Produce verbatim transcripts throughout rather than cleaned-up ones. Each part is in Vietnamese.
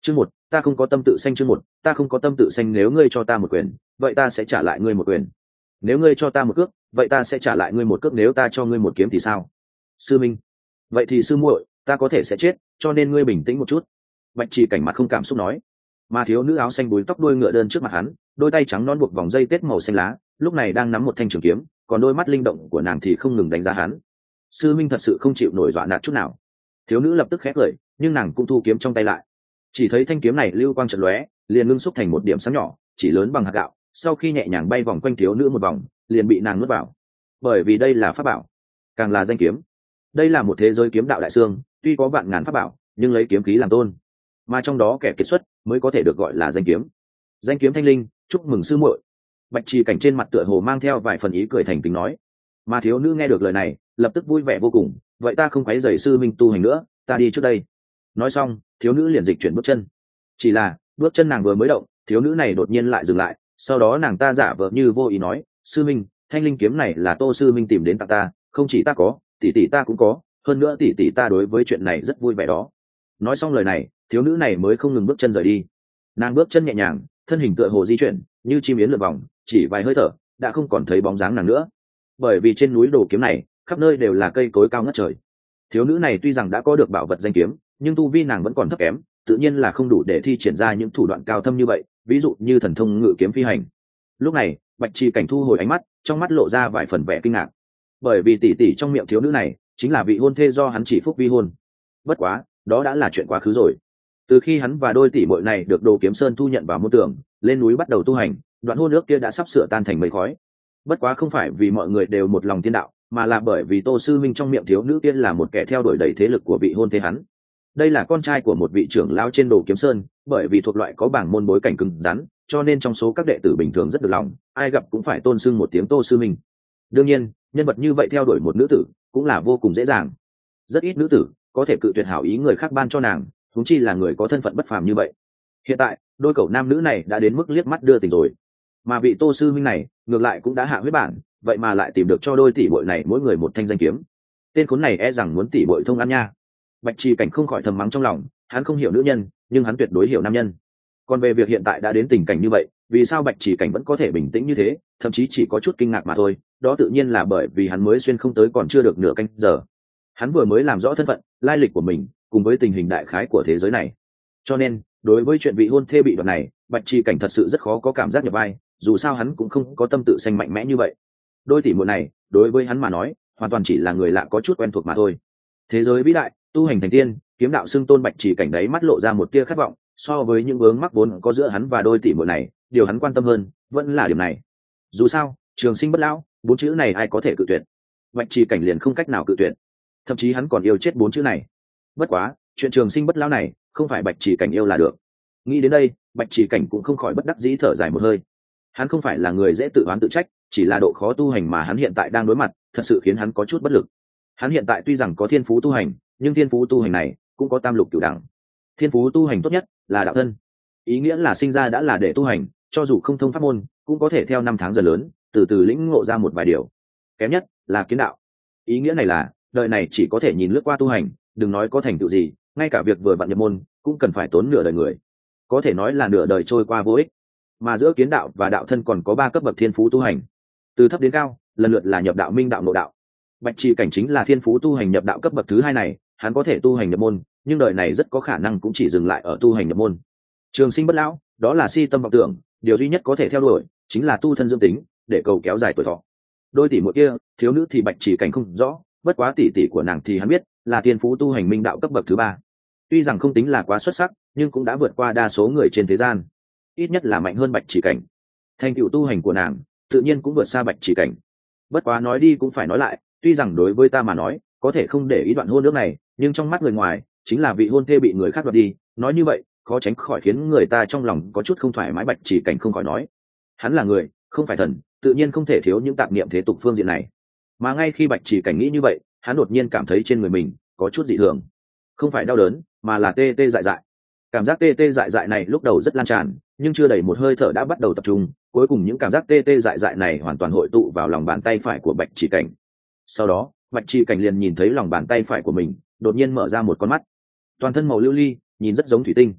Chương một, ta không có tâm tự xanh. Chương một, ta không có tâm tự xanh. Nếu ngươi cho ta một quyền, vậy ta sẽ trả lại ngươi một quyền. Nếu ngươi cho ta một cước, vậy ta sẽ trả lại ngươi một cước. Nếu ta cho ngươi một kiếm thì sao? Sư minh. Vậy thì sư muội, ta có thể sẽ chết, cho nên ngươi bình tĩnh một chút. Bạch Chỉ Cảnh mặt không cảm xúc nói. Mà thiếu nữ áo xanh búi tóc đuôi ngựa đơn trước mặt hắn, đôi tay trắng non buộc vòng dây tết màu xanh lá, lúc này đang nắm một thanh trường kiếm, còn đôi mắt linh động của nàng thì không ngừng đánh giá hắn. Sư minh thật sự không chịu nổi dọa nạt chút nào. Thiếu nữ lập tức khép lời, nhưng nàng cũng thu kiếm trong tay lại. Chỉ thấy thanh kiếm này lưu quang chợt lóe, liền ngưng xúc thành một điểm sáng nhỏ, chỉ lớn bằng hạt gạo, sau khi nhẹ nhàng bay vòng quanh thiếu nữ một vòng, liền bị nàng nuốt vào. Bởi vì đây là pháp bảo, càng là danh kiếm. Đây là một thế giới kiếm đạo đại xương, tuy có vạn ngàn pháp bảo, nhưng lấy kiếm khí làm tôn, mà trong đó kẻ kiệt xuất mới có thể được gọi là danh kiếm. Danh kiếm thanh linh, chúc mừng sư muội. Bạch Chỉ Cảnh trên mặt tựa hồ mang theo vài phần ý cười thành kính nói. Mà thiếu nữ nghe được lời này, lập tức vui vẻ vô cùng. Vậy ta không quấy rầy sư minh tu hành nữa, ta đi trước đây. Nói xong, thiếu nữ liền dịch chuyển bước chân. Chỉ là bước chân nàng vừa mới động, thiếu nữ này đột nhiên lại dừng lại. Sau đó nàng ta giả vờ như vô ý nói, sư minh, thanh linh kiếm này là Tô sư minh tìm đến tặng ta, không chỉ ta có, tỷ tỷ ta cũng có, hơn nữa tỷ tỷ ta đối với chuyện này rất vui vẻ đó. Nói xong lời này, thiếu nữ này mới không ngừng bước chân rời đi. Nàng bước chân nhẹ nhàng, thân hình tựa hồ di chuyển như chim yến lượn vòng, chỉ vài hơi thở đã không còn thấy bóng dáng nàng nữa. Bởi vì trên núi đồ kiếm này khắp nơi đều là cây cối cao ngất trời. Thiếu nữ này tuy rằng đã có được bảo vật danh kiếm, nhưng tu vi nàng vẫn còn thấp kém, tự nhiên là không đủ để thi triển ra những thủ đoạn cao thâm như vậy, ví dụ như thần thông ngự kiếm phi hành. Lúc này Bạch Chỉ Cảnh thu hồi ánh mắt, trong mắt lộ ra vài phần vẻ kinh ngạc, bởi vì tỷ tỷ trong miệng thiếu nữ này chính là vị hôn thê do hắn chỉ phúc vi hôn. Bất quá đó đã là chuyện quá khứ rồi. Từ khi hắn và đôi tỷ muội này được Đồ Kiếm Sơn thu nhận vào môn tưởng, lên núi bắt đầu tu hành, đoạn hôn ước kia đã sắp sửa tan thành mây khói. Bất quá không phải vì mọi người đều một lòng tiên đạo, mà là bởi vì Tô sư minh trong miệng thiếu nữ kia là một kẻ theo đuổi đầy thế lực của vị hôn thê hắn. Đây là con trai của một vị trưởng lão trên Đồ Kiếm Sơn, bởi vì thuộc loại có bảng môn bối cảnh cứng rắn, cho nên trong số các đệ tử bình thường rất được lòng, ai gặp cũng phải tôn xưng một tiếng Tô sư minh. Đương nhiên, nhân vật như vậy theo đuổi một nữ tử cũng là vô cùng dễ dàng. Rất ít nữ tử có thể cự tuyệt hảo ý người khác ban cho nàng, huống chi là người có thân phận bất phàm như vậy. Hiện tại đôi cậu nam nữ này đã đến mức liếc mắt đưa tình rồi, mà vị Tô sư minh này ngược lại cũng đã hạ huyết bản, vậy mà lại tìm được cho đôi tỷ bội này mỗi người một thanh danh kiếm. Tên khốn này e rằng muốn tỷ bội thông ăn nha. Bạch Chỉ Cảnh không khỏi thầm mắng trong lòng, hắn không hiểu nữ nhân, nhưng hắn tuyệt đối hiểu nam nhân. Còn về việc hiện tại đã đến tình cảnh như vậy, vì sao Bạch Chỉ Cảnh vẫn có thể bình tĩnh như thế, thậm chí chỉ có chút kinh ngạc mà thôi, đó tự nhiên là bởi vì hắn mới xuyên không tới còn chưa được nửa canh giờ. Hắn vừa mới làm rõ thân phận, lai lịch của mình, cùng với tình hình đại khái của thế giới này. Cho nên, đối với chuyện vị hôn thê bị đoạt này, Bạch Chỉ Cảnh thật sự rất khó có cảm giác nhập vai, dù sao hắn cũng không có tâm tự xanh mạnh mẽ như vậy. Đôi tỷ muội này, đối với hắn mà nói, hoàn toàn chỉ là người lạ có chút quen thuộc mà thôi. Thế giới vĩ đại, tu hành thành tiên, kiếm đạo xưng tôn, Bạch Chỉ Cảnh đấy mắt lộ ra một tia khát vọng, so với những vướng mắc vốn có giữa hắn và đôi tỷ muội này, điều hắn quan tâm hơn vẫn là điểm này. Dù sao, trường sinh bất lão, bốn chữ này ai có thể cự tuyệt. Bạch Chỉ Cảnh liền không cách nào cự tuyệt, thậm chí hắn còn yêu chết bốn chữ này. Bất quá, chuyện trường sinh bất lão này không phải Bạch Chỉ Cảnh yêu là được. Nghĩ đến đây, Bạch Chỉ Cảnh cũng không khỏi bất đắc dĩ thở dài một hơi. Hắn không phải là người dễ tự oán tự trách, chỉ là độ khó tu hành mà hắn hiện tại đang đối mặt thật sự khiến hắn có chút bất lực. Hắn hiện tại tuy rằng có thiên phú tu hành, nhưng thiên phú tu hành này cũng có tam lục cửu đẳng. Thiên phú tu hành tốt nhất là đạo thân, ý nghĩa là sinh ra đã là để tu hành, cho dù không thông pháp môn cũng có thể theo năm tháng dần lớn từ từ lĩnh ngộ ra một vài điều. Kém nhất là kiến đạo, ý nghĩa này là đời này chỉ có thể nhìn lướt qua tu hành, đừng nói có thành tựu gì, ngay cả việc vừa vặn nhập môn cũng cần phải tốn nửa đời người, có thể nói là nửa đời trôi qua vô ích. Mà giữa kiến đạo và đạo thân còn có ba cấp bậc thiên phú tu hành, từ thấp đến cao lần lượt là nhập đạo, minh đạo, nội đạo. Bạch Chỉ Cảnh chính là thiên phú tu hành nhập đạo cấp bậc thứ hai này, hắn có thể tu hành nhập môn, nhưng đời này rất có khả năng cũng chỉ dừng lại ở tu hành nhập môn. Trường sinh bất lão, đó là si tâm vọng tưởng, điều duy nhất có thể theo đuổi chính là tu thân dưỡng tính, để cầu kéo dài tuổi thọ. Đôi tỷ muội kia, thiếu nữ thì Bạch Chỉ Cảnh không rõ, bất quá tỷ tỷ của nàng thì hắn biết, là thiên phú tu hành minh đạo cấp bậc thứ ba. Tuy rằng không tính là quá xuất sắc, nhưng cũng đã vượt qua đa số người trên thế gian, ít nhất là mạnh hơn Bạch Chỉ Cảnh. Thành tựu tu hành của nàng tự nhiên cũng vượt xa Bạch Chỉ Cảnh. Bất quá nói đi cũng phải nói lại, tuy rằng đối với ta mà nói có thể không để ý đoạn hôn ước này, nhưng trong mắt người ngoài chính là vị hôn thê bị người khác đoạt đi, nói như vậy khó tránh khỏi khiến người ta trong lòng có chút không thoải mái. Bạch Chỉ Cảnh không khỏi nói, hắn là người không phải thần, tự nhiên không thể thiếu những tạp niệm thế tục phương diện này. Mà ngay khi Bạch Chỉ Cảnh nghĩ như vậy, hắn đột nhiên cảm thấy trên người mình có chút dị thường, không phải đau đớn mà là tê tê dại dại. Cảm giác tê tê dại dại này lúc đầu rất lan tràn, nhưng chưa đầy một hơi thở đã bắt đầu tập trung, cuối cùng những cảm giác tê tê dại dại này hoàn toàn hội tụ vào lòng bàn tay phải của Bạch Chỉ Cảnh. Sau đó Bạch Chỉ Cảnh liền nhìn thấy lòng bàn tay phải của mình đột nhiên mở ra một con mắt, toàn thân màu lưu ly, nhìn rất giống thủy tinh.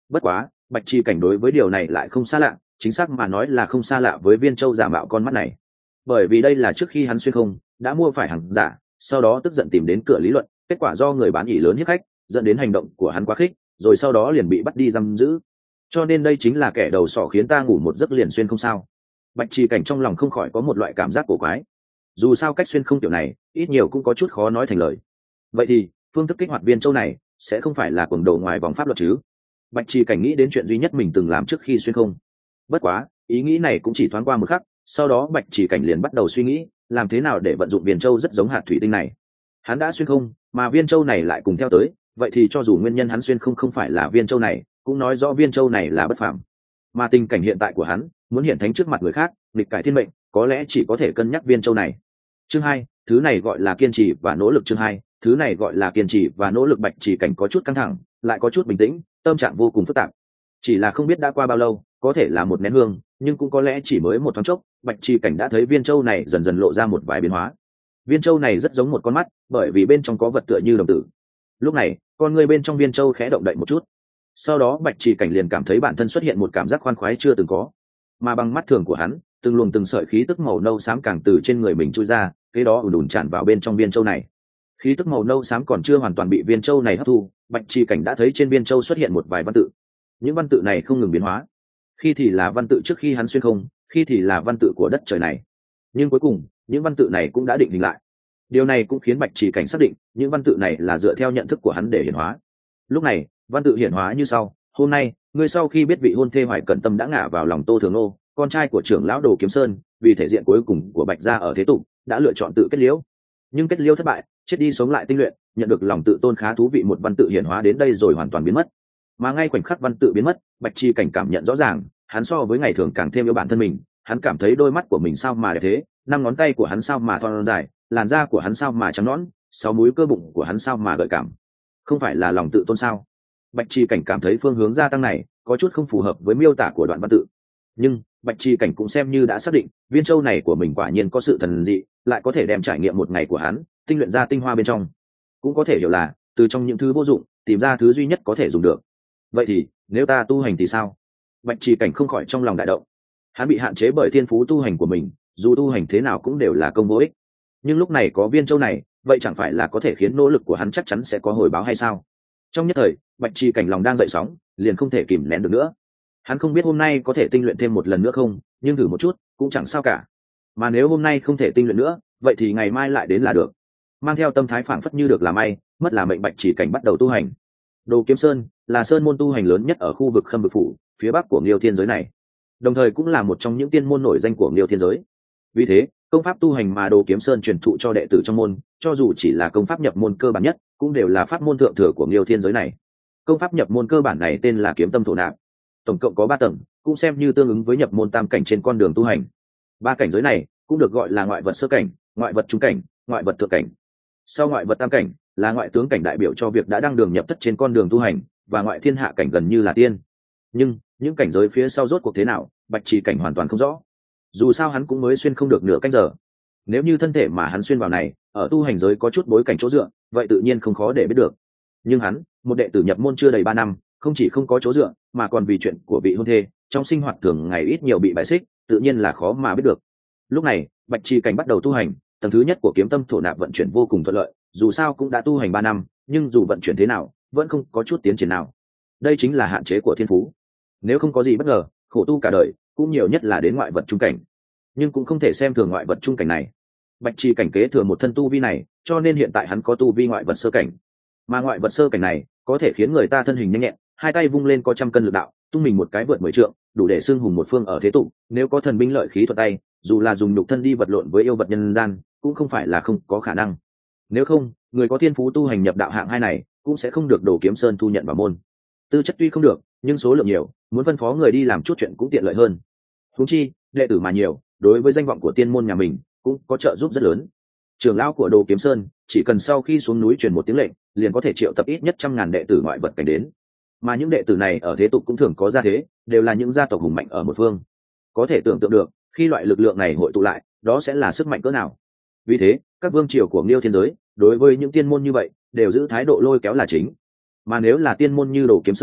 Bất quá bạch trì cảnh đối với điều này lại không xa lạ, chính xác mà nói là không xa lạ với Viên Châu giả mạo con mắt này, bởi vì đây là trước khi hắn xuyên không đã mua phải hàng giả, sau đó tức giận tìm đến cửa lý luận, kết quả do người bán ỷ lớn hiếp khách dẫn đến hành động của hắn quá khích, rồi sau đó liền bị bắt đi giam giữ. Cho nên đây chính là kẻ đầu sỏ khiến ta ngủ một giấc liền xuyên không sao. Bạch trì cảnh trong lòng không khỏi có một loại cảm giác cổ quái, dù sao cách xuyên không kiểu này ít nhiều cũng có chút khó nói thành lời. Vậy thì phương thức kích hoạt Viên Châu này sẽ không phải là cuồng đồ ngoài vòng pháp luật chứ? Bạch trì cảnh nghĩ đến chuyện duy nhất mình từng làm trước khi xuyên không. Bất quá ý nghĩ này cũng chỉ thoáng qua một khắc, sau đó bạch trì cảnh liền bắt đầu suy nghĩ làm thế nào để vận dụng Viên Châu rất giống hạt thủy tinh này. Hắn đã xuyên không mà Viên Châu này lại cùng theo tới, vậy thì cho dù nguyên nhân hắn xuyên không không phải là Viên Châu này, cũng nói rõ Viên Châu này là bất phàm. Mà tình cảnh hiện tại của hắn muốn hiện thánh trước mặt người khác, nghịch cải thiên mệnh, có lẽ chỉ có thể cân nhắc Viên Châu này. Chương hai, thứ này gọi là kiên trì và nỗ lực. Chương hai, thứ này gọi là kiên trì và nỗ lực. Bạch trì cảnh có chút căng thẳng, lại có chút bình tĩnh, tâm trạng vô cùng phức tạp. Chỉ là không biết đã qua bao lâu, có thể là một nén hương, nhưng cũng có lẽ chỉ mới một thoáng chốc, bạch trì cảnh đã thấy Viên Châu này dần dần lộ ra một vài biến hóa. Viên Châu này rất giống một con mắt, bởi vì bên trong có vật tựa như đồng tử. Lúc này con người bên trong Viên Châu khẽ động đậy một chút, sau đó bạch trì cảnh liền cảm thấy bản thân xuất hiện một cảm giác khoan khoái chưa từng có. Mà bằng mắt thường của hắn, từng luồng từng sợi khí tức màu nâu xám càng từ trên người mình trôi ra, cái đó ùn ùn tràn vào bên trong Viên Châu này. Khí tức màu nâu xám còn chưa hoàn toàn bị Viên Châu này hấp thu, bạch trì cảnh đã thấy trên Viên Châu xuất hiện một vài văn tự. Những văn tự này không ngừng biến hóa, khi thì là văn tự trước khi hắn xuyên không, khi thì là văn tự của đất trời này, nhưng cuối cùng những văn tự này cũng đã định hình lại. Điều này cũng khiến bạch trì cảnh xác định những văn tự này là dựa theo nhận thức của hắn để hiển hóa. Lúc này văn tự hiển hóa như sau: hôm nay ngươi sau khi biết vị hôn thê Hoài Cẩn Tâm đã ngả vào lòng Tô Thường Nô, con trai của trưởng lão Đồ Kiếm Sơn, vì thể diện cuối cùng của bạch gia ở thế tục, đã lựa chọn tự kết liễu. Nhưng kết liễu thất bại, chết đi sống lại tinh luyện, nhận được lòng tự tôn khá thú vị. Một văn tự hiển hóa đến đây rồi hoàn toàn biến mất. Mà ngay khoảnh khắc văn tự biến mất, bạch trì cảnh cảm nhận rõ ràng, hắn so với ngày thường càng thêm yêu bản thân mình. Hắn cảm thấy đôi mắt của mình sao mà đẹp thế, năm ngón tay của hắn sao mà thon dài, làn da của hắn sao mà trắng nõn, sáu múi cơ bụng của hắn sao mà gợi cảm. Không phải là lòng tự tôn sao? Bạch trì cảnh cảm thấy phương hướng gia tăng này có chút không phù hợp với miêu tả của đoạn văn tự. Nhưng bạch trì cảnh cũng xem như đã xác định Viên Châu này của mình quả nhiên có sự thần dị, lại có thể đem trải nghiệm một ngày của hắn tinh luyện ra tinh hoa bên trong. Cũng có thể hiểu là từ trong những thứ vô dụng tìm ra thứ duy nhất có thể dùng được. Vậy thì nếu ta tu hành thì sao? Bạch trì cảnh không khỏi trong lòng đại động. Hắn bị hạn chế bởi thiên phú tu hành của mình, dù tu hành thế nào cũng đều là công vô ích. Nhưng lúc này có Viên Châu này, vậy chẳng phải là có thể khiến nỗ lực của hắn chắc chắn sẽ có hồi báo hay sao? Trong nhất thời bạch trì cảnh lòng đang dậy sóng, liền không thể kìm nén được nữa. Hắn không biết hôm nay có thể tinh luyện thêm một lần nữa không, nhưng thử một chút cũng chẳng sao cả. Mà nếu hôm nay không thể tinh luyện nữa, vậy thì ngày mai lại đến là được. Mang theo tâm thái phảng phất như được là may mất là mệnh, bạch trì cảnh bắt đầu tu hành. Đồ Kiếm Sơn là sơn môn tu hành lớn nhất ở khu vực Khâm Vực Phủ phía bắc của Liêu Thiên giới này, đồng thời cũng là một trong những tiên môn nổi danh của Liêu Thiên giới. Vì thế công pháp tu hành mà Đồ Kiếm Sơn truyền thụ cho đệ tử trong môn, cho dù chỉ là công pháp nhập môn cơ bản nhất, cũng đều là pháp môn thượng thừa của Liêu Thiên giới này. Công pháp nhập môn cơ bản này tên là Kiếm Tâm Thổ Nạp, tổng cộng có ba tầng, cũng xem như tương ứng với nhập môn tam cảnh trên con đường tu hành. Ba cảnh giới này cũng được gọi là ngoại vật sơ cảnh, ngoại vật trung cảnh, ngoại vật thượng cảnh. Sau ngoại vật tam cảnh là ngoại tướng cảnh, đại biểu cho việc đã đăng đường nhập thất trên con đường tu hành, và ngoại thiên hạ cảnh gần như là tiên. Nhưng những cảnh giới phía sau rốt cuộc thế nào, bạch trì cảnh hoàn toàn không rõ. Dù sao hắn cũng mới xuyên không được nửa canh giờ. Nếu như thân thể mà hắn xuyên vào này ở tu hành giới có chút bối cảnh chỗ dựa, vậy tự nhiên không khó để biết được. Nhưng hắn, một đệ tử nhập môn chưa đầy ba năm, không chỉ không có chỗ dựa, mà còn vì chuyện của vị hôn thê, trong sinh hoạt thường ngày ít nhiều bị bại xích, tự nhiên là khó mà biết được. Lúc này bạch trì cảnh bắt đầu tu hành, tầng thứ nhất của Kiếm Tâm Thổ Nạp vận chuyển vô cùng thuận lợi. Dù sao cũng đã tu hành ba năm, nhưng dù vận chuyển thế nào vẫn không có chút tiến triển nào. Đây chính là hạn chế của thiên phú. Nếu không có gì bất ngờ, khổ tu cả đời cũng nhiều nhất là đến ngoại vật trung cảnh, nhưng cũng không thể xem thường ngoại vật trung cảnh này. Bạch trì cảnh kế thừa một thân tu vi này, cho nên hiện tại hắn có tu vi ngoại vật sơ cảnh. Mà ngoại vật sơ cảnh này có thể khiến người ta thân hình nhanh nhẹn, hai tay vung lên có trăm cân lực đạo, tung mình một cái vượt mười trượng, đủ để xưng hùng một phương ở thế tục. Nếu có thần binh lợi khí thuận tay, dù là dùng nhục thân đi vật lộn với yêu vật nhân gian, cũng không phải là không có khả năng. Nếu không, người có thiên phú tu hành nhập đạo hạng hai này cũng sẽ không được Đồ Kiếm Sơn thu nhận vào môn. Tư chất tuy không được, nhưng số lượng nhiều, muốn phân phó người đi làm chút chuyện cũng tiện lợi hơn. Huống chi đệ tử mà nhiều, đối với danh vọng của tiên môn nhà mình cũng có trợ giúp rất lớn. Trưởng lão của Đồ Kiếm Sơn chỉ cần sau khi xuống núi truyền một tiếng lệnh, liền có thể triệu tập ít nhất trăm ngàn đệ tử ngoại vật cảnh đến. Mà những đệ tử này ở thế tục cũng thường có gia thế, đều là những gia tộc hùng mạnh ở một phương. Có thể tưởng tượng được, khi loại lực lượng này hội tụ lại, đó sẽ là sức mạnh cỡ nào. Vì thế các vương triều của Liêu Thiên giới đối với những tiên môn như vậy đều giữ thái độ lôi kéo là chính. Mà nếu là tiên môn như Đồ Kiếm Sơn,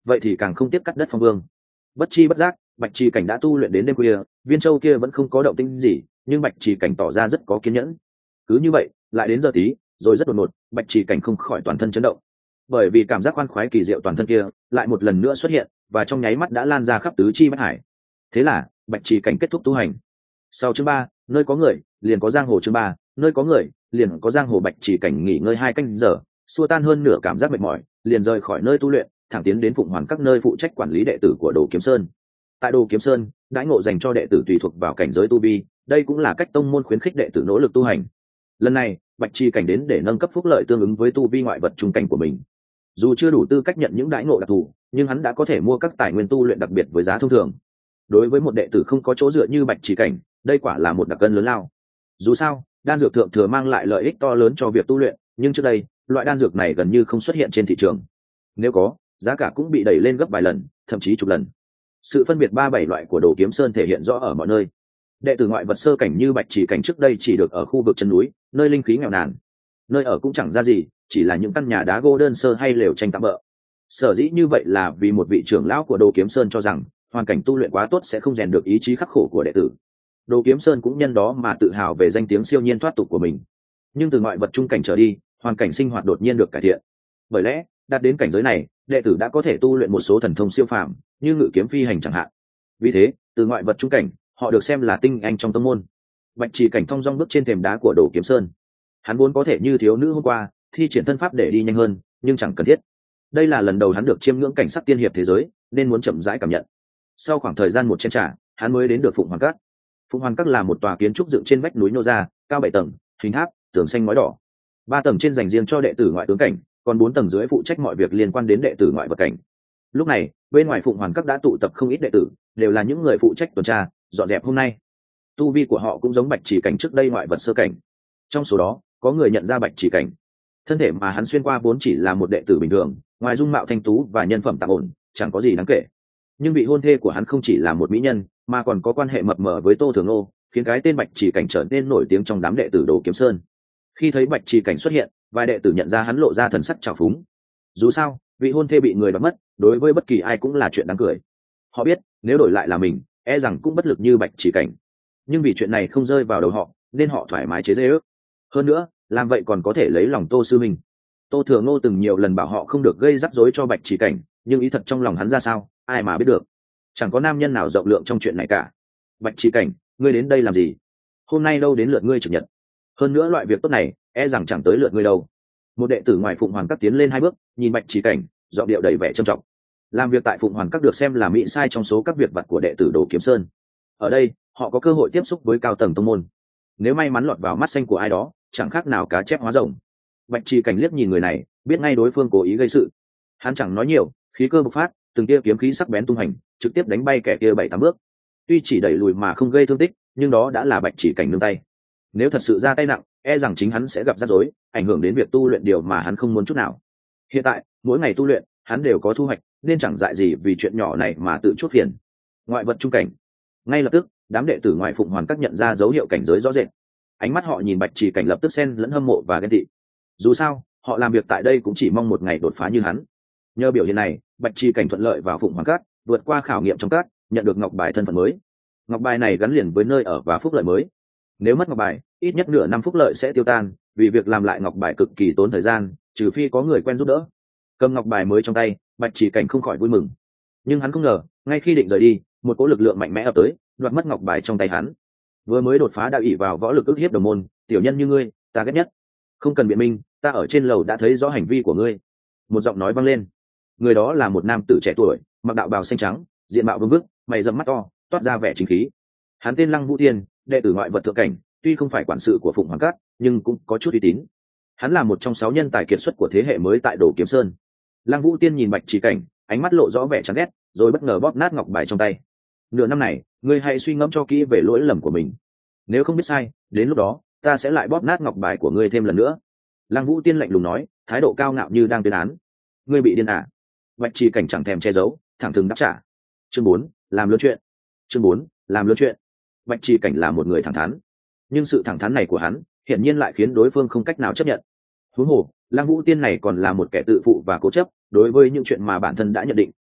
vậy thì càng không tiếp cắt đất phong vương. Bất chi bất giác, bạch trì cảnh đã tu luyện đến đêm khuya, viên châu kia vẫn không có động tĩnh gì, nhưng bạch trì cảnh tỏ ra rất có kiên nhẫn. Cứ như vậy, lại đến giờ tí, rồi rất đột ngột, bạch trì cảnh không khỏi toàn thân chấn động, bởi vì cảm giác khoan khoái kỳ diệu toàn thân kia lại một lần nữa xuất hiện, và trong nháy mắt đã lan ra khắp tứ chi bách hải. Thế là bạch trì cảnh kết thúc tu hành. Sau chương ba, nơi có người liền có giang hồ. Chương ba, nơi có người liền có giang hồ. Bạch trì cảnh nghỉ ngơi hai canh giờ, xua tan hơn nửa cảm giác mệt mỏi, liền rời khỏi nơi tu luyện, thẳng tiến đến Phụng Hoàn các nơi phụ trách quản lý đệ tử của Đồ Kiếm Sơn. Tại Đồ Kiếm Sơn, đãi ngộ dành cho đệ tử tùy thuộc vào cảnh giới tu vi, đây cũng là cách tông môn khuyến khích đệ tử nỗ lực tu hành. Lần này bạch trì cảnh đến để nâng cấp phúc lợi tương ứng với tu vi ngoại vật trung cảnh của mình. Dù chưa đủ tư cách nhận những đãi ngộ đặc thù, nhưng hắn đã có thể mua các tài nguyên tu luyện đặc biệt với giá thông thường. Đối với một đệ tử không có chỗ dựa như bạch trì cảnh, đây quả là một đặc cân lớn lao. Dù sao, đan dược thượng thừa mang lại lợi ích to lớn cho việc tu luyện, nhưng trước đây loại đan dược này gần như không xuất hiện trên thị trường. Nếu có, giá cả cũng bị đẩy lên gấp vài lần, thậm chí chục lần. Sự phân biệt ba bảy loại của Đồ Kiếm Sơn thể hiện rõ ở mọi nơi. Đệ tử ngoại vật sơ cảnh như bạch trì cảnh trước đây chỉ được ở khu vực chân núi, nơi linh khí nghèo nàn, nơi ở cũng chẳng ra gì, chỉ là những căn nhà đá gỗ đơn sơ hay lều tranh tạm bợ. Sở dĩ như vậy là vì một vị trưởng lão của Đồ Kiếm Sơn cho rằng hoàn cảnh tu luyện quá tốt sẽ không rèn được ý chí khắc khổ của đệ tử. Đồ Kiếm Sơn cũng nhân đó mà tự hào về danh tiếng siêu nhiên thoát tục của mình. Nhưng từ ngoại vật trung cảnh trở đi, hoàn cảnh sinh hoạt đột nhiên được cải thiện. Bởi lẽ, đạt đến cảnh giới này, đệ tử đã có thể tu luyện một số thần thông siêu phàm, như ngự kiếm phi hành chẳng hạn. Vì thế, từ ngoại vật trung cảnh, họ được xem là tinh anh trong tông môn. Bạch trì cảnh thong dong bước trên thềm đá của Đồ Kiếm Sơn. Hắn vốn có thể như thiếu nữ hôm qua, thi triển thân pháp để đi nhanh hơn, nhưng chẳng cần thiết. Đây là lần đầu hắn được chiêm ngưỡng cảnh sắc tiên hiệp thế giới, nên muốn chậm rãi cảm nhận. Sau khoảng thời gian một chén trà, hắn mới đến được Phụng Hoàn Các. Phụng Hoàn Các là một tòa kiến trúc dựng trên vách núi nô ra, cao bảy tầng, hình tháp, tường xanh ngói đỏ. Ba tầng trên dành riêng cho đệ tử ngoại tướng cảnh, còn bốn tầng dưới phụ trách mọi việc liên quan đến đệ tử ngoại vật cảnh. Lúc này, bên ngoài Phụng Hoàn Các đã tụ tập không ít đệ tử, đều là những người phụ trách tuần tra, dọn dẹp hôm nay. Tu vi của họ cũng giống bạch trì cảnh trước đây ngoại vật sơ cảnh. Trong số đó, có người nhận ra bạch trì cảnh. Thân thể mà hắn xuyên qua vốn chỉ là một đệ tử bình thường, ngoài dung mạo thanh tú và nhân phẩm tạm ổn, chẳng có gì đáng kể. Nhưng vị hôn thê của hắn không chỉ là một mỹ nhân, mà còn có quan hệ mập mờ với Tô Thường Ô, khiến cái tên bạch trì cảnh trở nên nổi tiếng trong đám đệ tử Đồ Kiếm Sơn. Khi thấy bạch trì cảnh xuất hiện, vài đệ tử nhận ra hắn lộ ra thần sắc trào phúng. Dù sao, vị hôn thê bị người đoạt mất, đối với bất kỳ ai cũng là chuyện đáng cười. Họ biết, nếu đổi lại là mình, e rằng cũng bất lực như bạch trì cảnh. Nhưng vì chuyện này không rơi vào đầu họ, nên họ thoải mái chế giễu. Hơn nữa, làm vậy còn có thể lấy lòng Tô sư mình. Tô Thừa Ngô từng nhiều lần bảo họ không được gây rắc rối cho bạch trì cảnh, nhưng ý thật trong lòng hắn ra sao, ai mà biết được. Chẳng có nam nhân nào rộng lượng trong chuyện này cả. Bạch trì cảnh, ngươi đến đây làm gì? Hôm nay đâu đến lượt ngươi trực nhật. Hơn nữa loại việc tốt này, e rằng chẳng tới lượt ngươi đâu. Một đệ tử ngoài Phụng Hoàn Các tiến lên hai bước, nhìn bạch trì cảnh, giọng điệu đầy vẻ trầm trọng. Làm việc tại Phụng Hoàn Các được xem là mỹ sai trong số các việc vặt của đệ tử Đồ Kiếm Sơn. Ở đây, họ có cơ hội tiếp xúc với cao tầng tông môn. Nếu may mắn lọt vào mắt xanh của ai đó, chẳng khác nào cá chép hóa rồng. Bạch trì cảnh liếc nhìn người này, biết ngay đối phương cố ý gây sự. Hắn chẳng nói nhiều, khí cơ bộc phát, từng tia kiếm khí sắc bén tung hành, trực tiếp đánh bay kẻ kia bảy tám bước. Tuy chỉ đẩy lùi mà không gây thương tích, nhưng đó đã là bạch trì cảnh nương tay. Nếu thật sự ra tay nặng, e rằng chính hắn sẽ gặp rắc rối, ảnh hưởng đến việc tu luyện điều mà hắn không muốn chút nào. Hiện tại, mỗi ngày tu luyện, hắn đều có thu hoạch, nên chẳng dại gì vì chuyện nhỏ này mà tự chuốc phiền. Ngoại vật trung cảnh. Ngay lập tức, đám đệ tử ngoại Phụng Hoàn Các nhận ra dấu hiệu cảnh giới rõ rệt. Ánh mắt họ nhìn bạch trì cảnh lập tức xen lẫn hâm mộ và ghen tị. Dù sao, họ làm việc tại đây cũng chỉ mong một ngày đột phá như hắn. Nhờ biểu hiện này, bạch trì cảnh thuận lợi vào Phụng Hoàn Các, vượt qua khảo nghiệm trong các, nhận được ngọc bài thân phận mới. Ngọc bài này gắn liền với nơi ở và phúc lợi mới. Nếu mất ngọc bài, ít nhất nửa năm phúc lợi sẽ tiêu tan, vì việc làm lại ngọc bài cực kỳ tốn thời gian, trừ phi có người quen giúp đỡ. Cầm ngọc bài mới trong tay, bạch trì cảnh không khỏi vui mừng. Nhưng hắn không ngờ, ngay khi định rời đi, một cỗ lực lượng mạnh mẽ ập tới, đoạt mất ngọc bài trong tay hắn. Vừa mới đột phá đã ỷ vào võ lực ức hiếp đồng môn, tiểu nhân như ngươi, ta ghét nhất. Không cần biện minh, ta ở trên lầu đã thấy rõ hành vi của ngươi. Một giọng nói vang lên. Người đó là một nam tử trẻ tuổi, mặc đạo bào xanh trắng, diện mạo vương vức, mày rậm mắt to, toát ra vẻ chính khí. Hắn tên Lăng Vũ Tiên, đệ tử ngoại vật thượng cảnh, tuy không phải quản sự của Phụng Hoàn Các, nhưng cũng có chút uy tín. Hắn là một trong sáu nhân tài kiệt xuất của thế hệ mới tại Đồ Kiếm Sơn. Lăng Vũ Tiên nhìn bạch trì cảnh, ánh mắt lộ rõ vẻ chán ghét, rồi bất ngờ bóp nát ngọc bài trong tay. Nửa năm này, ngươi hãy suy ngẫm cho kỹ về lỗi lầm của mình. Nếu không biết sai, đến lúc đó ta sẽ lại bóp nát ngọc bài của ngươi thêm lần nữa. Lăng Vũ Tiên lạnh lùng nói, thái độ cao ngạo như đang tuyên án. Ngươi bị điên à? Bạch trì cảnh chẳng thèm che giấu, thẳng thừng đáp trả. Chương bốn, làm lớn chuyện. Chương bốn, làm lớn chuyện. Bạch trì cảnh là một người thẳng thắn, nhưng sự thẳng thắn này của hắn hiển nhiên lại khiến đối phương không cách nào chấp nhận. Huống hồ, Lăng Vũ Tiên này còn là một kẻ tự phụ và cố chấp, đối với những chuyện mà bản thân đã nhận định,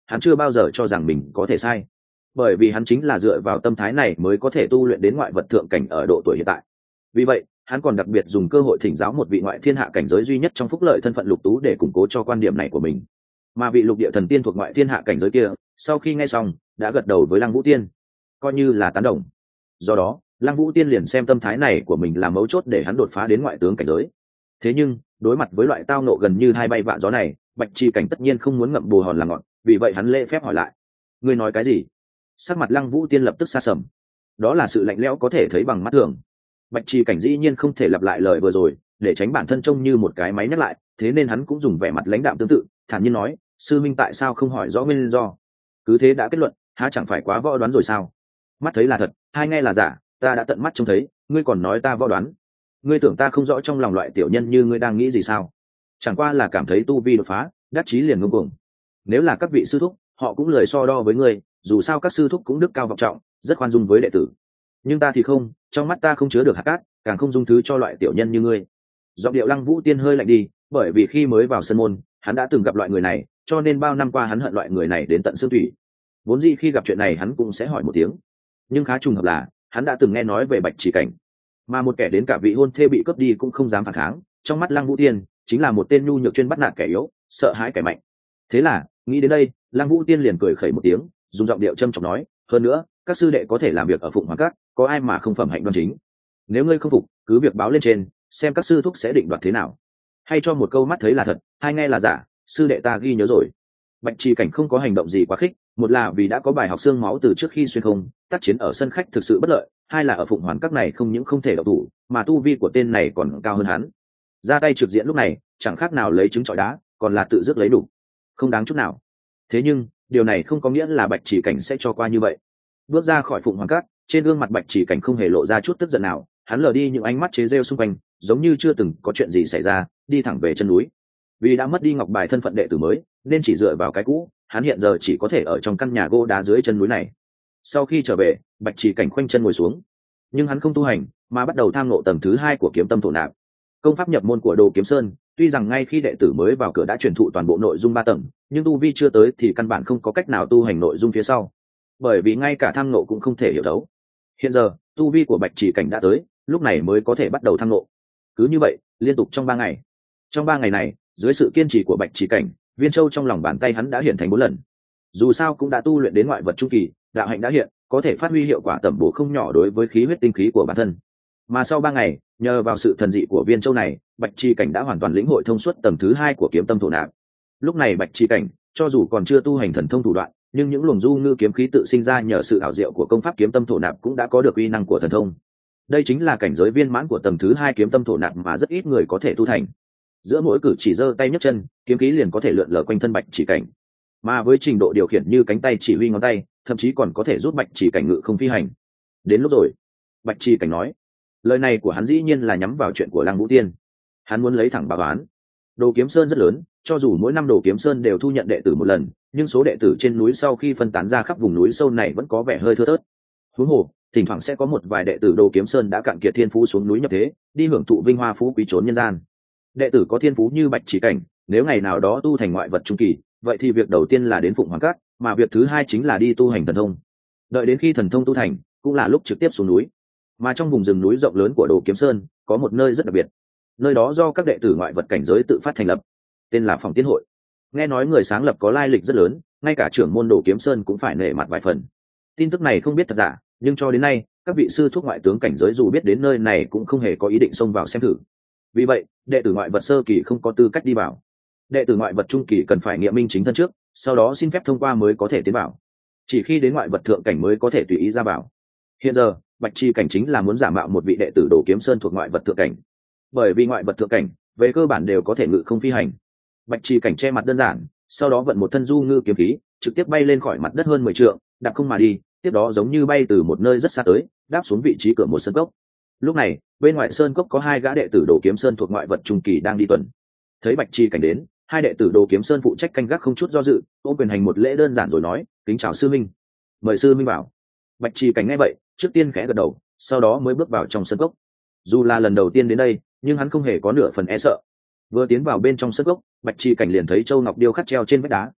hắn chưa bao giờ cho rằng mình có thể sai, bởi vì hắn chính là dựa vào tâm thái này mới có thể tu luyện đến ngoại vật thượng cảnh ở độ tuổi hiện tại. Vì vậy hắn còn đặc biệt dùng cơ hội thỉnh giáo một vị ngoại thiên hạ cảnh giới duy nhất trong phúc lợi thân phận Lục Tú để củng cố cho quan điểm này của mình. Mà vị lục địa thần tiên thuộc ngoại thiên hạ cảnh giới kia sau khi nghe xong đã gật đầu với Lăng Vũ Tiên, coi như là tán đồng. Do đó Lăng Vũ Tiên liền xem tâm thái này của mình là mấu chốt để hắn đột phá đến ngoại tướng cảnh giới. Thế nhưng đối mặt với loại tao nộ gần như hai bay vạ gió này, Bạch Trì Cảnh tất nhiên không muốn ngậm bù hòn làm ngọt, vì vậy hắn lễ phép hỏi lại: ngươi nói cái gì? Sắc mặt Lăng Vũ Tiên lập tức sa sầm. Đó là sự lạnh lẽo có thể thấy bằng mắt thường. Bạch Trì Cảnh dĩ nhiên không thể lặp lại lời vừa rồi để tránh bản thân trông như một cái máy nhắc lại, thế nên hắn cũng dùng vẻ mặt lãnh đạm tương tự, thản nhiên nói: sư minh tại sao không hỏi rõ nguyên do? Cứ thế đã kết luận, há chẳng phải quá võ đoán rồi sao? Mắt thấy là thật, hai nghe là giả, ta đã tận mắt trông thấy, ngươi còn nói ta võ đoán? Ngươi tưởng ta không rõ trong lòng loại tiểu nhân như ngươi đang nghĩ gì sao? Chẳng qua là cảm thấy tu vi đột phá, đắc chí liền ngông cuồng. Nếu là các vị sư thúc, họ cũng lười so đo với ngươi, dù sao các sư thúc cũng đức cao vọng trọng, rất khoan dung với đệ tử. Nhưng ta thì không, trong mắt ta không chứa được hạt cát, càng không dung thứ cho loại tiểu nhân như ngươi. Giọng điệu Lăng Vũ Tiên hơi lạnh đi, bởi vì khi mới vào sân môn, hắn đã từng gặp loại người này, cho nên bao năm qua hắn hận loại người này đến tận xương thủy. Vốn dĩ khi gặp chuyện này hắn cũng sẽ hỏi một tiếng, nhưng khá trùng hợp là hắn đã từng nghe nói về Bạch Trì Cảnh, mà một kẻ đến cả vị hôn thê bị cướp đi cũng không dám phản kháng, trong mắt Lăng Vũ Tiên chính là một tên nhu nhược chuyên bắt nạt kẻ yếu, sợ hãi kẻ mạnh. Thế là nghĩ đến đây, Lăng Vũ Tiên liền cười khẩy một tiếng, dùng giọng điệu trầm trọng nói: hơn nữa các sư đệ có thể làm việc ở Phụng Hoàng Các, có ai mà không phẩm hạnh đoan chính? Nếu ngươi không phục, cứ việc báo lên trên, xem các sư thúc sẽ định đoạt thế nào. Hay cho một câu mắt thấy là thật, hai nghe là giả, sư đệ ta ghi nhớ rồi. Bạch Trì Cảnh không có hành động gì quá khích, một là vì đã có bài học xương máu từ trước khi xuyên không, tác chiến ở sân khách thực sự bất lợi, hai là ở Phụng Hoàn Các này không những không thể đậu thủ, mà tu vi của tên này còn cao hơn hắn. Ra tay trực diện lúc này chẳng khác nào lấy trứng trọi đá, còn là tự dứt lấy đủ, không đáng chút nào. Thế nhưng điều này không có nghĩa là Bạch Trì Cảnh sẽ cho qua như vậy. Bước ra khỏi Phụng Hoàn Các, trên gương mặt Bạch Trì Cảnh không hề lộ ra chút tức giận nào, hắn lờ đi những ánh mắt chế rêu xung quanh, giống như chưa từng có chuyện gì xảy ra, đi thẳng về chân núi. Vì đã mất đi ngọc bài thân phận đệ tử mới, nên chỉ dựa vào cái cũ, hắn hiện giờ chỉ có thể ở trong căn nhà gỗ đá dưới chân núi này. Sau khi trở về, Bạch Trì Cảnh khoanh chân ngồi xuống, nhưng hắn không tu hành, mà bắt đầu tham ngộ tầng thứ hai của kiếm tâm thổ nạp, công pháp nhập môn của Đồ Kiếm Sơn. Tuy rằng ngay khi đệ tử mới vào cửa đã truyền thụ toàn bộ nội dung ba tầng, nhưng tu vi chưa tới thì căn bản không có cách nào tu hành nội dung phía sau, bởi vì ngay cả tham ngộ cũng không thể hiểu thấu. Hiện giờ tu vi của Bạch Trì Cảnh đã tới, lúc này mới có thể bắt đầu tham ngộ. Cứ như vậy liên tục trong ba ngày. Trong ba ngày này, dưới sự kiên trì của Bạch Trì Cảnh, viên châu trong lòng bàn tay hắn đã hiện thành bốn lần. Dù sao cũng đã tu luyện đến ngoại vật trung kỳ, đạo hạnh đã hiện, có thể phát huy hiệu quả tẩm bổ không nhỏ đối với khí huyết tinh khí của bản thân. Mà sau ba ngày, nhờ vào sự thần dị của viên châu này, Bạch Trì Cảnh đã hoàn toàn lĩnh hội thông suốt tầng thứ hai của kiếm tâm thổ nạp. Lúc này Bạch Trì Cảnh, cho dù còn chưa tu hành thần thông thủ đoạn, nhưng những luồng du ngư kiếm khí tự sinh ra nhờ sự ảo diệu của công pháp kiếm tâm thổ nạp cũng đã có được uy năng của thần thông. Đây chính là cảnh giới viên mãn của tầng thứ hai kiếm tâm thổ nạp mà rất ít người có thể tu thành. Giữa mỗi cử chỉ giơ tay nhấc chân, kiếm khí liền có thể lượn lờ quanh thân Bạch Trì Cảnh. Mà với trình độ điều khiển như cánh tay chỉ huy ngón tay, thậm chí còn có thể giúp Bạch Trì Cảnh ngự không phi hành. Đến lúc rồi, Bạch Trì Cảnh nói. Lời này của hắn dĩ nhiên là nhắm vào chuyện của Lăng Vũ Tiên. Hắn muốn lấy thẳng báo án. Đồ Kiếm Sơn rất lớn, cho dù mỗi năm Đồ Kiếm Sơn đều thu nhận đệ tử một lần, nhưng số đệ tử trên núi sau khi phân tán ra khắp vùng núi sâu này vẫn có vẻ hơi thưa thớt. Huống hồ, thỉnh thoảng sẽ có một vài đệ tử Đồ Kiếm Sơn đã cạn kiệt thiên phú xuống núi nhập thế, đi hưởng thụ vinh hoa phú quý trốn nhân gian. Đệ tử có thiên phú như Bạch Trì Cảnh, nếu ngày nào đó tu thành ngoại vật trung kỳ, vậy thì việc đầu tiên là đến Phụng Hoàng Các, mà việc thứ hai chính là đi tu hành thần thông. Đợi đến khi thần thông tu thành, cũng là lúc trực tiếp xuống núi. Mà trong vùng rừng núi rộng lớn của Đồ Kiếm Sơn, có một nơi rất đặc biệt. Nơi đó do các đệ tử ngoại vật cảnh giới tự phát thành lập, tên là Phòng Tiên Hội. Nghe nói người sáng lập có lai lịch rất lớn, ngay cả trưởng môn Đồ Kiếm Sơn cũng phải nể mặt vài phần. Tin tức này không biết thật giả, nhưng cho đến nay, các vị sư thuốc ngoại tướng cảnh giới dù biết đến nơi này cũng không hề có ý định xông vào xem thử. Vì vậy, đệ tử ngoại vật sơ kỳ không có tư cách đi vào. Đệ tử ngoại vật trung kỳ cần phải nghiệm minh chính thân trước, sau đó xin phép thông qua mới có thể tiến vào. Chỉ khi đến ngoại vật thượng cảnh mới có thể tùy ý ra vào. Hiện giờ, Bạch Trì Cảnh chính là muốn giả mạo một vị đệ tử Đồ Kiếm Sơn thuộc ngoại vật thượng cảnh. Bởi vì ngoại vật thượng cảnh, về cơ bản đều có thể ngự không phi hành. Bạch Trì Cảnh che mặt đơn giản, sau đó vận một thân du ngư kiếm khí, trực tiếp bay lên khỏi mặt đất hơn mười trượng, đạp không mà đi, tiếp đó giống như bay từ một nơi rất xa tới, đáp xuống vị trí cửa một sơn cốc. Lúc này, bên ngoài sơn cốc có hai gã đệ tử Đồ Kiếm Sơn thuộc ngoại vật trung kỳ đang đi tuần. Thấy Bạch Trì Cảnh đến, hai đệ tử Đồ Kiếm Sơn phụ trách canh gác không chút do dự, ôm quyền hành một lễ đơn giản rồi nói: "Kính chào sư minh." "Mời sư minh vào." Bạch Trì Cảnh nghe vậy, trước tiên khẽ gật đầu, sau đó mới bước vào trong sân cốc. Dù là lần đầu tiên đến đây, nhưng hắn không hề có nửa phần e sợ. Vừa tiến vào bên trong sân cốc, Bạch Trì Cảnh liền thấy châu ngọc điêu khắc treo trên vách đá,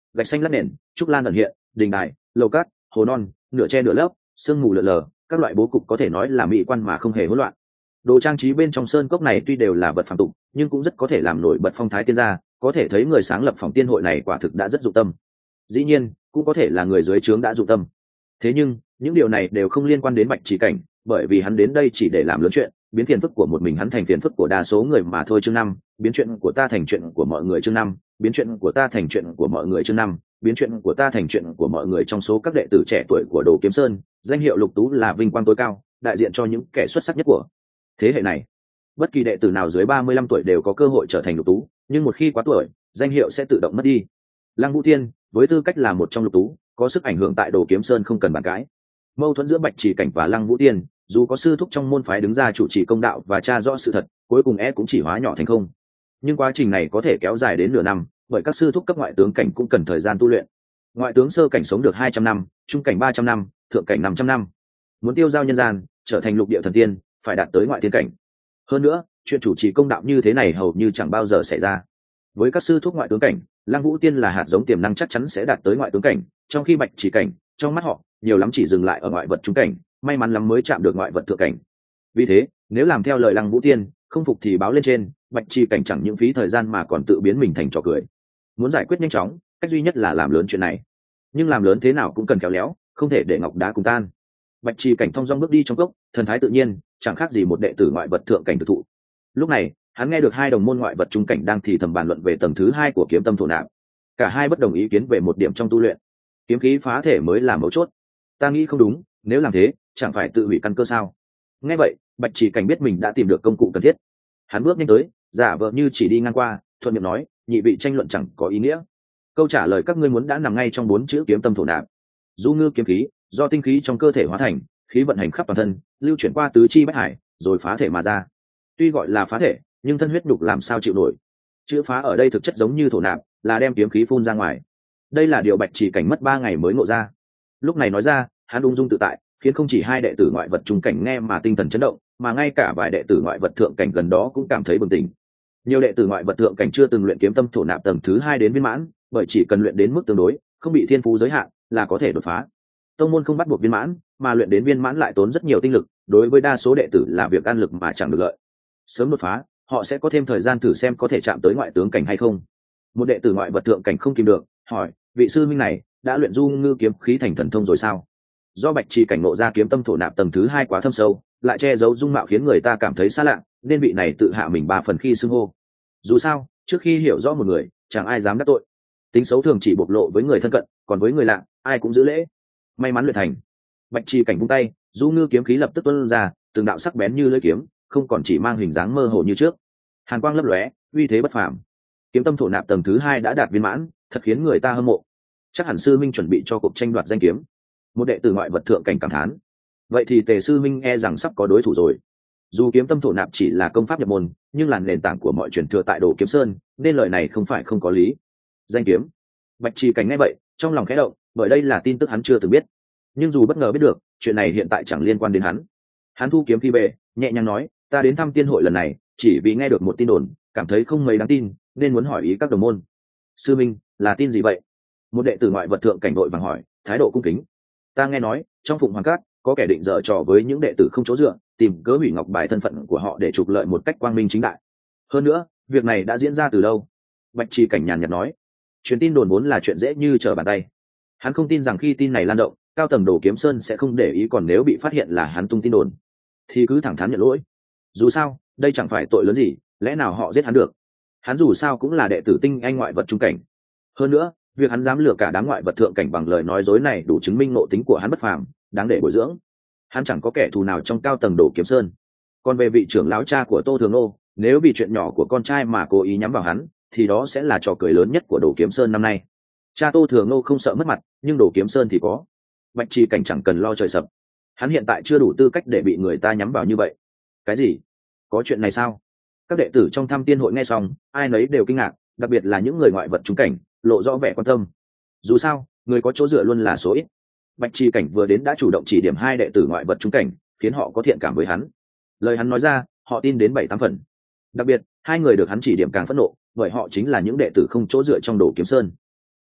gạch xanh lát nền, trúc lan ẩn hiện, đình đài, lầu cát, hồ non, nửa che nửa lấp, sương mù lờ lờ, các loại bố cục có thể nói là mỹ quan mà không hề hỗn loạn. Đồ trang trí bên trong sơn cốc này tuy đều là vật phàm tục, nhưng cũng rất có thể làm nổi bật phong thái tiên gia, có thể thấy người sáng lập phòng tiên hội này quả thực đã rất dụng tâm. Dĩ nhiên, cũng có thể là người dưới trướng đã dụng tâm. Thế nhưng, những điều này đều không liên quan đến Bạch Chỉ Cảnh, bởi vì hắn đến đây chỉ để làm lớn chuyện, biến phiền phức của một mình hắn thành phiền phức của đa số người mà thôi. Chương năm, biến chuyện của ta thành chuyện của mọi người. Chương năm, biến chuyện của ta thành chuyện của mọi người. Chương năm, biến chuyện của ta thành chuyện của mọi người. Trong số các đệ tử trẻ tuổi của Đồ Kiếm Sơn, danh hiệu Lục Tú là vinh quang tối cao, đại diện cho những kẻ xuất sắc nhất của thế hệ này. Bất kỳ đệ tử nào dưới ba mươi lăm tuổi đều có cơ hội trở thành Lục Tú, nhưng một khi quá tuổi, danh hiệu sẽ tự động mất đi. Lăng Vũ Tiên, với tư cách là một trong Lục Tú, có sức ảnh hưởng tại Đồ Kiếm Sơn không cần bàn cãi. Mâu thuẫn giữa Bạch Chỉ Cảnh và Lăng Vũ Tiên, dù có sư thúc trong môn phái đứng ra chủ trì công đạo và tra rõ sự thật, cuối cùng e cũng chỉ hóa nhỏ thành không. Nhưng quá trình này có thể kéo dài đến nửa năm, bởi các sư thúc cấp ngoại tướng cảnh cũng cần thời gian tu luyện. Ngoại tướng sơ cảnh sống được hai trăm năm, trung cảnh ba trăm năm, thượng cảnh năm trăm năm. Muốn tiêu giao nhân gian, trở thành lục địa thần tiên, phải đạt tới ngoại tiên cảnh. Hơn nữa, chuyện chủ trì công đạo như thế này hầu như chẳng bao giờ xảy ra. Với các sư thúc ngoại tướng cảnh, Lăng Vũ Tiên là hạt giống tiềm năng chắc chắn sẽ đạt tới ngoại tướng cảnh, trong khi Bạch Chỉ Cảnh, trong mắt họ, nhiều lắm chỉ dừng lại ở ngoại vật trung cảnh, may mắn lắm mới chạm được ngoại vật thượng cảnh. Vì thế, nếu làm theo lời Lăng Vũ Tiên, không phục thì báo lên trên, Bạch Chỉ Cảnh chẳng những phí thời gian mà còn tự biến mình thành trò cười. Muốn giải quyết nhanh chóng, cách duy nhất là làm lớn chuyện này. Nhưng làm lớn thế nào cũng cần khéo léo, không thể để ngọc đá cùng tan. Bạch Chỉ Cảnh thong dong bước đi trong cốc, thần thái tự nhiên, chẳng khác gì một đệ tử ngoại vật thượng cảnh thực thụ. Lúc này, hắn nghe được hai đồng môn ngoại vật trung cảnh đang thì thầm bàn luận về tầng thứ hai của kiếm tâm thổ nạp. Cả hai bất đồng ý kiến về một điểm trong tu luyện. Kiếm khí phá thể mới là mấu chốt. Ta nghĩ không đúng, nếu làm thế, chẳng phải tự hủy căn cơ sao? Nghe vậy, Bạch Chỉ Cảnh biết mình đã tìm được công cụ cần thiết. Hắn bước nhanh tới, giả vờ như chỉ đi ngang qua, thuận miệng nói, nhị vị tranh luận chẳng có ý nghĩa. Câu trả lời các ngươi muốn đã nằm ngay trong bốn chữ kiếm tâm thổ nạp. Du ngư kiếm khí, do tinh khí trong cơ thể hóa thành, khí vận hành khắp toàn thân, lưu chuyển qua tứ chi bách hải, rồi phá thể mà ra. Tuy gọi là phá thể, nhưng thân huyết đục làm sao chịu nổi. Chữ phá ở đây thực chất giống như thổ nạp, là đem kiếm khí phun ra ngoài. Đây là điều Bạch Chỉ Cảnh mất ba ngày mới ngộ ra. Lúc này nói ra, hắn ung dung tự tại, khiến không chỉ hai đệ tử ngoại vật trung cảnh nghe mà tinh thần chấn động, mà ngay cả vài đệ tử ngoại vật thượng cảnh gần đó cũng cảm thấy bừng tỉnh. Nhiều đệ tử ngoại vật thượng cảnh chưa từng luyện kiếm tâm thổ nạp tầng thứ hai đến viên mãn, bởi chỉ cần luyện đến mức tương đối, không bị thiên phú giới hạn, là có thể đột phá. Tông môn không bắt buộc viên mãn, mà luyện đến viên mãn lại tốn rất nhiều tinh lực, đối với đa số đệ tử là việc ăn lực mà chẳng được lợi. Sớm đột phá, họ sẽ có thêm thời gian thử xem có thể chạm tới ngoại tướng cảnh hay không. Một đệ tử ngoại vật thượng cảnh không kìm được, hỏi, vị sư minh này đã luyện du ngư kiếm khí thành thần thông rồi sao? Do Bạch Chỉ Cảnh ngộ ra kiếm tâm thổ nạp tầng thứ hai quá thâm sâu, lại che giấu dung mạo khiến người ta cảm thấy xa lạ, nên vị này tự hạ mình ba phần khi xưng hô. Dù sao, trước khi hiểu rõ một người, chẳng ai dám đắc tội. Tính xấu thường chỉ bộc lộ với người thân cận, còn với người lạ, ai cũng giữ lễ. May mắn luyện thành. Bạch Chỉ Cảnh vung tay, du ngư kiếm khí lập tức tuôn ra, từng đạo sắc bén như lưỡi kiếm, không còn chỉ mang hình dáng mơ hồ như trước. Hàn quang lấp lóe, uy thế bất phàm. Kiếm tâm thổ nạp tầng thứ hai đã đạt viên mãn, thật khiến người ta hâm mộ. Chắc hẳn sư minh chuẩn bị cho cuộc tranh đoạt danh kiếm. Một đệ tử ngoại vật thượng cảnh cảm thán. Vậy thì Tề sư minh e rằng sắp có đối thủ rồi. Dù kiếm tâm thổ nạp chỉ là công pháp nhập môn, nhưng là nền tảng của mọi truyền thừa tại Đồ Kiếm Sơn, nên lời này không phải không có lý. Danh kiếm. Bạch Chỉ Cảnh nghe vậy, trong lòng khẽ động, bởi đây là tin tức hắn chưa từng biết. Nhưng dù bất ngờ biết được, chuyện này hiện tại chẳng liên quan đến hắn. Hắn thu kiếm khi về, nhẹ nhàng nói, ta đến thăm tiên hội lần này, chỉ vì nghe được một tin đồn, cảm thấy không mấy đáng tin, nên muốn hỏi ý các đồng môn. Sư minh, là tin gì vậy? Một đệ tử ngoại vật thượng cảnh đội vàng hỏi, thái độ cung kính. Ta nghe nói, trong Phụng Hoàng Cát, có kẻ định dở trò với những đệ tử không chỗ dựa, tìm cớ hủy ngọc bài thân phận của họ để trục lợi một cách quang minh chính đại. Hơn nữa, việc này đã diễn ra từ lâu. Bạch Chỉ Cảnh nhàn nhạt nói, truyền tin đồn vốn là chuyện dễ như trở bàn tay. Hắn không tin rằng khi tin này lan rộng, cao tầng Đồ Kiếm Sơn sẽ không để ý, còn nếu bị phát hiện là hắn tung tin đồn, thì cứ thẳng thắn nhận lỗi. Dù sao, đây chẳng phải tội lớn gì, lẽ nào họ giết hắn được? Hắn dù sao cũng là đệ tử tinh anh ngoại vật trung cảnh. Hơn nữa, việc hắn dám lừa cả đám ngoại vật thượng cảnh bằng lời nói dối này đủ chứng minh ngộ tính của hắn bất phàm, đáng để bồi dưỡng. Hắn chẳng có kẻ thù nào trong cao tầng Đồ Kiếm Sơn. Còn về vị trưởng lão cha của Tô Thường Nô, nếu vì chuyện nhỏ của con trai mà cố ý nhắm vào hắn, thì đó sẽ là trò cười lớn nhất của Đồ Kiếm Sơn năm nay. Cha Tô Thường Nô không sợ mất mặt, nhưng Đồ Kiếm Sơn thì có. Bạch Chỉ Cảnh chẳng cần lo trời sập. Hắn hiện tại chưa đủ tư cách để bị người ta nhắm vào như vậy. Cái gì? Có chuyện này sao? Các đệ tử trong thăm tiên hội nghe xong, ai nấy đều kinh ngạc, đặc biệt là những người ngoại vật trúng cảnh, lộ rõ vẻ quan tâm. Dù sao, người có chỗ dựa luôn là số ít. Bạch Chỉ Cảnh vừa đến đã chủ động chỉ điểm hai đệ tử ngoại vật trúng cảnh, khiến họ có thiện cảm với hắn. Lời hắn nói ra, họ tin đến bảy tám phần. Đặc biệt, hai người được hắn chỉ điểm càng phẫn nộ, bởi họ chính là những đệ tử không chỗ dựa trong Đồ Kiếm Sơn.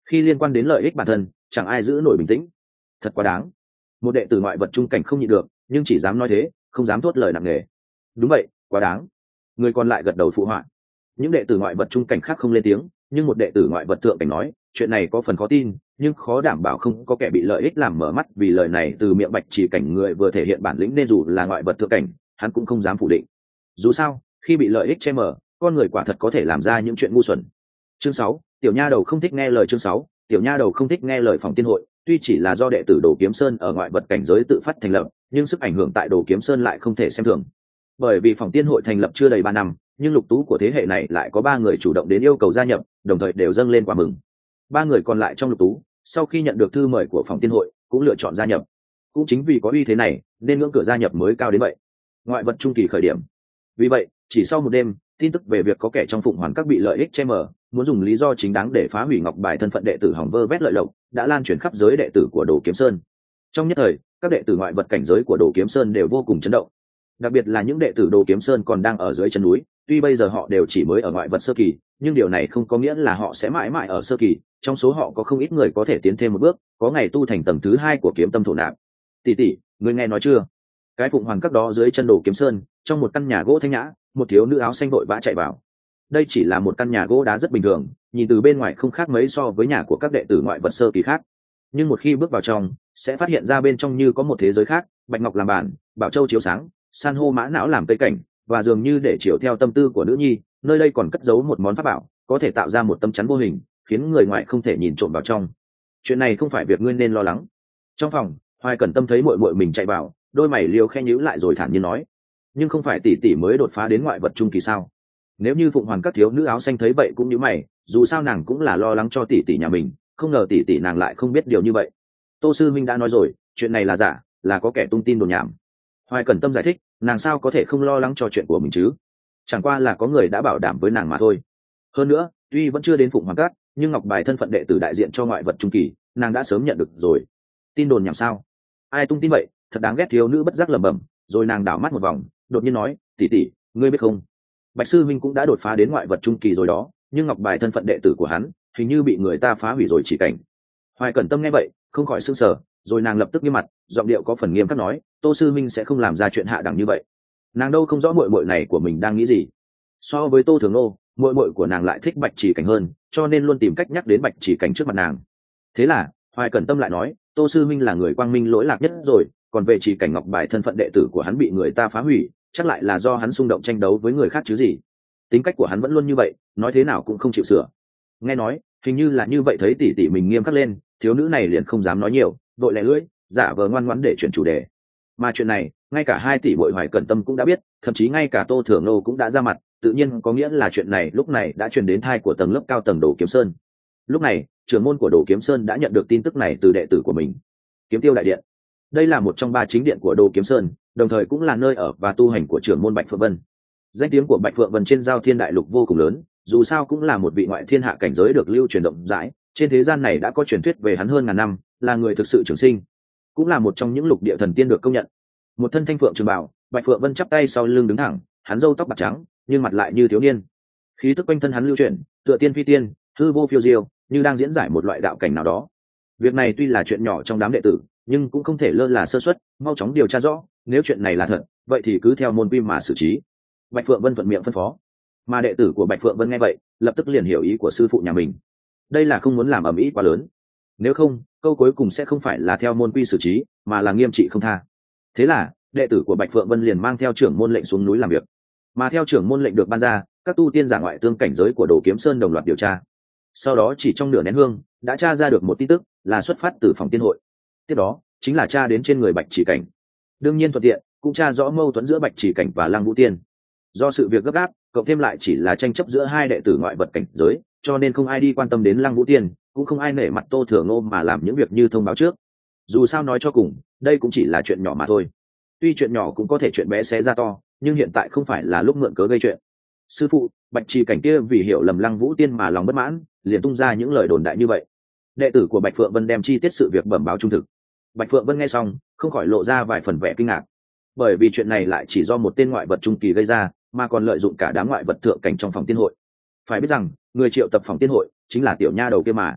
khi liên quan đến lợi ích bản thân chẳng ai giữ nổi bình tĩnh. Thật quá đáng. Một đệ tử ngoại vật trung cảnh không nhịn được, nhưng chỉ dám nói thế, không dám thốt lời nặng nề. Đúng vậy, quá đáng. Người còn lại gật đầu phụ họa. Những đệ tử ngoại vật trung cảnh khác không lên tiếng, nhưng một đệ tử ngoại vật thượng cảnh nói, chuyện này có phần khó tin, nhưng khó đảm bảo không có kẻ bị lợi ích làm mở mắt, vì lời này từ miệng bạch chỉ cảnh người vừa thể hiện bản lĩnh, nên dù là ngoại vật thượng cảnh hắn cũng không dám phủ định. Dù sao khi bị lợi ích che mờ, con người quả thật có thể làm ra những chuyện ngu xuẩn. Chương sáu, tiểu nha đầu không thích nghe lời. Chương sáu, tiểu nha đầu không thích nghe lời. Phòng tiên hội tuy chỉ là do đệ tử Đồ Kiếm Sơn ở ngoại vật cảnh giới tự phát thành lập, nhưng sức ảnh hưởng tại Đồ Kiếm Sơn lại không thể xem thường. Bởi vì phòng tiên hội thành lập chưa đầy ba năm, nhưng lục tú của thế hệ này lại có ba người chủ động đến yêu cầu gia nhập, đồng thời đều dâng lên quà mừng. Ba người còn lại trong lục tú sau khi nhận được thư mời của phòng tiên hội cũng lựa chọn gia nhập. Cũng chính vì có uy thế này nên ngưỡng cửa gia nhập mới cao đến vậy. Ngoại vật trung kỳ khởi điểm. Vì vậy chỉ sau một đêm, tin tức về việc có kẻ trong phụng hoàn các bị lợi ích che mờ, muốn dùng lý do chính đáng để phá hủy ngọc bài thân phận đệ tử hỏng vơ vét lợi lộc đã lan truyền khắp giới đệ tử của Đồ Kiếm Sơn. Trong nhất thời, các đệ tử ngoại vật cảnh giới của Đồ Kiếm Sơn đều vô cùng chấn động. Đặc biệt là những đệ tử Đồ Kiếm Sơn còn đang ở dưới chân núi, tuy bây giờ họ đều chỉ mới ở ngoại vật sơ kỳ, nhưng điều này không có nghĩa là họ sẽ mãi mãi ở sơ kỳ. Trong số họ có không ít người có thể tiến thêm một bước, có ngày tu thành tầng thứ hai của kiếm tâm thổ nạp. Tỷ tỷ, người nghe nói chưa? Cái phụng hoàng các đó dưới chân Đồ Kiếm Sơn, trong một căn nhà gỗ thanh nhã, một thiếu nữ áo xanh vội vã chạy vào. Đây chỉ là một căn nhà gỗ đá rất bình thường, nhìn từ bên ngoài không khác mấy so với nhà của các đệ tử ngoại vật sơ kỳ khác, nhưng một khi bước vào trong sẽ phát hiện ra bên trong như có một thế giới khác. Bạch ngọc làm bàn, bảo châu chiếu sáng, san hô mã não làm cây cảnh, và dường như để chiều theo tâm tư của nữ nhi, nơi đây còn cất giấu một món pháp bảo có thể tạo ra một tấm chắn vô hình, khiến người ngoài không thể nhìn trộm vào trong. Chuyện này không phải việc ngươi nên lo lắng. Trong phòng, Hoài Cẩn Tâm thấy muội muội mình chạy vào, đôi mày liều khe nhíu lại rồi thản nhiên nói, nhưng không phải tỷ tỷ mới đột phá đến ngoại vật trung kỳ sao? Nếu như phụng hoàn các thiếu nữ áo xanh thấy vậy cũng nhíu mày, dù sao nàng cũng là lo lắng cho tỷ tỷ nhà mình, không ngờ tỷ tỷ nàng lại không biết điều như vậy. Tô sư minh đã nói rồi, chuyện này là giả, là có kẻ tung tin đồn nhảm. Hoài Cẩn Tâm giải thích, nàng sao có thể không lo lắng cho chuyện của mình chứ? Chẳng qua là có người đã bảo đảm với nàng mà thôi. Hơn nữa, tuy vẫn chưa đến phụng hoàng các, nhưng ngọc bài thân phận đệ tử đại diện cho ngoại vật trung kỳ, nàng đã sớm nhận được rồi. Tin đồn nhảm sao? Ai tung tin vậy? Thật đáng ghét. Thiếu nữ bất giác lẩm bẩm, rồi nàng đảo mắt một vòng, đột nhiên nói, tỷ tỷ, ngươi biết không? Bạch sư minh cũng đã đột phá đến ngoại vật trung kỳ rồi đó, nhưng ngọc bài thân phận đệ tử của hắn hình như bị người ta phá hủy rồi chỉ cảnh. Hoài Cẩn Tâm nghe vậy không khỏi sững sờ, rồi nàng lập tức nghiêm mặt, giọng điệu có phần nghiêm khắc nói, Tô sư minh sẽ không làm ra chuyện hạ đẳng như vậy. Nàng đâu không rõ muội muội này của mình đang nghĩ gì. So với Tô Thường Nô, muội muội của nàng lại thích Bạch Chỉ Cảnh hơn, cho nên luôn tìm cách nhắc đến Bạch Chỉ Cảnh trước mặt nàng. Thế là Hoài Cẩn Tâm lại nói, Tô sư minh là người quang minh lỗi lạc nhất rồi, còn về Chỉ Cảnh ngọc bài thân phận đệ tử của hắn bị người ta phá hủy, chắc lại là do hắn xung động tranh đấu với người khác chứ gì. Tính cách của hắn vẫn luôn như vậy, nói thế nào cũng không chịu sửa. Nghe nói hình như là như vậy. Thấy tỷ tỷ mình nghiêm khắc lên, thiếu nữ này liền không dám nói nhiều, vội lẹ lưỡi, giả vờ ngoan ngoãn để chuyển chủ đề. Mà chuyện này ngay cả hai tỷ muội Hoài Cẩn Tâm cũng đã biết, thậm chí ngay cả Tô Thường Nô cũng đã ra mặt, tự nhiên có nghĩa là chuyện này lúc này đã truyền đến tai của tầng lớp cao tầng Đồ Kiếm Sơn. Lúc này trưởng môn của Đồ Kiếm Sơn đã nhận được tin tức này từ đệ tử của mình. Kiếm Tiêu đại điện, đây là một trong ba chính điện của Đồ Kiếm Sơn, đồng thời cũng là nơi ở và tu hành của trưởng môn Bạch Phượng Vân. Danh tiếng của Bạch Phượng Vân trên Giao Thiên Đại Lục vô cùng lớn, dù sao cũng là một vị ngoại thiên hạ cảnh giới được lưu truyền rộng rãi, trên thế gian này đã có truyền thuyết về hắn hơn ngàn năm, là người thực sự trường sinh, cũng là một trong những lục địa thần tiên được công nhận. Một thân thanh phượng trường bào, Bạch Phượng Vân chắp tay sau lưng đứng thẳng, hắn râu tóc bạc trắng, nhưng mặt lại như thiếu niên. Khí tức quanh thân hắn lưu chuyển, tựa tiên phi tiên, hư vô phiêu diêu, như đang diễn giải một loại đạo cảnh nào đó. Việc này tuy là chuyện nhỏ trong đám đệ tử, nhưng cũng không thể lơ là sơ suất, mau chóng điều tra rõ, nếu chuyện này là thật, vậy thì cứ theo môn quy mà xử trí. Bạch Phượng Vân thuận miệng phân phó. Mà đệ tử của Bạch Phượng Vân nghe vậy, lập tức liền hiểu ý của sư phụ nhà mình. Đây là không muốn làm ầm ĩ quá lớn. Nếu không, câu cuối cùng sẽ không phải là theo môn quy xử trí, mà là nghiêm trị không tha. Thế là đệ tử của Bạch Phượng Vân liền mang theo trưởng môn lệnh xuống núi làm việc. Mà theo trưởng môn lệnh được ban ra, các tu tiên giả ngoại tương cảnh giới của Đồ Kiếm Sơn đồng loạt điều tra. Sau đó chỉ trong nửa nén hương đã tra ra được một tin tức, là xuất phát từ phòng tiên hội. Tiếp đó chính là tra đến trên người Bạch Chỉ Cảnh. Đương nhiên thuận tiện cũng tra rõ mâu thuẫn giữa Bạch Chỉ Cảnh và Lăng Vũ Tiên. Do sự việc gấp gáp, cộng thêm lại chỉ là tranh chấp giữa hai đệ tử ngoại vật cảnh giới, cho nên không ai đi quan tâm đến Lăng Vũ Tiên, cũng không ai nể mặt Tô Thường Nô mà làm những việc như thông báo trước. Dù sao nói cho cùng, đây cũng chỉ là chuyện nhỏ mà thôi. Tuy chuyện nhỏ cũng có thể chuyện bé xé ra to, nhưng hiện tại không phải là lúc mượn cớ gây chuyện. Sư phụ, Bạch Chỉ Cảnh kia vì hiểu lầm Lăng Vũ Tiên mà lòng bất mãn, liền tung ra những lời đồn đại như vậy. Đệ tử của Bạch Phượng Vân đem chi tiết sự việc bẩm báo trung thực. Bạch Phượng Vân nghe xong, không khỏi lộ ra vài phần vẻ kinh ngạc, bởi vì chuyện này lại chỉ do một tên ngoại vật trung kỳ gây ra, mà còn lợi dụng cả đám ngoại vật thượng cảnh trong phòng tiên hội. Phải biết rằng người triệu tập phòng tiên hội chính là tiểu nha đầu kia mà.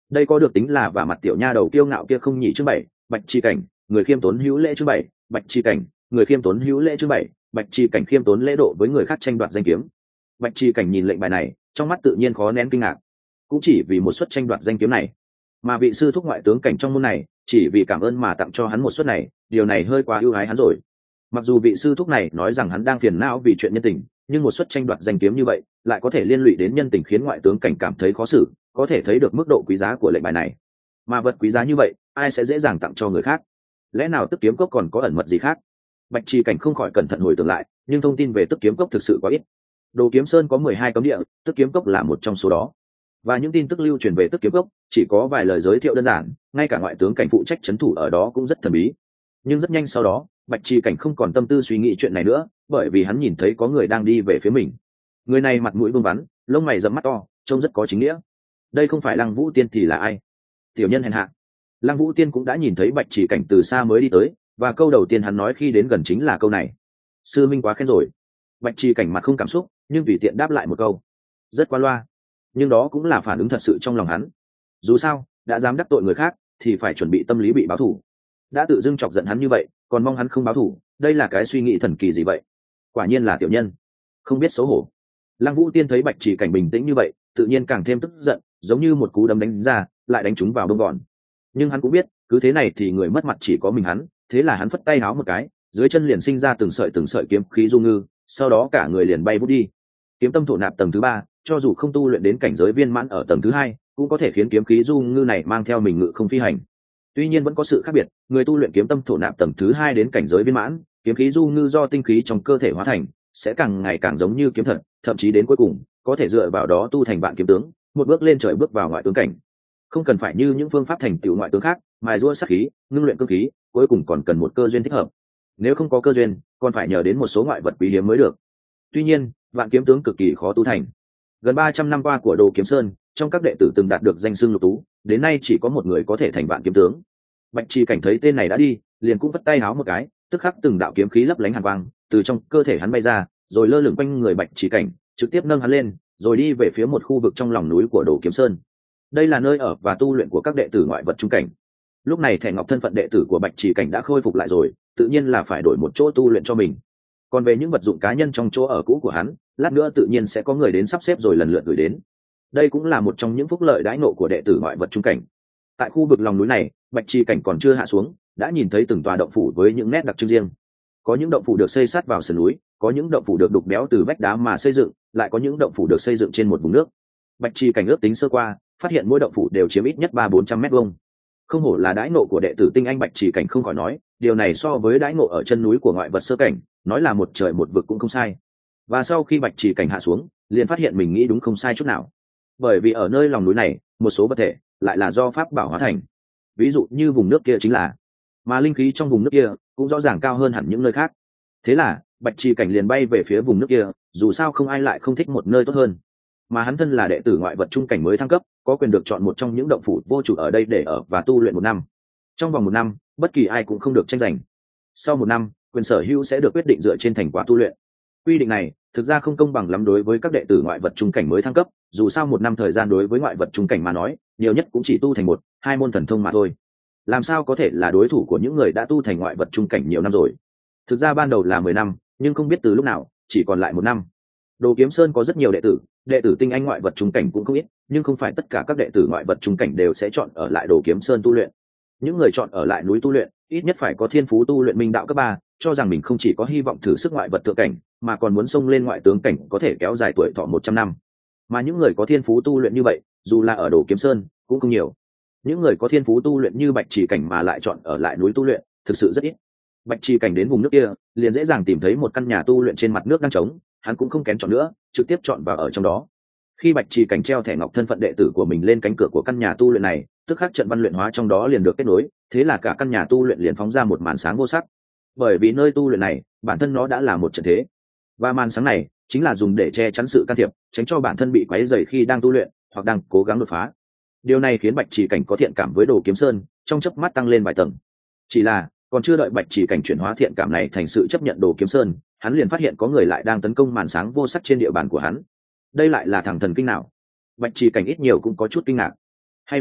đây có được tính là và mặt tiểu nha đầu kiêu ngạo kia không nhỉ? Chương bảy, Bạch Chi Cảnh, người khiêm tốn hữu lễ. Chương bảy, Bạch Chi Cảnh, người khiêm tốn hữu lễ. Chương bảy, Bạch Chi Cảnh khiêm tốn lễ độ với người khác tranh đoạt danh kiếm. Bạch Chi Cảnh nhìn lệnh bài này, trong mắt tự nhiên khó nén kinh ngạc, cũng chỉ vì một suất tranh đoạt danh kiếm này mà vị sư thúc ngoại tướng cảnh trong môn này chỉ vì cảm ơn mà tặng cho hắn một suất này, điều này hơi quá ưu ái hắn rồi. Mặc dù vị sư thúc này nói rằng hắn đang phiền não vì chuyện nhân tình, nhưng một suất tranh đoạt danh kiếm như vậy lại có thể liên lụy đến nhân tình, khiến ngoại tướng cảnh cảm thấy khó xử, có thể thấy được mức độ quý giá của lệnh bài này. Mà vật quý giá như vậy ai sẽ dễ dàng tặng cho người khác? Lẽ nào Tức Kiếm Cốc còn có ẩn mật gì khác? Bạch Chi Cảnh không khỏi cẩn thận hồi tưởng lại, nhưng thông tin về Tức Kiếm Cốc thực sự quá ít. Đồ Kiếm Sơn có mười hai cấm địa, Tức Kiếm Cốc là một trong số đó, và những tin tức lưu truyền về Tức Kiếm Cốc chỉ có vài lời giới thiệu đơn giản, ngay cả ngoại tướng cảnh phụ trách trấn thủ ở đó cũng rất thần bí. Nhưng rất nhanh sau đó, Bạch Chi Cảnh không còn tâm tư suy nghĩ chuyện này nữa, bởi vì hắn nhìn thấy có người đang đi về phía mình. Người này mặt mũi vương vắn, lông mày rậm mắt to, trông rất có chính nghĩa. Đây không phải Lăng Vũ Tiên thì là ai? Tiểu nhân hèn hạ. Lăng Vũ Tiên cũng đã nhìn thấy Bạch Chi Cảnh từ xa mới đi tới, và câu đầu tiên hắn nói khi đến gần chính là câu này: sư minh quá khen rồi. Bạch Chi Cảnh mặt không cảm xúc, nhưng tùy tiện đáp lại một câu rất qua loa, nhưng đó cũng là phản ứng thật sự trong lòng hắn. Dù sao đã dám đắc tội người khác thì phải chuẩn bị tâm lý bị báo thù. Đã tự dưng chọc giận hắn như vậy còn mong hắn không báo thù, đây là cái suy nghĩ thần kỳ gì vậy? Quả nhiên là tiểu nhân không biết xấu hổ. Lăng Vũ Tiên thấy Bạch Chỉ Cảnh bình tĩnh như vậy tự nhiên càng thêm tức giận, giống như một cú đấm đánh ra lại đánh trúng vào bông gòn. Nhưng hắn cũng biết cứ thế này thì người mất mặt chỉ có mình hắn, thế là hắn phất tay háo một cái, dưới chân liền sinh ra từng sợi từng sợi kiếm khí du ngư, sau đó cả người liền bay vút đi. Kiếm tâm thổ nạp tầng thứ ba, cho dù không tu luyện đến cảnh giới viên mãn ở tầng thứ hai cũng có thể khiến kiếm khí du ngư này mang theo mình ngự không phi hành. Tuy nhiên vẫn có sự khác biệt, người tu luyện kiếm tâm thổ nạp tầng thứ hai đến cảnh giới viên mãn, kiếm khí du ngư do tinh khí trong cơ thể hóa thành sẽ càng ngày càng giống như kiếm thật, thậm chí đến cuối cùng có thể dựa vào đó tu thành vạn kiếm tướng, một bước lên trời bước vào ngoại tướng cảnh. Không cần phải như những phương pháp thành tựu ngoại tướng khác mài giũa sát khí, ngưng luyện cương khí, cuối cùng còn cần một cơ duyên thích hợp. Nếu không có cơ duyên còn phải nhờ đến một số ngoại vật quý hiếm mới được. Tuy nhiên vạn kiếm tướng cực kỳ khó tu thành. Gần ba trăm năm qua của Đồ Kiếm Sơn, trong các đệ tử từng đạt được danh xưng lục tú, đến nay chỉ có một người có thể thành vạn kiếm tướng. Bạch Chi Cảnh thấy tên này đã đi, liền cũng vất tay háo một cái, tức khắc từng đạo kiếm khí lấp lánh hàn quang từ trong cơ thể hắn bay ra, rồi lơ lửng quanh người Bạch Chi Cảnh, trực tiếp nâng hắn lên, rồi đi về phía một khu vực trong lòng núi của Đồ Kiếm Sơn. Đây là nơi ở và tu luyện của các đệ tử ngoại vật trung cảnh. Lúc này thẻ ngọc thân phận đệ tử của Bạch Chi Cảnh đã khôi phục lại rồi, tự nhiên là phải đổi một chỗ tu luyện cho mình. Còn về những vật dụng cá nhân trong chỗ ở cũ của hắn, lát nữa tự nhiên sẽ có người đến sắp xếp rồi lần lượt gửi đến. Đây cũng là một trong những phúc lợi đãi ngộ của đệ tử ngoại vật trung cảnh. Tại khu vực lòng núi này, Bạch Chi Cảnh còn chưa hạ xuống, đã nhìn thấy từng tòa động phủ với những nét đặc trưng riêng. Có những động phủ được xây sát vào sườn núi, có những động phủ được đục béo từ vách đá mà xây dựng, lại có những động phủ được xây dựng trên một vùng nước. Bạch Chi Cảnh ước tính sơ qua, phát hiện mỗi động phủ đều chiếm ít nhất ba bốn trăm mét vuông. Không hổ là đãi ngộ của đệ tử tinh anh. Bạch Chi Cảnh không khỏi nói, điều này so với đãi ngộ ở chân núi của ngoại vật sơ cảnh, nói là một trời một vực cũng không sai. Và sau khi Bạch Chi Cảnh hạ xuống, liền phát hiện mình nghĩ đúng không sai chút nào. Bởi vì ở nơi lòng núi này, một số vật thể lại là do pháp bảo hóa thành. Ví dụ như vùng nước kia chính là, mà linh khí trong vùng nước kia cũng rõ ràng cao hơn hẳn những nơi khác. Thế là Bạch Chi Cảnh liền bay về phía vùng nước kia, dù sao không ai lại không thích một nơi tốt hơn. Mà hắn thân là đệ tử ngoại vật trung cảnh mới thăng cấp, có quyền được chọn một trong những động phủ vô chủ ở đây để ở và tu luyện một năm. Trong vòng một năm, bất kỳ ai cũng không được tranh giành. Sau một năm, quyền sở hữu sẽ được quyết định dựa trên thành quả tu luyện. Quy định này thực ra không công bằng lắm đối với các đệ tử ngoại vật trung cảnh mới thăng cấp, dù sao một năm thời gian đối với ngoại vật trung cảnh mà nói, nhiều nhất cũng chỉ tu thành một, hai môn thần thông mà thôi. Làm sao có thể là đối thủ của những người đã tu thành ngoại vật trung cảnh nhiều năm rồi? Thực ra ban đầu là mười năm, nhưng không biết từ lúc nào, chỉ còn lại một năm. Đồ Kiếm Sơn có rất nhiều đệ tử, đệ tử tinh anh ngoại vật trung cảnh cũng không ít, nhưng không phải tất cả các đệ tử ngoại vật trung cảnh đều sẽ chọn ở lại Đồ Kiếm Sơn tu luyện. Những người chọn ở lại núi tu luyện, ít nhất phải có thiên phú tu luyện minh đạo cấp ba, cho rằng mình không chỉ có hy vọng thử sức ngoại vật thượng cảnh, mà còn muốn xông lên ngoại tướng cảnh có thể kéo dài tuổi thọ một trăm năm. Mà những người có thiên phú tu luyện như vậy, dù là ở Đồ Kiếm Sơn, cũng không nhiều. Những người có thiên phú tu luyện như Bạch Chỉ Cảnh mà lại chọn ở lại núi tu luyện, thực sự rất ít. Bạch Chỉ Cảnh đến vùng nước kia, liền dễ dàng tìm thấy một căn nhà tu luyện trên mặt nước đang trống, hắn cũng không kén chọn nữa, trực tiếp chọn vào ở trong đó. Khi Bạch Chỉ Cảnh treo thẻ ngọc thân phận đệ tử của mình lên cánh cửa của căn nhà tu luyện này, tức khắc trận văn luyện hóa trong đó liền được kết nối, thế là cả căn nhà tu luyện liền phóng ra một màn sáng vô sắc. Bởi vì nơi tu luyện này, bản thân nó đã là một trận thế, và màn sáng này chính là dùng để che chắn sự can thiệp, tránh cho bản thân bị quấy rầy khi đang tu luyện hoặc đang cố gắng đột phá. Điều này khiến Bạch Chỉ Cảnh có thiện cảm với Đồ Kiếm Sơn, trong chớp mắt tăng lên vài tầng. Chỉ là, còn chưa đợi Bạch Chỉ Cảnh chuyển hóa thiện cảm này thành sự chấp nhận Đồ Kiếm Sơn, hắn liền phát hiện có người lại đang tấn công màn sáng vô sắc trên địa bàn của hắn. Đây lại là thằng thần kinh nào? Bạch Chỉ Cảnh ít nhiều cũng có chút kinh ngạc. Hay là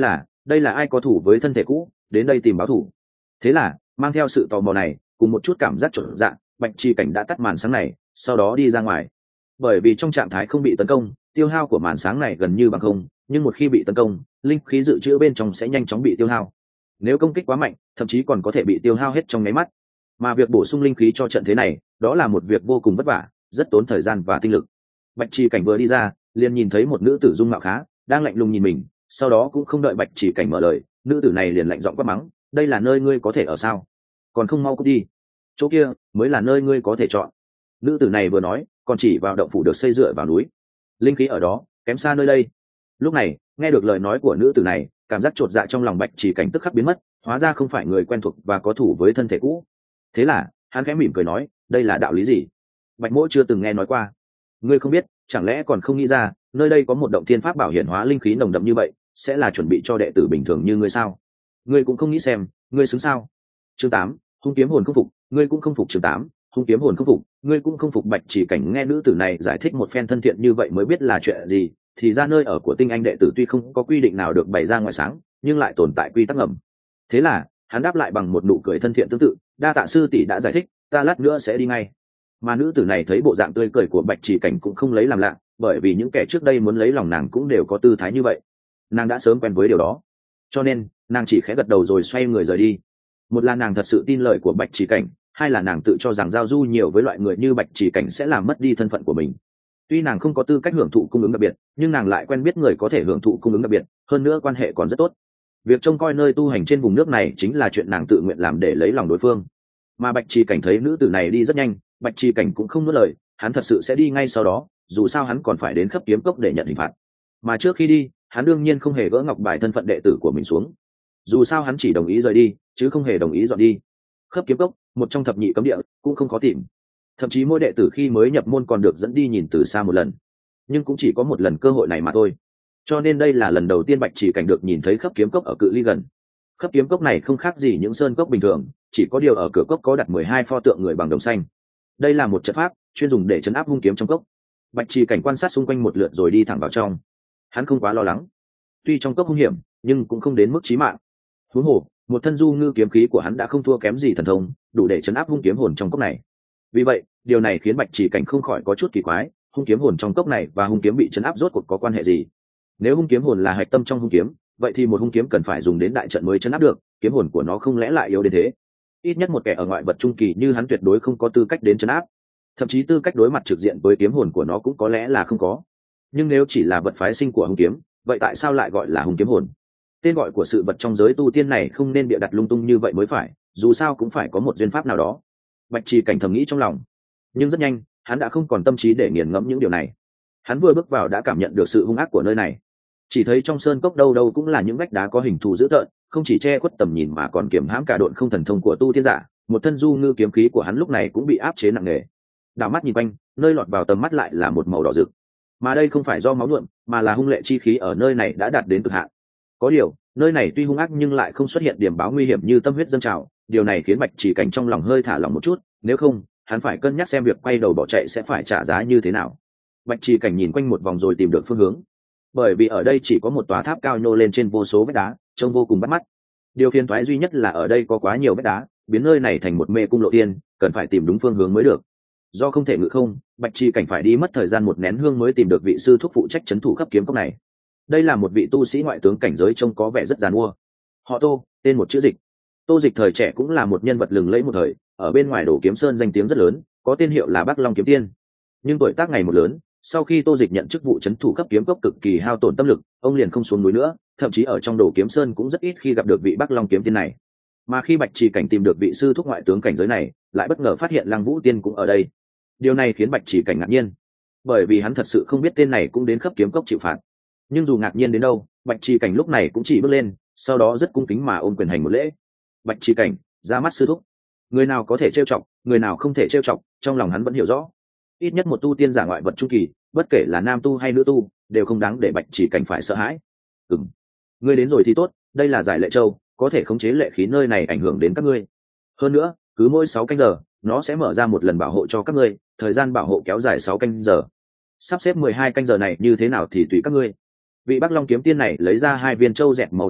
đây là ai có thủ với thân thể cũ đến đây tìm báo thủ. Thế là mang theo sự tò mò này cùng một chút cảm giác trộn dạ, Bạch Trì Cảnh đã tắt màn sáng này, sau đó đi ra ngoài. Bởi vì trong trạng thái không bị tấn công, tiêu hao của màn sáng này gần như bằng không, nhưng một khi bị tấn công, linh khí dự trữ bên trong sẽ nhanh chóng bị tiêu hao. Nếu công kích quá mạnh, thậm chí còn có thể bị tiêu hao hết trong nháy mắt. Mà việc bổ sung linh khí cho trận thế này, đó là một việc vô cùng vất vả, rất tốn thời gian và tinh lực. Bạch Trì Cảnh vừa đi ra, liền nhìn thấy một nữ tử dung mạo khá, đang lạnh lùng nhìn mình, sau đó cũng không đợi Bạch Trì Cảnh mở lời, nữ tử này liền lạnh giọng quát mắng, đây là nơi ngươi có thể ở sao? Còn không mau cút đi, chỗ kia mới là nơi ngươi có thể chọn. Nữ tử này vừa nói, còn chỉ vào động phủ được xây dựa vào núi, linh khí ở đó kém xa nơi đây. Lúc này nghe được lời nói của nữ tử này, cảm giác chột dạ trong lòng Bạch Trì Cảnh tức khắc biến mất, hóa ra không phải người quen thuộc và có thủ với thân thể cũ. Thế là hắn khẽ mỉm cười nói, đây là đạo lý gì? Bạch Mỗ chưa từng nghe nói qua. Ngươi không biết, chẳng lẽ còn không nghĩ ra nơi đây có một động thiên pháp bảo hiển hóa linh khí nồng đậm như vậy sẽ là chuẩn bị cho đệ tử bình thường như ngươi sao? Ngươi cũng không nghĩ xem ngươi xứng sao? Chương tám, hung kiếm hồn không phục, ngươi cũng không phục. Chương tám, hung kiếm hồn không phục, ngươi cũng không phục. Bạch Trì Cảnh nghe nữ tử này giải thích một phen thân thiện như vậy mới biết là chuyện gì, thì ra nơi ở của tinh anh đệ tử tuy không có quy định nào được bày ra ngoài sáng, nhưng lại tồn tại quy tắc ngầm. Thế là hắn đáp lại bằng một nụ cười thân thiện tương tự, đa tạ sư tỷ đã giải thích, ta lát nữa sẽ đi ngay. Mà nữ tử này thấy bộ dạng tươi cười của Bạch Trì Cảnh cũng không lấy làm lạ, bởi vì những kẻ trước đây muốn lấy lòng nàng cũng đều có tư thái như vậy, nàng đã sớm quen với điều đó, cho nên nàng chỉ khẽ gật đầu rồi xoay người rời đi. Một là nàng thật sự tin lời của Bạch Trì Cảnh, hai là nàng tự cho rằng giao du nhiều với loại người như Bạch Trì Cảnh sẽ làm mất đi thân phận của mình. Tuy nàng không có tư cách hưởng thụ cung ứng đặc biệt, nhưng nàng lại quen biết người có thể hưởng thụ cung ứng đặc biệt, hơn nữa quan hệ còn rất tốt. Việc trông coi nơi tu hành trên vùng nước này chính là chuyện nàng tự nguyện làm để lấy lòng đối phương. Mà Bạch Trì Cảnh thấy nữ tử này đi rất nhanh, Bạch Trì Cảnh cũng không nuốt lời, hắn thật sự sẽ đi ngay sau đó, dù sao hắn còn phải đến Khấp Kiếm Cốc để nhận hình phạt. Mà trước khi đi, hắn đương nhiên không hề gỡ ngọc bài thân phận đệ tử của mình xuống. Dù sao hắn chỉ đồng ý rời đi, chứ không hề đồng ý dọn đi. Khấp Kiếm Cốc, một trong thập nhị cấm địa, cũng không khó tìm. Thậm chí mỗi đệ tử khi mới nhập môn còn được dẫn đi nhìn từ xa một lần, nhưng cũng chỉ có một lần cơ hội này mà thôi. Cho nên đây là lần đầu tiên Bạch Trì Cảnh được nhìn thấy Khấp Kiếm Cốc ở cự ly gần. Khấp Kiếm Cốc này không khác gì những sơn cốc bình thường, chỉ có điều ở cửa cốc có đặt mười hai pho tượng người bằng đồng xanh. Đây là một trận pháp chuyên dùng để trấn áp hung kiếm trong cốc. Bạch Trì Cảnh quan sát xung quanh một lượt rồi đi thẳng vào trong. Hắn không quá lo lắng, tuy trong cốc hung hiểm nhưng cũng không đến mức chí mạng. Huống hồ một thân du ngư kiếm khí của hắn đã không thua kém gì thần thông, đủ để trấn áp hung kiếm hồn trong cốc này. Vì vậy điều này khiến Bạch Trì Cảnh không khỏi có chút kỳ quái, hung kiếm hồn trong cốc này và hung kiếm bị trấn áp rốt cuộc có quan hệ gì? Nếu hung kiếm hồn là hạch tâm trong hung kiếm, vậy thì một hung kiếm cần phải dùng đến đại trận mới trấn áp được, kiếm hồn của nó không lẽ lại yếu đến thế? Ít nhất một kẻ ở ngoại vật trung kỳ như hắn tuyệt đối không có tư cách đến trấn áp, thậm chí tư cách đối mặt trực diện với kiếm hồn của nó cũng có lẽ là không có. Nhưng nếu chỉ là vật phái sinh của hung kiếm, vậy tại sao lại gọi là hung kiếm hồn? Tên gọi của sự vật trong giới tu tiên này không nên bịa đặt lung tung như vậy mới phải, dù sao cũng phải có một duyên pháp nào đó. Bạch Trì Cảnh thầm nghĩ trong lòng, nhưng rất nhanh hắn đã không còn tâm trí để nghiền ngẫm những điều này. Hắn vừa bước vào đã cảm nhận được sự hung ác của nơi này. Chỉ thấy trong sơn cốc đâu đâu cũng là những vách đá có hình thù dữ tợn, không chỉ che khuất tầm nhìn mà còn kiềm hãm cả độn không thần thông của tu tiên giả. Một thân du ngư kiếm khí của hắn lúc này cũng bị áp chế nặng nề. Đảo mắt nhìn quanh, nơi lọt vào tầm mắt lại là một màu đỏ rực. Mà đây không phải do máu nhuộm, mà là hung lệ chi khí ở nơi này đã đạt đến cực hạn. Có điều nơi này tuy hung ác nhưng lại không xuất hiện điểm báo nguy hiểm như tâm huyết dâng trào. Điều này khiến Bạch Trì Cảnh trong lòng hơi thả lỏng một chút, nếu không hắn phải cân nhắc xem việc quay đầu bỏ chạy sẽ phải trả giá như thế nào. Bạch Trì Cảnh nhìn quanh một vòng rồi tìm được phương hướng, bởi vì ở đây chỉ có một tòa tháp cao nhô lên trên vô số vách đá, trông vô cùng bắt mắt. Điều phiền toái duy nhất là ở đây có quá nhiều vách đá, biến nơi này thành một mê cung lộ tiên, cần phải tìm đúng phương hướng mới được. Do không thể ngự không, Bạch Trì Cảnh phải đi mất thời gian một nén hương mới tìm được vị sư thúc phụ trách trấn thủ Khấp Kiếm Cốc này. Đây là một vị tu sĩ ngoại tướng cảnh giới trông có vẻ rất giàn mua. Họ Tô, tên một chữ Dịch. Tô Dịch thời trẻ cũng là một nhân vật lừng lẫy một thời, ở bên ngoài Đồ Kiếm Sơn danh tiếng rất lớn, có tên hiệu là Bắc Long Kiếm Tiên. Nhưng tuổi tác ngày một lớn, sau khi Tô Dịch nhận chức vụ trấn thủ Khấp Kiếm Cốc cực kỳ hao tổn tâm lực, ông liền không xuống núi nữa, thậm chí ở trong Đồ Kiếm Sơn cũng rất ít khi gặp được vị Bắc Long Kiếm Tiên này. Mà khi Bạch Trì Cảnh tìm được vị sư thúc ngoại tướng cảnh giới này, lại bất ngờ phát hiện Lăng Vũ Tiên cũng ở đây. Điều này khiến Bạch Trì Cảnh ngạc nhiên, bởi vì hắn thật sự không biết tên này cũng đến Khấp Kiếm Cốc chịu phạt. Nhưng dù ngạc nhiên đến đâu, Bạch Trì Cảnh lúc này cũng chỉ bước lên, sau đó rất cung kính mà ôm quyền hành một lễ. Bạch Trì Cảnh, ra mắt sư thúc. Người nào có thể trêu chọc, người nào không thể trêu chọc, trong lòng hắn vẫn hiểu rõ. Ít nhất một tu tiên giả ngoại vật trung kỳ, bất kể là nam tu hay nữ tu, đều không đáng để Bạch Trì Cảnh phải sợ hãi. Ừm, ngươi đến rồi thì tốt, đây là giải lệ châu, có thể khống chế lệ khí nơi này ảnh hưởng đến các ngươi. Hơn nữa, cứ mỗi sáu canh giờ, nó sẽ mở ra một lần bảo hộ cho các ngươi, thời gian bảo hộ kéo dài sáu canh giờ. Sắp xếp mười hai canh giờ này như thế nào thì tùy các ngươi. Vị Bắc Long Kiếm Tiên này lấy ra hai viên châu dẹt màu trắng bạc,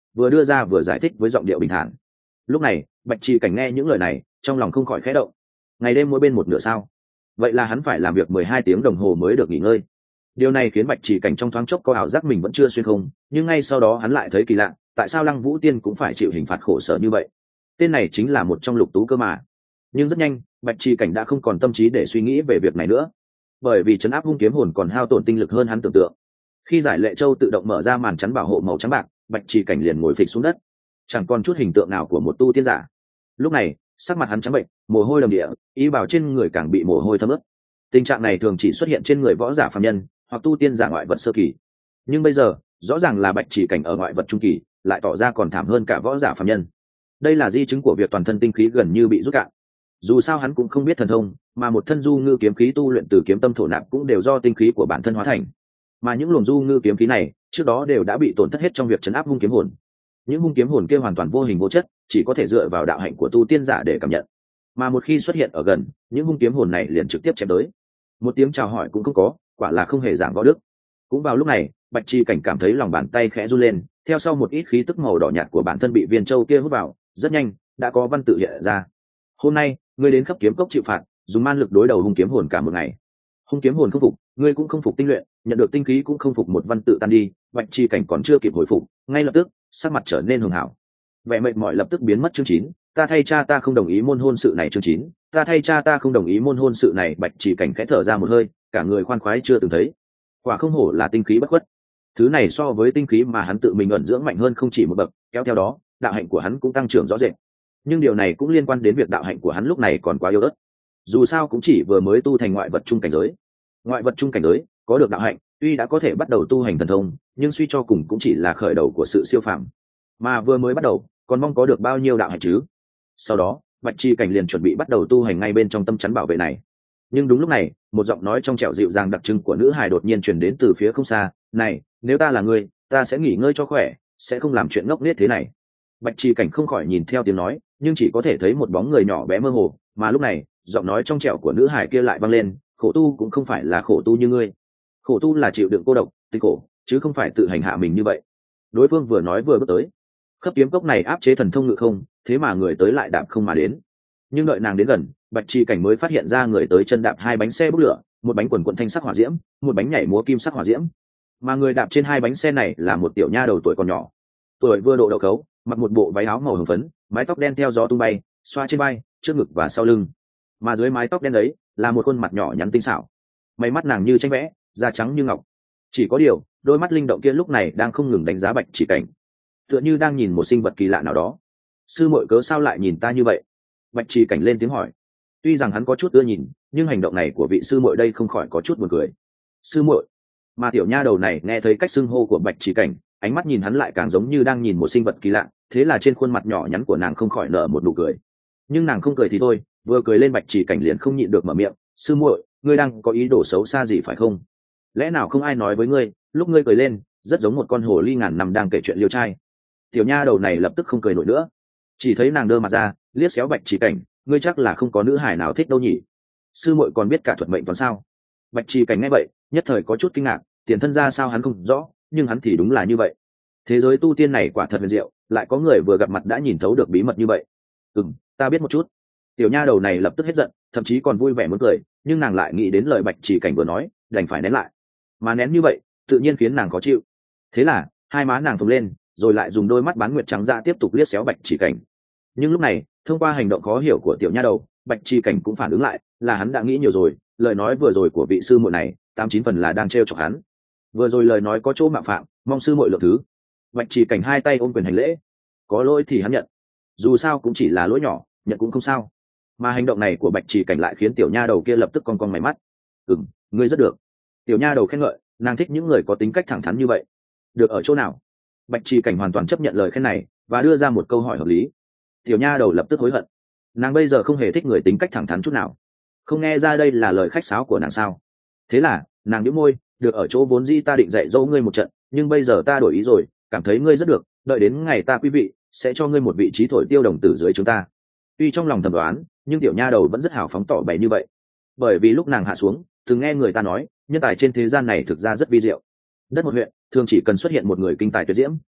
vừa đưa ra vừa giải thích với giọng điệu bình thản. Lúc này bạch trì cảnh nghe những lời này trong lòng không khỏi khẽ động. Ngày đêm mỗi bên một nửa sao? Vậy là hắn phải làm việc mười hai tiếng đồng hồ mới được nghỉ ngơi. Điều này khiến bạch trì cảnh trong thoáng chốc có ảo giác mình vẫn chưa xuyên không, nhưng ngay sau đó hắn lại thấy kỳ lạ, tại sao Lăng Vũ Tiên cũng phải chịu hình phạt khổ sở như vậy? Tên này chính là một trong lục tú cơ mà. Nhưng rất nhanh bạch trì cảnh đã không còn tâm trí để suy nghĩ về việc này nữa, bởi vì trấn áp hung kiếm hồn còn hao tổn tinh lực hơn hắn tưởng tượng. Khi giải lệ châu tự động mở ra màn chắn bảo hộ màu trắng bạc, bạch trì cảnh liền ngồi phịch xuống đất, chẳng còn chút hình tượng nào của một tu tiên giả. Lúc này sắc mặt hắn trắng bệnh, mồ hôi đầm địa, y bào trên người càng bị mồ hôi thấm ướt. Tình trạng này thường chỉ xuất hiện trên người võ giả phàm nhân hoặc tu tiên giả ngoại vật sơ kỳ, nhưng bây giờ rõ ràng là bạch trì cảnh ở ngoại vật trung kỳ lại tỏ ra còn thảm hơn cả võ giả phàm nhân. Đây là di chứng của việc toàn thân tinh khí gần như bị rút cạn. Dù sao hắn cũng không biết thần thông, mà một thân du ngư kiếm khí tu luyện từ kiếm tâm thổ nạp cũng đều do tinh khí của bản thân hóa thành, mà những luồng du ngư kiếm khí này trước đó đều đã bị tổn thất hết trong việc chấn áp hung kiếm hồn. Những hung kiếm hồn kia hoàn toàn vô hình vô chất, chỉ có thể dựa vào đạo hạnh của tu tiên giả để cảm nhận, mà một khi xuất hiện ở gần, những hung kiếm hồn này liền trực tiếp chém tới. Một tiếng chào hỏi cũng không có, quả là không hề giảng võ đức. Cũng vào lúc này bạch trì cảnh cảm thấy lòng bàn tay khẽ run lên, theo sau một ít khí tức màu đỏ nhạt của bản thân bị viên châu kia hút vào, rất nhanh đã có văn tự hiện ra. Hôm nay ngươi đến khắp kiếm cốc chịu phạt, dùng man lực đối đầu hung kiếm hồn cả một ngày. Hung kiếm hồn không phục, ngươi cũng không phục tinh luyện, nhận được tinh khí cũng không phục, một văn tự tan đi. Bạch trì cảnh còn chưa kịp hồi phục, ngay lập tức sắc mặt trở nên hường hảo, vẻ mệt mỏi lập tức biến mất. Chương chín, ta thay cha ta không đồng ý môn hôn sự này. Chương chín, ta thay cha ta không đồng ý môn hôn sự này. Bạch trì cảnh khẽ thở ra một hơi, cả người khoan khoái chưa từng thấy. Quả không hổ là tinh khí bất khuất, thứ này so với tinh khí mà hắn tự mình ẩn dưỡng mạnh hơn không chỉ một bậc, kéo theo đó đạo hạnh của hắn cũng tăng trưởng rõ rệt. Nhưng điều này cũng liên quan đến việc đạo hạnh của hắn lúc này còn quá yếu ớt, dù sao cũng chỉ vừa mới tu thành ngoại vật trung cảnh giới. Ngoại vật trung cảnh giới có được đạo hạnh, tuy đã có thể bắt đầu tu hành thần thông, nhưng suy cho cùng cũng chỉ là khởi đầu của sự siêu phàm, mà vừa mới bắt đầu còn mong có được bao nhiêu đạo hạnh chứ. Sau đó bạch trì cảnh liền chuẩn bị bắt đầu tu hành ngay bên trong tâm chắn bảo vệ này. Nhưng đúng lúc này một giọng nói trong trẻo dịu dàng đặc trưng của nữ hài đột nhiên truyền đến từ phía không xa. Này, nếu ta là ngươi, ta sẽ nghỉ ngơi cho khỏe, sẽ không làm chuyện ngốc nghếch thế này. Bạch trì cảnh không khỏi nhìn theo tiếng nói, nhưng chỉ có thể thấy một bóng người nhỏ bé mơ hồ, mà lúc này giọng nói trong trẻo của nữ hài kia lại vang lên. Khổ tu cũng không phải là khổ tu như ngươi, khổ tu là chịu đựng cô độc tịch khổ, chứ không phải tự hành hạ mình như vậy. Đối phương vừa nói vừa bước tới. Khắp kiếm cốc này áp chế thần thông ngự không, thế mà người tới lại đạp không mà đến. Nhưng đợi nàng đến gần, bạch trì cảnh mới phát hiện ra người tới chân đạp hai bánh xe bốc lửa, một bánh quần quận thanh sắc hỏa diễm, một bánh nhảy múa kim sắc hỏa diễm. Mà người đạp trên hai bánh xe này là một tiểu nha đầu tuổi còn nhỏ, tuổi vừa độ đậu khấu, mặc một bộ váy áo màu hồng phấn, mái tóc đen theo gió tung bay, xoa trên vai, trước ngực và sau lưng. Mà dưới mái tóc đen đấy là một khuôn mặt nhỏ nhắn tinh xảo, mày mắt nàng như tranh vẽ, da trắng như ngọc. Chỉ có điều đôi mắt linh động kia lúc này đang không ngừng đánh giá bạch trì cảnh, tựa như đang nhìn một sinh vật kỳ lạ nào đó. Sư muội cớ sao lại nhìn ta như vậy? Bạch trì cảnh lên tiếng hỏi. Tuy rằng hắn có chút ưa nhìn, nhưng hành động này của vị sư muội đây không khỏi có chút buồn cười. Sư muội? Mà tiểu nha đầu này nghe thấy cách xưng hô của bạch trì cảnh, ánh mắt nhìn hắn lại càng giống như đang nhìn một sinh vật kỳ lạ, thế là trên khuôn mặt nhỏ nhắn của nàng không khỏi nở một nụ cười. Nhưng nàng không cười thì thôi, vừa cười lên bạch trì cảnh liền không nhịn được mở miệng. Sư muội, ngươi đang có ý đồ xấu xa gì phải không? Lẽ nào không ai nói với ngươi, lúc ngươi cười lên rất giống một con hồ ly ngàn năm đang kể chuyện liêu trai? Tiểu nha đầu này lập tức không cười nổi nữa, chỉ thấy nàng đơ mặt ra liếc xéo bạch trì cảnh. Ngươi chắc là không có nữ hải nào thích đâu nhỉ? Sư muội còn biết cả thuật mệnh toán sao? Bạch trì cảnh nghe vậy nhất thời có chút kinh ngạc, tiền thân ra sao hắn không rõ, nhưng hắn thì đúng là như vậy. Thế giới tu tiên này quả thật huyền diệu, lại có người vừa gặp mặt đã nhìn thấu được bí mật như vậy. Ừ, ta biết một chút. Tiểu nha đầu này lập tức hết giận, thậm chí còn vui vẻ muốn cười, nhưng nàng lại nghĩ đến lời bạch trì cảnh vừa nói, đành phải nén lại. Mà nén như vậy tự nhiên khiến nàng khó chịu, thế là hai má nàng phồng lên, rồi lại dùng đôi mắt bán nguyệt trắng ra tiếp tục liếc xéo bạch trì cảnh. Nhưng lúc này thông qua hành động khó hiểu của tiểu nha đầu, bạch trì cảnh cũng phản ứng lại là hắn đã nghĩ nhiều rồi. Lời nói vừa rồi của vị sư muội này tám chín phần là đang trêu chọc hắn. Vừa rồi lời nói có chỗ mạo phạm, mong sư muội lượng thứ. Bạch trì cảnh hai tay ôm quyền hành lễ. Có lỗi thì hắn nhận, dù sao cũng chỉ là lỗi nhỏ, nhận cũng không sao. Mà hành động này của bạch trì cảnh lại khiến tiểu nha đầu kia lập tức cong cong mày mắt. Ừm, ngươi rất được. Tiểu nha đầu khen ngợi, nàng thích những người có tính cách thẳng thắn như vậy. Được ở chỗ nào? Bạch trì cảnh hoàn toàn chấp nhận lời khen này và đưa ra một câu hỏi hợp lý. Tiểu nha đầu lập tức hối hận, nàng bây giờ không hề thích người tính cách thẳng thắn chút nào. Không nghe ra đây là lời khách sáo của nàng sao? Thế là nàng nhíu môi, được ở chỗ vốn dĩ ta định dạy dỗ ngươi một trận, nhưng bây giờ ta đổi ý rồi, cảm thấy ngươi rất được, đợi đến ngày ta quý vị sẽ cho ngươi một vị trí thổi tiêu đồng tử dưới chúng ta. Tuy trong lòng thầm đoán, nhưng tiểu nha đầu vẫn rất hào phóng tỏ bày như vậy, bởi vì lúc nàng hạ xuống từng nghe người ta nói nhân tài trên thế gian này thực ra rất vi diệu. Đất một huyện thường chỉ cần xuất hiện một người kinh tài tuyệt diễm,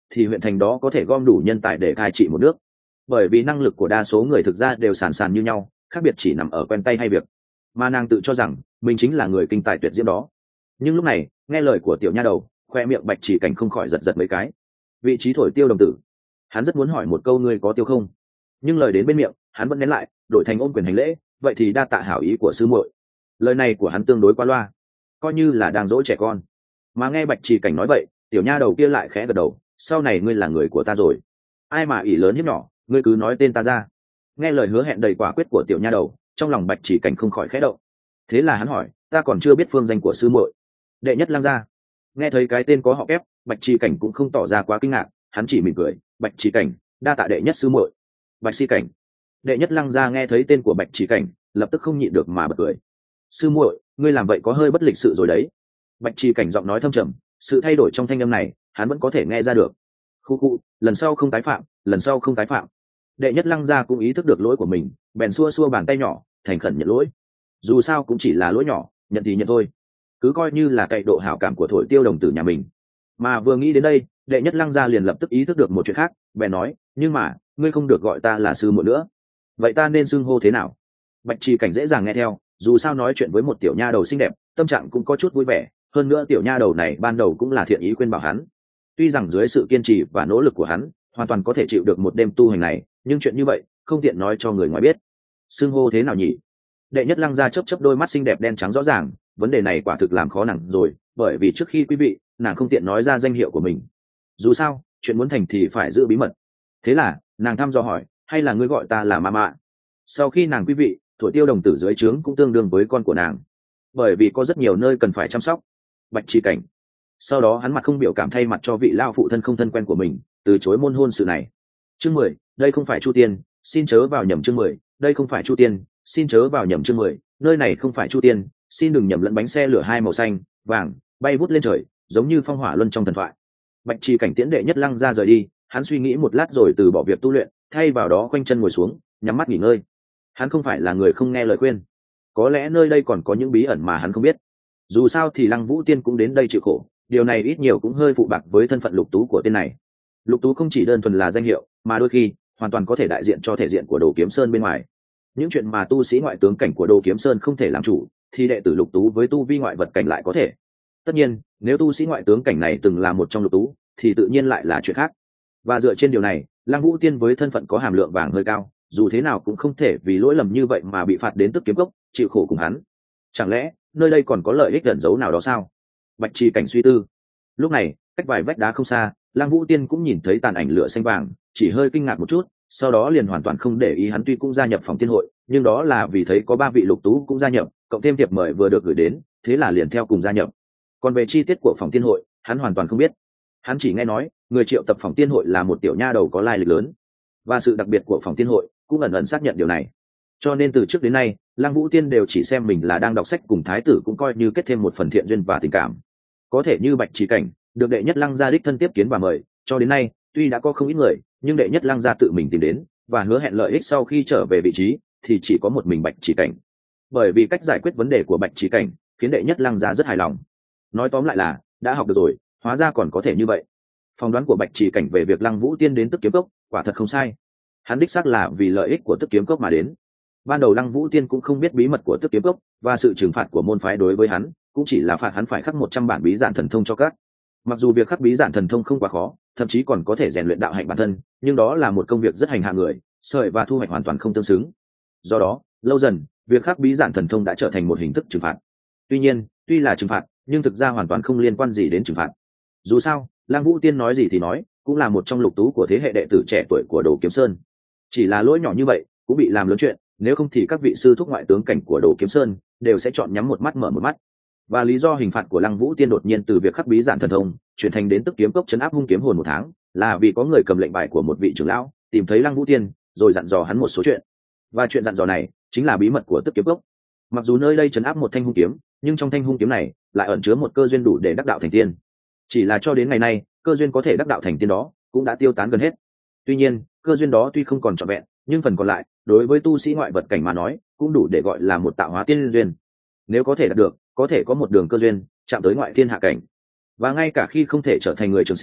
thì huyện thành đó có thể gom đủ nhân tài để cai trị một nước. Bởi vì năng lực của đa số người thực ra đều sàn sàn như nhau, khác biệt chỉ nằm ở quen tay hay việc. Mà nàng tự cho rằng mình chính là người kinh tài tuyệt diễm đó. Nhưng lúc này nghe lời của tiểu nha đầu, khoe miệng Bạch Chỉ Cảnh không khỏi giật giật mấy cái. Vị trí thổi tiêu đồng tử, hắn rất muốn hỏi một câu ngươi có tiêu không, nhưng lời đến bên miệng hắn vẫn nén lại, đổi thành ôm quyền hành lễ, vậy thì đa tạ hảo ý của sư muội. Lời này của hắn tương đối qua loa, coi như là đang dỗ trẻ con. Mà nghe Bạch Chỉ Cảnh nói vậy, tiểu nha đầu kia lại khẽ gật đầu, sau này ngươi là người của ta rồi, ai mà ỷ lớn hiếp nhỏ, ngươi cứ nói tên ta ra. Nghe lời hứa hẹn đầy quả quyết của tiểu nha đầu, trong lòng Bạch Chỉ Cảnh không khỏi khẽ động. Thế là hắn hỏi, ta còn chưa biết phương danh của sư muội. Đệ Nhất Lăng Gia. Nghe thấy cái tên có họ kép, Bạch Chỉ Cảnh cũng không tỏ ra quá kinh ngạc, hắn chỉ mỉm cười, Bạch Chỉ Cảnh, đa tạ đệ nhất sư muội. Bạch Sĩ Cảnh. Đệ Nhất Lăng Gia nghe thấy tên của Bạch Chỉ Cảnh, lập tức không nhịn được mà bật cười. Sư muội, ngươi làm vậy có hơi bất lịch sự rồi đấy. Bạch Chỉ Cảnh giọng nói thâm trầm, sự thay đổi trong thanh âm này hắn vẫn có thể nghe ra được. Khu khu, lần sau không tái phạm, lần sau không tái phạm. Đệ Nhất Lăng Gia cũng ý thức được lỗi của mình, bèn xua xua bàn tay nhỏ, thành khẩn nhận lỗi. Dù sao cũng chỉ là lỗi nhỏ, nhận thì nhận thôi, cứ coi như là cậy độ hảo cảm của thổi tiêu đồng tử nhà mình. Mà vừa nghĩ đến đây, Đệ Nhất Lăng Gia liền lập tức ý thức được một chuyện khác, bèn nói, nhưng mà ngươi không được gọi ta là sư muội nữa, vậy ta nên xưng hô thế nào? Bạch Chỉ Cảnh dễ dàng nghe theo, dù sao nói chuyện với một tiểu nha đầu xinh đẹp, tâm trạng cũng có chút vui vẻ. Hơn nữa tiểu nha đầu này ban đầu cũng là thiện ý khuyên bảo hắn, tuy rằng dưới sự kiên trì và nỗ lực của hắn hoàn toàn có thể chịu được một đêm tu hành này, nhưng chuyện như vậy không tiện nói cho người ngoài biết. Xưng hô thế nào nhỉ? Đệ Nhất Lăng Gia chớp chớp đôi mắt xinh đẹp đen trắng rõ ràng, vấn đề này quả thực làm khó nàng rồi, bởi vì trước khi quý vị nàng không tiện nói ra danh hiệu của mình, dù sao chuyện muốn thành thì phải giữ bí mật. Thế là nàng thăm dò hỏi, hay là ngươi gọi ta là mama? Sau khi nàng quý vị, thổi tiêu đồng tử dưới trướng cũng tương đương với con của nàng, bởi vì có rất nhiều nơi cần phải chăm sóc. Bạch Chỉ Cảnh. Sau đó hắn mặt không biểu cảm thay mặt cho vị lao phụ thân không thân quen của mình, từ chối môn hôn sự này. Chương mười, đây không phải Chu Tiên, xin chớ vào nhầm. Chương mười, đây không phải Chu Tiên, xin chớ vào nhầm. Chương mười, nơi này không phải Chu Tiên, xin đừng nhầm lẫn bánh xe lửa hai màu xanh, vàng, bay vút lên trời, giống như phong hỏa luân trong thần thoại. Bạch Chỉ Cảnh tiễn Đệ Nhất Lăng Gia rời đi, hắn suy nghĩ một lát rồi từ bỏ việc tu luyện, thay vào đó khoanh chân ngồi xuống, nhắm mắt nghỉ ngơi. Hắn không phải là người không nghe lời khuyên, có lẽ nơi đây còn có những bí ẩn mà hắn không biết. Dù sao thì Lăng Vũ Tiên cũng đến đây chịu khổ, điều này ít nhiều cũng hơi phụ bạc với thân phận Lục Tú của tên này. Lục Tú không chỉ đơn thuần là danh hiệu, mà đôi khi hoàn toàn có thể đại diện cho thể diện của Đồ Kiếm Sơn bên ngoài. Những chuyện mà tu sĩ ngoại tướng cảnh của Đồ Kiếm Sơn không thể làm chủ, thì đệ tử Lục Tú với tu vi ngoại vật cảnh lại có thể. Tất nhiên, nếu tu sĩ ngoại tướng cảnh này từng là một trong Lục Tú, thì tự nhiên lại là chuyện khác. Và dựa trên điều này, Lăng Vũ Tiên với thân phận có hàm lượng vàng hơi cao, dù thế nào cũng không thể vì lỗi lầm như vậy mà bị phạt đến tức kiếm gốc, chịu khổ cùng hắn. Chẳng lẽ nơi đây còn có lợi ích ẩn giấu nào đó sao? Bạch Chỉ Cảnh suy tư. Lúc này, cách vài vách đá không xa, Lăng Vũ Tiên cũng nhìn thấy tàn ảnh lửa xanh vàng, chỉ hơi kinh ngạc một chút, sau đó liền hoàn toàn không để ý hắn. Tuy cũng gia nhập phòng tiên hội, nhưng đó là vì thấy có ba vị Lục Tú cũng gia nhập, cộng thêm thiệp mời vừa được gửi đến, thế là liền theo cùng gia nhập. Còn về chi tiết của phòng tiên hội, hắn hoàn toàn không biết. Hắn chỉ nghe nói, người triệu tập phòng tiên hội là một tiểu nha đầu có lai lịch lớn, và sự đặc biệt của phòng tiên hội cũng ẩn ẩn xác nhận điều này. Cho nên từ trước đến nay, Lăng Vũ Tiên đều chỉ xem mình là đang đọc sách cùng thái tử, cũng coi như kết thêm một phần thiện duyên và tình cảm. Có thể như Bạch Chỉ Cảnh được Đệ Nhất Lăng Gia đích thân tiếp kiến và mời, cho đến nay tuy đã có không ít người, nhưng Đệ Nhất Lăng Gia tự mình tìm đến và hứa hẹn lợi ích sau khi trở về vị trí thì chỉ có một mình Bạch Chỉ Cảnh. Bởi vì cách giải quyết vấn đề của Bạch Chỉ Cảnh khiến Đệ Nhất Lăng Gia rất hài lòng. Nói tóm lại là đã học được rồi, hóa ra còn có thể như vậy. Phỏng đoán của Bạch Chỉ Cảnh về việc Lăng Vũ Tiên đến Tức Kiếm Cốc quả thật không sai, hắn đích xác là vì lợi ích của Tức Kiếm Cốc mà đến. Ban đầu Lăng Vũ Tiên cũng không biết bí mật của Tức Kiếm Cốc, và sự trừng phạt của môn phái đối với hắn cũng chỉ là phạt hắn phải khắc một trăm bản bí giản thần thông cho các. Mặc dù việc khắc bí giản thần thông không quá khó, thậm chí còn có thể rèn luyện đạo hạnh bản thân, nhưng đó là một công việc rất hành hạ người, sợi và thu hoạch hoàn toàn không tương xứng. Do đó, lâu dần, việc khắc bí giản thần thông đã trở thành một hình thức trừng phạt. Tuy nhiên, tuy là trừng phạt, nhưng thực ra hoàn toàn không liên quan gì đến trừng phạt. Dù sao, Lăng Vũ Tiên nói gì thì nói, cũng là một trong Lục Tú của thế hệ đệ tử trẻ tuổi của Đồ Kiếm Sơn. Chỉ là lỗi nhỏ như vậy cũng bị làm lớn chuyện, nếu không thì các vị sư thúc ngoại tướng cảnh của Đồ Kiếm Sơn đều sẽ chọn nhắm một mắt mở một mắt. Và lý do hình phạt của Lăng Vũ Tiên đột nhiên từ việc khắc bí giản thần thông chuyển thành đến Tức Kiếm Cốc trấn áp hung kiếm hồn một tháng, là vì có người cầm lệnh bài của một vị trưởng lão tìm thấy Lăng Vũ Tiên, rồi dặn dò hắn một số chuyện. Và chuyện dặn dò này chính là bí mật của Tức Kiếm Cốc. Mặc dù nơi đây trấn áp một thanh hung kiếm, nhưng trong thanh hung kiếm này lại ẩn chứa một cơ duyên đủ để đắc đạo thành tiên. Chỉ là cho đến ngày nay, cơ duyên có thể đắc đạo thành tiên đó cũng đã tiêu tán gần hết. Tuy nhiên, cơ duyên đó tuy không còn trọn vẹn, nhưng phần còn lại đối với tu sĩ ngoại vật cảnh mà nói cũng đủ để gọi là một tạo hóa tiên duyên. Nếu có thể đạt được, có thể có một đường cơ duyên chạm tới ngoại thiên hạ cảnh. Và ngay cả khi không thể trở thành người trường sinh,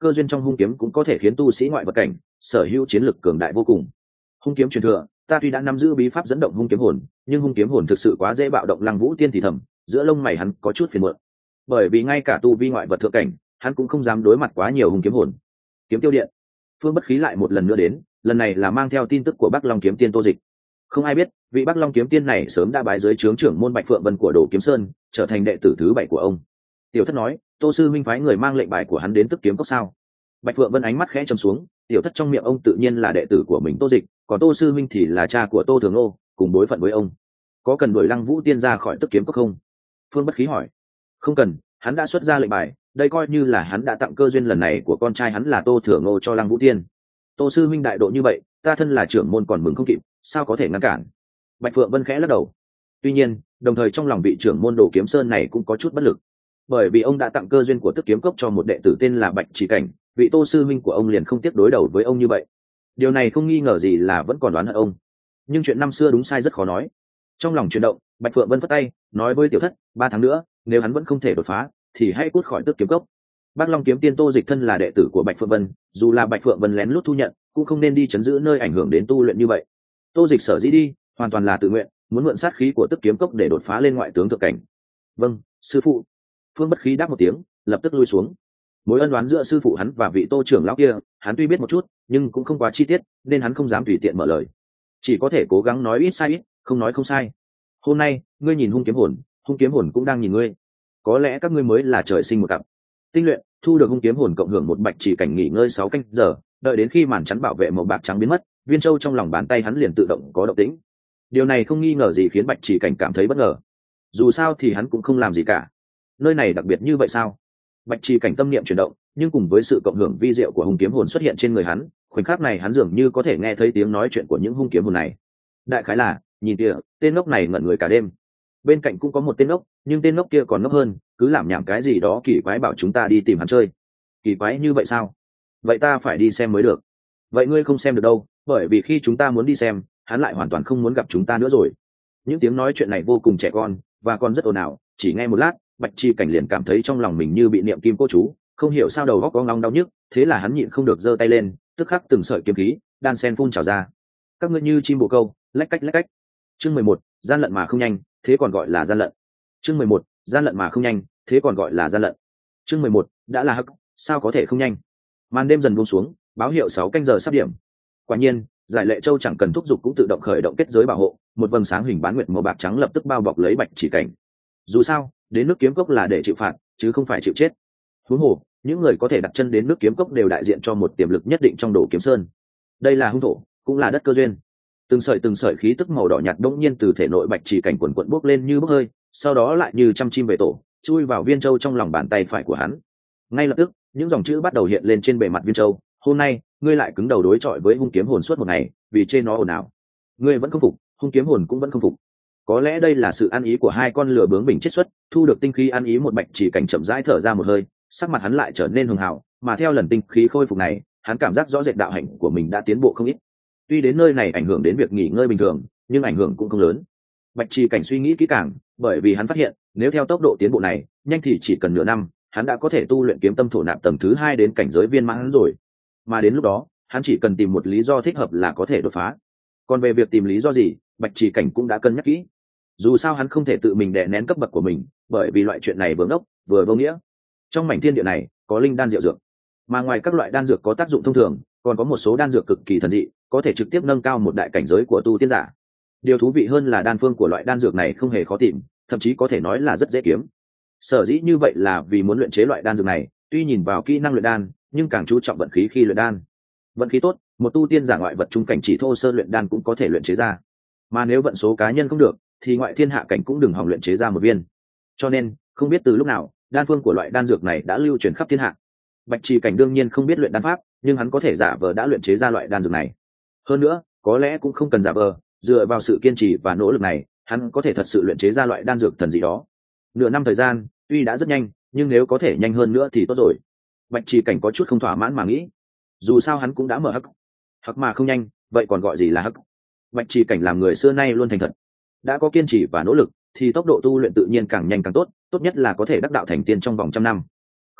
cơ duyên trong hung kiếm cũng có thể khiến tu sĩ ngoại vật cảnh sở hữu chiến lực cường đại vô cùng. Hung kiếm truyền thừa, ta tuy đã nắm giữ bí pháp dẫn động hung kiếm hồn, nhưng hung kiếm hồn thực sự quá dễ bạo động. Lăng Vũ Tiên thì thầm, giữa lông mày hắn có chút phiền muộn, bởi vì ngay cả tu vi ngoại vật thượng cảnh hắn cũng không dám đối mặt quá nhiều hung kiếm hồn. Kiếm tiêu điện, Phương Bất Khí lại một lần nữa đến, lần này là mang theo tin tức của Bắc Long kiếm tiên Tô Dịch. Không ai biết, vị Bắc Long kiếm tiên này sớm đã bái dưới trướng trưởng môn Bạch Phượng Vân của Đồ Kiếm Sơn, trở thành đệ tử thứ bảy của ông. Tiểu thất nói, Tô sư minh phái người mang lệnh bài của hắn đến Tức Kiếm Cốc sao? Bạch Phượng Vân ánh mắt khẽ trầm xuống, tiểu thất trong miệng ông tự nhiên là đệ tử của mình Tô Dịch, còn Tô sư minh thì là cha của Tô Thường Nô, cùng đối phận với ông. Có cần đuổi Lăng Vũ Tiên ra khỏi Tức Kiếm Cốc không? Phương Bất Khí hỏi. Không cần, hắn đã xuất ra lệnh bài, đây coi như là hắn đã tặng cơ duyên lần này của con trai hắn là Tô Thường Nô cho Lăng Vũ Tiên. Tô sư minh đại độ như vậy, ta thân là trưởng môn còn mừng không kịp, sao có thể ngăn cản? Bạch Phượng Vân khẽ lắc đầu. Tuy nhiên, đồng thời trong lòng vị trưởng môn Đồ Kiếm Sơn này cũng có chút bất lực, bởi vì ông đã tặng cơ duyên của Tức Kiếm Cốc cho một đệ tử tên là Bạch Chỉ Cảnh, vị Tô sư minh của ông liền không tiếp đối đầu với ông như vậy. Điều này không nghi ngờ gì là vẫn còn đoán hận ông, nhưng chuyện năm xưa đúng sai rất khó nói. Trong lòng chuyển động, Bạch Phượng Vân phất tay nói với tiểu thất, ba tháng nữa nếu hắn vẫn không thể đột phá thì hãy cút khỏi Tức Kiếm Cốc. Bắc Long kiếm tiên Tô Dịch thân là đệ tử của Bạch Phượng Vân, dù là Bạch Phượng Vân lén lút thu nhận cũng không nên đi chấn giữ nơi ảnh hưởng đến tu luyện như vậy. Tô Dịch sở dĩ đi hoàn toàn là tự nguyện, muốn mượn sát khí của Tức Kiếm Cốc để đột phá lên ngoại tướng thượng cảnh. Vâng, sư phụ. Phương Bất Khí đáp một tiếng, lập tức lui xuống. Mối ân oán giữa sư phụ hắn và vị Tô trưởng lão kia hắn tuy biết một chút, nhưng cũng không quá chi tiết, nên hắn không dám tùy tiện mở lời, chỉ có thể cố gắng nói ít sai ít, không nói không sai. Hôm nay ngươi nhìn hung kiếm hồn, hung kiếm hồn cũng đang nhìn ngươi, có lẽ các ngươi mới là trời sinh một cặp. Tinh luyện, thu được hung kiếm hồn cộng hưởng một Bạch Chỉ Cảnh nghỉ ngơi sáu canh giờ, đợi đến khi màn chắn bảo vệ màu bạc trắng biến mất, viên châu trong lòng bàn tay hắn liền tự động có động tĩnh. Điều này không nghi ngờ gì khiến Bạch Chỉ Cảnh cảm thấy bất ngờ. Dù sao thì hắn cũng không làm gì cả, nơi này đặc biệt như vậy sao? Bạch Chỉ Cảnh tâm niệm chuyển động, nhưng cùng với sự cộng hưởng vi diệu của hung kiếm hồn xuất hiện trên người hắn, khoảnh khắc này hắn dường như có thể nghe thấy tiếng nói chuyện của những hung kiếm hồn này. Đại khái là, nhìn kìa, tên ngốc này ngẩn người cả đêm. Bên cạnh cũng có một tên ngốc, nhưng tên ngốc kia còn ngốc hơn, cứ làm nhảm cái gì đó kỳ quái bảo chúng ta đi tìm hắn chơi. Kỳ quái như vậy sao? Vậy ta phải đi xem mới được. Vậy ngươi không xem được đâu, bởi vì khi chúng ta muốn đi xem, hắn lại hoàn toàn không muốn gặp chúng ta nữa rồi. Những tiếng nói chuyện này vô cùng trẻ con và còn rất ồn ào, chỉ nghe một lát, Bạch Chỉ Cảnh liền cảm thấy trong lòng mình như bị niệm kim cô chú, không hiểu sao đầu óc có ngong đau nhức, thế là hắn nhịn không được giơ tay lên, tức khắc từng sợi kiếm khí đan sen phun trào ra. Các ngươi như chim bồ câu, lách cách lách cách. Chương mười một, gian lận mà không nhanh, thế còn gọi là gian lận. Chương mười một, gian lận mà không nhanh, thế còn gọi là gian lận. Chương mười một, đã là hắc, sao có thể không nhanh. Màn đêm dần buông xuống, báo hiệu sáu canh giờ sắp điểm. Quả nhiên, Giải Lệ Châu chẳng cần thúc giục cũng tự động khởi động kết giới bảo hộ, một vầng sáng hình bán nguyệt màu bạc trắng lập tức bao bọc lấy Bạch Chỉ Cảnh. Dù sao, đến nước kiếm cốc là để chịu phạt, chứ không phải chịu chết. Huống hồ, những người có thể đặt chân đến nước kiếm cốc đều đại diện cho một tiềm lực nhất định trong Đồ Kiếm Sơn. Đây là hung thổ, cũng là đất cơ duyên. Từng sợi từng sợi khí tức màu đỏ nhạt đột nhiên từ thể nội Bạch Chỉ Cảnh quần quần bốc lên như bốc hơi, sau đó lại như trăm chim về tổ, chui vào viên châu trong lòng bàn tay phải của hắn. Ngay lập tức, những dòng chữ bắt đầu hiện lên trên bề mặt viên châu. Hôm nay, ngươi lại cứng đầu đối chọi với hung kiếm hồn suốt một ngày, vì trên nó ồn ào. Ngươi vẫn không phục, hung kiếm hồn cũng vẫn không phục. Có lẽ đây là sự ăn ý của hai con lửa bướng bỉnh chiết xuất, thu được tinh khí ăn ý một Bạch Chỉ Cảnh chậm rãi thở ra một hơi, sắc mặt hắn lại trở nên hường hào, mà theo lần tinh khí khôi phục này, hắn cảm giác rõ rệt đạo hạnh của mình đã tiến bộ không ít. Tuy đến nơi này ảnh hưởng đến việc nghỉ ngơi bình thường, nhưng ảnh hưởng cũng không lớn. Bạch Chỉ Cảnh suy nghĩ kỹ càng, bởi vì hắn phát hiện, nếu theo tốc độ tiến bộ này, nhanh thì chỉ cần nửa năm, hắn đã có thể tu luyện kiếm tâm thổ nạp tầng thứ hai đến cảnh giới viên mãn rồi. Mà đến lúc đó, hắn chỉ cần tìm một lý do thích hợp là có thể đột phá. Còn về việc tìm lý do gì, Bạch Chỉ Cảnh cũng đã cân nhắc kỹ. Dù sao hắn không thể tự mình đè nén cấp bậc của mình, bởi vì loại chuyện này vừa ngốc, vừa vô nghĩa. Trong mảnh thiên địa này, có linh đan diệu dược, mà ngoài các loại đan dược có tác dụng thông thường, còn có một số đan dược cực kỳ thần dị, có thể trực tiếp nâng cao một đại cảnh giới của tu tiên giả. Điều thú vị hơn là đan phương của loại đan dược này không hề khó tìm, thậm chí có thể nói là rất dễ kiếm. Sở dĩ như vậy là vì muốn luyện chế loại đan dược này, tuy nhìn vào kỹ năng luyện đan, nhưng càng chú trọng vận khí khi luyện đan. Vận khí tốt, một tu tiên giả ngoại vật trung cảnh chỉ thô sơ luyện đan cũng có thể luyện chế ra. Mà nếu vận số cá nhân không được, thì ngoại thiên hạ cảnh cũng đừng hòng luyện chế ra một viên. Cho nên, không biết từ lúc nào, đan phương của loại đan dược này đã lưu truyền khắp thiên hạ. Bạch Chỉ Cảnh đương nhiên không biết luyện đan pháp, nhưng hắn có thể giả vờ đã luyện chế ra loại đan dược này. Hơn nữa, có lẽ cũng không cần giả vờ, dựa vào sự kiên trì và nỗ lực này, hắn có thể thật sự luyện chế ra loại đan dược thần dị đó. Nửa năm thời gian, tuy đã rất nhanh, nhưng nếu có thể nhanh hơn nữa thì tốt rồi. Bạch Chỉ Cảnh có chút không thỏa mãn mà nghĩ. Dù sao hắn cũng đã mở hắc, hắc mà không nhanh, vậy còn gọi gì là hắc? Bạch Chỉ Cảnh làm người xưa nay luôn thành thật, đã có kiên trì và nỗ lực, thì tốc độ tu luyện tự nhiên càng nhanh càng tốt, tốt nhất là có thể đắc đạo thành tiên trong vòng trăm năm.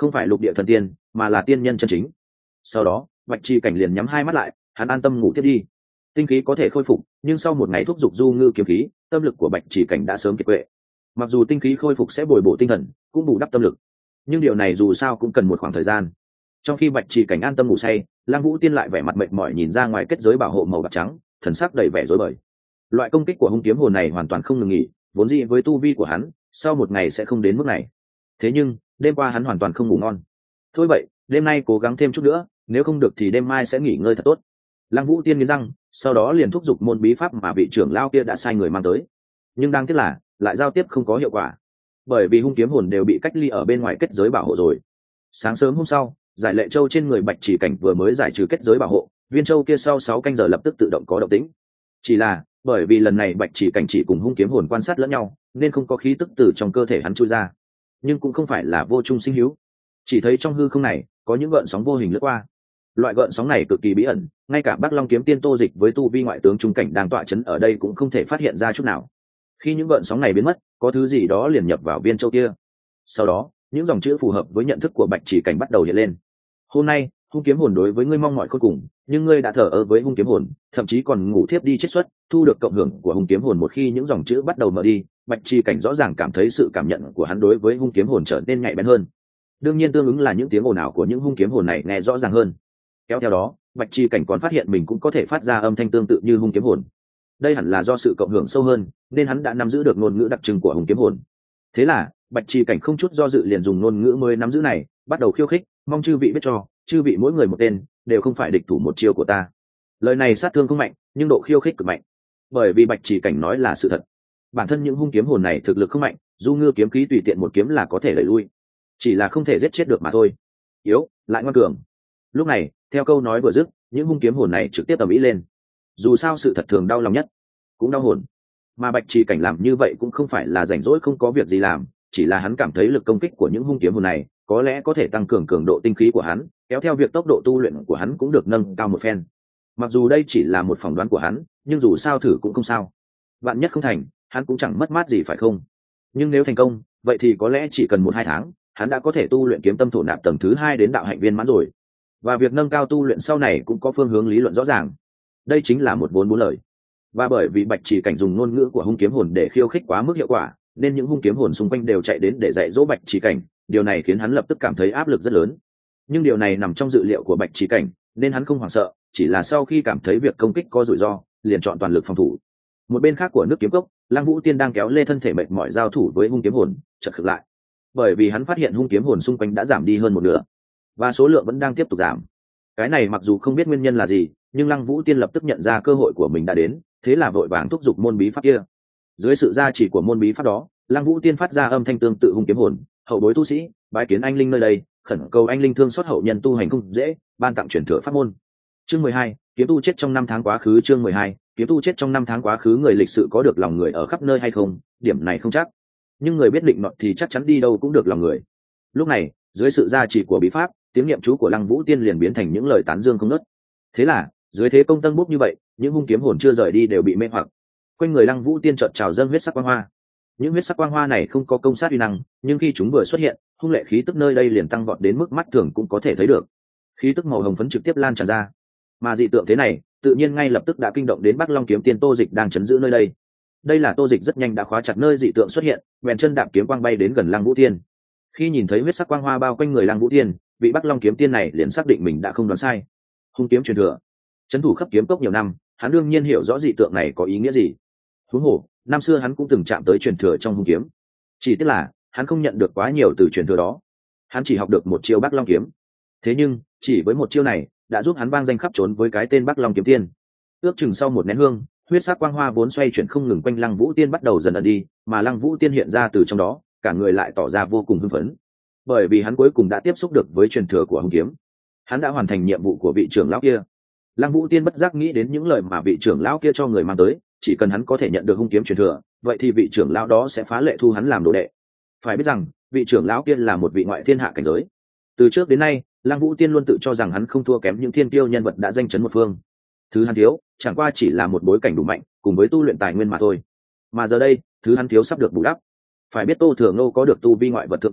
không phải lục địa thần tiên mà là tiên nhân chân chính. Sau đó bạch trì cảnh liền nhắm hai mắt lại, hắn an tâm ngủ tiếp đi. Tinh khí có thể khôi phục, nhưng sau một ngày thúc giục du ngư kiếm khí, tâm lực của bạch trì cảnh đã sớm kiệt quệ. Mặc dù tinh khí khôi phục sẽ bồi bổ tinh thần, cũng bù đắp tâm lực, nhưng điều này dù sao cũng cần một khoảng thời gian. Trong khi bạch trì cảnh an tâm ngủ say, Lăng Vũ Tiên lại vẻ mặt mệt mỏi nhìn ra ngoài kết giới bảo hộ màu bạc trắng, thần sắc đầy vẻ rối bời. Loại công kích của hung kiếm hồn này hoàn toàn không ngừng nghỉ, vốn dĩ với tu vi của hắn, sau một ngày sẽ không đến mức này. Thế nhưng đêm qua hắn hoàn toàn không ngủ ngon. Thôi vậy, đêm nay cố gắng thêm chút nữa, nếu không được thì đêm mai sẽ nghỉ ngơi thật tốt. Lăng Vũ Tiên nghiến răng, sau đó liền thúc giục môn bí pháp mà vị trưởng lao kia đã sai người mang tới. Nhưng đáng tiếc là lại giao tiếp không có hiệu quả, bởi vì hung kiếm hồn đều bị cách ly ở bên ngoài kết giới bảo hộ rồi. Sáng sớm hôm sau, giải lệ châu trên người bạch chỉ cảnh vừa mới giải trừ kết giới bảo hộ, viên châu kia sau sáu canh giờ lập tức tự động có động tĩnh. Chỉ là bởi vì lần này bạch chỉ cảnh chỉ cùng hung kiếm hồn quan sát lẫn nhau, nên không có khí tức từ trong cơ thể hắn chui ra. Nhưng cũng không phải là vô trung sinh hữu, chỉ thấy trong hư không này có những gợn sóng vô hình lướt qua. Loại gợn sóng này cực kỳ bí ẩn, ngay cả Bắc Long kiếm tiên Tô Dịch với tu vi ngoại tướng trung cảnh đang tọa chấn ở đây cũng không thể phát hiện ra chút nào. Khi những gợn sóng này biến mất, có thứ gì đó liền nhập vào viên châu kia. Sau đó những dòng chữ phù hợp với nhận thức của bạch chỉ cảnh bắt đầu hiện lên. Hôm nay hung kiếm hồn đối với ngươi mong mỏi khôn cùng, nhưng ngươi đã thờ ơ với hung kiếm hồn, thậm chí còn ngủ thiếp đi chết xuất, thu được cộng hưởng của hung kiếm hồn. Một khi những dòng chữ bắt đầu mở đi, bạch chỉ cảnh rõ ràng cảm thấy sự cảm nhận của hắn đối với hung kiếm hồn trở nên nhạy bén hơn. Đương nhiên tương ứng là những tiếng ồn ào của những hung kiếm hồn này nghe rõ ràng hơn. Kéo theo đó, bạch chỉ cảnh còn phát hiện mình cũng có thể phát ra âm thanh tương tự như hung kiếm hồn. Đây hẳn là do sự cộng hưởng sâu hơn, nên hắn đã nắm giữ được ngôn ngữ đặc trưng của hung kiếm hồn. Thế là bạch chỉ cảnh không chút do dự liền dùng ngôn ngữ mới nắm giữ này, bắt đầu khiêu khích, mong chư vị biết cho, chư vị mỗi người một tên, đều không phải địch thủ một chiêu của ta. Lời này sát thương không mạnh, nhưng độ khiêu khích cực mạnh, bởi vì bạch chỉ cảnh nói là sự thật. Bản thân những hung kiếm hồn này thực lực không mạnh, du ngư kiếm khí tùy tiện một kiếm là có thể đẩy lui, chỉ là không thể giết chết được mà thôi. Yếu lại ngoan cường. Lúc này theo câu nói vừa dứt, những hung kiếm hồn này trực tiếp ầm ĩ lên. Dù sao sự thật thường đau lòng nhất cũng đau hồn, mà bạch chỉ cảnh làm như vậy cũng không phải là rảnh rỗi không có việc gì làm, chỉ là hắn cảm thấy lực công kích của những hung kiếm hồn này có lẽ có thể tăng cường cường độ tinh khí của hắn, kéo theo việc tốc độ tu luyện của hắn cũng được nâng cao một phen. Mặc dù đây chỉ là một phỏng đoán của hắn, nhưng dù sao thử cũng không sao. Vạn nhất không thành, hắn cũng chẳng mất mát gì phải không? Nhưng nếu thành công, vậy thì có lẽ chỉ cần một hai tháng, hắn đã có thể tu luyện kiếm tâm thổ nạp tầng thứ hai đến đạo hạnh viên mãn rồi. Và việc nâng cao tu luyện sau này cũng có phương hướng lý luận rõ ràng. Đây chính là một vốn bốn lời. Và bởi vì bạch chỉ cảnh dùng ngôn ngữ của hung kiếm hồn để khiêu khích quá mức hiệu quả, nên những hung kiếm hồn xung quanh đều chạy đến để dạy dỗ bạch chỉ cảnh. Điều này khiến hắn lập tức cảm thấy áp lực rất lớn. Nhưng điều này nằm trong dự liệu của bạch chỉ cảnh, nên hắn không hoảng sợ, chỉ là sau khi cảm thấy việc công kích có rủi ro, liền chọn toàn lực phòng thủ. Một bên khác của nước kiếm cốc, Lăng Vũ Tiên đang kéo lê thân thể mệt mỏi giao thủ với hung kiếm hồn, chợt khựng lại, bởi vì hắn phát hiện hung kiếm hồn xung quanh đã giảm đi hơn một nửa, và số lượng vẫn đang tiếp tục giảm. Cái này mặc dù không biết nguyên nhân là gì, nhưng Lăng Vũ Tiên lập tức nhận ra cơ hội của mình đã đến, thế là vội vàng thúc giục môn bí pháp kia. Dưới sự gia trì của môn bí pháp đó, Lăng Vũ Tiên phát ra âm thanh tương tự hung kiếm hồn, hậu bối tu sĩ, bái kiến anh linh nơi đây, khẩn cầu anh linh thương xót hậu nhân tu hành không dễ, ban tặng truyền thừa pháp môn. Chương mười hai, kiếm tu chết trong năm tháng quá khứ. Chương mười hai, kiếm tu chết trong năm tháng quá khứ. Người lịch sự có được lòng người ở khắp nơi hay không, điểm này không chắc, nhưng người biết định nọt thì chắc chắn đi đâu cũng được lòng người. Lúc này dưới sự gia trì của bí pháp, tiếng niệm chú của Lăng Vũ Tiên liền biến thành những lời tán dương không ngớt. Thế là dưới thế công tân bốc như vậy, những hung kiếm hồn chưa rời đi đều bị mê hoặc. Quanh người Lăng Vũ Tiên chợt trào dâng huyết sắc quang hoa. Những huyết sắc quang hoa này không có công sát uy năng, nhưng khi chúng vừa xuất hiện, hung lệ khí tức nơi đây liền tăng vọt đến mức mắt thường cũng có thể thấy được. Khí tức màu hồng phấn trực tiếp lan tràn ra, mà dị tượng thế này tự nhiên ngay lập tức đã kinh động đến Bắc Long kiếm tiên Tô Dịch đang chấn giữ nơi đây. Đây là Tô Dịch rất nhanh đã khóa chặt nơi dị tượng xuất hiện, bèn chân đạp kiếm quang bay đến gần Lăng Vũ Tiên. Khi nhìn thấy huyết sắc quang hoa bao quanh người Lăng Vũ Tiên, vị Bắc Long kiếm tiên này liền xác định mình đã không đoán sai. Hung kiếm truyền thừa, trấn thủ khắp kiếm cốc nhiều năm, hắn đương nhiên hiểu rõ dị tượng này có ý nghĩa gì. Huống hồ năm xưa hắn cũng từng chạm tới truyền thừa trong hung kiếm, chỉ tiếc là hắn không nhận được quá nhiều từ truyền thừa đó. Hắn chỉ học được một chiêu Bắc Long kiếm, thế nhưng chỉ với một chiêu này đã giúp hắn vang danh khắp trốn với cái tên Bắc Long kiếm tiên. Ước chừng sau một nén hương, huyết sắc quang hoa vốn xoay chuyển không ngừng quanh Lăng Vũ Tiên bắt đầu dần ẩn đi, mà Lăng Vũ Tiên hiện ra từ trong đó, cả người lại tỏ ra vô cùng hưng phấn, bởi vì hắn cuối cùng đã tiếp xúc được với truyền thừa của hung kiếm. Hắn đã hoàn thành nhiệm vụ của vị trưởng lão kia. Lăng Vũ Tiên bất giác nghĩ đến những lời mà vị trưởng lão kia cho người mang tới, chỉ cần hắn có thể nhận được hung kiếm truyền thừa, vậy thì vị trưởng lão đó sẽ phá lệ thu hắn làm đồ đệ. Phải biết rằng vị trưởng lão kia là một vị ngoại thiên hạ cảnh giới. Từ trước đến nay, Lăng Vũ Tiên luôn tự cho rằng hắn không thua kém những thiên kiêu nhân vật đã danh chấn một phương. Thứ hắn thiếu chẳng qua chỉ là một bối cảnh đủ mạnh cùng với tu luyện tài nguyên mà thôi. Mà giờ đây, thứ hắn thiếu sắp được bù đắp. Phải biết Tô Thừa Ngô có được tu vi ngoại vật thượng cảnh,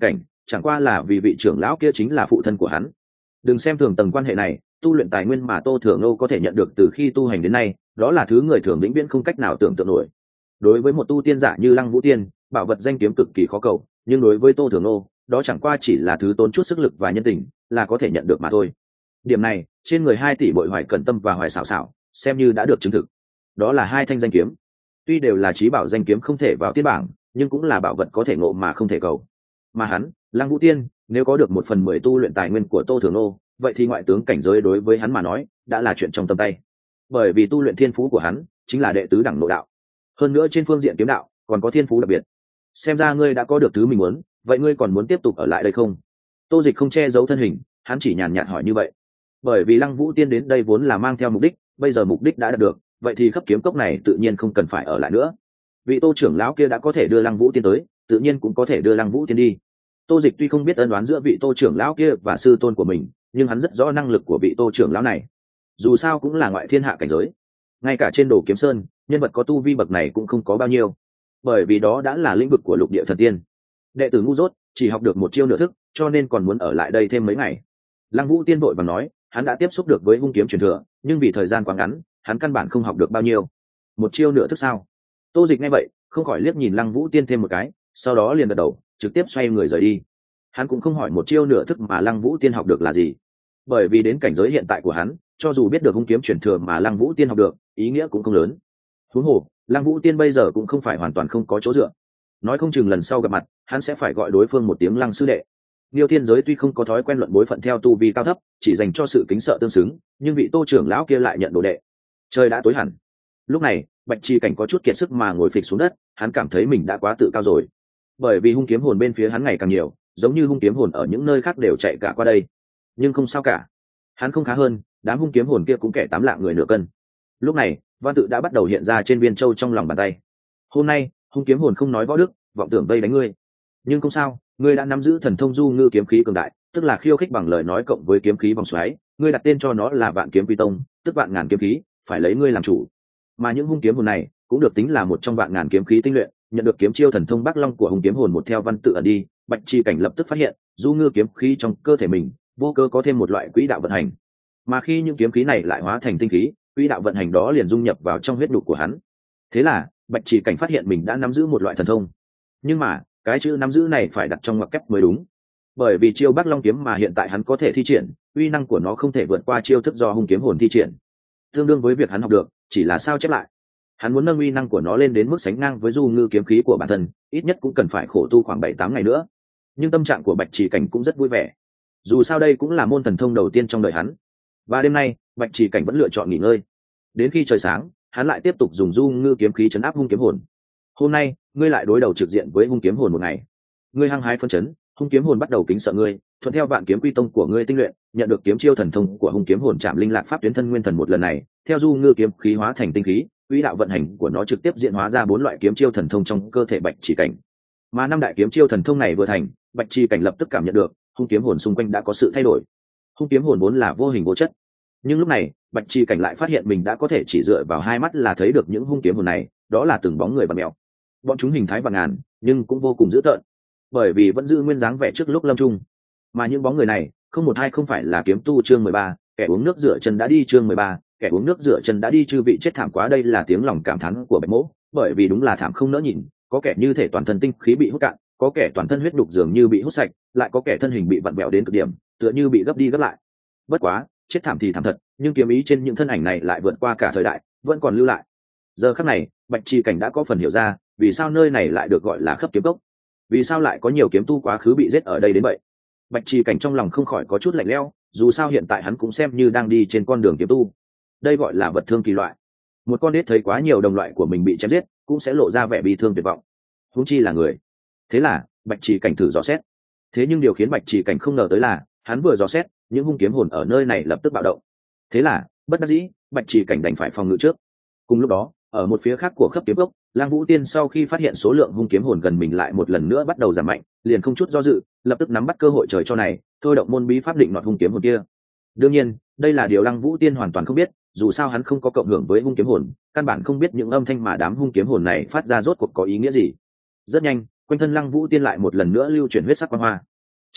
chẳng qua là vì vị trưởng lão kia chính là phụ thân của hắn. Đừng xem thường tầng quan hệ này, tu luyện tài nguyên mà Tô Thừa Ngô có thể nhận được từ khi tu hành đến nay, đó là thứ người thường vĩnh viễn không cách nào tưởng tượng nổi. Đối với một tu tiên giả như Lăng Vũ Tiên, bảo vật danh kiếm cực kỳ khó cầu, nhưng đối với Tô Thừa Ngô, đó chẳng qua chỉ là thứ tốn chút sức lực và nhân tình, là có thể nhận được mà thôi. Điểm này, trên người hai tỷ bội Hoài Cẩn Tâm và Hoài Xảo Xảo, xem như đã được chứng thực. Đó là hai thanh danh kiếm. Tuy đều là chí bảo danh kiếm không thể vào tiên bảng, nhưng cũng là bảo vật có thể ngộ mà không thể cầu. Mà hắn, Lăng Vũ Tiên, nếu có được một phần mười tu luyện tài nguyên của Tô Thừa Ngô, vậy thì ngoại tướng cảnh giới đối với hắn mà nói, đã là chuyện trong tầm tay. Bởi vì tu luyện thiên phú của hắn, chính là đệ tứ đẳng nội đạo. Hơn nữa trên phương diện kiếm đạo, còn có thiên phú đặc biệt. Xem ra ngươi đã có được thứ mình muốn, vậy ngươi còn muốn tiếp tục ở lại đây không? Tô Dịch không che giấu thân hình, hắn chỉ nhàn nhạt hỏi như vậy. Bởi vì Lăng Vũ Tiên đến đây vốn là mang theo mục đích, bây giờ mục đích đã đạt được, vậy thì khắp kiếm cốc này tự nhiên không cần phải ở lại nữa. Vị Tô trưởng lão kia đã có thể đưa Lăng Vũ Tiên tới, tự nhiên cũng có thể đưa Lăng Vũ Tiên đi. Tô Dịch tuy không biết ân oán giữa vị Tô trưởng lão kia và sư tôn của mình, nhưng hắn rất rõ năng lực của vị Tô trưởng lão này. Dù sao cũng là ngoại thiên hạ cảnh giới, ngay cả trên Đồ Kiếm Sơn, nhân vật có tu vi bậc này cũng không có bao nhiêu, bởi vì đó đã là lĩnh vực của lục địa thần tiên. Đệ tử ngu dốt, chỉ học được một chiêu nửa thức, cho nên còn muốn ở lại đây thêm mấy ngày. Lăng Vũ Tiên vội vàng nói, hắn đã tiếp xúc được với hung kiếm truyền thừa, nhưng vì thời gian quá ngắn, hắn căn bản không học được bao nhiêu. Một chiêu nửa thức sao? Tô Dịch nghe vậy, không khỏi liếc nhìn Lăng Vũ Tiên thêm một cái, sau đó liền gật đầu, trực tiếp xoay người rời đi. Hắn cũng không hỏi một chiêu nửa thức mà Lăng Vũ Tiên học được là gì, bởi vì đến cảnh giới hiện tại của hắn, cho dù biết được hung kiếm truyền thừa mà Lăng Vũ Tiên học được, ý nghĩa cũng không lớn. Huống hồ, Lăng Vũ Tiên bây giờ cũng không phải hoàn toàn không có chỗ dựa, nói không chừng lần sau gặp mặt, hắn sẽ phải gọi đối phương một tiếng Lăng sư đệ. Niêu Thiên giới tuy không có thói quen luận bối phận theo tu vi cao thấp, chỉ dành cho sự kính sợ tương xứng, nhưng vị Tô trưởng lão kia lại nhận đồ đệ. Trời đã tối hẳn. Lúc này, Bạch Trì Cảnh có chút kiệt sức mà ngồi phịch xuống đất, hắn cảm thấy mình đã quá tự cao rồi. Bởi vì hung kiếm hồn bên phía hắn ngày càng nhiều, giống như hung kiếm hồn ở những nơi khác đều chạy cả qua đây. Nhưng không sao cả, hắn không khá hơn, đám hung kiếm hồn kia cũng kẻ tám lạng người nửa cân. Lúc này, văn tự đã bắt đầu hiện ra trên viên châu trong lòng bàn tay. Hôm nay, hung kiếm hồn không nói võ đức, vọng tưởng vây đánh ngươi. Nhưng không sao, ngươi đã nắm giữ thần thông du ngư kiếm khí cường đại, tức là khiêu khích bằng lời nói cộng với kiếm khí vòng xoáy, ngươi đặt tên cho nó là Vạn Kiếm Quy Tông, tức vạn ngàn kiếm khí, phải lấy ngươi làm chủ. Mà những hung kiếm hồn này cũng được tính là một trong vạn ngàn kiếm khí tinh luyện, nhận được kiếm chiêu thần thông Bắc Long của hung kiếm hồn một theo văn tự ẩn đi, Bạch Trì Cảnh lập tức phát hiện, du ngư kiếm khí trong cơ thể mình, vô cơ có thêm một loại quỹ đạo vận hành. Mà khi những kiếm khí này lại hóa thành tinh khí, quỹ đạo vận hành đó liền dung nhập vào trong huyết nhục của hắn. Thế là, Bạch Trì Cảnh phát hiện mình đã nắm giữ một loại thần thông. Nhưng mà, cái chữ nắm giữ này phải đặt trong ngoặc kép mới đúng, bởi vì chiêu Bắc Long kiếm mà hiện tại hắn có thể thi triển, uy năng của nó không thể vượt qua chiêu thức do hung kiếm hồn thi triển, tương đương với việc hắn học được chỉ là sao chép lại. Hắn muốn nâng uy năng của nó lên đến mức sánh ngang với du ngư kiếm khí của bản thân, ít nhất cũng cần phải khổ tu khoảng bảy tám ngày nữa. Nhưng tâm trạng của Bạch Trì Cảnh cũng rất vui vẻ, dù sao đây cũng là môn thần thông đầu tiên trong đời hắn. Và đêm nay, Bạch Trì Cảnh vẫn lựa chọn nghỉ ngơi, đến khi trời sáng, hắn lại tiếp tục dùng du ngư kiếm khí chấn áp hung kiếm hồn. Hôm nay, ngươi lại đối đầu trực diện với hung kiếm hồn một ngày, ngươi hăng hái phân chấn, hung kiếm hồn bắt đầu kính sợ ngươi, thuận theo Vạn Kiếm Quy Tông của ngươi tinh luyện, nhận được kiếm chiêu thần thông của hung kiếm hồn Trảm Linh Lạc Pháp Tuyến Thân Nguyên Thần một lần này, theo du ngư kiếm khí hóa thành tinh khí, quỹ đạo vận hành của nó trực tiếp diễn hóa ra bốn loại kiếm chiêu thần thông trong cơ thể Bạch Trì Cảnh. Mà năm đại kiếm chiêu thần thông này vừa thành, Bạch Trì Cảnh lập tức cảm nhận được, hung kiếm hồn xung quanh đã có sự thay đổi. Hung kiếm hồn vốn là vô hình vô chất, nhưng lúc này, Bạch Trì Cảnh lại phát hiện mình đã có thể chỉ dựa vào hai mắt là thấy được những hung kiếm hồn này, đó là từng bóng người vặn mèo. Bọn chúng hình thái vạn ngàn, nhưng cũng vô cùng dữ tợn, bởi vì vẫn giữ nguyên dáng vẻ trước lúc lâm chung. Mà những bóng người này, không một hai không phải là kiếm tu chương mười ba, kẻ uống nước rửa chân đã đi chương mười ba, kẻ uống nước rửa chân đã đi chư vị chết thảm quá. Đây là tiếng lòng cảm thán của Bạch Mỗ, bởi vì đúng là thảm không nỡ nhìn, có kẻ như thể toàn thân tinh khí bị hút cạn, có kẻ toàn thân huyết đục dường như bị hút sạch, lại có kẻ thân hình bị vặn vẹo đến cực điểm, tựa như bị gấp đi gấp lại. Bất quá, chết thảm thì thảm thật, nhưng kiếm ý trên những thân ảnh này lại vượt qua cả thời đại, vẫn còn lưu lại. Giờ khắc này, Bạch Trì Cảnh đã có phần hiểu ra, vì sao nơi này lại được gọi là Khắp Kiếm Cốc, vì sao lại có nhiều kiếm tu quá khứ bị giết ở đây đến vậy. Bạch Trì Cảnh trong lòng không khỏi có chút lạnh lẽo, dù sao hiện tại hắn cũng xem như đang đi trên con đường kiếm tu. Đây gọi là vật thương kỳ loại. Một con đít thấy quá nhiều đồng loại của mình bị chém giết, cũng sẽ lộ ra vẻ bi thương tuyệt vọng, huống chi là người. Thế là Bạch Trì Cảnh thử dò xét. Thế nhưng điều khiến Bạch Trì Cảnh không ngờ tới là, hắn vừa dò xét, những hung kiếm hồn ở nơi này lập tức bạo động. Thế là, bất đắc dĩ, Bạch Trì Cảnh đành phải phòng ngự trước. Cùng lúc đó, ở một phía khác của Khắp Kiếm Cốc, Lang Vũ Tiên sau khi phát hiện số lượng hung kiếm hồn gần mình lại một lần nữa bắt đầu giảm mạnh, liền không chút do dự, lập tức nắm bắt cơ hội trời cho này, thôi động môn bí pháp định nọt hung kiếm hồn kia. Đương nhiên, đây là điều Lang Vũ Tiên hoàn toàn không biết, dù sao hắn không có cộng hưởng với hung kiếm hồn, căn bản không biết những âm thanh mà đám hung kiếm hồn này phát ra rốt cuộc có ý nghĩa gì. Rất nhanh, quanh thân Lang Vũ Tiên lại một lần nữa lưu chuyển huyết sắc quang hoa.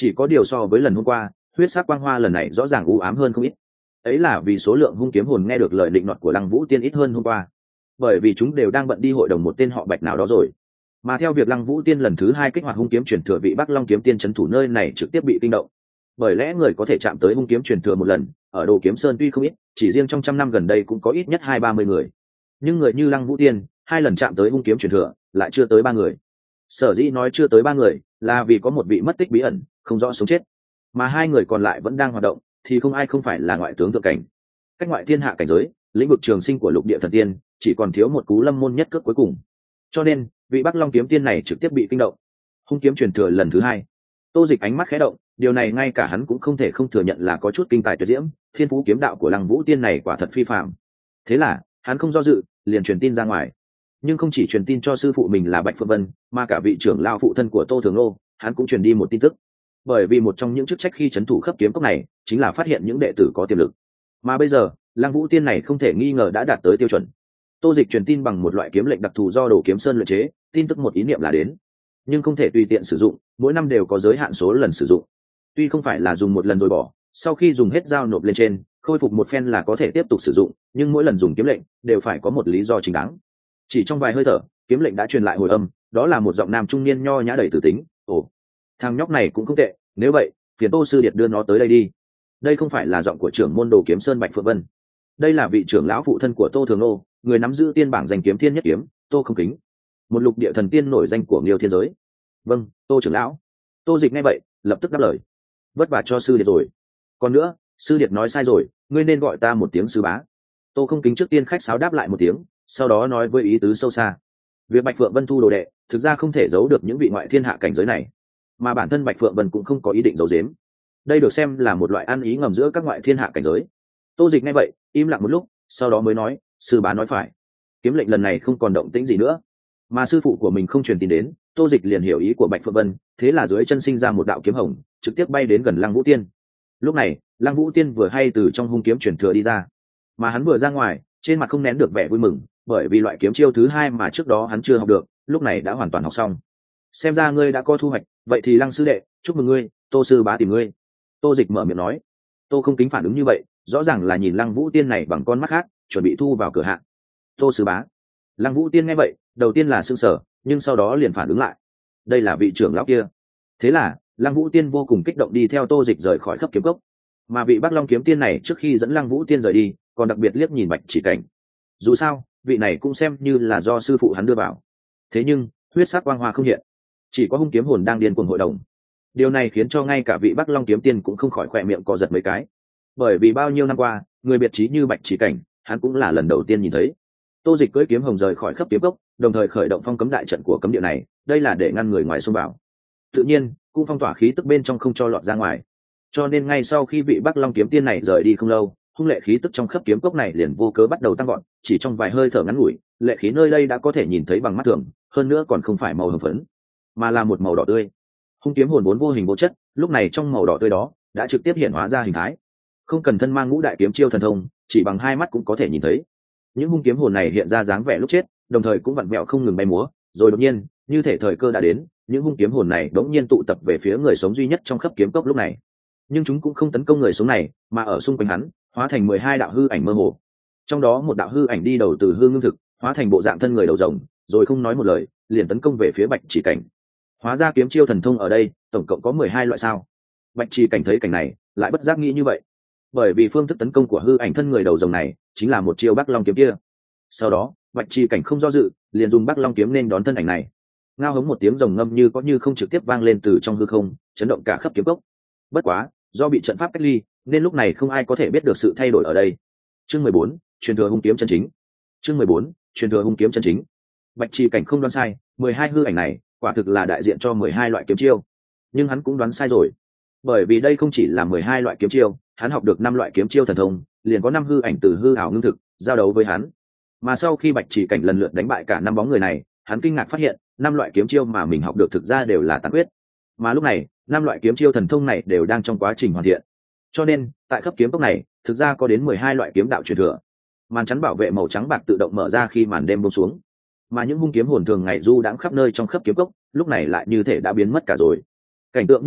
Chỉ có điều so với lần hôm qua, huyết sắc quang hoa lần này rõ ràng u ám hơn không ít. Ấy là vì số lượng hung kiếm hồn nghe được lời định nọt của Lăng Vũ Tiên ít hơn hôm qua, bởi vì chúng đều đang bận đi hội đồng một tên họ Bạch nào đó rồi. Mà theo việc Lăng Vũ Tiên lần thứ hai kích hoạt hung kiếm truyền thừa, vị Bắc Long kiếm tiên trấn thủ nơi này trực tiếp bị kinh động. Bởi lẽ người có thể chạm tới hung kiếm truyền thừa một lần, ở Đồ Kiếm Sơn tuy không ít, chỉ riêng trong trăm năm gần đây cũng có ít nhất hai ba mươi người. Nhưng người như Lăng Vũ Tiên, hai lần chạm tới hung kiếm truyền thừa, lại chưa tới ba người. Sở dĩ nói chưa tới ba người, là vì có một vị mất tích bí ẩn, không rõ sống chết, mà hai người còn lại vẫn đang hoạt động, thì không ai không phải là ngoại tướng thượng cảnh. Cách ngoại thiên hạ cảnh giới, lĩnh vực trường sinh của lục địa thần tiên, chỉ còn thiếu một cú lâm môn nhất cước cuối cùng. Cho nên, vị Bắc Long kiếm tiên này trực tiếp bị kinh động. Hung kiếm truyền thừa lần thứ hai. Tô Dịch ánh mắt khẽ động, điều này ngay cả hắn cũng không thể không thừa nhận là có chút kinh tài tuyệt diễm, thiên phú kiếm đạo của Lăng Vũ Tiên này quả thật phi phàm. Thế là, hắn không do dự, liền truyền tin ra ngoài. Nhưng không chỉ truyền tin cho sư phụ mình là Bạch Phượng Vân, mà cả vị trưởng lão phụ thân của Tô Thường Lô, hắn cũng truyền đi một tin tức. Bởi vì một trong những chức trách khi trấn thủ khắp kiếm cốc này, chính là phát hiện những đệ tử có tiềm lực. Mà bây giờ, Lăng Vũ Tiên này không thể nghi ngờ đã đạt tới tiêu chuẩn. Tô Dịch truyền tin bằng một loại kiếm lệnh đặc thù do Đồ Kiếm Sơn luyện chế, tin tức một ý niệm là đến, nhưng không thể tùy tiện sử dụng, mỗi năm đều có giới hạn số lần sử dụng. Tuy không phải là dùng một lần rồi bỏ, sau khi dùng hết giao nộp lên trên, khôi phục một phen là có thể tiếp tục sử dụng, nhưng mỗi lần dùng kiếm lệnh đều phải có một lý do chính đáng. Chỉ trong vài hơi thở, kiếm lệnh đã truyền lại hồi âm, đó là một giọng nam trung niên nho nhã đầy tử tính. Ồ, thằng nhóc này cũng không tệ, nếu vậy, phiền Tô sư điệt đưa nó tới đây đi. Đây không phải là giọng của trưởng môn Đồ Kiếm Sơn Bạch Phượng Vân, đây là vị trưởng lão phụ thân của Tô Thường Nô, người nắm giữ tiên bảng danh kiếm thiên nhất kiếm, Tô Không Kính, một lục địa thần tiên nổi danh của Nghiêu thiên giới. Vâng, Tô trưởng lão. Tô Dịch nghe vậy, lập tức đáp lời. Vất vả cho sư điệt rồi. Còn nữa, sư điệt nói sai rồi, ngươi nên gọi ta một tiếng sư bá. Tô Không Kính trước tiên khách sáo đáp lại một tiếng, sau đó nói với ý tứ sâu xa. Việc Bạch Phượng Vân thu đồ đệ, thực ra không thể giấu được những vị ngoại thiên hạ cảnh giới này, mà bản thân Bạch Phượng Vân cũng không có ý định giấu giếm. Đây được xem là một loại ăn ý ngầm giữa các ngoại thiên hạ cảnh giới. Tô Dịch nghe vậy, im lặng một lúc, sau đó mới nói, sư bá nói phải. Kiếm lệnh lần này không còn động tĩnh gì nữa, mà sư phụ của mình không truyền tin đến, Tô Dịch liền hiểu ý của Bạch Phượng Vân, thế là dưới chân sinh ra một đạo kiếm hồng, trực tiếp bay đến gần Lăng Vũ Tiên. Lúc này, Lăng Vũ Tiên vừa hay từ trong hung kiếm truyền thừa đi ra, mà hắn vừa ra ngoài, trên mặt không nén được vẻ vui mừng, bởi vì loại kiếm chiêu thứ hai mà trước đó hắn chưa học được, lúc này đã hoàn toàn học xong. Xem ra ngươi đã có thu hoạch, vậy thì Lăng sư đệ, chúc mừng ngươi, Tô sư bá tìm ngươi. Tô Dịch mở miệng nói. Tô Không Kính phản ứng như vậy, rõ ràng là nhìn Lăng Vũ Tiên này bằng con mắt khác, chuẩn bị thu vào cửa hạng. Tô sư bá. Lăng Vũ Tiên nghe vậy, đầu tiên là sững sờ, nhưng sau đó liền phản ứng lại. Đây là vị trưởng lão kia. Thế là, Lăng Vũ Tiên vô cùng kích động đi theo Tô Dịch rời khỏi khắp kiếm cốc. Mà vị Bắc Long kiếm tiên này trước khi dẫn Lăng Vũ Tiên rời đi, còn đặc biệt liếc nhìn Bạch Chỉ Cảnh. Dù sao, vị này cũng xem như là do sư phụ hắn đưa vào. Thế nhưng, huyết sắc quang hoa không hiện, chỉ có hung kiếm hồn đang điên cuồng hội đồng. Điều này khiến cho ngay cả vị Bắc Long kiếm tiên cũng không khỏi khỏe miệng co giật mấy cái. Bởi vì bao nhiêu năm qua, người biệt trí như Bạch Chỉ Cảnh, hắn cũng là lần đầu tiên nhìn thấy. Tô Dịch cưỡi kiếm hồng rời khỏi khắp kiếm cốc, đồng thời khởi động phong cấm đại trận của cấm địa này, đây là để ngăn người ngoài xông vào. Tự nhiên, cũng phong tỏa khí tức bên trong không cho lọt ra ngoài. Cho nên ngay sau khi vị Bắc Long kiếm tiên này rời đi không lâu, hung lệ khí tức trong khắp kiếm cốc này liền vô cớ bắt đầu tăng vọt, chỉ trong vài hơi thở ngắn ngủi, lệ khí nơi đây đã có thể nhìn thấy bằng mắt thường, hơn nữa còn không phải màu hồng phấn, mà là một màu đỏ tươi. Hung kiếm hồn vốn vô hình vô chất, lúc này trong màu đỏ tươi đó đã trực tiếp hiện hóa ra hình thái. Không cần thân mang ngũ đại kiếm chiêu thần thông, chỉ bằng hai mắt cũng có thể nhìn thấy. Những hung kiếm hồn này hiện ra dáng vẻ lúc chết, đồng thời cũng vặn vẹo không ngừng bay múa, rồi đột nhiên, như thể thời cơ đã đến, những hung kiếm hồn này đống nhiên tụ tập về phía người sống duy nhất trong khắp kiếm cốc lúc này. Nhưng chúng cũng không tấn công người sống này, mà ở xung quanh hắn, hóa thành mười hai đạo hư ảnh mơ hồ. Trong đó một đạo hư ảnh đi đầu từ hư ngưng thực, hóa thành bộ dạng thân người đầu rồng, rồi không nói một lời, liền tấn công về phía Bạch Chỉ Cảnh. Hóa ra kiếm chiêu thần thông ở đây, tổng cộng có mười hai loại sao? Bạch Chỉ Cảnh thấy cảnh này, lại bất giác nghĩ như vậy. Bởi vì phương thức tấn công của hư ảnh thân người đầu rồng này, chính là một chiêu Bắc Long kiếm kia. Sau đó, Bạch Chỉ Cảnh không do dự, liền dùng Bắc Long kiếm nên đón thân ảnh này. Ngao hống một tiếng rồng ngâm như có như không trực tiếp vang lên từ trong hư không, chấn động cả khắp kiếm cốc. Bất quá, do bị trận pháp cách ly, nên lúc này không ai có thể biết được sự thay đổi ở đây. Chương mười bốn, truyền thừa hung kiếm chân chính. Chương mười bốn, truyền thừa hung kiếm chân chính. Bạch Chỉ Cảnh không đoán sai, mười hai hư ảnh này, quả thực là đại diện cho mười hai loại kiếm chiêu. Nhưng hắn cũng đoán sai rồi. Bởi vì đây không chỉ là mười hai loại kiếm chiêu, hắn học được năm loại kiếm chiêu thần thông, liền có năm hư ảnh từ hư ảo ngưng thực, giao đấu với hắn. Mà sau khi Bạch Chỉ Cảnh lần lượt đánh bại cả năm bóng người này, hắn kinh ngạc phát hiện, năm loại kiếm chiêu mà mình học được thực ra đều là tàn quyết. Mà lúc này, năm loại kiếm chiêu thần thông này đều đang trong quá trình hoàn thiện. Cho nên, tại khắp kiếm cốc này, thực ra có đến mười hai loại kiếm đạo truyền thừa. Màn chắn bảo vệ màu trắng bạc tự động mở ra khi màn đêm buông xuống. Mà những hung kiếm hồn thường ngày du đãng khắp nơi trong khắp kiếm cốc, lúc này lại như thể đã biến mất cả rồi. Cảnh tượng như vậy,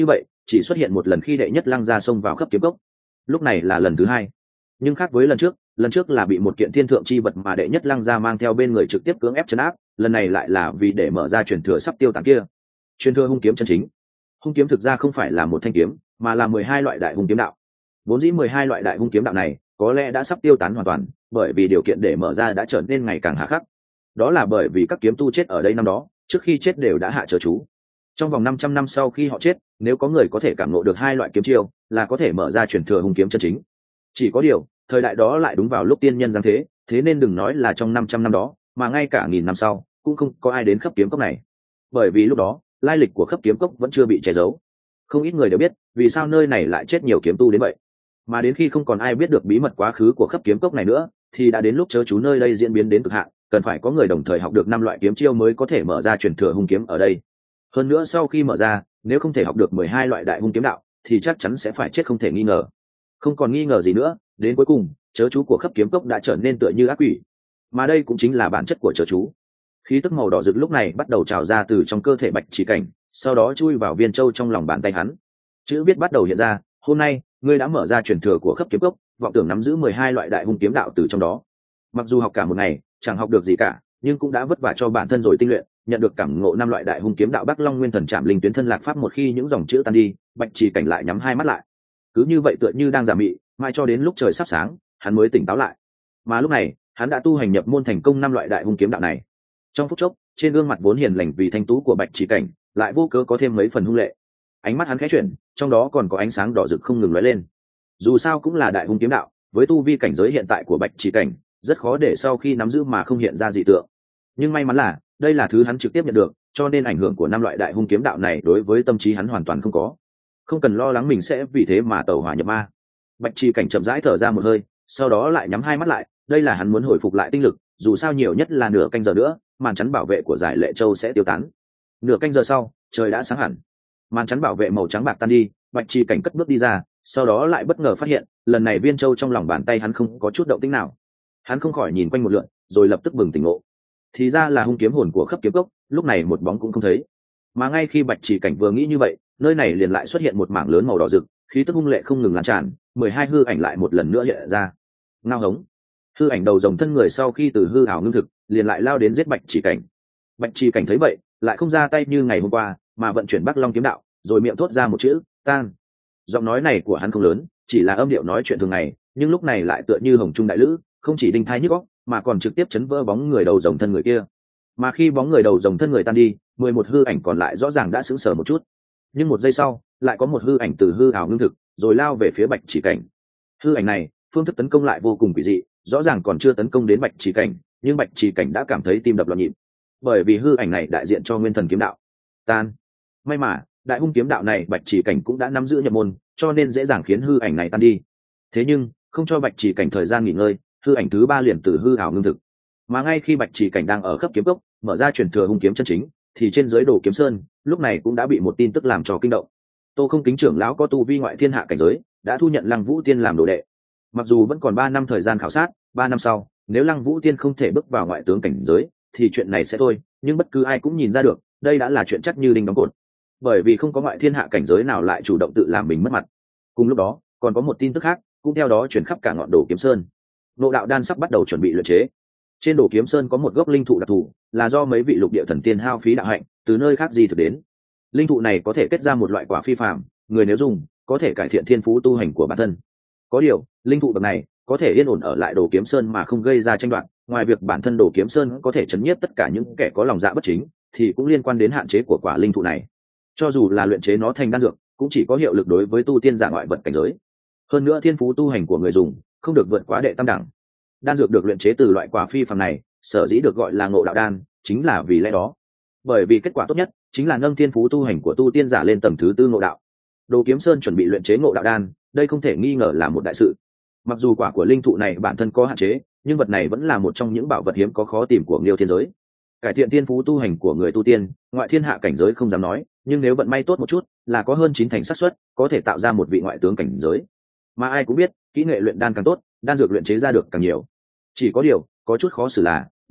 chỉ xuất hiện một lần khi đệ nhất lăng gia xông vào khắp kiếm cốc, lúc này là lần thứ hai. Nhưng khác với lần trước, lần trước là bị một kiện thiên thượng chi vật mà đệ nhất lăng gia mang theo bên người trực tiếp cưỡng ép chấn áp, lần này lại là vì để mở ra truyền thừa sắp tiêu tán kia. Truyền thừa hung kiếm chân chính. Hung kiếm thực ra không phải là một thanh kiếm, mà là mười hai loại đại hung kiếm đạo. Vốn dĩ mười hai loại đại hung kiếm đạo này có lẽ đã sắp tiêu tán hoàn toàn, bởi vì điều kiện để mở ra đã trở nên ngày càng hà khắc. Đó là bởi vì các kiếm tu chết ở đây năm đó, trước khi chết đều đã hạ chớ chú. Trong vòng năm trăm năm sau khi họ chết, nếu có người có thể cảm ngộ được hai loại kiếm chiêu, là có thể mở ra truyền thừa hung kiếm chân chính. Chỉ có điều, thời đại đó lại đúng vào lúc tiên nhân giáng thế, thế nên đừng nói là trong năm trăm năm đó, mà ngay cả nghìn năm sau, cũng không có ai đến khắp kiếm cốc này. Bởi vì lúc đó, lai lịch của khắp kiếm cốc vẫn chưa bị che giấu. Không ít người đều biết, vì sao nơi này lại chết nhiều kiếm tu đến vậy. Mà đến khi không còn ai biết được bí mật quá khứ của khắp kiếm cốc này nữa, thì đã đến lúc chớ chú nơi đây diễn biến đến cực hạn, cần phải có người đồng thời học được năm loại kiếm chiêu mới có thể mở ra truyền thừa hung kiếm ở đây. Hơn nữa sau khi mở ra, nếu không thể học được mười hai loại đại hung kiếm đạo, thì chắc chắn sẽ phải chết không thể nghi ngờ. Không còn nghi ngờ gì nữa, đến cuối cùng, chớ chú của khắp kiếm cốc đã trở nên tựa như ác quỷ. Mà đây cũng chính là bản chất của chớ chú. Khí tức màu đỏ rực lúc này bắt đầu trào ra từ trong cơ thể Bạch Chỉ Cảnh, sau đó chui vào viên châu trong lòng bàn tay hắn. Chữ viết bắt đầu hiện ra, hôm nay, ngươi đã mở ra truyền thừa của khắp kiếm cốc, vọng tưởng nắm giữ mười hai loại đại hung kiếm đạo từ trong đó. Mặc dù học cả một ngày, chẳng học được gì cả, nhưng cũng đã vất vả cho bản thân rồi tinh luyện, nhận được cảm ngộ năm loại đại hung kiếm đạo Bắc Long Nguyên Thần Trảm Linh Tuyến Thân Lạc Pháp. Một khi những dòng chữ tan đi, Bạch Chỉ Cảnh lại nhắm hai mắt lại. Cứ như vậy tựa như đang giả mị, mai cho đến lúc trời sắp sáng, hắn mới tỉnh táo lại. Mà lúc này, hắn đã tu hành nhập môn thành công năm loại đại hung kiếm đạo này. Trong phút chốc, trên gương mặt vốn hiền lành vì thanh tú của Bạch Chỉ Cảnh, lại vô cớ có thêm mấy phần hung lệ. Ánh mắt hắn khẽ chuyển, trong đó còn có ánh sáng đỏ rực không ngừng lóe lên. Dù sao cũng là đại hung kiếm đạo, với tu vi cảnh giới hiện tại của Bạch Chỉ Cảnh, rất khó để sau khi nắm giữ mà không hiện ra dị tượng. Nhưng may mắn là, đây là thứ hắn trực tiếp nhận được, cho nên ảnh hưởng của năm loại đại hung kiếm đạo này đối với tâm trí hắn hoàn toàn không có. Không cần lo lắng mình sẽ vì thế mà tẩu hỏa nhập ma. Bạch Chỉ Cảnh chậm rãi thở ra một hơi, sau đó lại nhắm hai mắt lại, đây là hắn muốn hồi phục lại tinh lực, dù sao nhiều nhất là nửa canh giờ nữa, màn chắn bảo vệ của Giải Lệ Châu sẽ tiêu tán. Nửa canh giờ sau, trời đã sáng hẳn. Màn chắn bảo vệ màu trắng bạc tan đi, Bạch Chỉ Cảnh cất bước đi ra, sau đó lại bất ngờ phát hiện, lần này viên châu trong lòng bàn tay hắn không có chút động tĩnh nào. Hắn không khỏi nhìn quanh một lượt, rồi lập tức bừng tỉnh ngộ. Thì ra là hung kiếm hồn của khắp kiếm cốc, lúc này một bóng cũng không thấy. Mà ngay khi Bạch Chỉ Cảnh vừa nghĩ như vậy, nơi này liền lại xuất hiện một mảng lớn màu đỏ rực, khí tức hung lệ không ngừng lan tràn, mười hai hư ảnh lại một lần nữa hiện ra. Ngao hống. Hư ảnh đầu rồng thân người sau khi từ hư ảo ngưng thực, liền lại lao đến giết Bạch Chỉ Cảnh. Bạch Chỉ Cảnh thấy vậy, lại không ra tay như ngày hôm qua, mà vận chuyển Bắc Long kiếm đạo, rồi miệng thốt ra một chữ, tan. Giọng nói này của hắn không lớn, chỉ là âm điệu nói chuyện thường ngày, nhưng lúc này lại tựa như hồng trung đại lữ, không chỉ đinh thai nhức óc, mà còn trực tiếp chấn vỡ bóng người đầu rồng thân người kia. Mà khi bóng người đầu rồng thân người tan đi, mười một hư ảnh còn lại rõ ràng đã sững sờ một chút. Nhưng một giây sau, lại có một hư ảnh từ hư ảo ngưng thực, rồi lao về phía Bạch Chỉ Cảnh. Hư ảnh này, phương thức tấn công lại vô cùng quỷ dị, rõ ràng còn chưa tấn công đến Bạch Chỉ Cảnh, nhưng Bạch Chỉ Cảnh đã cảm thấy tim đập loạn nhịp. Bởi vì hư ảnh này đại diện cho Nguyên Thần kiếm đạo. Tan. May mà, đại hung kiếm đạo này Bạch Chỉ Cảnh cũng đã nắm giữ nhập môn, cho nên dễ dàng khiến hư ảnh này tan đi. Thế nhưng, không cho Bạch Chỉ Cảnh thời gian nghỉ ngơi, hư ảnh thứ ba liền từ hư ảo ngưng thực. Mà ngay khi Bạch Chỉ Cảnh đang ở khắp kiếm cốc, mở ra truyền thừa hung kiếm chân chính, thì trên dưới Đồ Kiếm Sơn, lúc này cũng đã bị một tin tức làm cho kinh động. Tô Không Kính trưởng lão có tu vi ngoại thiên hạ cảnh giới, đã thu nhận Lăng Vũ Tiên làm đồ đệ. Mặc dù vẫn còn ba năm thời gian khảo sát, ba năm sau, nếu Lăng Vũ Tiên không thể bước vào ngoại tướng cảnh giới, thì chuyện này sẽ thôi, nhưng bất cứ ai cũng nhìn ra được, đây đã là chuyện chắc như đinh đóng cột. Bởi vì không có ngoại thiên hạ cảnh giới nào lại chủ động tự làm mình mất mặt. Cùng lúc đó, còn có một tin tức khác, cũng theo đó truyền khắp cả ngọn Đồ Kiếm Sơn. Ngộ đạo đan sắp bắt đầu chuẩn bị luyện chế. Trên Đồ Kiếm Sơn có một gốc linh thụ đặc thù, là do mấy vị lục địa thần tiên hao phí đạo hạnh, từ nơi khác di thực đến. Linh thụ này có thể kết ra một loại quả phi phàm, người nếu dùng, có thể cải thiện thiên phú tu hành của bản thân. Có điều, linh thụ bậc này có thể yên ổn ở lại Đồ Kiếm Sơn mà không gây ra tranh đoạt, ngoài việc bản thân Đồ Kiếm Sơn có thể chấn nhiếp tất cả những kẻ có lòng dạ bất chính, thì cũng liên quan đến hạn chế của quả linh thụ này. Cho dù là luyện chế nó thành đan dược, cũng chỉ có hiệu lực đối với tu tiên giả ngoại vật cảnh giới. Hơn nữa thiên phú tu hành của người dùng không được vượt quá đệ tam đẳng. Đan dược được luyện chế từ loại quả phi phàm này, sở dĩ được gọi là ngộ đạo đan, chính là vì lẽ đó. Bởi vì kết quả tốt nhất chính là nâng thiên phú tu hành của tu tiên giả lên tầng thứ tư ngộ đạo. Đồ Kiếm Sơn chuẩn bị luyện chế ngộ đạo đan, đây không thể nghi ngờ là một đại sự. Mặc dù quả của linh thụ này bản thân có hạn chế, nhưng vật này vẫn là một trong những bảo vật hiếm có khó tìm của Liêu Thiên giới. Cải thiện thiên phú tu hành của người tu tiên, ngoại thiên hạ cảnh giới không dám nói, nhưng nếu vận may tốt một chút, là có hơn chín thành xác suất có thể tạo ra một vị ngoại tướng cảnh giới. Mà ai cũng biết, kỹ nghệ luyện đan càng tốt, đan dược luyện chế ra được càng nhiều. Chỉ có điều, có chút khó xử là,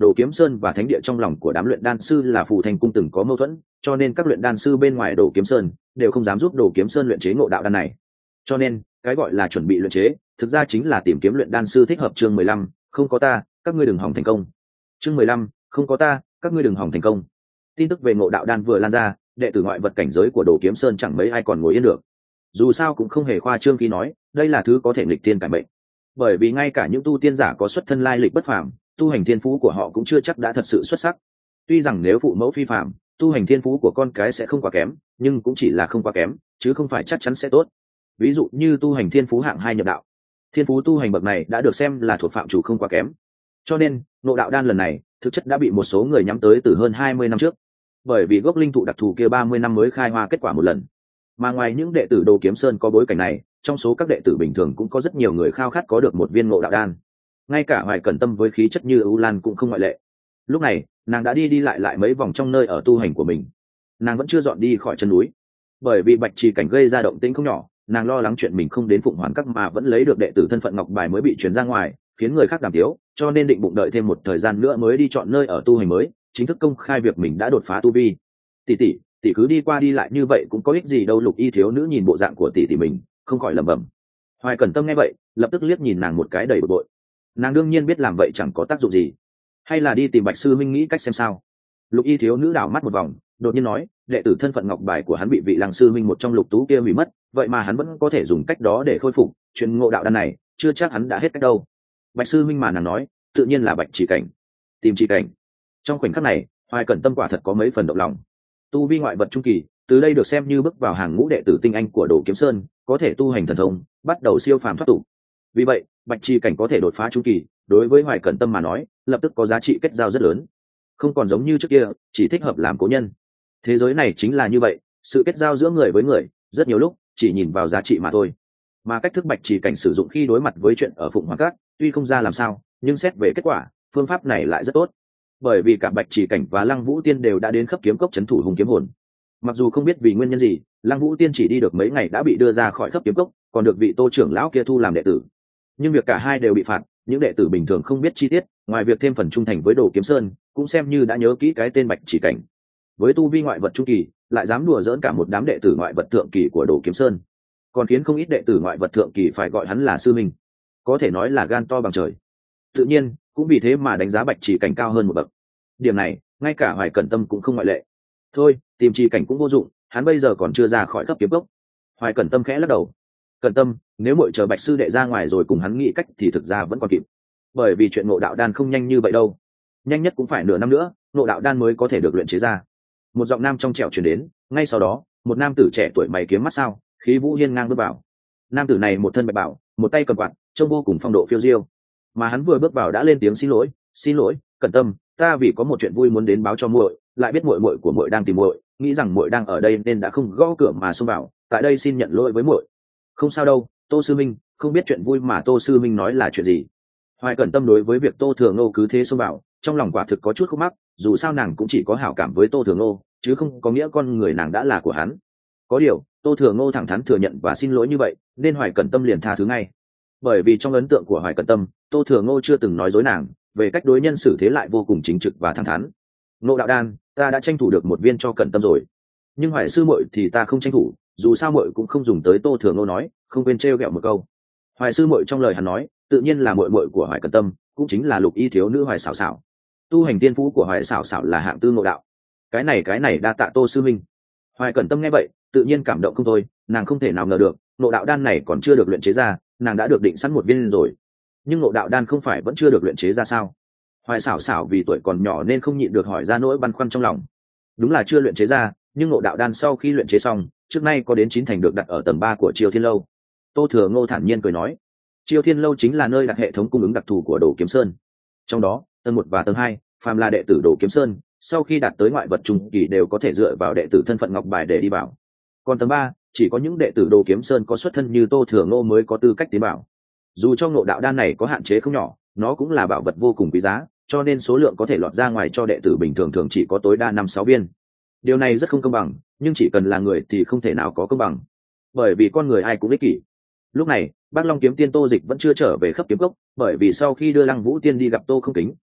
Đồ Kiếm Sơn và thánh địa trong lòng của đám luyện đan sư là Phù Thành cung từng có mâu thuẫn, cho nên các luyện đan sư bên ngoài Đồ Kiếm Sơn đều không dám giúp Đồ Kiếm Sơn luyện chế ngộ đạo đan này. Cho nên cái gọi là chuẩn bị luyện chế thực ra chính là tìm kiếm luyện đan sư thích hợp. Chương mười lăm, không có ta các ngươi đừng hỏng thành công. Chương mười lăm, không có ta các ngươi đừng hỏng thành công. Tin tức về ngộ đạo đan vừa lan ra, đệ tử ngoại vật cảnh giới của Đồ Kiếm Sơn chẳng mấy ai còn ngồi yên được. Dù sao cũng không hề khoa trương khi nói đây là thứ có thể nghịch tiên cải mệnh, bởi vì ngay cả những tu tiên giả có xuất thân lai lịch bất phàm, tu hành thiên phú của họ cũng chưa chắc đã thật sự xuất sắc. Tuy rằng nếu phụ mẫu phi phàm, tu hành thiên phú của con cái sẽ không quá kém, nhưng cũng chỉ là không quá kém chứ không phải chắc chắn sẽ tốt. Ví dụ như tu hành thiên phú hạng hai nhập đạo, thiên phú tu hành bậc này đã được xem là thuộc phạm chủ không quá kém. Cho nên ngộ đạo đan lần này thực chất đã bị một số người nhắm tới từ hơn hai mươi năm trước, bởi vì gốc linh thụ đặc thù kia ba mươi năm mới khai hoa kết quả một lần. Mà ngoài những đệ tử Đồ Kiếm Sơn có bối cảnh này, trong số các đệ tử bình thường cũng có rất nhiều người khao khát có được một viên ngộ đạo đan. Ngay cả Hoài Cẩn Tâm với khí chất như ưu lan cũng không ngoại lệ. Lúc này nàng đã đi đi lại lại mấy vòng trong nơi ở tu hành của mình. Nàng vẫn chưa dọn đi khỏi chân núi, bởi vì Bạch Trì Cảnh gây ra động tĩnh không nhỏ. Nàng lo lắng chuyện mình không đến Phụng Hoàn Các mà vẫn lấy được đệ tử thân phận ngọc bài mới bị truyền ra ngoài, khiến người khác đàm tiếu, cho nên định bụng đợi thêm một thời gian nữa mới đi chọn nơi ở tu hành mới, chính thức công khai việc mình đã đột phá tu vi. Tỷ tỷ, tỷ cứ đi qua đi lại như vậy cũng có ích gì đâu. Lục Y thiếu nữ nhìn bộ dạng của tỷ tỷ mình không khỏi lẩm bẩm. Hoài Cẩn Tâm nghe vậy lập tức liếc nhìn nàng một cái đầy bực bội. Nàng đương nhiên biết làm vậy chẳng có tác dụng gì, hay là đi tìm Bạch sư minh nghĩ cách xem sao. Lục Y thiếu nữ đảo mắt một vòng, đột nhiên nói, đệ tử thân phận ngọc bài của hắn bị vị Lăng sư minh một trong lục tú kia hủy mất, vậy mà hắn vẫn có thể dùng cách đó để khôi phục. Chuyện ngộ đạo đan này chưa chắc hắn đã hết cách đâu. Bạch sư minh mà nàng nói tự nhiên là Bạch Chỉ Cảnh. Tìm Chỉ Cảnh. Trong khoảnh khắc này Hoài Cẩn Tâm quả thật có mấy phần động lòng. Tu vi ngoại vật trung kỳ, từ đây được xem như bước vào hàng ngũ đệ tử tinh anh của Đồ Kiếm Sơn, có thể tu hành thần thông, bắt đầu siêu phàm thoát tục. Vì vậy Bạch Trì Cảnh có thể đột phá trung kỳ, đối với Hoài Cẩn Tâm mà nói lập tức có giá trị kết giao rất lớn, không còn giống như trước kia chỉ thích hợp làm cố nhân. Thế giới này chính là như vậy, sự kết giao giữa người với người rất nhiều lúc chỉ nhìn vào giá trị mà thôi. Mà cách thức Bạch Trì Cảnh sử dụng khi đối mặt với chuyện ở Phụng Hoàng Các tuy không ra làm sao, nhưng xét về kết quả phương pháp này lại rất tốt, bởi vì cả Bạch Trì Cảnh và Lăng Vũ Tiên đều đã đến Khấp Kiếm Cốc trấn thủ hùng kiếm hồn. Mặc dù không biết vì nguyên nhân gì, Lăng Vũ Tiên chỉ đi được mấy ngày đã bị đưa ra khỏi Khấp Kiếm Cốc, còn được vị Tô trưởng lão kia thu làm đệ tử. Nhưng việc cả hai đều bị phạt, những đệ tử bình thường không biết chi tiết, ngoài việc thêm phần trung thành với Đồ Kiếm Sơn, cũng xem như đã nhớ kỹ cái tên Bạch Trì Cảnh. Với tu vi ngoại vật trung kỳ, lại dám đùa dỡn cả một đám đệ tử ngoại vật thượng kỳ của Đồ Kiếm Sơn, còn khiến không ít đệ tử ngoại vật thượng kỳ phải gọi hắn là sư minh, có thể nói là gan to bằng trời. Tự nhiên cũng vì thế mà đánh giá Bạch Trì Cảnh cao hơn một bậc. Điểm này ngay cả Hoài Cẩn Tâm cũng không ngoại lệ. Thôi, tìm Trì Cảnh cũng vô dụng, hắn bây giờ còn chưa ra khỏi Khấp Kiếm Cốc. Hoài Cẩn Tâm khẽ lắc đầu. Cẩn Tâm, nếu muội chờ Bạch sư đệ ra ngoài rồi cùng hắn nghĩ cách thì thực ra vẫn còn kịp, bởi vì chuyện ngộ đạo đan không nhanh như vậy đâu, nhanh nhất cũng phải nửa năm nữa ngộ đạo đan mới có thể được luyện chế ra. Một giọng nam trong trẻo truyền đến, ngay sau đó một nam tử trẻ tuổi mày kiếm mắt sao, khí vũ hiên ngang bước vào. Nam tử này một thân bạch bào, một tay cầm quạt, trông vô cùng phong độ phiêu diêu. Mà hắn vừa bước vào đã lên tiếng xin lỗi. Xin lỗi Cẩn Tâm, ta vì có một chuyện vui muốn đến báo cho muội, lại biết muội muội của muội đang tìm muội, nghĩ rằng muội đang ở đây nên đã không gõ cửa mà xông vào, tại đây xin nhận lỗi với muội. Không sao đâu Tô sư minh, không biết chuyện vui mà Tô sư minh nói là chuyện gì. Hoài Cẩn Tâm đối với việc Tô Thừa Ngô cứ thế xông vào, trong lòng quả thực có chút khúc mắc, dù sao nàng cũng chỉ có hảo cảm với Tô Thừa Ngô, chứ không có nghĩa con người nàng đã là của hắn. Có điều Tô Thừa Ngô thẳng thắn thừa nhận và xin lỗi như vậy, nên Hoài Cẩn Tâm liền tha thứ ngay. Bởi vì trong ấn tượng của Hoài Cẩn Tâm, Tô Thừa Ngô chưa từng nói dối nàng, về cách đối nhân xử thế lại vô cùng chính trực và thẳng thắn. Ngộ đạo đan ta đã tranh thủ được một viên cho Cẩn Tâm rồi, nhưng Hoài sư muội thì ta không tranh thủ, dù sao muội cũng không dùng tới. Tô Thừa Ngô nói, không quên trêu ghẹo một câu. Hoài sư muội trong lời hắn nói tự nhiên là muội muội của Hoài Cẩn Tâm, cũng chính là Lục Y thiếu nữ Hoài Sảo Sảo. Tu hành tiên phú của Hoài Sảo Sảo là hạng tư ngộ đạo. Cái này cái này đa tạ Tô sư minh. Hoài Cẩn Tâm nghe vậy tự nhiên cảm động không thôi, nàng không thể nào ngờ được ngộ đạo đan này còn chưa được luyện chế ra, nàng đã được định sẵn một viên rồi. Nhưng ngộ đạo đan không phải vẫn chưa được luyện chế ra sao? Hoài Sảo Sảo vì tuổi còn nhỏ nên không nhịn được hỏi ra nỗi băn khoăn trong lòng. Đúng là chưa luyện chế ra, nhưng ngộ đạo đan sau khi luyện chế xong, trước nay có đến chín thành được đặt ở tầng ba của Triều Thiên Lâu. Tô Thừa Ngô thản nhiên cười nói, Triều Thiên Lâu chính là nơi đặt hệ thống cung ứng đặc thù của Đồ Kiếm Sơn. Trong đó tầng một và tầng hai, phàm là đệ tử Đồ Kiếm Sơn sau khi đạt tới ngoại vật trung kỳ đều có thể dựa vào đệ tử thân phận ngọc bài để đi vào. Còn tầng ba chỉ có những đệ tử Đồ Kiếm Sơn có xuất thân như Tô Thừa Ngô mới có tư cách tiến vào. Dù cho ngộ đạo đan này có hạn chế không nhỏ, nó cũng là bảo vật vô cùng quý giá, cho nên số lượng có thể lọt ra ngoài cho đệ tử bình thường thường chỉ có tối đa năm sáu viên. Điều này rất không công bằng, nhưng chỉ cần là người thì không thể nào có công bằng, bởi vì con người ai cũng ích kỷ. Lúc này Bác Long kiếm tiên Tô Dịch vẫn chưa trở về Khấp Kiếm Cốc, bởi vì sau khi đưa Lăng Vũ Tiên đi gặp Tô Không Kính,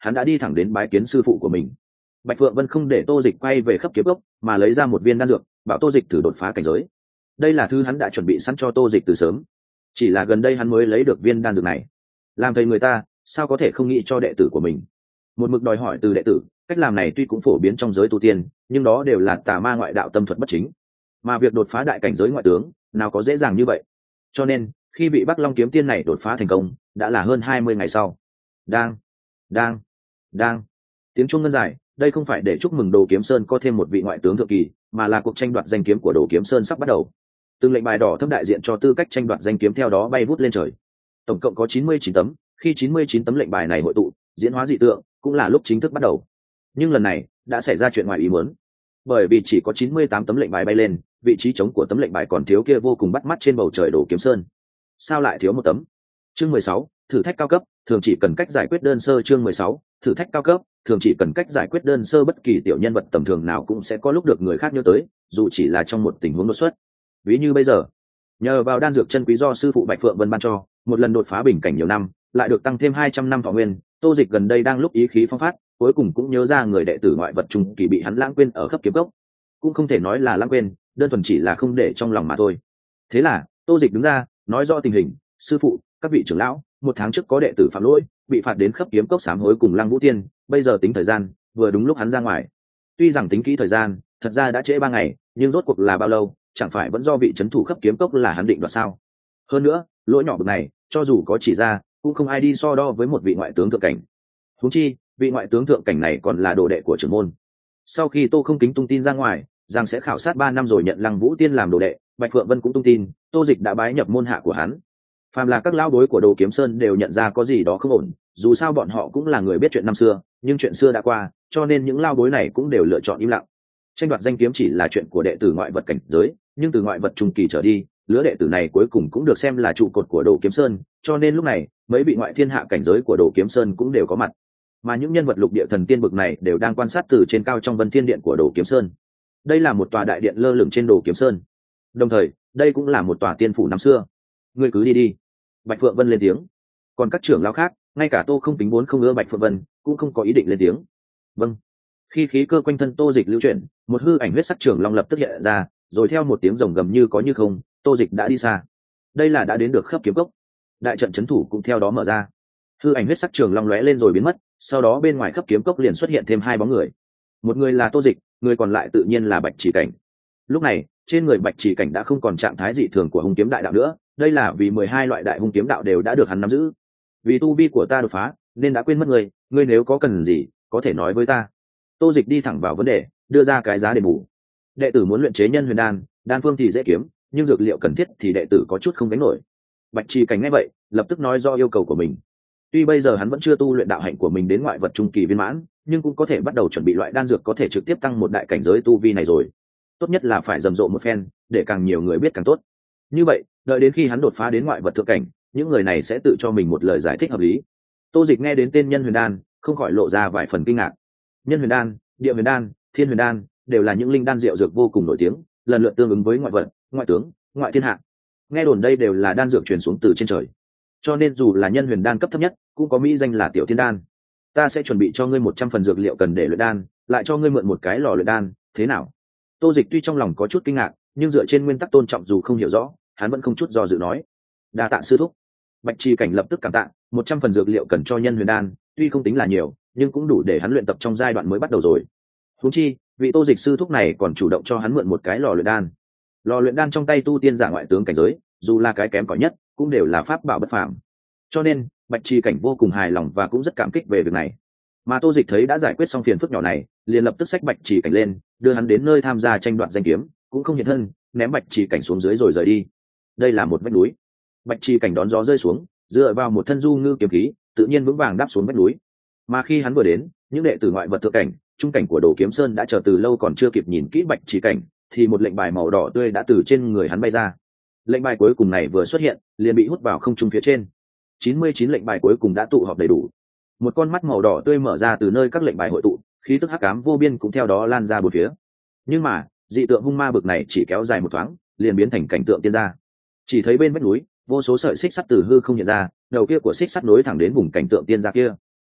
hắn đã đi thẳng đến bái kiến sư phụ của mình. Bạch Phượng Vân không để Tô Dịch quay về khắp kiếm cốc, mà lấy ra một viên đan dược, bảo Tô Dịch thử đột phá cảnh giới. Đây là thứ hắn đã chuẩn bị sẵn cho Tô Dịch từ sớm, chỉ là gần đây hắn mới lấy được viên đan dược này. Làm thầy người ta, sao có thể không nghĩ cho đệ tử của mình? Một mực đòi hỏi từ đệ tử, cách làm này tuy cũng phổ biến trong giới tu tiên, nhưng đó đều là tà ma ngoại đạo tâm thuật bất chính. Mà việc đột phá đại cảnh giới ngoại tướng, nào có dễ dàng như vậy. Cho nên, khi vị Bắc Long kiếm tiên này đột phá thành công, đã là hơn hai mươi ngày sau. Đang, đang, đang. Tiếng chuông ngân dài, đây không phải để chúc mừng Đồ Kiếm Sơn có thêm một vị ngoại tướng thượng kỳ, mà là cuộc tranh đoạt danh kiếm của Đồ Kiếm Sơn sắp bắt đầu. Từng lệnh bài đỏ thâm đại diện cho tư cách tranh đoạt danh kiếm theo đó bay vút lên trời. Tổng cộng có chín mươi chín tấm, khi chín mươi chín tấm lệnh bài này hội tụ, diễn hóa dị tượng, cũng là lúc chính thức bắt đầu. Nhưng lần này, đã xảy ra chuyện ngoài ý muốn. Bởi vì chỉ có chín mươi tám tấm lệnh bài bay lên, vị trí trống của tấm lệnh bài còn thiếu kia vô cùng bắt mắt trên bầu trời Đồ Kiếm Sơn. Sao lại thiếu một tấm? Chương mười sáu, thử thách cao cấp, thường chỉ cần cách giải quyết đơn sơ. Chương mười sáu, thử thách cao cấp, thường chỉ cần cách giải quyết đơn sơ. Bất kỳ tiểu nhân vật tầm thường nào cũng sẽ có lúc được người khác nhớ tới, dù chỉ là trong một tình huống đột xuất. Ví như bây giờ, nhờ vào đan dược chân quý do sư phụ Bạch Phượng Vân ban cho, một lần đột phá bình cảnh nhiều năm, lại được tăng thêm hai trăm năm thọ nguyên. Tô Dịch gần đây đang lúc ý khí phong phát, cuối cùng cũng nhớ ra người đệ tử ngoại vật trung kỳ bị hắn lãng quên ở khắp kiếm cốc. Cũng không thể nói là lãng quên, đơn thuần chỉ là không để trong lòng mà thôi. Thế là Tô Dịch đứng ra nói rõ tình hình: sư phụ, các vị trưởng lão, một tháng trước có đệ tử phạm lỗi, bị phạt đến khắp kiếm cốc sám hối cùng Lăng Vũ Tiên, bây giờ tính thời gian, vừa đúng lúc hắn ra ngoài. Tuy rằng tính kỹ thời gian, thật ra đã trễ ba ngày, nhưng rốt cuộc là bao lâu, chẳng phải vẫn do vị trấn thủ khắp kiếm cốc là hắn định đoạt sao? Hơn nữa, lỗi nhỏ bực này, cho dù có chỉ ra, cũng không ai đi so đo với một vị ngoại tướng thượng cảnh. Huống chi, vị ngoại tướng thượng cảnh này còn là đồ đệ của trưởng môn. Sau khi Tô Không Kính tung tin ra ngoài, rằng sẽ khảo sát ba năm rồi nhận Lăng Vũ Tiên làm đồ đệ, Bạch Phượng Vân cũng tung tin, Tô Dịch đã bái nhập môn hạ của hắn. Phàm là các lão bối của Đồ Kiếm Sơn đều nhận ra có gì đó không ổn, dù sao bọn họ cũng là người biết chuyện năm xưa, nhưng chuyện xưa đã qua, cho nên những lão bối này cũng đều lựa chọn im lặng. Tranh đoạt danh kiếm chỉ là chuyện của đệ tử ngoại vật cảnh giới, nhưng từ ngoại vật trung kỳ trở đi, lứa đệ tử này cuối cùng cũng được xem là trụ cột của Đồ Kiếm Sơn, cho nên lúc này, mấy vị ngoại thiên hạ cảnh giới của Đồ Kiếm Sơn cũng đều có mặt. Mà những nhân vật lục địa thần tiên bực này đều đang quan sát từ trên cao trong Vân Thiên Điện của Đồ Kiếm Sơn. Đây là một tòa đại điện lơ lửng trên Đồ Kiếm Sơn. Đồng thời, đây cũng là một tòa tiên phủ năm xưa. Ngươi cứ đi đi. Bạch Phượng Vân lên tiếng. Còn các trưởng lão khác, ngay cả Tô Không Tính vốn không ưa Bạch Phượng Vân, cũng không có ý định lên tiếng. Vâng. Khi khí cơ quanh thân Tô Dịch lưu chuyển, một hư ảnh huyết sắc trưởng long lập tức hiện ra, rồi theo một tiếng rồng gầm như có như không, Tô Dịch đã đi xa. Đây là đã đến được khắp kiếm cốc. Đại trận trấn thủ cũng theo đó mở ra. Hư ảnh huyết sắc trưởng long lóe lên rồi biến mất, sau đó bên ngoài khắp kiếm cốc liền xuất hiện thêm hai bóng người. Một người là Tô Dịch, người còn lại tự nhiên là Bạch Chỉ Cảnh. Lúc này, trên người Bạch Chỉ Cảnh đã không còn trạng thái dị thường của hung kiếm đại đạo nữa, đây là vì mười hai loại đại hung kiếm đạo đều đã được hắn nắm giữ. Vì tu vi của ta đột phá, nên đã quên mất người, ngươi nếu có cần gì, có thể nói với ta. Tô Dịch đi thẳng vào vấn đề, đưa ra cái giá đền bù. Đệ tử muốn luyện chế nhân huyền đan, đan phương thì dễ kiếm, nhưng dược liệu cần thiết thì đệ tử có chút không gánh nổi. Bạch Chỉ Cảnh nghe vậy, lập tức nói do yêu cầu của mình. Tuy bây giờ hắn vẫn chưa tu luyện đạo hạnh của mình đến ngoại vật trung kỳ viên mãn, nhưng cũng có thể bắt đầu chuẩn bị loại đan dược có thể trực tiếp tăng một đại cảnh giới tu vi này rồi. Tốt nhất là phải rầm rộ một phen, để càng nhiều người biết càng tốt. Như vậy, đợi đến khi hắn đột phá đến ngoại vật thượng cảnh, những người này sẽ tự cho mình một lời giải thích hợp lý. Tô Dịch nghe đến tên nhân huyền đan, không khỏi lộ ra vài phần kinh ngạc. Nhân huyền đan, địa huyền đan, thiên huyền đan đều là những linh đan diệu dược vô cùng nổi tiếng, lần lượt tương ứng với ngoại vật, ngoại tướng, ngoại thiên hạ. Nghe đồn đây đều là đan dược truyền xuống từ trên trời. Cho nên dù là nhân huyền đan cấp thấp nhất, cũng có mỹ danh là tiểu thiên đan. Ta sẽ chuẩn bị cho ngươi một trăm phần dược liệu cần để luyện đan, lại cho ngươi mượn một cái lò luyện đan, thế nào? Tô Dịch tuy trong lòng có chút kinh ngạc, nhưng dựa trên nguyên tắc tôn trọng dù không hiểu rõ, hắn vẫn không chút do dự nói. Đa tạ sư thúc. Bạch Chỉ Cảnh lập tức cảm tạ, một trăm phần dược liệu cần cho nhân huyền đan, tuy không tính là nhiều, nhưng cũng đủ để hắn luyện tập trong giai đoạn mới bắt đầu rồi. Huống chi, vị Tô Dịch sư thúc này còn chủ động cho hắn mượn một cái lò luyện đan. Lò luyện đan trong tay tu tiên giả ngoại tướng cảnh giới, dù là cái kém cỏi nhất, cũng đều là pháp bảo bất phàm. Cho nên, Bạch Chỉ Cảnh vô cùng hài lòng và cũng rất cảm kích về việc này. Mà Tô Dịch thấy đã giải quyết xong phiền phức nhỏ này, liền lập tức xách Bạch Chỉ Cảnh lên, đưa hắn đến nơi tham gia tranh đoạt danh kiếm, cũng không hiện thân, ném Bạch Chỉ Cảnh xuống dưới rồi rời đi. Đây là một vách núi. Bạch Chỉ Cảnh đón gió rơi xuống, dựa vào một thân du ngư kiếm khí, tự nhiên vững vàng đáp xuống vách núi. Mà khi hắn vừa đến, những đệ tử ngoại vật thượng cảnh, trung cảnh của Đồ Kiếm Sơn đã chờ từ lâu còn chưa kịp nhìn kỹ Bạch Chỉ Cảnh, thì một lệnh bài màu đỏ tươi đã từ trên người hắn bay ra. Lệnh bài cuối cùng này vừa xuất hiện, liền bị hút vào không trung phía trên. chín mươi chín lệnh bài cuối cùng đã tụ họp đầy đủ. Một con mắt màu đỏ tươi mở ra từ nơi các lệnh bài hội tụ, khí tức hắc ám vô biên cũng theo đó lan ra bốn phía. Nhưng mà, dị tượng hung ma bực này chỉ kéo dài một thoáng, liền biến thành cảnh tượng tiên gia. Chỉ thấy bên vách núi, vô số sợi xích sắt từ hư không hiện ra, đầu kia của xích sắt nối thẳng đến vùng cảnh tượng tiên gia kia.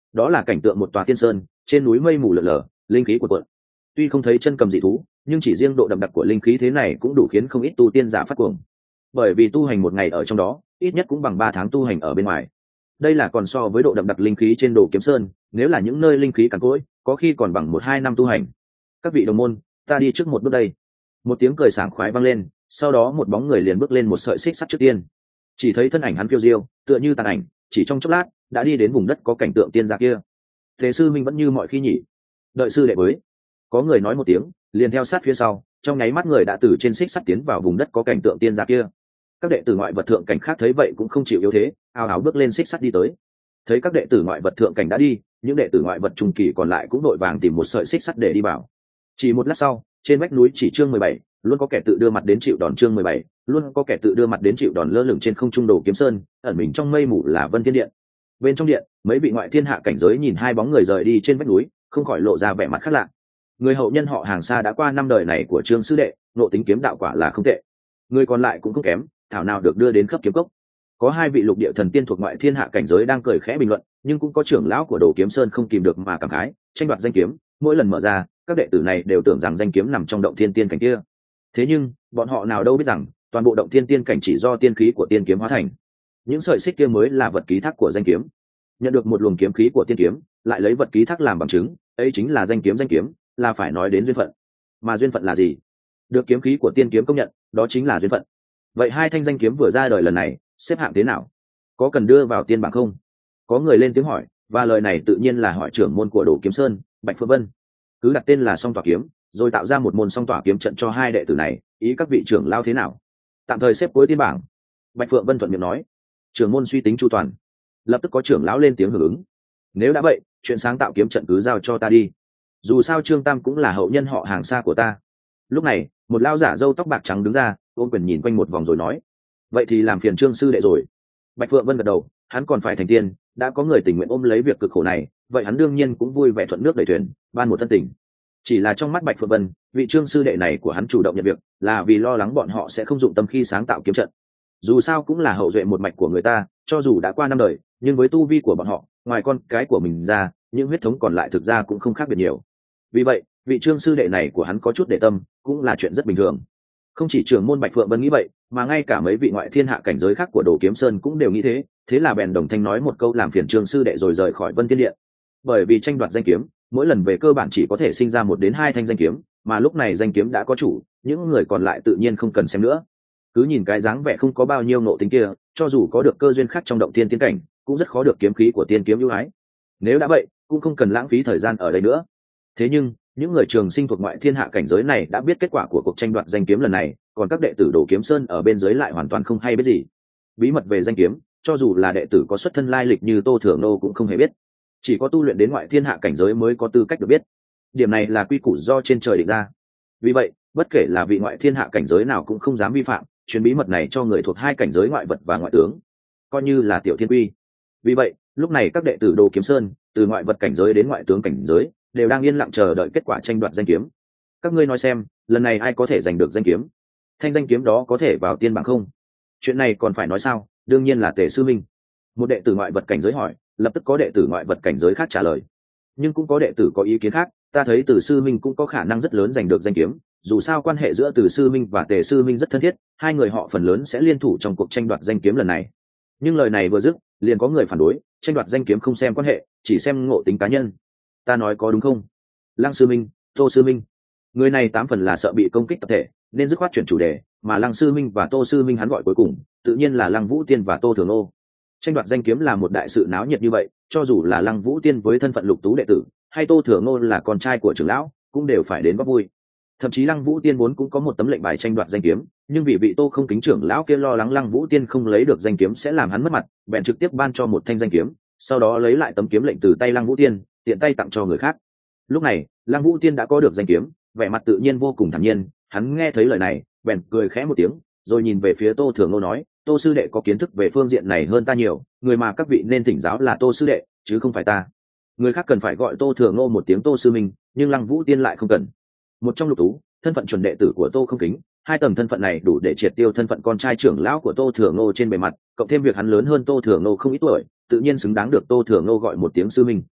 đó là cảnh tượng một tòa tiên sơn, trên núi mây mù lờ lờ, linh khí cuộn cuộn. Tuy không thấy chân cầm dị thú, nhưng chỉ riêng độ đậm đặc của linh khí thế này cũng đủ khiến không ít tu tiên giả phát cuồng. Bởi vì tu hành một ngày ở trong đó, ít nhất cũng bằng ba tháng tu hành ở bên ngoài. Đây là còn so với độ đậm đặc linh khí trên Đồ Kiếm Sơn, nếu là những nơi linh khí cằn cỗi, có khi còn bằng một hai năm tu hành. Các vị đồng môn, ta đi trước một bước đây. Một tiếng cười sảng khoái vang lên, sau đó một bóng người liền bước lên một sợi xích sắt trước tiên. Chỉ thấy thân ảnh hắn phiêu diêu, tựa như tàn ảnh, chỉ trong chốc lát đã đi đến vùng đất có cảnh tượng tiên gia kia. Tề sư minh vẫn như mọi khi nhỉ? Đợi sư đệ với. Có người nói một tiếng, liền theo sát phía sau, trong nháy mắt người đã từ trên xích sắt tiến vào vùng đất có cảnh tượng tiên gia kia. Các đệ tử ngoại vật thượng cảnh khác thấy vậy cũng không chịu yếu thế, ào ào bước lên xích sắt đi tới. Thấy các đệ tử ngoại vật thượng cảnh đã đi, những đệ tử ngoại vật trung kỳ còn lại cũng đội vàng tìm một sợi xích sắt để đi vào. Chỉ một lát sau, trên vách núi chỉ chương mười bảy, luôn có kẻ tự đưa mặt đến chịu đòn. Chương mười bảy, luôn có kẻ tự đưa mặt đến chịu đòn. Lơ lửng trên không trung Đồ Kiếm Sơn, ẩn mình trong mây mù là Vân Thiên Điện. Bên trong điện, mấy vị ngoại thiên hạ cảnh giới nhìn hai bóng người rời đi trên vách núi, không khỏi lộ ra vẻ mặt khác lạ. Người hậu nhân họ Hàng Sa đã qua năm đời này của Trương sư đệ, nộ tính kiếm đạo quả là không tệ. Người còn lại cũng không kém, thảo nào được đưa đến Khấp Kiếm Cốc. Có hai vị lục địa thần tiên thuộc ngoại thiên hạ cảnh giới đang cười khẽ bình luận, nhưng cũng có trưởng lão của Đồ Kiếm Sơn không kìm được mà cảm khái, tranh đoạt danh kiếm, mỗi lần mở ra, các đệ tử này đều tưởng rằng danh kiếm nằm trong động thiên tiên cảnh kia. Thế nhưng, bọn họ nào đâu biết rằng, toàn bộ động thiên tiên cảnh chỉ do tiên khí của tiên kiếm hóa thành. Những sợi xích kia mới là vật ký thác của danh kiếm. Nhận được một luồng kiếm khí của tiên kiếm, lại lấy vật ký thác làm bằng chứng, ấy chính là danh kiếm. Danh kiếm là phải nói đến duyên phận. Mà duyên phận là gì? Được kiếm khí của tiên kiếm công nhận, đó chính là duyên phận. Vậy hai thanh danh kiếm vừa ra đời lần này, xếp hạng thế nào? Có cần đưa vào tiên bảng không? Có người lên tiếng hỏi, và lời này tự nhiên là hỏi trưởng môn của Đồ Kiếm Sơn, Bạch Phượng Vân. Cứ đặt tên là Song Tỏa Kiếm, rồi tạo ra một môn Song Tỏa Kiếm trận cho hai đệ tử này, ý các vị trưởng lao thế nào? Tạm thời xếp cuối tiên bảng. Bạch Phượng Vân thuận miệng nói. Trưởng môn suy tính chu toàn. Lập tức có trưởng lão lên tiếng hưởng ứng. Nếu đã vậy, chuyện sáng tạo kiếm trận cứ giao cho ta đi. Dù sao Trương Tam cũng là hậu nhân họ Hàng xa của ta. Lúc này, một lao giả râu tóc bạc trắng đứng ra, ôm quyền nhìn quanh một vòng rồi nói: vậy thì làm phiền Trương sư đệ rồi. Bạch Phượng Vân gật đầu, hắn còn phải thành tiên, đã có người tình nguyện ôm lấy việc cực khổ này, vậy hắn đương nhiên cũng vui vẻ thuận nước đẩy thuyền, ban một thân tình. Chỉ là trong mắt Bạch Phượng Vân, vị Trương sư đệ này của hắn chủ động nhận việc, là vì lo lắng bọn họ sẽ không dụng tâm khi sáng tạo kiếm trận. Dù sao cũng là hậu duệ một mạch của người ta, cho dù đã qua năm đời, nhưng với tu vi của bọn họ, ngoài con cái của mình ra, những huyết thống còn lại thực ra cũng không khác biệt nhiều. Vì vậy, vị Trương sư đệ này của hắn có chút để tâm, cũng là chuyện rất bình thường. Không chỉ trưởng môn Bạch Phượng Vân nghĩ vậy, mà ngay cả mấy vị ngoại thiên hạ cảnh giới khác của Đồ Kiếm Sơn cũng đều nghĩ thế, thế là bèn đồng thanh nói một câu làm phiền Trương sư đệ rồi rời khỏi Vân Thiên Điện. Bởi vì tranh đoạt danh kiếm, mỗi lần về cơ bản chỉ có thể sinh ra một đến hai thanh danh kiếm, mà lúc này danh kiếm đã có chủ, những người còn lại tự nhiên không cần xem nữa. Cứ nhìn cái dáng vẻ không có bao nhiêu ngộ tính kia, cho dù có được cơ duyên khác trong động thiên tiên cảnh, cũng rất khó được kiếm khí của tiên kiếm ưu ái. Nếu đã vậy, cũng không cần lãng phí thời gian ở đây nữa. Thế nhưng, những người trường sinh thuộc ngoại thiên hạ cảnh giới này đã biết kết quả của cuộc tranh đoạt danh kiếm lần này, còn các đệ tử Đồ Kiếm Sơn ở bên dưới lại hoàn toàn không hay biết gì. Bí mật về danh kiếm, cho dù là đệ tử có xuất thân lai lịch như Tô Thừa Nô cũng không hề biết. Chỉ có tu luyện đến ngoại thiên hạ cảnh giới mới có tư cách được biết. Điểm này là quy củ do trên trời định ra. Vì vậy, bất kể là vị ngoại thiên hạ cảnh giới nào cũng không dám vi phạm, truyền bí mật này cho người thuộc hai cảnh giới ngoại vật và ngoại tướng, coi như là tiểu thiên quy. Vì vậy, lúc này các đệ tử Đồ Kiếm Sơn, từ ngoại vật cảnh giới đến ngoại tướng cảnh giới, đều đang yên lặng chờ đợi kết quả tranh đoạt danh kiếm. Các ngươi nói xem, lần này ai có thể giành được danh kiếm? Thanh danh kiếm đó có thể vào tiên bảng không? Chuyện này còn phải nói sao? Đương nhiên là Tề sư minh. Một đệ tử ngoại vật cảnh giới hỏi, lập tức có đệ tử ngoại vật cảnh giới khác trả lời. Nhưng cũng có đệ tử có ý kiến khác, ta thấy Từ sư minh cũng có khả năng rất lớn giành được danh kiếm, dù sao quan hệ giữa Từ sư minh và Tề sư minh rất thân thiết, hai người họ phần lớn sẽ liên thủ trong cuộc tranh đoạt danh kiếm lần này. Nhưng lời này vừa dứt, liền có người phản đối, tranh đoạt danh kiếm không xem quan hệ, chỉ xem ngộ tính cá nhân. Ta nói có đúng không? Lăng sư minh, Tô sư minh. Người này tám phần là sợ bị công kích tập thể, nên dứt khoát chuyển chủ đề, mà Lăng sư minh và Tô sư minh hắn gọi cuối cùng, tự nhiên là Lăng Vũ Tiên và Tô Thường Nô. Tranh đoạt danh kiếm là một đại sự náo nhiệt như vậy, cho dù là Lăng Vũ Tiên với thân phận lục tú đệ tử, hay Tô Thường Nô là con trai của trưởng lão, cũng đều phải đến góp vui. Thậm chí Lăng Vũ Tiên vốn cũng có một tấm lệnh bài tranh đoạt danh kiếm, nhưng vì vị Tô không kính trưởng lão kia lo lắng Lăng Vũ Tiên không lấy được danh kiếm sẽ làm hắn mất mặt, bèn trực tiếp ban cho một thanh danh kiếm, sau đó lấy lại tấm kiếm lệnh từ tay Lăng Vũ Tiên, tiện tay tặng cho người khác. Lúc này, Lăng Vũ Tiên đã có được danh kiếm, vẻ mặt tự nhiên vô cùng thản nhiên, hắn nghe thấy lời này, bèn cười khẽ một tiếng, rồi nhìn về phía Tô Thường Nô nói, Tô sư đệ có kiến thức về phương diện này hơn ta nhiều, người mà các vị nên thỉnh giáo là Tô sư đệ, chứ không phải ta. Người khác cần phải gọi Tô Thường Nô một tiếng Tô sư minh, nhưng Lăng Vũ Tiên lại không cần. Một trong lục tú, thân phận chuẩn đệ tử của Tô không kính, hai tầng thân phận này đủ để triệt tiêu thân phận con trai trưởng lão của Tô Thường Nô trên bề mặt, cộng thêm việc hắn lớn hơn Tô Thường Nô không ít tuổi, tự nhiên xứng đáng được Tô Thường Nô gọi một tiếng sư minh.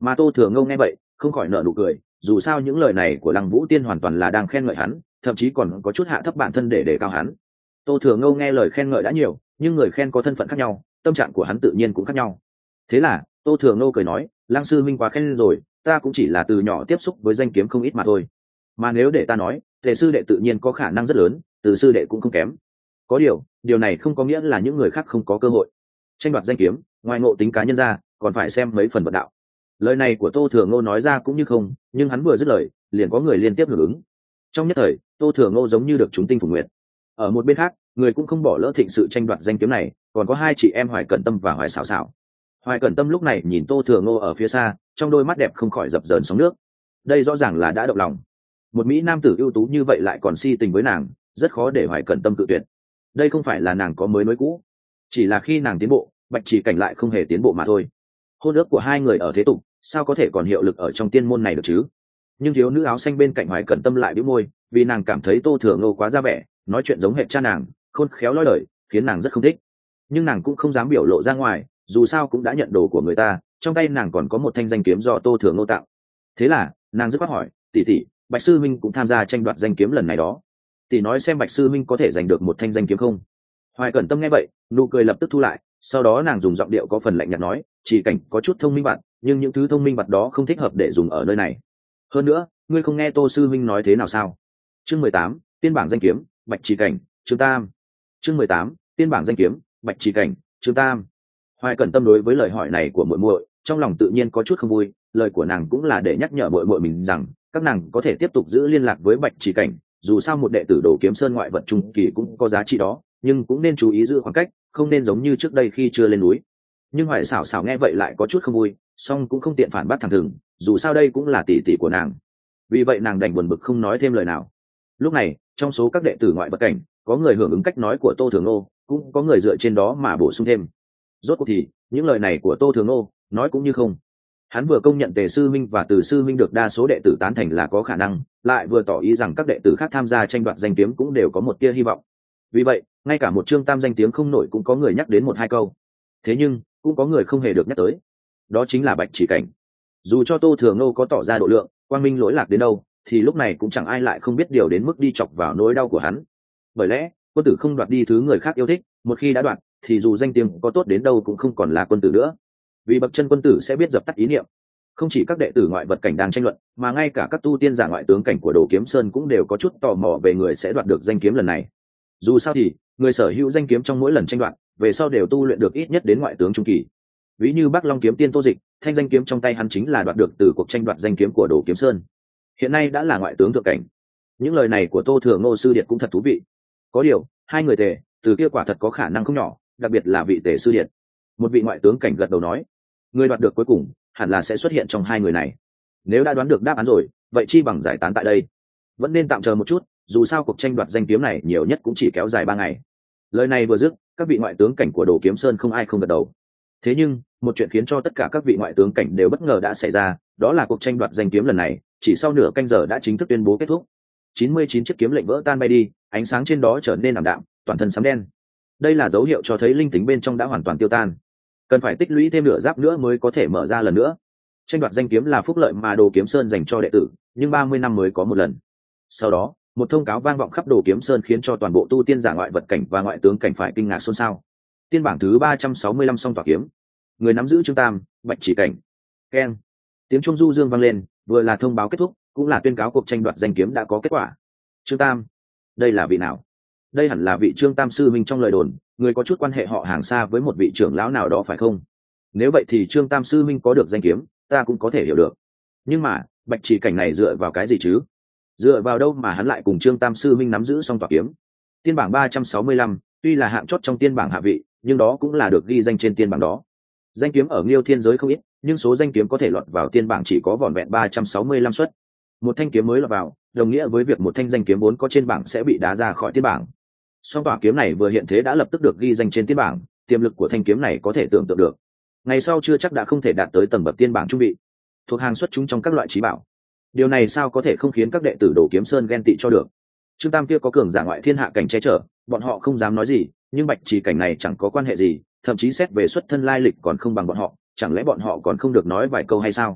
Mà Tô Thừa Ngô nghe vậy không khỏi nở nụ cười, dù sao những lời này của Lăng Vũ Tiên hoàn toàn là đang khen ngợi hắn, thậm chí còn có chút hạ thấp bản thân để đề cao hắn. Tô Thừa Ngô nghe lời khen ngợi đã nhiều, nhưng người khen có thân phận khác nhau, tâm trạng của hắn tự nhiên cũng khác nhau. Thế là Tô Thừa Ngô cười nói, Lăng sư minh quá khen rồi, ta cũng chỉ là từ nhỏ tiếp xúc với danh kiếm không ít mà thôi. Mà nếu để ta nói, Tề sư đệ tự nhiên có khả năng rất lớn, Từ sư đệ cũng không kém. Có điều, điều này không có nghĩa là những người khác không có cơ hội. Tranh đoạt danh kiếm, ngoài ngộ tính cá nhân ra, còn phải xem mấy phần vận đạo. Lời này của Tô Thừa Ngô nói ra cũng như không, nhưng hắn vừa dứt lời, liền có người liên tiếp hưởng ứng. Trong nhất thời, Tô Thừa Ngô giống như được chúng tinh phục nguyện. Ở một bên khác, người cũng không bỏ lỡ thịnh sự tranh đoạt danh kiếm này, còn có hai chị em Hoài Cẩn Tâm và Hoài Sảo Sảo. Hoài Cẩn Tâm lúc này nhìn Tô Thừa Ngô ở phía xa, trong đôi mắt đẹp không khỏi dập dờn sóng nước. Đây rõ ràng là đã động lòng. Một mỹ nam tử ưu tú như vậy lại còn si tình với nàng, rất khó để Hoài Cẩn Tâm cự tuyệt. Đây không phải là nàng có mới nối cũ, chỉ là khi nàng tiến bộ, Bạch Chỉ Cảnh lại không hề tiến bộ mà thôi. Hôn ước của hai người ở thế tục, sao có thể còn hiệu lực ở trong tiên môn này được chứ? Nhưng thiếu nữ áo xanh bên cạnh Hoài Cẩn Tâm lại bĩu môi, vì nàng cảm thấy Tô Thừa Ngô quá ra vẻ, nói chuyện giống hệt cha nàng, khôn khéo nói lời, khiến nàng rất không thích. Nhưng nàng cũng không dám biểu lộ ra ngoài, dù sao cũng đã nhận đồ của người ta, trong tay nàng còn có một thanh danh kiếm do Tô Thừa Ngô tặng. Thế là nàng dứt khoát hỏi, tỷ tỷ, Bạch sư minh cũng tham gia tranh đoạt danh kiếm lần này đó, tỷ nói xem Bạch sư minh có thể giành được một thanh danh kiếm không? Hoài Cẩn Tâm nghe vậy, nụ cười lập tức thu lại, sau đó nàng dùng giọng điệu có phần lạnh nhạt nói, Chỉ Cảnh có chút thông minh vặt, nhưng những thứ thông minh vặt đó không thích hợp để dùng ở nơi này. Hơn nữa, ngươi không nghe Tô sư minh nói thế nào sao? Chương mười tám, tiên bảng danh kiếm, Bạch Chỉ Cảnh, chương tam. Chương mười tám, tiên bảng danh kiếm, Bạch Chỉ Cảnh, chương tam. Hoài Cẩn Tâm đối với lời hỏi này của muội muội, trong lòng tự nhiên có chút không vui, lời của nàng cũng là để nhắc nhở muội muội mình rằng, các nàng có thể tiếp tục giữ liên lạc với Bạch Chỉ Cảnh, dù sao một đệ tử Đồ Kiếm Sơn ngoại vật trung kỳ cũng có giá trị đó, nhưng cũng nên chú ý giữ khoảng cách, không nên giống như trước đây khi chưa lên núi. Nhưng Hoài Sảo Sảo nghe vậy lại có chút không vui, song cũng không tiện phản bác thẳng thừng, dù sao đây cũng là tỷ tỷ của nàng. Vì vậy nàng đành buồn bực không nói thêm lời nào. Lúc này, trong số các đệ tử ngoại vật cảnh, có người hưởng ứng cách nói của Tô Thừa Ngô, cũng có người dựa trên đó mà bổ sung thêm. Rốt cuộc thì, những lời này của Tô Thừa Ngô nói cũng như không. Hắn vừa công nhận Tề sư minh và Từ sư minh được đa số đệ tử tán thành là có khả năng, lại vừa tỏ ý rằng các đệ tử khác tham gia tranh đoạt danh kiếm cũng đều có một tia hy vọng. Vì vậy, ngay cả một chương tam danh tiếng không nổi cũng có người nhắc đến một hai câu. Thế nhưng, cũng có người không hề được nhắc tới. Đó chính là Bạch Chỉ Cảnh. Dù cho Tô Thừa Ngô có tỏ ra độ lượng, quang minh lỗi lạc đến đâu, thì lúc này cũng chẳng ai lại không biết điều đến mức đi chọc vào nỗi đau của hắn. Bởi lẽ, quân tử không đoạt đi thứ người khác yêu thích, một khi đã đoạt, thì dù danh tiếng có tốt đến đâu cũng không còn là quân tử nữa. Vì bậc chân quân tử sẽ biết dập tắt ý niệm. Không chỉ các đệ tử ngoại vật cảnh đang tranh luận, mà ngay cả các tu tiên giả ngoại tướng cảnh của Đồ Kiếm Sơn cũng đều có chút tò mò về người sẽ đoạt được danh kiếm lần này. Dù sao thì, người sở hữu danh kiếm trong mỗi lần tranh đoạt, về sau đều tu luyện được ít nhất đến ngoại tướng trung kỳ. Ví như Bắc Long kiếm tiên Tô Dịch, thanh danh kiếm trong tay hắn chính là đoạt được từ cuộc tranh đoạt danh kiếm của Đồ Kiếm Sơn. Hiện nay đã là ngoại tướng thượng cảnh. Những lời này của Tô Thừa Ngô sư điệt cũng thật thú vị. Có điều, hai người Tề, từ kia quả thật có khả năng không nhỏ, đặc biệt là vị Tề sư điệt. Một vị ngoại tướng cảnh gật đầu nói, người đoạt được cuối cùng hẳn là sẽ xuất hiện trong hai người này. Nếu đã đoán được đáp án rồi, vậy chi bằng giải tán tại đây. Vẫn nên tạm chờ một chút, dù sao cuộc tranh đoạt danh kiếm này nhiều nhất cũng chỉ kéo dài ba ngày. Lời này vừa dứt, các vị ngoại tướng cảnh của Đồ Kiếm Sơn không ai không gật đầu. Thế nhưng, một chuyện khiến cho tất cả các vị ngoại tướng cảnh đều bất ngờ đã xảy ra, đó là cuộc tranh đoạt danh kiếm lần này, chỉ sau nửa canh giờ đã chính thức tuyên bố kết thúc. chín mươi chín chiếc kiếm lệnh vỡ tan bay đi, ánh sáng trên đó trở nên ảm đạm, toàn thân sẫm đen. Đây là dấu hiệu cho thấy linh tính bên trong đã hoàn toàn tiêu tan. Cần phải tích lũy thêm nửa giáp nữa mới có thể mở ra lần nữa. Tranh đoạt danh kiếm là phúc lợi mà Đồ Kiếm Sơn dành cho đệ tử, nhưng ba mươi năm mới có một lần. Sau đó, một thông cáo vang vọng khắp Đồ Kiếm Sơn khiến cho toàn bộ tu tiên giả ngoại vật cảnh và ngoại tướng cảnh phải kinh ngạc xôn xao. Tiên bảng thứ ba trăm sáu mươi lăm song tỏa kiếm. Người nắm giữ chương tam, Bạch Chỉ Cảnh. Keng. Tiếng chuông du dương vang lên, vừa là thông báo kết thúc, cũng là tuyên cáo cuộc tranh đoạt danh kiếm đã có kết quả. Chương tam. Đây là vị nào? Đây hẳn là vị Trương Tam sư minh trong lời đồn, người có chút quan hệ họ hàng xa với một vị trưởng lão nào đó phải không? Nếu vậy thì Trương Tam sư minh có được danh kiếm, ta cũng có thể hiểu được. Nhưng mà, Bạch Chỉ Cảnh này dựa vào cái gì chứ? Dựa vào đâu mà hắn lại cùng Trương Tam sư minh nắm giữ song tỏa kiếm? Tiên bảng ba trăm sáu mươi lăm, tuy là hạng chót trong tiên bảng hạ vị, nhưng đó cũng là được ghi danh trên tiên bảng đó. Danh kiếm ở Nghiêu Thiên giới không ít, nhưng số danh kiếm có thể lọt vào tiên bảng chỉ có vỏn vẹn ba trăm sáu mươi lăm suất. Một thanh kiếm mới lọt vào, đồng nghĩa với việc một thanh danh kiếm vốn có trên bảng sẽ bị đá ra khỏi tiên bảng. Song tỏa kiếm này vừa hiện thế đã lập tức được ghi danh trên tiên bảng, tiềm lực của thanh kiếm này có thể tưởng tượng được. Ngày sau chưa chắc đã không thể đạt tới tầng bậc tiên bảng trung vị, thuộc hàng xuất chúng trong các loại trí bảo. Điều này sao có thể không khiến các đệ tử Đồ Kiếm Sơn ghen tị cho được? Trương Tam kia có cường giả ngoại thiên hạ cảnh che chở, bọn họ không dám nói gì, nhưng Bạch Chỉ Cảnh này chẳng có quan hệ gì, thậm chí xét về xuất thân lai lịch còn không bằng bọn họ, chẳng lẽ bọn họ còn không được nói vài câu hay sao?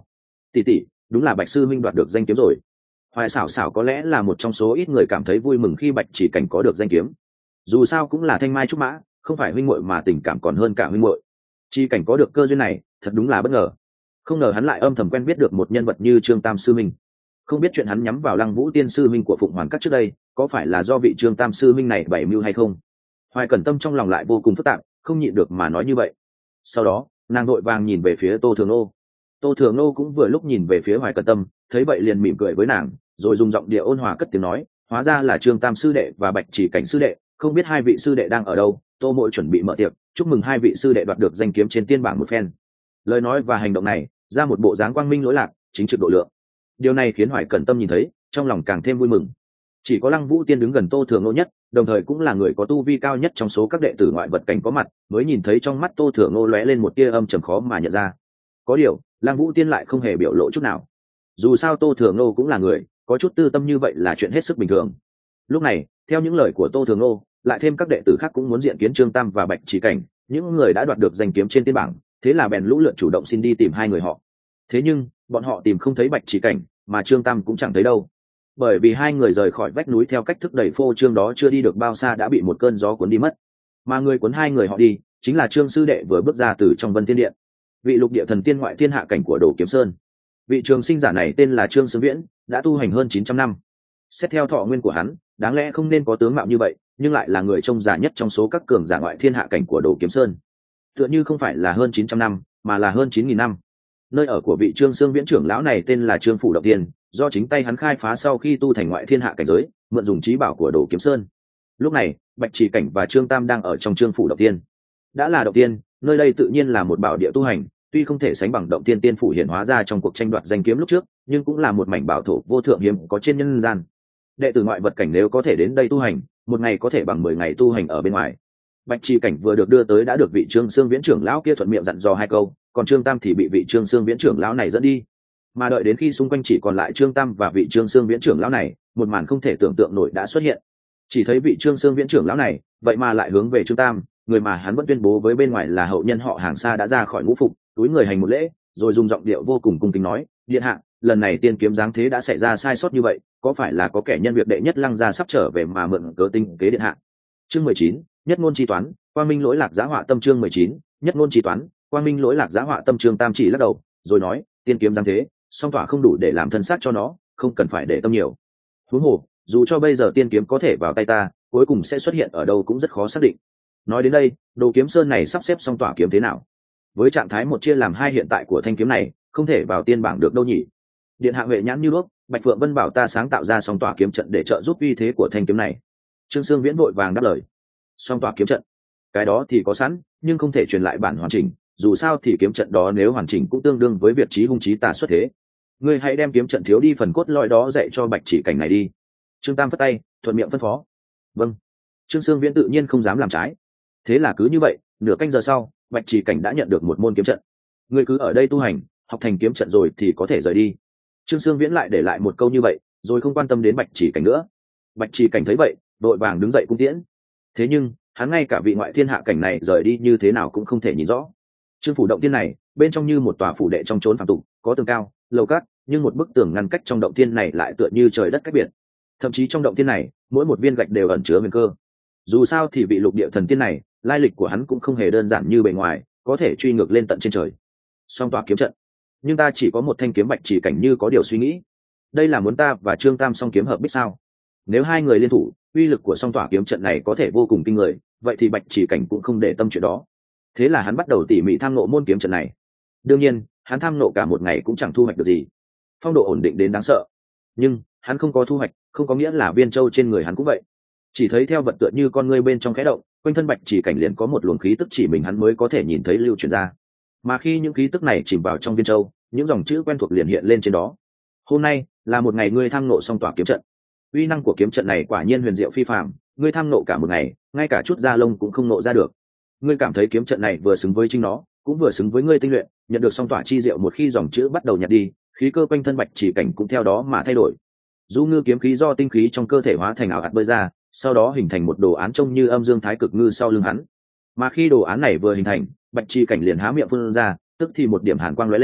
tỷ tỷ, đúng là Bạch sư minh đoạt được danh kiếm rồi. Hoài xảo xảo có lẽ là một trong số ít người cảm thấy vui mừng khi Bạch Chỉ Cảnh có được danh kiếm. Dù sao cũng là thanh mai trúc mã, không phải huynh muội mà tình cảm còn hơn cả huynh muội. Chỉ Cảnh có được cơ duyên này, thật đúng là bất ngờ. Không ngờ hắn lại âm thầm quen biết được một nhân vật như Trương Tam sư minh. Không biết chuyện hắn nhắm vào Lăng Vũ Tiên sư minh của Phụng Hoàn Các trước đây, có phải là do vị Trương Tam sư minh này bày mưu hay không? Hoài Cẩn Tâm trong lòng lại vô cùng phức tạp, không nhịn được mà nói như vậy. Sau đó, nàng đội vàng nhìn về phía Tô Thường Nô. Tô Thường Nô cũng vừa lúc nhìn về phía Hoài Cẩn Tâm, thấy vậy liền mỉm cười với nàng, rồi dùng giọng điệu ôn hòa cất tiếng nói, hóa ra là Trương Tam sư đệ và Bạch Chỉ Cảnh sư đệ, không biết hai vị sư đệ đang ở đâu. Tô Mội chuẩn bị mở tiệc, chúc mừng hai vị sư đệ đoạt được danh kiếm trên tiên bảng một phen. Lời nói và hành động này ra một bộ dáng quang minh lỗi lạc, chính trực độ lượng. Điều này khiến Hoài Cẩn Tâm nhìn thấy, trong lòng càng thêm vui mừng. Chỉ có Lăng Vũ Tiên đứng gần Tô Thường Nô nhất, đồng thời cũng là người có tu vi cao nhất trong số các đệ tử ngoại vật cảnh có mặt, mới nhìn thấy trong mắt Tô Thường Nô lóe lên một tia âm trầm khó mà nhận ra. Có điều, Lăng Vũ Tiên lại không hề biểu lộ chút nào. Dù sao Tô Thường Nô cũng là người, có chút tư tâm như vậy là chuyện hết sức bình thường. Lúc này, theo những lời của Tô Thường Nô, lại thêm các đệ tử khác cũng muốn diện kiến Trương Tam và Bạch Chỉ Cảnh, những người đã đoạt được danh kiếm trên tiên bảng, thế là bèn lũ lượt chủ động xin đi tìm hai người họ. Thế nhưng, bọn họ tìm không thấy Bạch Chỉ Cảnh, mà Trương Tam cũng chẳng thấy đâu. Bởi vì hai người rời khỏi vách núi theo cách thức đầy phô trương đó chưa đi được bao xa đã bị một cơn gió cuốn đi mất. Mà người cuốn hai người họ đi, chính là Trương sư đệ vừa bước ra từ trong Vân Thiên Điện, vị lục địa thần tiên ngoại thiên hạ cảnh của Đồ Kiếm Sơn. Vị trường sinh giả này tên là Trương Sướng Viễn, đã tu hành hơn chín trăm năm. Xét theo thọ nguyên của hắn, đáng lẽ không nên có tướng mạo như vậy, nhưng lại là người trông già nhất trong số các cường giả ngoại thiên hạ cảnh của Đồ Kiếm Sơn. Tựa như không phải là hơn chín trăm năm, mà là hơn chín nghìn năm. Nơi ở của vị Trương Sướng Viễn trưởng lão này tên là Trương Phủ Động Tiên, do chính tay hắn khai phá sau khi tu thành ngoại thiên hạ cảnh giới, mượn dùng trí bảo của Đồ Kiếm Sơn. Lúc này, Bạch Chỉ Cảnh và Trương Tam đang ở trong Trương Phủ Động Tiên. Đã là Động Tiên, nơi đây tự nhiên là một bảo địa tu hành, tuy không thể sánh bằng Động Tiên tiên phủ hiện hóa ra trong cuộc tranh đoạt danh kiếm lúc trước, nhưng cũng là một mảnh bảo thổ vô thượng hiếm có trên nhân gian. Đệ tử ngoại vật cảnh nếu có thể đến đây tu hành, một ngày có thể bằng mười ngày tu hành ở bên ngoài. Bạch Chỉ Cảnh vừa được đưa tới đã được vị Trương Sương Viễn trưởng lão kia thuận miệng dặn dò hai câu, còn Trương Tam thì bị vị Trương Sương Viễn trưởng lão này dẫn đi. Mà đợi đến khi xung quanh chỉ còn lại Trương Tam và vị Trương Sương Viễn trưởng lão này, một màn không thể tưởng tượng nổi đã xuất hiện. Chỉ thấy vị Trương Sương Viễn trưởng lão này, vậy mà lại hướng về Trương Tam, người mà hắn vẫn tuyên bố với bên ngoài là hậu nhân họ Hàng xa đã ra khỏi ngũ phục, túi người hành một lễ, rồi dùng giọng điệu vô cùng cung kính nói, điện hạ, lần này tiên kiếm giáng thế đã xảy ra sai sót như vậy, có phải là có kẻ nhân việc đệ nhất Lăng gia sắp trở về mà mượn cớ tinh kế điện hạ? Chương mười chín, nhất ngôn chi toán, quang minh lỗi lạc giá họa tâm. Chương mười chín, nhất ngôn chi toán, quang minh lỗi lạc giá họa tâm. Trương Tam chỉ lắc đầu, rồi nói, tiên kiếm giáng thế, song tỏa không đủ để làm thân xác cho nó, không cần phải để tâm nhiều. Huống hồ, dù cho bây giờ tiên kiếm có thể vào tay ta, cuối cùng sẽ xuất hiện ở đâu cũng rất khó xác định. Nói đến đây, Đồ Kiếm Sơn này sắp xếp song tỏa kiếm thế nào? Với trạng thái một chia làm hai hiện tại của thanh kiếm này, không thể vào tiên bảng được đâu nhỉ? Điện hạ huệ nhãn như đuốc, Bạch Phượng Vân bảo ta sáng tạo ra song tỏa kiếm trận để trợ giúp uy thế của thanh kiếm này. Trương Sương Viễn vội vàng đáp lời. Song tỏa kiếm trận, cái đó thì có sẵn, nhưng không thể truyền lại bản hoàn chỉnh, dù sao thì kiếm trận đó nếu hoàn chỉnh cũng tương đương với việc chí hung chí tà xuất thế. Ngươi hãy đem kiếm trận thiếu đi phần cốt lõi đó dạy cho Bạch Chỉ Cảnh này đi. Trương Tam phất tay, thuận miệng phân phó. Vâng. Trương Sương Viễn tự nhiên không dám làm trái. Thế là cứ như vậy, nửa canh giờ sau, Bạch Chỉ Cảnh đã nhận được một môn kiếm trận. Ngươi cứ ở đây tu hành, học thành kiếm trận rồi thì có thể rời đi. Trương Sương Viễn lại để lại một câu như vậy, rồi không quan tâm đến Bạch Chỉ Cảnh nữa. Bạch Chỉ Cảnh thấy vậy, đội vàng đứng dậy cung tiễn. Thế nhưng, hắn ngay cả vị ngoại thiên hạ cảnh này rời đi như thế nào cũng không thể nhìn rõ. Trương Phủ Động Tiên này, bên trong như một tòa phủ đệ trong chốn phàm tục, có tường cao, lầu cát, nhưng một bức tường ngăn cách trong động tiên này lại tựa như trời đất cách biệt. Thậm chí trong động tiên này, mỗi một viên gạch đều ẩn chứa huyền cơ. Dù sao thì vị lục địa thần tiên này, lai lịch của hắn cũng không hề đơn giản như bề ngoài, có thể truy ngược lên tận trên trời. Song tỏa kiếm trận, nhưng ta chỉ có một thanh kiếm. Bạch Chỉ Cảnh như có điều suy nghĩ. Đây là muốn ta và Trương Tam song kiếm hợp bích sao? Nếu hai người liên thủ, uy lực của song tỏa kiếm trận này có thể vô cùng kinh người, vậy thì Bạch Chỉ Cảnh cũng không để tâm chuyện đó. Thế là hắn bắt đầu tỉ mỉ tham nộ môn kiếm trận này. Đương nhiên, hắn tham nộ cả một ngày cũng chẳng thu hoạch được gì, phong độ ổn định đến đáng sợ. Nhưng hắn không có thu hoạch, không có nghĩa là viên châu trên người hắn cũng vậy. Chỉ thấy theo vật tựa như con ngươi bên trong khẽ động, quanh thân Bạch Chỉ Cảnh liền có một luồng khí tức chỉ mình hắn mới có thể nhìn thấy lưu truyền ra. Mà khi những khí tức này chìm vào trong viên châu, những dòng chữ quen thuộc liền hiện lên trên đó. Hôm nay là một ngày ngươi tham nộ song tỏa kiếm trận. Uy năng của kiếm trận này quả nhiên huyền diệu phi phàm, ngươi tham nộ cả một ngày, ngay cả chút da lông cũng không nộ ra được. Ngươi cảm thấy kiếm trận này vừa xứng với chính nó, cũng vừa xứng với ngươi tinh luyện, nhận được song tỏa chi diệu. Một khi dòng chữ bắt đầu nhạt đi, khí cơ quanh thân Bạch Chỉ Cảnh cũng theo đó mà thay đổi. Du ngư kiếm khí do tinh khí trong cơ thể hóa thành ảo hạt bơi ra, sau đó hình thành một đồ án trông như âm dương thái cực ngư sau lưng hắn. Mà khi đồ án này vừa hình thành, Bạch Chỉ Cảnh liền há miệng phun ra, tức thì một điểm hàn quang lóe lên,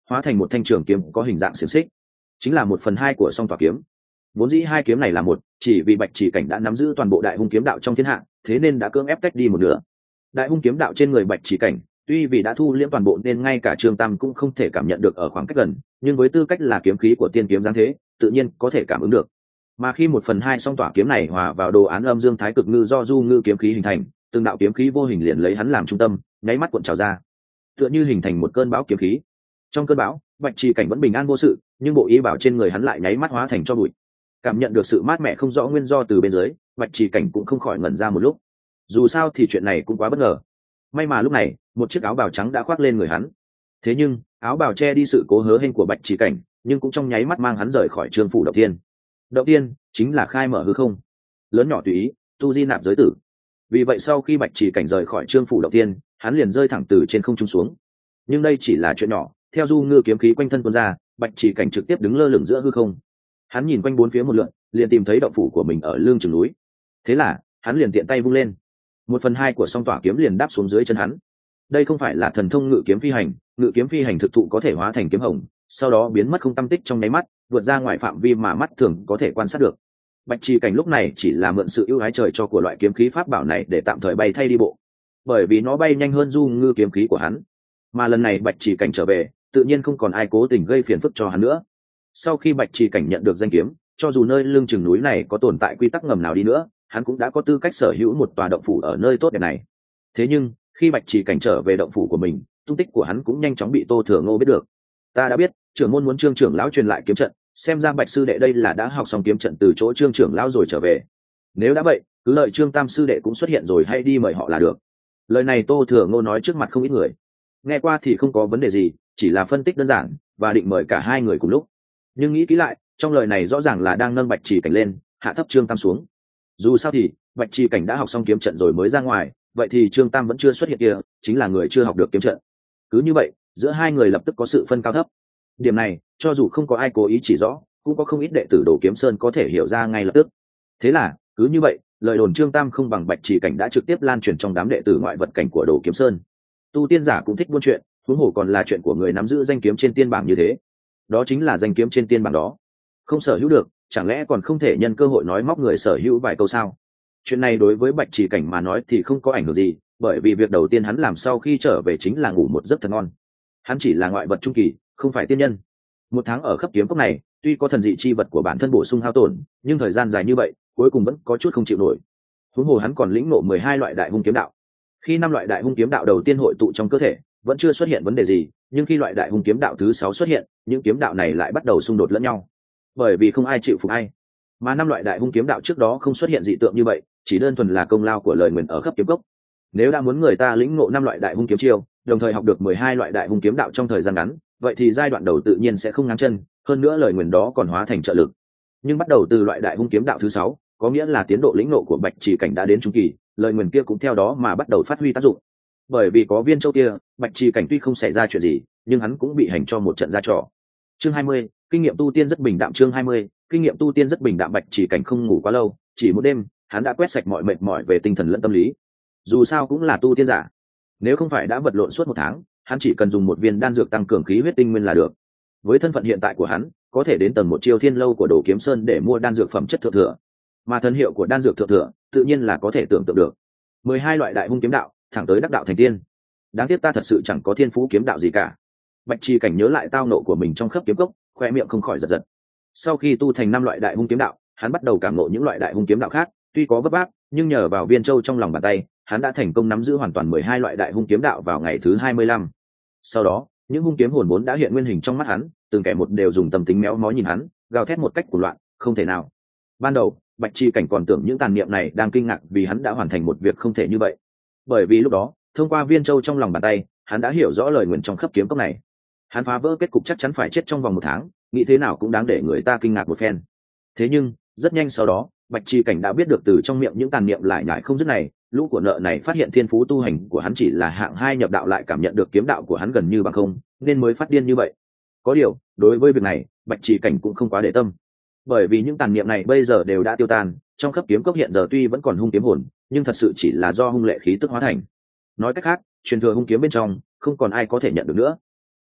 hóa thành một thanh trường kiếm có hình dạng xiềng xích, chính là một phần hai của song tỏa kiếm. Vốn dĩ hai kiếm này là một, chỉ vì Bạch Chỉ Cảnh đã nắm giữ toàn bộ đại hung kiếm đạo trong thiên hạ, thế nên đã cưỡng ép tách đi một nửa. Đại hung kiếm đạo trên người Bạch Chỉ Cảnh, tuy vì đã thu liễm toàn bộ nên ngay cả Trương Tam cũng không thể cảm nhận được ở khoảng cách gần, nhưng với tư cách là kiếm khí của tiên kiếm giáng thế, tự nhiên có thể cảm ứng được. Mà khi một phần hai song tỏa kiếm này hòa vào đồ án âm dương thái cực ngư do du ngư kiếm khí hình thành, từng đạo kiếm khí vô hình liền lấy hắn làm trung tâm, nháy mắt cuộn trào ra, tựa như hình thành một cơn bão kiếm khí. Trong cơn bão, Bạch Chỉ Cảnh vẫn bình an vô sự, nhưng bộ y bảo trên người hắn lại nháy mắt hóa thành tro bụi. Cảm nhận được sự mát mẻ không rõ nguyên do từ bên dưới, Bạch Chỉ Cảnh cũng không khỏi ngẩn ra một lúc. Dù sao thì chuyện này cũng quá bất ngờ. May mà lúc này, một chiếc áo bào trắng đã khoác lên người hắn. Thế nhưng, áo bào che đi sự cố hớ hênh của Bạch Chỉ Cảnh, nhưng cũng trong nháy mắt mang hắn rời khỏi Trương phủ Động Tiên. Động Tiên chính là khai mở hư không, lớn nhỏ tùy ý, tu di nạp giới tử. Vì vậy sau khi Bạch Chỉ Cảnh rời khỏi Trương phủ Động Tiên, hắn liền rơi thẳng từ trên không trung xuống. Nhưng đây chỉ là chuyện nhỏ, theo du ngư kiếm khí quanh thân tuôn ra, Bạch Chỉ Cảnh trực tiếp đứng lơ lửng giữa hư không. Hắn nhìn quanh bốn phía một lượt, liền tìm thấy động phủ của mình ở lưng chừng núi. Thế là hắn liền tiện tay vung lên, một phần hai của song tỏa kiếm liền đáp xuống dưới chân hắn. Đây không phải là thần thông ngự kiếm phi hành, ngự kiếm phi hành thực thụ có thể hóa thành kiếm hồng, sau đó biến mất không tâm tích trong nháy mắt, vượt ra ngoài phạm vi mà mắt thường có thể quan sát được. Bạch Chỉ Cảnh lúc này chỉ là mượn sự ưu ái trời cho của loại kiếm khí pháp bảo này để tạm thời bay thay đi bộ, bởi vì nó bay nhanh hơn du ngư kiếm khí của hắn. Mà lần này Bạch Chỉ Cảnh trở về, tự nhiên không còn ai cố tình gây phiền phức cho hắn nữa. Sau khi Bạch Chỉ Cảnh nhận được danh kiếm, cho dù nơi lưng chừng núi này có tồn tại quy tắc ngầm nào đi nữa, hắn cũng đã có tư cách sở hữu một tòa động phủ ở nơi tốt đẹp này. Thế nhưng khi Bạch Chỉ Cảnh trở về động phủ của mình, tung tích của hắn cũng nhanh chóng bị Tô Thừa Ngô biết được. Ta đã biết trưởng môn muốn Trương trưởng lão truyền lại kiếm trận, xem ra Bạch sư đệ đây là đã học xong kiếm trận từ chỗ Trương trưởng lão rồi trở về. Nếu đã vậy, cứ đợi Trương Tam sư đệ cũng xuất hiện rồi hay đi mời họ là được. Lời này Tô Thừa Ngô nói trước mặt không ít người, nghe qua thì không có vấn đề gì, chỉ là phân tích đơn giản và định mời cả hai người cùng lúc. Nhưng nghĩ kỹ lại, trong lời này rõ ràng là đang nâng Bạch Chỉ Cảnh lên, hạ thấp Trương Tam xuống. Dù sao thì Bạch Chỉ Cảnh đã học xong kiếm trận rồi mới ra ngoài, vậy thì Trương Tam vẫn chưa xuất hiện kia, chính là người chưa học được kiếm trận. Cứ như vậy, giữa hai người lập tức có sự phân cao thấp. Điểm này, cho dù không có ai cố ý chỉ rõ, cũng có không ít đệ tử Đồ Kiếm Sơn có thể hiểu ra ngay lập tức. Thế là, cứ như vậy, lời đồn Trương Tam không bằng Bạch Chỉ Cảnh đã trực tiếp lan truyền trong đám đệ tử ngoại vật cảnh của Đồ Kiếm Sơn. Tu tiên giả cũng thích buôn chuyện, huống hồ còn là chuyện của người nắm giữ danh kiếm trên tiên bảng như thế. Đó chính là danh kiếm trên tiên bảng đó. Không sở hữu được, chẳng lẽ còn không thể nhân cơ hội nói móc người sở hữu vài câu sao? Chuyện này đối với Bạch Chỉ Cảnh mà nói thì không có ảnh hưởng gì, bởi vì việc đầu tiên hắn làm sau khi trở về chính là ngủ một giấc thật ngon. Hắn chỉ là ngoại vật trung kỳ, không phải tiên nhân. Một tháng ở khắp kiếm cốc này, tuy có thần dị chi vật của bản thân bổ sung hao tổn, nhưng thời gian dài như vậy, cuối cùng vẫn có chút không chịu nổi. Huống hồ hắn còn lĩnh ngộ mười hai loại đại hung kiếm đạo. Khi năm loại đại hung kiếm đạo đầu tiên hội tụ trong cơ thể, vẫn chưa xuất hiện vấn đề gì, nhưng khi loại đại hung kiếm đạo thứ sáu xuất hiện, những kiếm đạo này lại bắt đầu xung đột lẫn nhau. Bởi vì không ai chịu phục ai. Mà năm loại đại hung kiếm đạo trước đó không xuất hiện dị tượng như vậy, chỉ đơn thuần là công lao của lời nguyền ở khắp kiếm cốc. Nếu đã muốn người ta lĩnh ngộ năm loại đại hung kiếm chiêu, đồng thời học được mười hai loại đại hung kiếm đạo trong thời gian ngắn, vậy thì giai đoạn đầu tự nhiên sẽ không ngáng chân, hơn nữa lời nguyền đó còn hóa thành trợ lực. Nhưng bắt đầu từ loại đại hung kiếm đạo thứ sáu, có nghĩa là tiến độ lĩnh ngộ của Bạch Chỉ Cảnh đã đến trung kỳ, lời nguyền kia cũng theo đó mà bắt đầu phát huy tác dụng. Bởi vì có viên châu kia, Bạch Chỉ Cảnh tuy không xảy ra chuyện gì, nhưng hắn cũng bị hành cho một trận ra trò. Chương hai mươi, kinh nghiệm tu tiên rất bình đạm. Chương hai mươi, kinh nghiệm tu tiên rất bình đạm. Bạch Chỉ Cảnh không ngủ quá lâu, chỉ một đêm, hắn đã quét sạch mọi mệt mỏi về tinh thần lẫn tâm lý. Dù sao cũng là tu tiên giả, nếu không phải đã vật lộn suốt một tháng, hắn chỉ cần dùng một viên đan dược tăng cường khí huyết tinh nguyên là được. Với thân phận hiện tại của hắn, có thể đến tầng một chiêu thiên lâu của Đồ Kiếm Sơn để mua đan dược phẩm chất thượng thừa, mà thân hiệu của đan dược thượng thừa tự nhiên là có thể tưởng tượng được. Mười hai loại đại hung kiếm đạo, thẳng tới đắc đạo thành tiên. Đáng tiếc ta thật sự chẳng có thiên phú kiếm đạo gì cả. Bạch Chỉ Cảnh nhớ lại tao nộ của mình trong khắp kiếm cốc, khoe miệng không khỏi giật giật. Sau khi tu thành năm loại đại hung kiếm đạo, hắn bắt đầu cảm ngộ những loại đại hung kiếm đạo khác, tuy có vấp váp, nhưng nhờ vào viên châu trong lòng bàn tay, hắn đã thành công nắm giữ hoàn toàn mười hai loại đại hung kiếm đạo vào ngày thứ hai mươi lăm. Sau đó, những hung kiếm hồn vốn đã hiện nguyên hình trong mắt hắn, từng kẻ một đều dùng tâm tính méo mó nhìn hắn, gào thét một cách cuồng loạn, không thể nào. Ban đầu, Bạch Chỉ Cảnh còn tưởng những tàn niệm này đang kinh ngạc vì hắn đã hoàn thành một việc không thể như vậy. Bởi vì lúc đó, thông qua viên châu trong lòng bàn tay, hắn đã hiểu rõ lời nguyền trong khắp kiếm cốc này. Hắn phá vỡ kết cục chắc chắn phải chết trong vòng một tháng, nghĩ thế nào cũng đáng để người ta kinh ngạc một phen. Thế nhưng, rất nhanh sau đó, Bạch Chỉ Cảnh đã biết được từ trong miệng những tàn niệm lại nhải không dứt này, lũ của nợ này phát hiện thiên phú tu hành của hắn chỉ là hạng hai nhập đạo lại cảm nhận được kiếm đạo của hắn gần như bằng không, nên mới phát điên như vậy. Có điều, đối với việc này, Bạch Chỉ Cảnh cũng không quá để tâm, bởi vì những tàn niệm này bây giờ đều đã tiêu tan, trong khắp kiếm cốc hiện giờ tuy vẫn còn hung kiếm hồn, nhưng thật sự chỉ là do hung lệ khí tức hóa thành. Nói cách khác, truyền thừa hung kiếm bên trong không còn ai có thể nhận được nữa.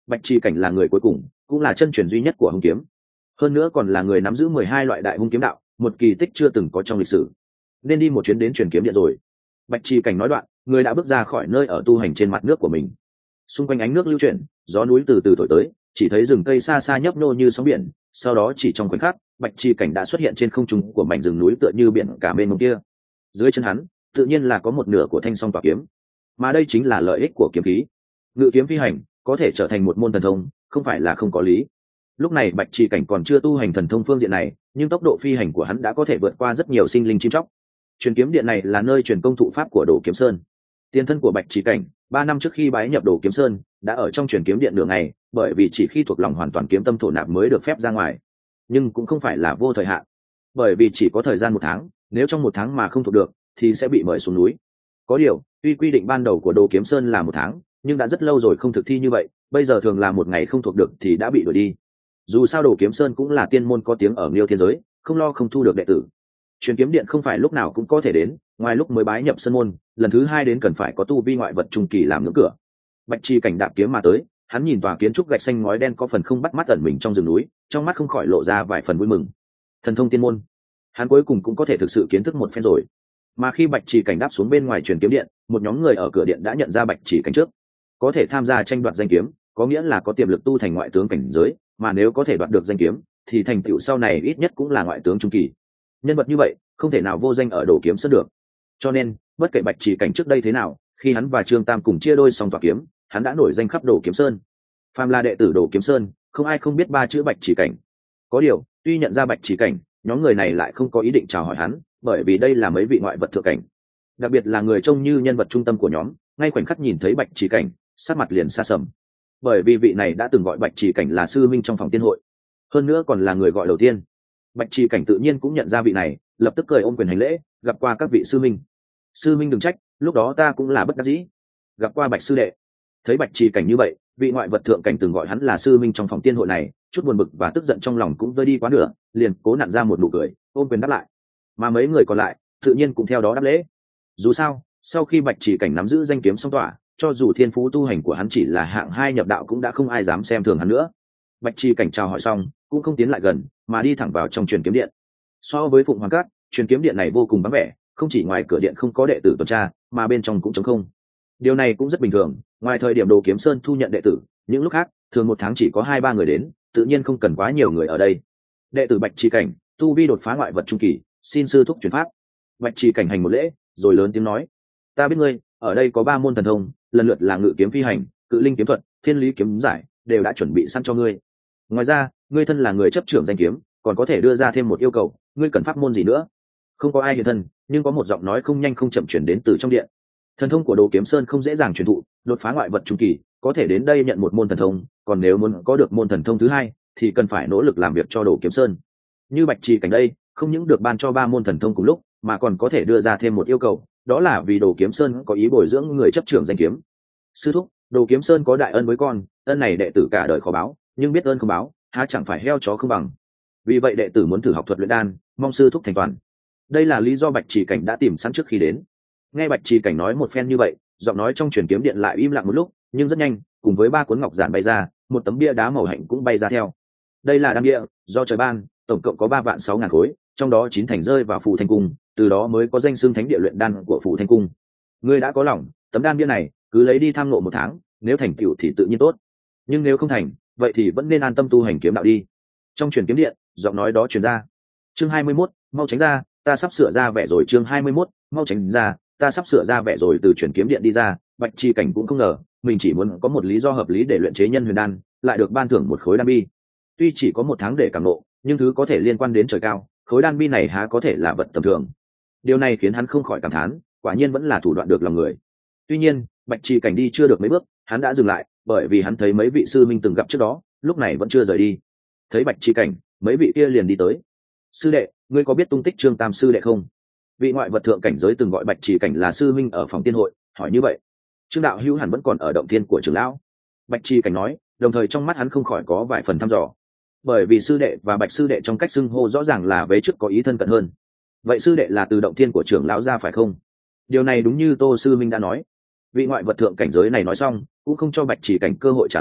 Bạch Trì Cảnh là người cuối cùng, cũng là chân truyền duy nhất của hung kiếm, hơn nữa còn là người nắm giữ mười hai loại đại hung kiếm đạo, một kỳ tích chưa từng có trong lịch sử. Nên đi một chuyến đến truyền kiếm điện rồi. Bạch Trì Cảnh nói đoạn, người đã bước ra khỏi nơi ở tu hành trên mặt nước của mình. Xung quanh ánh nước lưu chuyển, gió núi từ từ thổi tới, chỉ thấy rừng cây xa xa nhấp nhô như sóng biển. Sau đó chỉ trong khoảnh khắc, Bạch Trì Cảnh đã xuất hiện trên không trung của mảnh rừng núi tựa như biển cả mênh mông kia. Dưới chân hắn, tự nhiên là có một nửa của thanh song tỏa kiếm, mà đây chính là lợi ích của kiếm khí. Ngự kiếm phi hành có thể trở thành một môn thần thông, không phải là không có lý. Lúc này Bạch Trì Cảnh còn chưa tu hành thần thông phương diện này, nhưng tốc độ phi hành của hắn đã có thể vượt qua rất nhiều sinh linh chim chóc. Truyền kiếm điện này là nơi truyền công thụ pháp của Đồ Kiếm Sơn. Tiền thân của Bạch Trì Cảnh ba năm trước khi bái nhập Đồ Kiếm Sơn đã ở trong truyền kiếm điện nửa ngày, bởi vì chỉ khi thuộc lòng hoàn toàn kiếm tâm thổ nạp mới được phép ra ngoài, nhưng cũng không phải là vô thời hạn, bởi vì chỉ có thời gian một tháng, nếu trong một tháng mà không thuộc được thì sẽ bị mời xuống núi. Có điều tuy quy định ban đầu của Đồ Kiếm Sơn là một tháng, nhưng đã rất lâu rồi không thực thi như vậy, bây giờ thường là một ngày không thuộc được thì đã bị đuổi đi. Dù sao Đồ Kiếm Sơn cũng là tiên môn có tiếng ở Liêu Thiên giới, không lo không thu được đệ tử. Truyền kiếm điện không phải lúc nào cũng có thể đến, ngoài lúc mới bái nhập sơn môn, lần thứ hai đến cần phải có tu vi ngoại vật trung kỳ làm ngưỡng cửa. Bạch Trì Cảnh đạp kiếm mà tới, hắn nhìn tòa kiến trúc gạch xanh ngói đen có phần không bắt mắt ẩn mình trong rừng núi, trong mắt không khỏi lộ ra vài phần vui mừng. Thần thông tiên môn, hắn cuối cùng cũng có thể thực sự kiến thức một phen rồi. Mà khi Bạch Trì Cảnh đáp xuống bên ngoài truyền kiếm điện, một nhóm người ở cửa điện đã nhận ra Bạch Trì Cảnh trước. Có thể tham gia tranh đoạt danh kiếm, có nghĩa là có tiềm lực tu thành ngoại tướng cảnh giới, mà nếu có thể đoạt được danh kiếm, thì thành tựu sau này ít nhất cũng là ngoại tướng trung kỳ. Nhân vật như vậy không thể nào vô danh ở Đồ Kiếm Sơn được. Cho nên bất kể Bạch Trì Cảnh trước đây thế nào, khi hắn và Trương Tam cùng chia đôi xong tòa kiếm, hắn đã nổi danh khắp Đồ Kiếm Sơn. Phàm là đệ tử Đồ Kiếm Sơn, không ai không biết ba chữ Bạch Trì Cảnh. Có điều tuy nhận ra Bạch Trì Cảnh, nhóm người này lại không có ý định chào hỏi hắn, bởi vì đây là mấy vị ngoại vật thượng cảnh, đặc biệt là người trông như nhân vật trung tâm của nhóm, ngay khoảnh khắc nhìn thấy Bạch Trì Cảnh, sát mặt liền xa sầm, bởi vì vị này đã từng gọi Bạch Trì Cảnh là sư minh trong phòng tiên hội, hơn nữa còn là người gọi đầu tiên. Bạch Trì Cảnh tự nhiên cũng nhận ra vị này, lập tức cười ôm quyền hành lễ, gặp qua các vị sư minh. Sư minh đừng trách, lúc đó ta cũng là bất đắc dĩ. Gặp qua Bạch sư đệ. Thấy Bạch Trì Cảnh như vậy, vị ngoại vật thượng cảnh từng gọi hắn là sư minh trong phòng tiên hội này, chút buồn bực và tức giận trong lòng cũng vơi đi quá nửa, liền cố nặn ra một nụ cười, ôm quyền đáp lại. Mà mấy người còn lại tự nhiên cũng theo đó đáp lễ. Dù sao, sau khi Bạch Trì Cảnh nắm giữ danh kiếm song tỏa, cho dù thiên phú tu hành của hắn chỉ là hạng hai nhập đạo cũng đã không ai dám xem thường hắn nữa. Bạch Trì Cảnh chào hỏi xong, cũng không tiến lại gần, mà đi thẳng vào trong truyền kiếm điện. So với Phụng Hoàng Cát, truyền kiếm điện này vô cùng vắng vẻ, không chỉ ngoài cửa điện không có đệ tử tuần tra, mà bên trong cũng trống không. Điều này cũng rất bình thường, ngoài thời điểm Đồ Kiếm Sơn thu nhận đệ tử, những lúc khác thường một tháng chỉ có hai ba người đến, tự nhiên không cần quá nhiều người ở đây. Đệ tử Bạch Trì Cảnh, tu vi đột phá ngoại vật trung kỳ, xin sư thúc truyền pháp. Bạch Trì Cảnh hành một lễ, rồi lớn tiếng nói: ta biết ngươi, ở đây có ba môn thần thông, lần lượt là ngự kiếm phi hành, cự linh kiếm thuật, thiên lý kiếm giải, đều đã chuẩn bị sẵn cho ngươi. Ngoài ra, ngươi thân là người chấp trưởng danh kiếm, còn có thể đưa ra thêm một yêu cầu, ngươi cần pháp môn gì nữa? Không có ai hiện thân, nhưng có một giọng nói không nhanh không chậm chuyển đến từ trong điện. Thần thông của Đồ Kiếm Sơn không dễ dàng truyền thụ, đột phá ngoại vật trung kỳ, có thể đến đây nhận một môn thần thông, còn nếu muốn có được môn thần thông thứ hai, thì cần phải nỗ lực làm việc cho Đồ Kiếm Sơn. Như Bạch Trì Cảnh đây, không những được ban cho ba môn thần thông cùng lúc, mà còn có thể đưa ra thêm một yêu cầu, đó là vì Đồ Kiếm Sơn có ý bồi dưỡng người chấp trưởng danh kiếm. Sư thúc, Đồ Kiếm Sơn có đại ân với con, ân này đệ tử cả đời khó báo, nhưng biết ơn không báo, há chẳng phải heo chó không bằng. Vì vậy đệ tử muốn thử học thuật luyện đan, mong sư thúc thành toàn. Đây là lý do Bạch Trì Cảnh đã tìm sẵn trước khi đến. Nghe Bạch Trì Cảnh nói một phen như vậy, giọng nói trong truyền kiếm điện lại im lặng một lúc, nhưng rất nhanh, cùng với ba cuốn ngọc giản bay ra, một tấm bia đá màu hạnh cũng bay ra theo. Đây là đan bia do trời ban, tổng cộng có ba vạn sáu ngàn khối, trong đó chín thành rơi vào Phù Thanh Cung, từ đó mới có danh xưng thánh địa luyện đan của Phù Thanh Cung. Ngươi đã có lòng, tấm đan bia này cứ lấy đi tham ngộ một tháng, nếu thành tựu thì tự nhiên tốt, nhưng nếu không thành, vậy thì vẫn nên an tâm tu hành kiếm đạo đi. Trong truyền kiếm điện, giọng nói đó truyền ra. Chương hai mươi mốt, mau tránh ra, ta sắp sửa ra vẻ rồi. Chương hai mươi mốt, mau tránh ra, ta sắp sửa ra vẻ rồi. Từ truyền kiếm điện đi ra, Bạch Trì Cảnh cũng không ngờ mình chỉ muốn có một lý do hợp lý để luyện chế nhân huyền đan, lại được ban thưởng một khối đan bi. Tuy chỉ có một tháng để cảm ngộ, nhưng thứ có thể liên quan đến trời cao, khối đan bi này há có thể là vật tầm thường. Điều này khiến hắn không khỏi cảm thán, quả nhiên vẫn là thủ đoạn được lòng người. Tuy nhiên, Bạch Trì Cảnh đi chưa được mấy bước, hắn đã dừng lại, bởi vì hắn thấy mấy vị sư minh từng gặp trước đó, lúc này vẫn chưa rời đi. Thấy Bạch Trì Cảnh, mấy vị kia liền đi tới. Sư đệ, ngươi có biết tung tích Trương Tam sư đệ không? Vị ngoại vật thượng cảnh giới từng gọi Bạch Trì Cảnh là sư minh ở phòng tiên hội, hỏi như vậy. Trương đạo hữu hẳn vẫn còn ở động thiên của trưởng lão. Bạch Trì Cảnh nói, đồng thời trong mắt hắn không khỏi có vài phần thăm dò, bởi vì sư đệ và Bạch sư đệ trong cách xưng hô rõ ràng là vế trước có ý thân cận hơn. Vậy sư đệ là từ động thiên của trưởng lão ra phải không? Điều này đúng như Tô sư minh đã nói. Vị ngoại vật thượng cảnh giới này nói xong, cũng không cho Bạch Trì Cảnh cơ hội trả lời,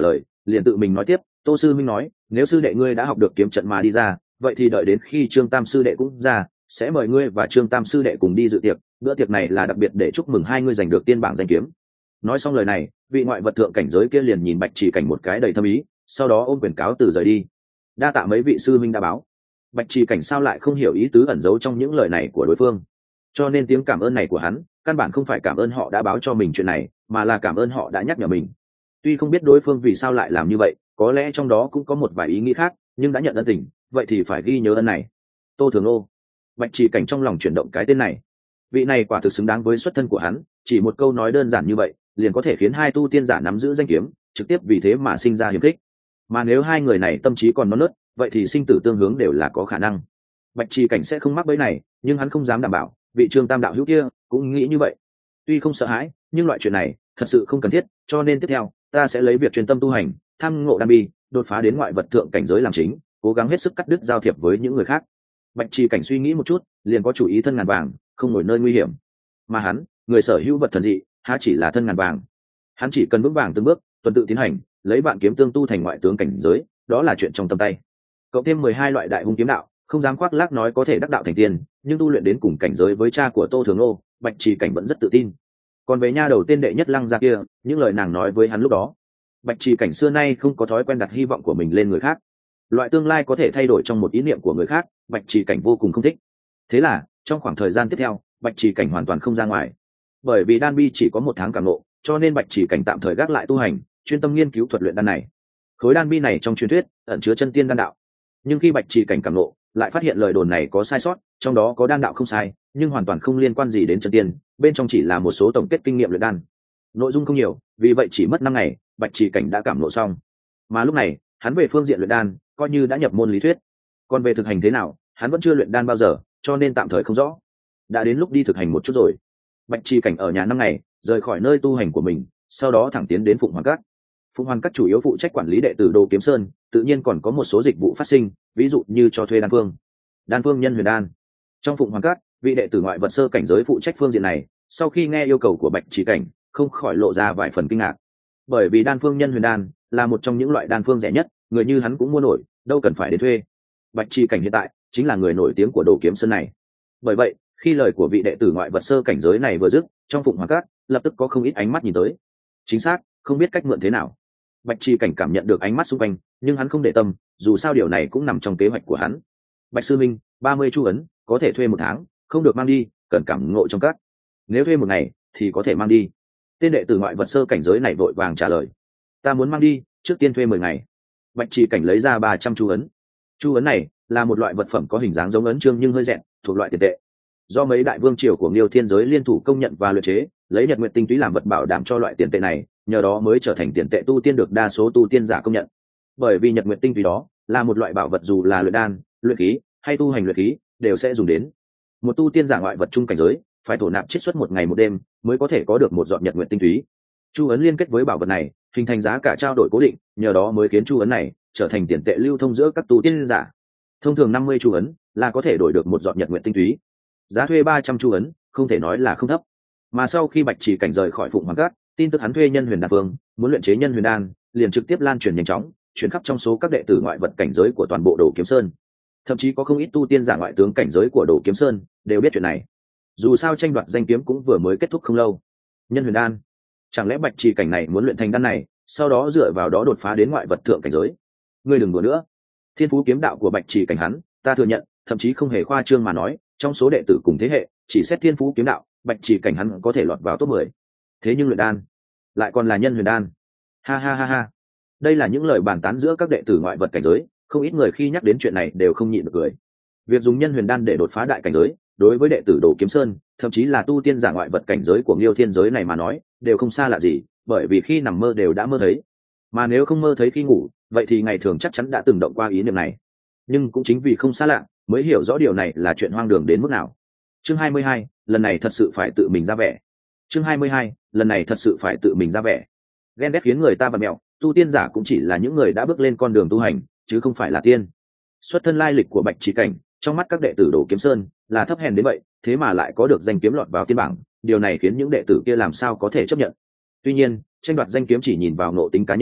liền tự mình nói tiếp. Tô sư minh nói nếu sư đệ ngươi đã học được kiếm trận mà đi ra, vậy thì đợi đến khi Trương Tam sư đệ cũng ra, sẽ mời ngươi và Trương Tam sư đệ cùng đi dự tiệc. Bữa tiệc này là đặc biệt để chúc mừng hai ngươi giành được tiên bảng danh kiếm. Nói xong lời này, vị ngoại vật thượng cảnh giới kia liền nhìn Bạch Chỉ Cảnh một cái đầy thâm ý, sau đó ôm quyền cáo từ rời đi. Đa tạ mấy vị sư minh đã báo. Bạch Chỉ Cảnh sao lại không hiểu ý tứ ẩn giấu trong những lời này của đối phương, cho nên tiếng cảm ơn này của hắn căn bản không phải cảm ơn họ đã báo cho mình chuyện này, mà là cảm ơn họ đã nhắc nhở mình. Tuy không biết đối phương vì sao lại làm như vậy, có lẽ trong đó cũng có một vài ý nghĩ khác, nhưng đã nhận ân tình, vậy thì phải ghi nhớ ân này. Tô Thường Ô. Bạch Chỉ Cảnh trong lòng chuyển động cái tên này. Vị này quả thực xứng đáng với xuất thân của hắn, chỉ một câu nói đơn giản như vậy liền có thể khiến hai tu tiên giả nắm giữ danh kiếm, trực tiếp vì thế mà sinh ra hiềm khích. Mà nếu hai người này tâm trí còn non nớt, vậy thì sinh tử tương hướng đều là có khả năng. Bạch Chỉ Cảnh sẽ không mắc bẫy này, nhưng hắn không dám đảm bảo vị Trương Tam đạo hữu kia cũng nghĩ như vậy. Tuy không sợ hãi, nhưng loại chuyện này thật sự không cần thiết, cho nên tiếp theo ta sẽ lấy việc chuyên tâm tu hành, tham ngộ đan bi, đột phá đến ngoại vật thượng cảnh giới làm chính, cố gắng hết sức cắt đứt giao thiệp với những người khác. Bạch Chỉ Cảnh suy nghĩ một chút, liền có chủ ý thân ngàn vàng, không ngồi nơi nguy hiểm. Mà hắn, người sở hữu vật thần dị, há chỉ là thân ngàn vàng. Hắn chỉ cần vững vàng từng bước, tuần tự tiến hành, lấy vạn kiếm tương tu thành ngoại tướng cảnh giới, đó là chuyện trong tầm tay. Cộng thêm mười hai loại đại hung kiếm đạo, không dám khoác lác nói có thể đắc đạo thành tiên, nhưng tu luyện đến cùng cảnh giới với cha của Tô Thường Ô, Bạch Chỉ Cảnh vẫn rất tự tin. Còn về nha đầu tên đệ nhất Lăng gia kia, những lời nàng nói với hắn lúc đó, Bạch Chỉ Cảnh xưa nay không có thói quen đặt hy vọng của mình lên người khác. Loại tương lai có thể thay đổi trong một ý niệm của người khác, Bạch Chỉ Cảnh vô cùng không thích. Thế là trong khoảng thời gian tiếp theo, Bạch Chỉ Cảnh hoàn toàn không ra ngoài. Bởi vì đan bi chỉ có một tháng cảm ngộ, cho nên Bạch Chỉ Cảnh tạm thời gác lại tu hành, chuyên tâm nghiên cứu thuật luyện đan này. Khối đan bi này trong truyền thuyết ẩn chứa chân tiên đan đạo, nhưng khi Bạch Chỉ Cảnh cảm ngộ, lại phát hiện lời đồn này có sai sót, trong đó có đan đạo không sai, nhưng hoàn toàn không liên quan gì đến chân tiên, bên trong chỉ là một số tổng kết kinh nghiệm luyện đan. Nội dung không nhiều, vì vậy chỉ mất năm ngày, Bạch Chỉ Cảnh đã cảm ngộ xong. Mà lúc này, hắn về phương diện luyện đan, coi như đã nhập môn lý thuyết. Còn về thực hành thế nào, hắn vẫn chưa luyện đan bao giờ, cho nên tạm thời không rõ. Đã đến lúc đi thực hành một chút rồi. Bạch Chỉ Cảnh ở nhà năm ngày, rời khỏi nơi tu hành của mình, sau đó thẳng tiến đến Phụng Hoàng Các. Phụng Hoàng Các chủ yếu phụ trách quản lý đệ tử Đồ Kiếm Sơn, tự nhiên còn có một số dịch vụ phát sinh, ví dụ như cho thuê đan phương, đan phương nhân huyền đan. Trong Phụng Hoàng Các, vị đệ tử ngoại vật sơ cảnh giới phụ trách phương diện này, sau khi nghe yêu cầu của Bạch Chỉ Cảnh, không khỏi lộ ra vài phần kinh ngạc. Bởi vì đan phương nhân huyền đan là một trong những loại đan phương rẻ nhất, người như hắn cũng mua nổi, đâu cần phải đến thuê. Bạch Chỉ Cảnh hiện tại chính là người nổi tiếng của Đồ Kiếm Sơn này. Bởi vậy, khi lời của vị đệ tử ngoại vật sơ cảnh giới này vừa dứt, trong Phụng Hoàng Các lập tức có không ít ánh mắt nhìn tới. Chính xác, không biết cách mượn thế nào. Bạch Chỉ Cảnh cảm nhận được ánh mắt xung quanh, nhưng hắn không để tâm, dù sao điều này cũng nằm trong kế hoạch của hắn. Bạch sư minh, ba mươi chu ấn, có thể thuê một tháng, không được mang đi, cần cảm ngộ trong các. Nếu thuê một ngày, thì có thể mang đi. Tên đệ tử ngoại vật sơ cảnh giới này vội vàng trả lời. Ta muốn mang đi, trước tiên thuê mười ngày. Bạch Chỉ Cảnh lấy ra ba trăm chu ấn. Chu ấn này là một loại vật phẩm có hình dáng giống ấn chương nhưng hơi dẹn, thuộc loại tiền tệ. Do mấy đại vương triều của Liêu Thiên giới liên thủ công nhận và luyện chế, lấy nhật nguyện tinh túy làm vật bảo đảm cho loại tiền tệ này, nhờ đó mới trở thành tiền tệ tu tiên được đa số tu tiên giả công nhận. Bởi vì nhật nguyện tinh túy đó là một loại bảo vật dù là luyện đan, luyện khí hay tu hành luyện khí đều sẽ dùng đến. Một tu tiên giả ngoại vật trung cảnh giới phải thổ nạp chiết xuất một ngày một đêm mới có thể có được một giọt nhật nguyện tinh túy. Chu ấn liên kết với bảo vật này, hình thành giá cả trao đổi cố định, nhờ đó mới khiến chu ấn này trở thành tiền tệ lưu thông giữa các tu tiên giả. Thông thường năm mươi chu ấn là có thể đổi được một giọt nhật nguyện tinh túy. Giá thuê ba trăm chu ấn không thể nói là không thấp. Mà sau khi Bạch Chỉ Cảnh rời khỏi Phụng Hoàng Các, tin tức hắn thuê nhân huyền đan phương, muốn luyện chế nhân huyền đan, liền trực tiếp lan truyền nhanh chóng, truyền khắp trong số các đệ tử ngoại vật cảnh giới của toàn bộ Đồ Kiếm Sơn. Thậm chí có không ít tu tiên giả ngoại tướng cảnh giới của Đồ Kiếm Sơn đều biết chuyện này. Dù sao tranh đoạt danh kiếm cũng vừa mới kết thúc không lâu. Nhân huyền đan, chẳng lẽ Bạch Chỉ Cảnh này muốn luyện thành đan này, sau đó dựa vào đó đột phá đến ngoại vật thượng cảnh giới? Ngươi đừng đùa nữa. Thiên phú kiếm đạo của Bạch Chỉ Cảnh hắn, ta thừa nhận, thậm chí không hề khoa trương mà nói, trong số đệ tử cùng thế hệ, chỉ xét thiên phú kiếm đạo, Bạch Chỉ Cảnh hắn có thể lọt vào top mười. Thế nhưng luyện đan, lại còn là nhân huyền đan. Ha ha ha ha. Đây là những lời bàn tán giữa các đệ tử ngoại vật cảnh giới, không ít người khi nhắc đến chuyện này đều không nhịn được cười. Việc dùng nhân huyền đan để đột phá đại cảnh giới, đối với đệ tử Đồ Kiếm Sơn, thậm chí là tu tiên giả ngoại vật cảnh giới của Liêu Thiên giới này mà nói, đều không xa lạ gì, bởi vì khi nằm mơ đều đã mơ thấy. Mà nếu không mơ thấy khi ngủ, vậy thì ngày thường chắc chắn đã từng động qua ý niệm này. Nhưng cũng chính vì không xa lạ, mới hiểu rõ điều này là chuyện hoang đường đến mức nào. Chương hai mươi hai, lần này thật sự phải tự mình ra vẻ. Chương hai mươi hai, lần này thật sự phải tự mình ra vẻ. Ghen ghét khiến người ta vặn mẹo, tu tiên giả cũng chỉ là những người đã bước lên con đường tu hành, chứ không phải là tiên. Xuất thân lai lịch của Bạch Chỉ Cảnh, trong mắt các đệ tử Đồ Kiếm Sơn là thấp hèn đến vậy, thế mà lại có được danh kiếm lọt vào tiên bảng, điều này khiến những đệ tử kia làm sao có thể chấp nhận. Tuy nhiên, tranh đoạt danh kiếm chỉ nhìn vào nội tính cá nhân,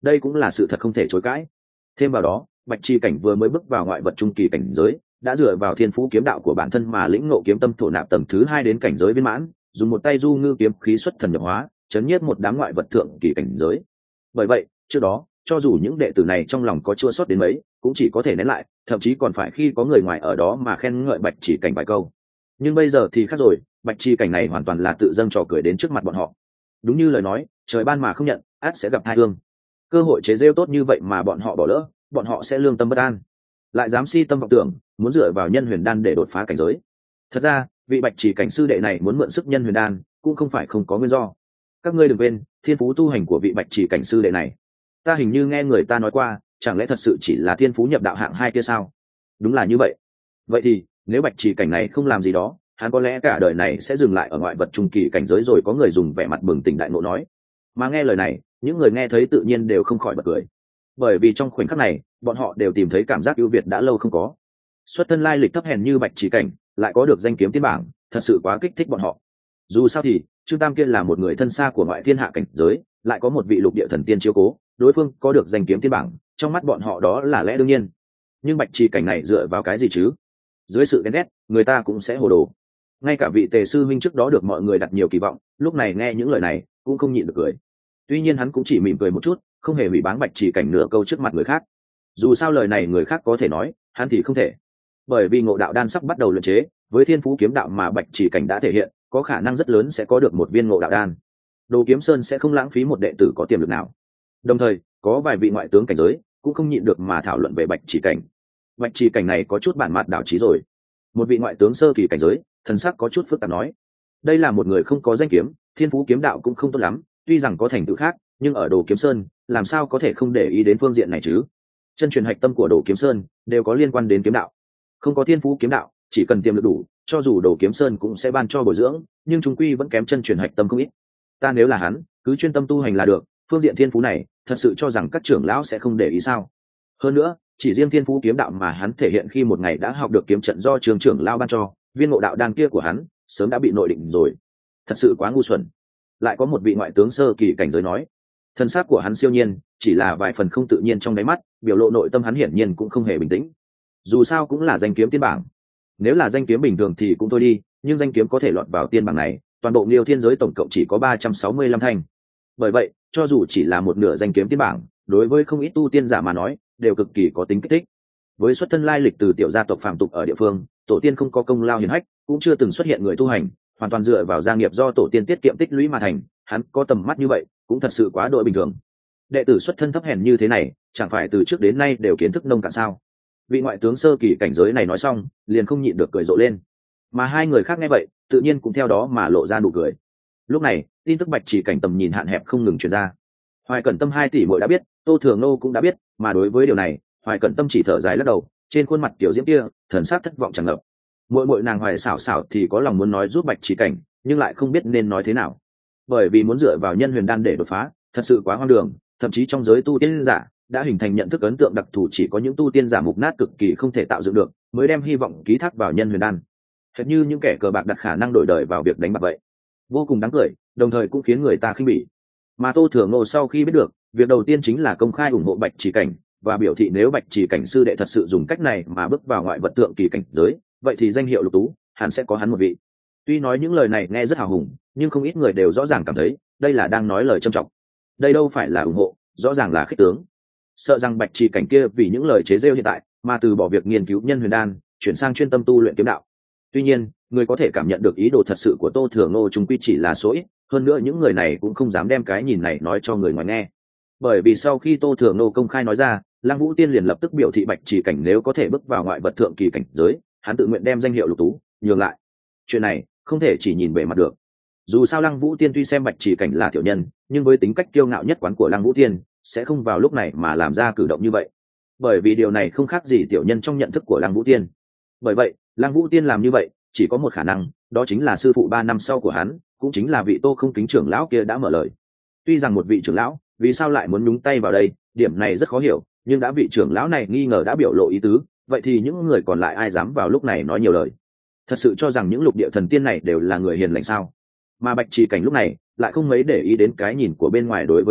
đây cũng là sự thật không thể chối cãi. Thêm vào đó, bạch chi cảnh vừa mới bước vào ngoại vật trung kỳ cảnh giới, đã dựa vào thiên phú kiếm đạo của bản thân mà lĩnh ngộ kiếm tâm thổ nạp tầng thứ hai đến cảnh giới viên mãn, dùng một tay du ngư kiếm khí xuất thần nhập hóa, chấn nhiếp một đám ngoại vật thượng kỳ cảnh giới. Bởi vậy, trước đó, cho dù những đệ tử này trong lòng có chua xót đến mấy, cũng chỉ có thể nén lại, thậm chí còn phải khi có người ngoài ở đó mà khen ngợi bạch chỉ cảnh vài câu. Nhưng bây giờ thì khác rồi, bạch chi cảnh này hoàn toàn là tự dâng trò cười đến trước mặt bọn họ. Đúng như lời nói, trời ban mà không nhận, ắt sẽ gặp tai ương. Cơ hội chế rêu tốt như vậy mà bọn họ bỏ lỡ, bọn họ sẽ lương tâm bất an, lại dám si tâm vọng tưởng, muốn dựa vào nhân huyền đan để đột phá cảnh giới. Thật ra, vị bạch chỉ cảnh sư đệ này muốn mượn sức nhân huyền đan, cũng không phải không có nguyên do. Các ngươi đừng quên, thiên phú tu hành của vị bạch chỉ cảnh sư đệ này, ta hình như nghe người ta nói qua, chẳng lẽ thật sự chỉ là thiên phú nhập đạo hạng hai kia sao? Đúng là như vậy. Vậy thì, nếu bạch chỉ cảnh này không làm gì đó, hắn có lẽ cả đời này sẽ dừng lại ở ngoại vật trung kỳ cảnh giới rồi. Có người dùng vẻ mặt bừng tỉnh đại ngộ nói. Mà nghe lời này, những người nghe thấy tự nhiên đều không khỏi bật cười, bởi vì trong khoảnh khắc này, bọn họ đều tìm thấy cảm giác ưu việt đã lâu không có. Xuất thân lai lịch thấp hèn như bạch chỉ cảnh, lại có được danh kiếm tiên bảng, thật sự quá kích thích bọn họ. Dù sao thì, Trương Tam kia là một người thân xa của ngoại thiên hạ cảnh giới, lại có một vị lục địa thần tiên chiếu cố, đối phương có được danh kiếm tiên bảng, trong mắt bọn họ đó là lẽ đương nhiên. Nhưng bạch chỉ cảnh này dựa vào cái gì chứ? Dưới sự ghen ghét, người ta cũng sẽ hồ đồ. Ngay cả vị Tề sư huynh trước đó được mọi người đặt nhiều kỳ vọng, lúc này nghe những lời này cũng không nhịn được cười. Tuy nhiên hắn cũng chỉ mỉm cười một chút, không hề hủy báng bạch chỉ cảnh nửa câu trước mặt người khác. Dù sao lời này người khác có thể nói, hắn thì không thể. Bởi vì ngộ đạo đan sắp bắt đầu luyện chế, với thiên phú kiếm đạo mà bạch chỉ cảnh đã thể hiện, có khả năng rất lớn sẽ có được một viên ngộ đạo đan. Đồ Kiếm Sơn sẽ không lãng phí một đệ tử có tiềm lực nào. Đồng thời, có vài vị ngoại tướng cảnh giới cũng không nhịn được mà thảo luận về bạch chỉ cảnh. Bạch chỉ cảnh này có chút bản mặt đảo trí rồi. Một vị ngoại tướng sơ kỳ cảnh giới, thần sắc có chút phức tạp nói: đây là một người không có danh kiếm, thiên phú kiếm đạo cũng không tốt lắm, tuy rằng có thành tựu khác, nhưng ở Đồ Kiếm Sơn, làm sao có thể không để ý đến phương diện này chứ? Chân truyền hạch tâm của Đồ Kiếm Sơn đều có liên quan đến kiếm đạo. Không có thiên phú kiếm đạo, chỉ cần tiềm lực đủ, cho dù Đồ Kiếm Sơn cũng sẽ ban cho bồi dưỡng, nhưng chúng quy vẫn kém chân truyền hạch tâm không ít. Ta nếu là hắn, cứ chuyên tâm tu hành là được, phương diện thiên phú này, thật sự cho rằng các trưởng lão sẽ không để ý sao? Hơn nữa, chỉ riêng thiên phú kiếm đạo mà hắn thể hiện khi một ngày đã học được kiếm trận do trường trưởng lão ban cho, viên ngộ đạo đan kia của hắn sớm đã bị nội định rồi. Thật sự quá ngu xuẩn. Lại có một vị ngoại tướng sơ kỳ cảnh giới nói: thân xác của hắn siêu nhiên, chỉ là vài phần không tự nhiên trong đáy mắt, biểu lộ nội tâm hắn hiển nhiên cũng không hề bình tĩnh. Dù sao cũng là danh kiếm tiên bảng, nếu là danh kiếm bình thường thì cũng thôi đi, nhưng danh kiếm có thể lọt vào tiên bảng này, toàn bộ Liêu Thiên giới tổng cộng chỉ có ba trăm sáu mươi lăm thanh. Bởi vậy, cho dù chỉ là một nửa danh kiếm tiên bảng, đối với không ít tu tiên giả mà nói, đều cực kỳ có tính kích thích. Với xuất thân lai lịch từ tiểu gia tộc phàm tục ở địa phương, tổ tiên không có công lao hiển hách, cũng chưa từng xuất hiện người tu hành, hoàn toàn dựa vào gia nghiệp do tổ tiên tiết kiệm tích lũy mà thành, hắn có tầm mắt như vậy, cũng thật sự quá đội bình thường. Đệ tử xuất thân thấp hèn như thế này, chẳng phải từ trước đến nay đều kiến thức nông cạn sao? Vị ngoại tướng sơ kỳ cảnh giới này nói xong, liền không nhịn được cười rộ lên. Mà hai người khác nghe vậy, tự nhiên cũng theo đó mà lộ ra nụ cười. Lúc này, tin tức bạch chỉ cảnh tầm nhìn hạn hẹp không ngừng truyền ra. Hoài Cẩn Tâm hai tỷ muội đã biết, Tô Thường Nô cũng đã biết, mà đối với điều này, Hoài Cẩn Tâm chỉ thở dài lắc đầu, trên khuôn mặt tiểu diễm kia, thần sắc thất vọng tràn ngập. Muội muội nàng Hoài xảo xảo thì có lòng muốn nói giúp bạch chỉ cảnh, nhưng lại không biết nên nói thế nào. Bởi vì muốn dựa vào nhân huyền đan để đột phá, thật sự quá hoang đường, thậm chí trong giới tu tiên giả đã hình thành nhận thức ấn tượng đặc thù chỉ có những tu tiên giả mục nát cực kỳ không thể tạo dựng được, mới đem hy vọng ký thác vào nhân huyền đan. Hệt như những kẻ cờ bạc đặt khả năng đổi đời vào việc đánh bạc vậy, vô cùng đáng cười, đồng thời cũng khiến người ta khinh bỉ. Mà Tô Thường Nô sau khi biết được, việc đầu tiên chính là công khai ủng hộ bạch chỉ cảnh, và biểu thị nếu bạch chỉ cảnh sư đệ thật sự dùng cách này mà bước vào ngoại vật tượng kỳ cảnh giới, vậy thì danh hiệu lục tú hẳn sẽ có hắn một vị. Tuy nói những lời này nghe rất hào hùng, nhưng không ít người đều rõ ràng cảm thấy đây là đang nói lời trâm trọng. Đây đâu phải là ủng hộ, rõ ràng là khích tướng. Sợ rằng bạch chỉ cảnh kia vì những lời chế rêu hiện tại mà từ bỏ việc nghiên cứu nhân huyền đan, chuyển sang chuyên tâm tu luyện kiếm đạo. Tuy nhiên, người có thể cảm nhận được ý đồ thật sự của Tô Thường Nô chúng quy chỉ là số ít, hơn nữa những người này cũng không dám đem cái nhìn này nói cho người ngoài nghe. Bởi vì sau khi Tô Thường Nô công khai nói ra, Lăng Vũ Tiên liền lập tức biểu thị bạch chỉ cảnh nếu có thể bước vào ngoại vật thượng kỳ cảnh giới, hắn tự nguyện đem danh hiệu lục tú nhường lại. Chuyện này không thể chỉ nhìn bề mặt được. Dù sao Lăng Vũ Tiên tuy xem bạch chỉ cảnh là tiểu nhân, nhưng với tính cách kiêu ngạo nhất quán của Lăng Vũ Tiên, sẽ không vào lúc này mà làm ra cử động như vậy. Bởi vì điều này không khác gì tiểu nhân trong nhận thức của Lăng Vũ Tiên. Bởi vậy, Lăng Vũ Tiên làm như vậy, chỉ có một khả năng, đó chính là sư phụ ba năm sau của hắn, cũng chính là vị Tô Không Kính trưởng lão kia đã mở lời. Tuy rằng một vị trưởng lão, vì sao lại muốn nhúng tay vào đây, điểm này rất khó hiểu, nhưng đã vị trưởng lão này nghi ngờ đã biểu lộ ý tứ, vậy thì những người còn lại ai dám vào lúc này nói nhiều lời? Thật sự cho rằng những lục địa thần tiên này đều là người hiền lành sao? Mà bạch chỉ cảnh lúc này lại không mấy để ý đến cái nhìn của bên ngoài đối với hắn,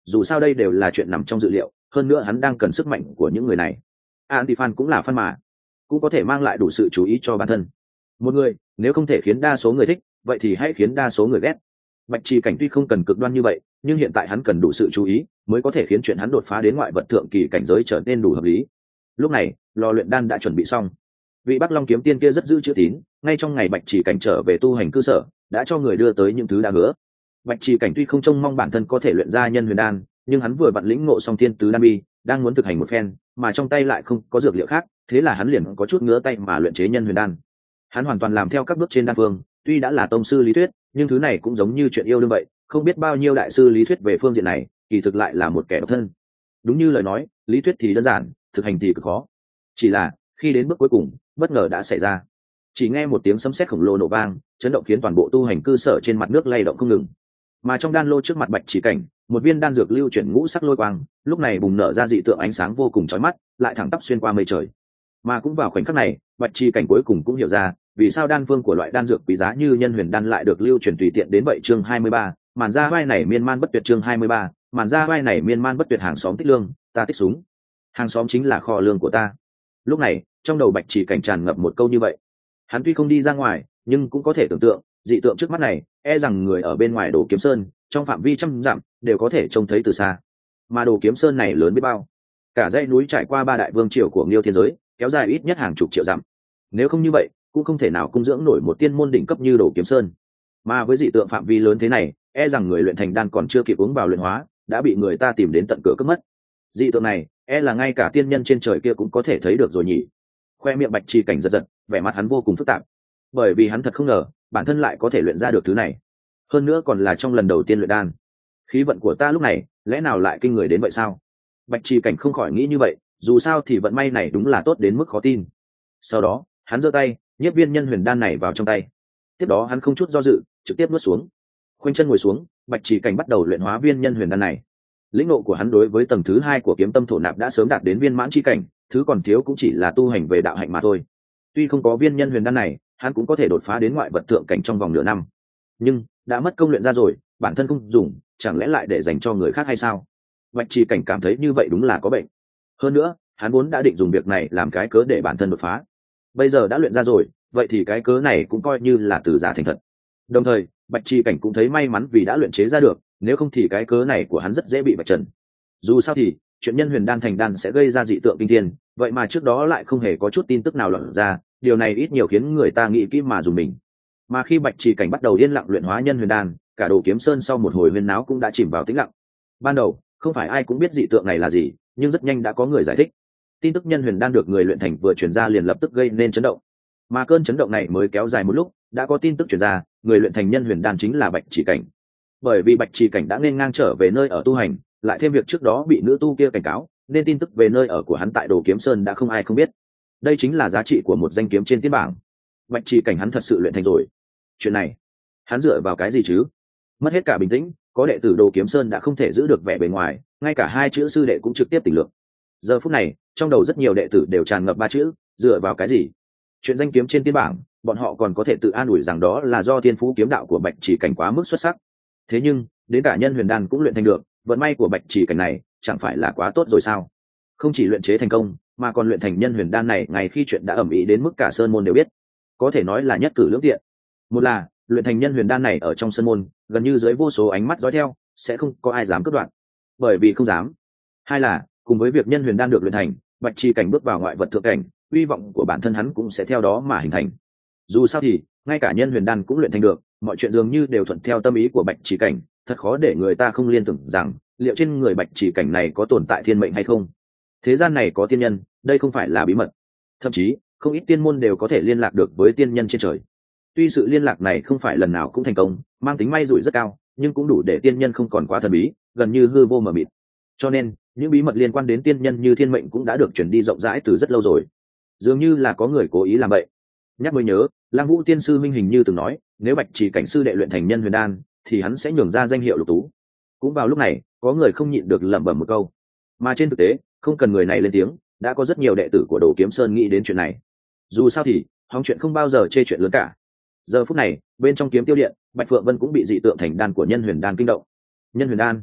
dù sao đây đều là chuyện nằm trong dự liệu, hơn nữa hắn đang cần sức mạnh của những người này. Anti-fan cũng là fan mà, cũng có thể mang lại đủ sự chú ý cho bản thân. Một người nếu không thể khiến đa số người thích, vậy thì hãy khiến đa số người ghét. Bạch Trì Cảnh tuy không cần cực đoan như vậy, nhưng hiện tại hắn cần đủ sự chú ý mới có thể khiến chuyện hắn đột phá đến ngoại vật thượng kỳ cảnh giới trở nên đủ hợp lý. Lúc này lò luyện đan đã chuẩn bị xong, vị Bắc Long kiếm tiên kia rất giữ chữ tín, ngay trong ngày Bạch Trì Cảnh trở về tu hành cư sở đã cho người đưa tới những thứ đã hứa. Bạch Trì Cảnh tuy không trông mong bản thân có thể luyện ra nhân huyền đan, nhưng hắn vừa vặn lĩnh ngộ xong thiên tứ đan bi, đang muốn thực hành một phen mà trong tay lại không có dược liệu khác, thế là hắn liền có chút ngứa tay mà luyện chế nhân huyền đan. Hắn hoàn toàn làm theo các bước trên đan phương, tuy đã là tông sư lý thuyết, nhưng thứ này cũng giống như chuyện yêu đương vậy, không biết bao nhiêu đại sư lý thuyết về phương diện này, kỳ thực lại là một kẻ độc thân. Đúng như lời nói, lý thuyết thì đơn giản, thực hành thì cực khó. Chỉ là khi đến bước cuối cùng, bất ngờ đã xảy ra. Chỉ nghe một tiếng sấm sét khổng lồ nổ vang, chấn động khiến toàn bộ tu hành cư sở trên mặt nước lay động không ngừng. Mà trong đan lô trước mặt Bạch Chỉ Cảnh, một viên đan dược lưu chuyển ngũ sắc lôi quang, lúc này bùng nở ra dị tượng ánh sáng vô cùng chói mắt, lại thẳng tắp xuyên qua mây trời. Mà cũng vào khoảnh khắc này, Bạch Chỉ Cảnh cuối cùng cũng hiểu ra, vì sao đan phương của loại đan dược quý giá như nhân huyền đan lại được lưu truyền tùy tiện đến vậy. Chương hai mươi ba, màn ra vai này miên man bất tuyệt. Chương hai mươi ba, màn ra vai này miên man bất tuyệt. Hàng xóm tích lương, ta tích súng. Hàng xóm chính là kho lương của ta. Lúc này trong đầu Bạch Chỉ Cảnh tràn ngập một câu như vậy. Hắn tuy không đi ra ngoài, nhưng cũng có thể tưởng tượng dị tượng trước mắt này, e rằng người ở bên ngoài Đồ Kiếm Sơn trong phạm vi trăm dặm đều có thể trông thấy từ xa. Mà Đồ Kiếm Sơn này lớn biết bao, cả dãy núi trải qua ba đại vương triều của Nghiêu Thiên Giới, kéo dài ít nhất hàng chục triệu dặm. Nếu không như vậy, cũng không thể nào cung dưỡng nổi một tiên môn đỉnh cấp như Đồ Kiếm Sơn. Mà với dị tượng phạm vi lớn thế này, e rằng người luyện thành đan còn chưa kịp uống vào luyện hóa, đã bị người ta tìm đến tận cửa cướp mất. Dị tượng này, e là ngay cả tiên nhân trên trời kia cũng có thể thấy được rồi nhỉ. Khoe miệng Bạch Chỉ Cảnh giật giật, vẻ mặt hắn vô cùng phức tạp, bởi vì hắn thật không ngờ bản thân lại có thể luyện ra được thứ này, hơn nữa còn là trong lần đầu tiên luyện đan. Khí vận của ta lúc này lẽ nào lại kinh người đến vậy sao? Bạch Chỉ Cảnh không khỏi nghĩ như vậy, dù sao thì vận may này đúng là tốt đến mức khó tin. Sau đó hắn giơ tay nhét viên nhân huyền đan này vào trong tay, tiếp đó hắn không chút do dự trực tiếp nuốt xuống. Khoanh chân ngồi xuống, Bạch Chỉ Cảnh bắt đầu luyện hóa viên nhân huyền đan này. Lĩnh ngộ của hắn đối với tầng thứ hai của kiếm tâm thổ nạp đã sớm đạt đến viên mãn chi cảnh, thứ còn thiếu cũng chỉ là tu hành về đạo hạnh mà thôi. Tuy không có viên nhân huyền đan này, hắn cũng có thể đột phá đến ngoại vật thượng cảnh trong vòng nửa năm, nhưng đã mất công luyện ra rồi, bản thân không dùng, chẳng lẽ lại để dành cho người khác hay sao? Bạch Chỉ Cảnh cảm thấy như vậy đúng là có bệnh. Hơn nữa hắn vốn đã định dùng việc này làm cái cớ để bản thân đột phá, bây giờ đã luyện ra rồi, vậy thì cái cớ này cũng coi như là từ giả thành thật. Đồng thời Bạch Chỉ Cảnh cũng thấy may mắn vì đã luyện chế ra được, nếu không thì cái cớ này của hắn rất dễ bị vạch trần. Dù sao thì chuyện nhân huyền đan thành đan sẽ gây ra dị tượng kinh thiên, vậy mà trước đó lại không hề có chút tin tức nào lọt ra, điều này ít nhiều khiến người ta nghĩ kỹ mà dùng mình. Mà khi Bạch Chỉ Cảnh bắt đầu yên lặng luyện hóa nhân huyền đan, cả Đồ Kiếm Sơn sau một hồi huyên náo cũng đã chìm vào tĩnh lặng. Ban đầu không phải ai cũng biết dị tượng này là gì, nhưng rất nhanh đã có người giải thích. Tin tức nhân huyền đan được người luyện thành vừa truyền ra liền lập tức gây nên chấn động. Mà cơn chấn động này mới kéo dài một lúc, đã có tin tức truyền ra, người luyện thành nhân huyền đan chính là Bạch Chỉ Cảnh. Bởi vì Bạch Chỉ Cảnh đã nên ngang trở về nơi ở tu hành, lại thêm việc trước đó bị nữ tu kia cảnh cáo, nên tin tức về nơi ở của hắn tại Đồ Kiếm Sơn đã không ai không biết. Đây chính là giá trị của một danh kiếm trên tiên bảng. Bạch Chỉ Cảnh hắn thật sự luyện thành rồi. Chuyện này hắn dựa vào cái gì chứ? Mất hết cả bình tĩnh, có đệ tử Đồ Kiếm Sơn đã không thể giữ được vẻ bề ngoài, ngay cả hai chữ sư đệ cũng trực tiếp tỉnh lược. Giờ phút này trong đầu rất nhiều đệ tử đều tràn ngập ba chữ: dựa vào cái gì? Chuyện danh kiếm trên tiên bảng, bọn họ còn có thể tự an ủi rằng đó là do thiên phú kiếm đạo của Bạch Chỉ Cảnh quá mức xuất sắc. Thế nhưng đến cả nhân huyền đan cũng luyện thành được, vận may của Bạch Chỉ Cảnh này chẳng phải là quá tốt rồi sao? Không chỉ luyện chế thành công, mà còn luyện thành nhân huyền đan này ngay khi chuyện đã ầm ĩ đến mức cả sơn môn đều biết, có thể nói là nhất cử lưỡng tiện. Một là luyện thành nhân huyền đan này ở trong sơn môn, gần như dưới vô số ánh mắt dõi theo, sẽ không có ai dám cướp đoạt, bởi vì không dám. Hai là cùng với việc nhân huyền đan được luyện thành, Bạch Chỉ Cảnh bước vào ngoại vật thượng cảnh, uy vọng của bản thân hắn cũng sẽ theo đó mà hình thành. Dù sao thì ngay cả nhân huyền đan cũng luyện thành được, mọi chuyện dường như đều thuận theo tâm ý của Bạch Chỉ Cảnh, thật khó để người ta không liên tưởng rằng liệu trên người Bạch Chỉ Cảnh này có tồn tại thiên mệnh hay không. Thế gian này có tiên nhân, đây không phải là bí mật, thậm chí không ít tiên môn đều có thể liên lạc được với tiên nhân trên trời. Tuy sự liên lạc này không phải lần nào cũng thành công, mang tính may rủi rất cao, nhưng cũng đủ để tiên nhân không còn quá thần bí, gần như hư vô mờ mịt. Cho nên những bí mật liên quan đến tiên nhân như thiên mệnh cũng đã được truyền đi rộng rãi từ rất lâu rồi. Dường như là có người cố ý làm vậy. Nhắc mới nhớ, Lang Vũ tiên sư minh hình như từng nói, nếu Bạch Chỉ Cảnh sư đệ luyện thành nhân huyền đan, thì hắn sẽ nhường ra danh hiệu Lục Tú. Cũng vào lúc này, có người không nhịn được lẩm bẩm một câu. Mà trên thực tế, không cần người này lên tiếng, đã có rất nhiều đệ tử của Đồ Kiếm Sơn nghĩ đến chuyện này. Dù sao thì hóng chuyện không bao giờ chê chuyện lớn cả. Giờ phút này bên trong kiếm tiêu điện, Bạch Phượng Vân cũng bị dị tượng thành đan của nhân huyền đan kinh động. Nhân huyền đan,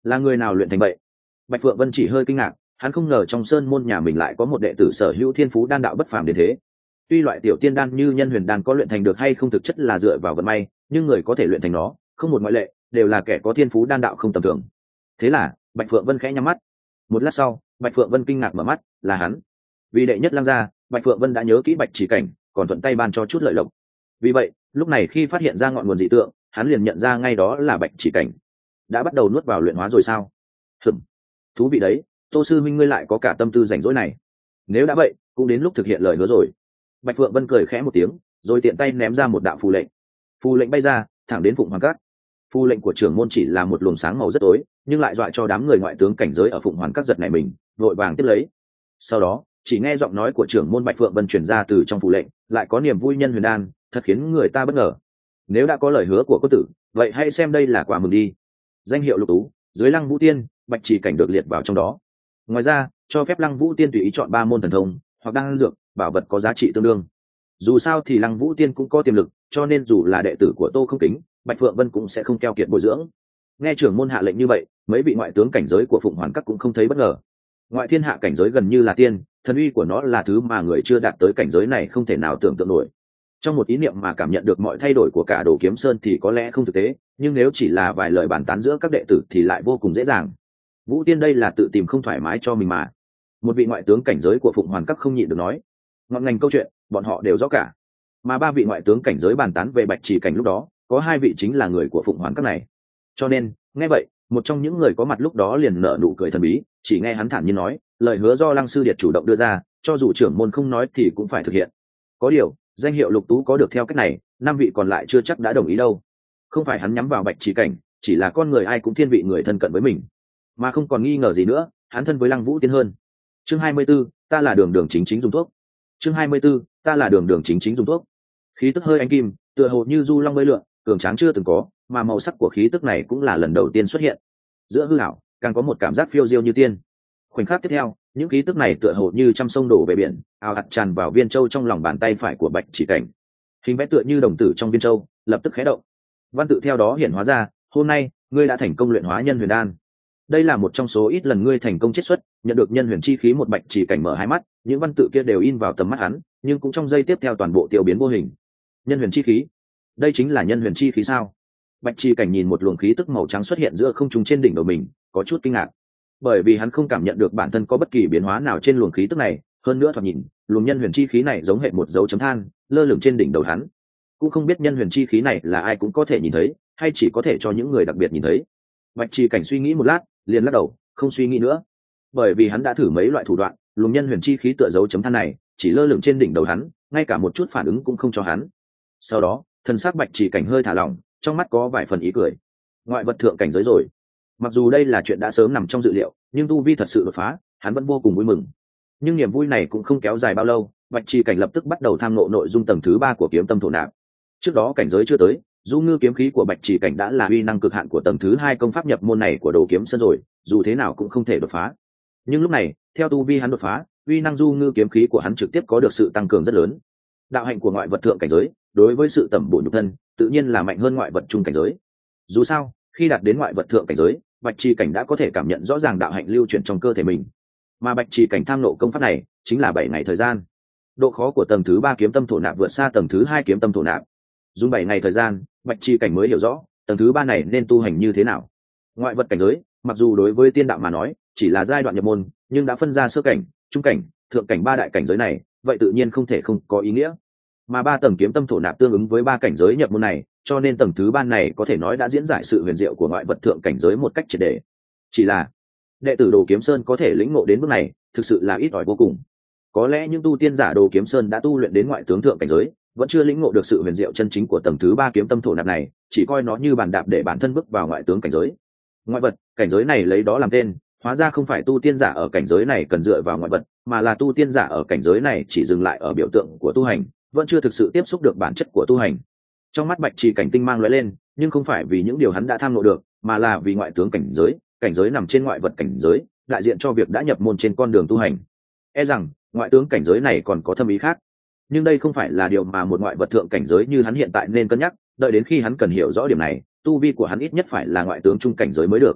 là người nào luyện thành vậy? Bạch Phượng Vân chỉ hơi kinh ngạc, hắn không ngờ trong sơn môn nhà mình lại có một đệ tử sở hữu thiên phú đan đạo bất phàm đến thế. Tuy loại tiểu tiên đan như nhân huyền đan có luyện thành được hay không thực chất là dựa vào vận may, nhưng người có thể luyện thành nó, không một ngoại lệ, đều là kẻ có thiên phú đan đạo không tầm thường. Thế là, Bạch Phượng Vân khẽ nhắm mắt. Một lát sau, Bạch Phượng Vân kinh ngạc mở mắt, là hắn. Vì đệ nhất lang gia, Bạch Phượng Vân đã nhớ kỹ Bạch Chỉ Cảnh, còn thuận tay ban cho chút lợi lộc. Vì vậy, lúc này khi phát hiện ra ngọn nguồn dị tượng, hắn liền nhận ra ngay đó là Bạch Chỉ Cảnh. Đã bắt đầu nuốt vào luyện hóa rồi sao? Hừm, thú vị đấy, Tô sư minh ngươi lại có cả tâm tư rảnh rỗi này. Nếu đã vậy, cũng đến lúc thực hiện lời hứa rồi. Bạch Phượng Vân cười khẽ một tiếng, rồi tiện tay ném ra một đạo phù lệnh. Phù lệnh bay ra, thẳng đến Phụng Hoàng Các. Phù lệnh của trưởng môn chỉ là một luồng sáng màu rất tối, nhưng lại dọa cho đám người ngoại tướng cảnh giới ở Phụng Hoàng Các giật nảy mình, vội vàng tiếp lấy. Sau đó, chỉ nghe giọng nói của trưởng môn Bạch Phượng Vân truyền ra từ trong phù lệnh, lại có niềm vui nhân huyền đan, thật khiến người ta bất ngờ. Nếu đã có lời hứa của cô tử, vậy hãy xem đây là quả mừng đi. Danh hiệu Lục Tú, dưới Lăng Vũ Tiên, Bạch Chỉ Cảnh được liệt vào trong đó. Ngoài ra, cho phép Lăng Vũ Tiên tùy ý chọn ba môn thần thông, hoặc đan dược, bảo vật có giá trị tương đương. Dù sao thì Lăng Vũ Tiên cũng có tiềm lực, cho nên dù là đệ tử của Tô Không Kính, Bạch Phượng Vân cũng sẽ không keo kiệt bồi dưỡng. Nghe trưởng môn hạ lệnh như vậy, mấy vị ngoại tướng cảnh giới của Phụng Hoàn Các cũng không thấy bất ngờ. Ngoại thiên hạ cảnh giới gần như là tiên, thần uy của nó là thứ mà người chưa đạt tới cảnh giới này không thể nào tưởng tượng nổi. Trong một ý niệm mà cảm nhận được mọi thay đổi của cả Đồ Kiếm Sơn thì có lẽ không thực tế, nhưng nếu chỉ là vài lời bàn tán giữa các đệ tử thì lại vô cùng dễ dàng. Vũ Tiên đây là tự tìm không thoải mái cho mình mà. Một vị ngoại tướng cảnh giới của Phụng Hoàn Các không nhịn được nói. Ngọn ngành câu chuyện, bọn họ đều rõ cả. Mà ba vị ngoại tướng cảnh giới bàn tán về Bạch Chỉ Cảnh lúc đó, có hai vị chính là người của Phụng Hoàn Các này. Cho nên, nghe vậy, một trong những người có mặt lúc đó liền nở nụ cười thần bí, chỉ nghe hắn thản nhiên nói, lời hứa do Lăng sư điệt chủ động đưa ra, cho dù trưởng môn không nói thì cũng phải thực hiện. Có điều, danh hiệu Lục Tú có được theo cách này, năm vị còn lại chưa chắc đã đồng ý đâu. Không phải hắn nhắm vào Bạch Chỉ Cảnh, chỉ là con người ai cũng thiên vị người thân cận với mình, mà không còn nghi ngờ gì nữa, hắn thân với Lăng Vũ Tiên hơn. Chương hai mươi 'tư, ta là đường đường chính chính dùng thuốc. Chương hai mươi 'tư, ta là đường đường chính chính dùng thuốc. Khí tức hơi ánh kim, tựa hồ như du long bơi lượn, cường tráng chưa từng có, mà màu sắc của khí tức này cũng là lần đầu tiên xuất hiện. Giữa hư ảo, càng có một cảm giác phiêu diêu như tiên. Khoảnh khắc tiếp theo, những khí tức này tựa hồ như trăm sông đổ về biển, ào ạt tràn vào viên châu trong lòng bàn tay phải của Bạch Chỉ Cảnh. Hình vẽ tựa như đồng tử trong viên châu, lập tức khẽ động. Văn tự theo đó hiển hóa ra, hôm nay, ngươi đã thành công luyện hóa nhân huyền đan. Đây là một trong số ít lần ngươi thành công chiết xuất, nhận được nhân huyền chi khí. Một Bạch Chỉ Cảnh mở hai mắt, những văn tự kia đều in vào tầm mắt hắn, nhưng cũng trong giây tiếp theo toàn bộ tiêu biến vô hình. Nhân huyền chi khí, đây chính là nhân huyền chi khí sao? Bạch Chỉ Cảnh nhìn một luồng khí tức màu trắng xuất hiện giữa không trung trên đỉnh đầu mình, có chút kinh ngạc, bởi vì hắn không cảm nhận được bản thân có bất kỳ biến hóa nào trên luồng khí tức này. Hơn nữa thoạt nhìn, luồng nhân huyền chi khí này giống hệ một dấu chấm than lơ lửng trên đỉnh đầu hắn. Cũng không biết nhân huyền chi khí này là ai cũng có thể nhìn thấy, hay chỉ có thể cho những người đặc biệt nhìn thấy. Bạch Chỉ Cảnh suy nghĩ một lát, liền lắc đầu, không suy nghĩ nữa, bởi vì hắn đã thử mấy loại thủ đoạn, luồng nhân huyền chi khí tựa dấu chấm than này chỉ lơ lửng trên đỉnh đầu hắn, ngay cả một chút phản ứng cũng không cho hắn. Sau đó, thân xác Bạch Chỉ Cảnh hơi thả lỏng, trong mắt có vài phần ý cười. Ngoại vật thượng cảnh giới rồi. Mặc dù đây là chuyện đã sớm nằm trong dự liệu, nhưng tu vi thật sự đột phá, hắn vẫn vô cùng vui mừng. Nhưng niềm vui này cũng không kéo dài bao lâu, Bạch Chỉ Cảnh lập tức bắt đầu tham ngộ nội dung tầng thứ ba của kiếm tâm thổ nạp. Trước đó cảnh giới chưa tới, du ngư kiếm khí của Bạch Chỉ Cảnh đã là uy năng cực hạn của tầng thứ hai công pháp nhập môn này của Đồ Kiếm Sơn rồi, dù thế nào cũng không thể đột phá. Nhưng lúc này, theo tu vi hắn đột phá, uy năng du ngư kiếm khí của hắn trực tiếp có được sự tăng cường rất lớn. Đạo hạnh của ngoại vật thượng cảnh giới, đối với sự tẩm bổ nhục thân, tự nhiên là mạnh hơn ngoại vật trung cảnh giới. Dù sao, khi đạt đến ngoại vật thượng cảnh giới, Bạch Chỉ Cảnh đã có thể cảm nhận rõ ràng đạo hạnh lưu chuyển trong cơ thể mình. Mà Bạch Chỉ Cảnh tham nộ công pháp này, chính là bảy ngày thời gian. Độ khó của tầng thứ ba kiếm tâm thổ nạp vượt xa tầng thứ hai kiếm tâm thổ nạp. Dùng bảy ngày thời gian, Bạch Chỉ Cảnh mới hiểu rõ tầng thứ ba này nên tu hành như thế nào. Ngoại vật cảnh giới, mặc dù đối với tiên đạo mà nói chỉ là giai đoạn nhập môn, nhưng đã phân ra sơ cảnh, trung cảnh, thượng cảnh ba đại cảnh giới này, vậy tự nhiên không thể không có ý nghĩa. Mà ba tầng kiếm tâm thổ nạp tương ứng với ba cảnh giới nhập môn này, cho nên tầng thứ ba này có thể nói đã diễn giải sự huyền diệu của ngoại vật thượng cảnh giới một cách triệt để. Chỉ là đệ tử Đồ Kiếm Sơn có thể lĩnh ngộ đến bước này, thực sự là ít ỏi vô cùng. Có lẽ những tu tiên giả Đồ Kiếm Sơn đã tu luyện đến ngoại tướng thượng cảnh giới, vẫn chưa lĩnh ngộ được sự huyền diệu chân chính của tầng thứ ba kiếm tâm thổ nạp này, chỉ coi nó như bàn đạp để bản thân bước vào ngoại tướng cảnh giới. Ngoại vật, cảnh giới này lấy đó làm tên, hóa ra không phải tu tiên giả ở cảnh giới này cần dựa vào ngoại vật, mà là tu tiên giả ở cảnh giới này chỉ dừng lại ở biểu tượng của tu hành, vẫn chưa thực sự tiếp xúc được bản chất của tu hành. Trong mắt Bạch Chỉ Cảnh tinh mang lóe lên, nhưng không phải vì những điều hắn đã tham ngộ được, mà là vì ngoại tướng cảnh giới, cảnh giới nằm trên ngoại vật cảnh giới, đại diện cho việc đã nhập môn trên con đường tu hành. E rằng ngoại tướng cảnh giới này còn có thâm ý khác, nhưng đây không phải là điều mà một ngoại vật thượng cảnh giới như hắn hiện tại nên cân nhắc. Đợi đến khi hắn cần hiểu rõ điểm này, tu vi của hắn ít nhất phải là ngoại tướng trung cảnh giới mới được.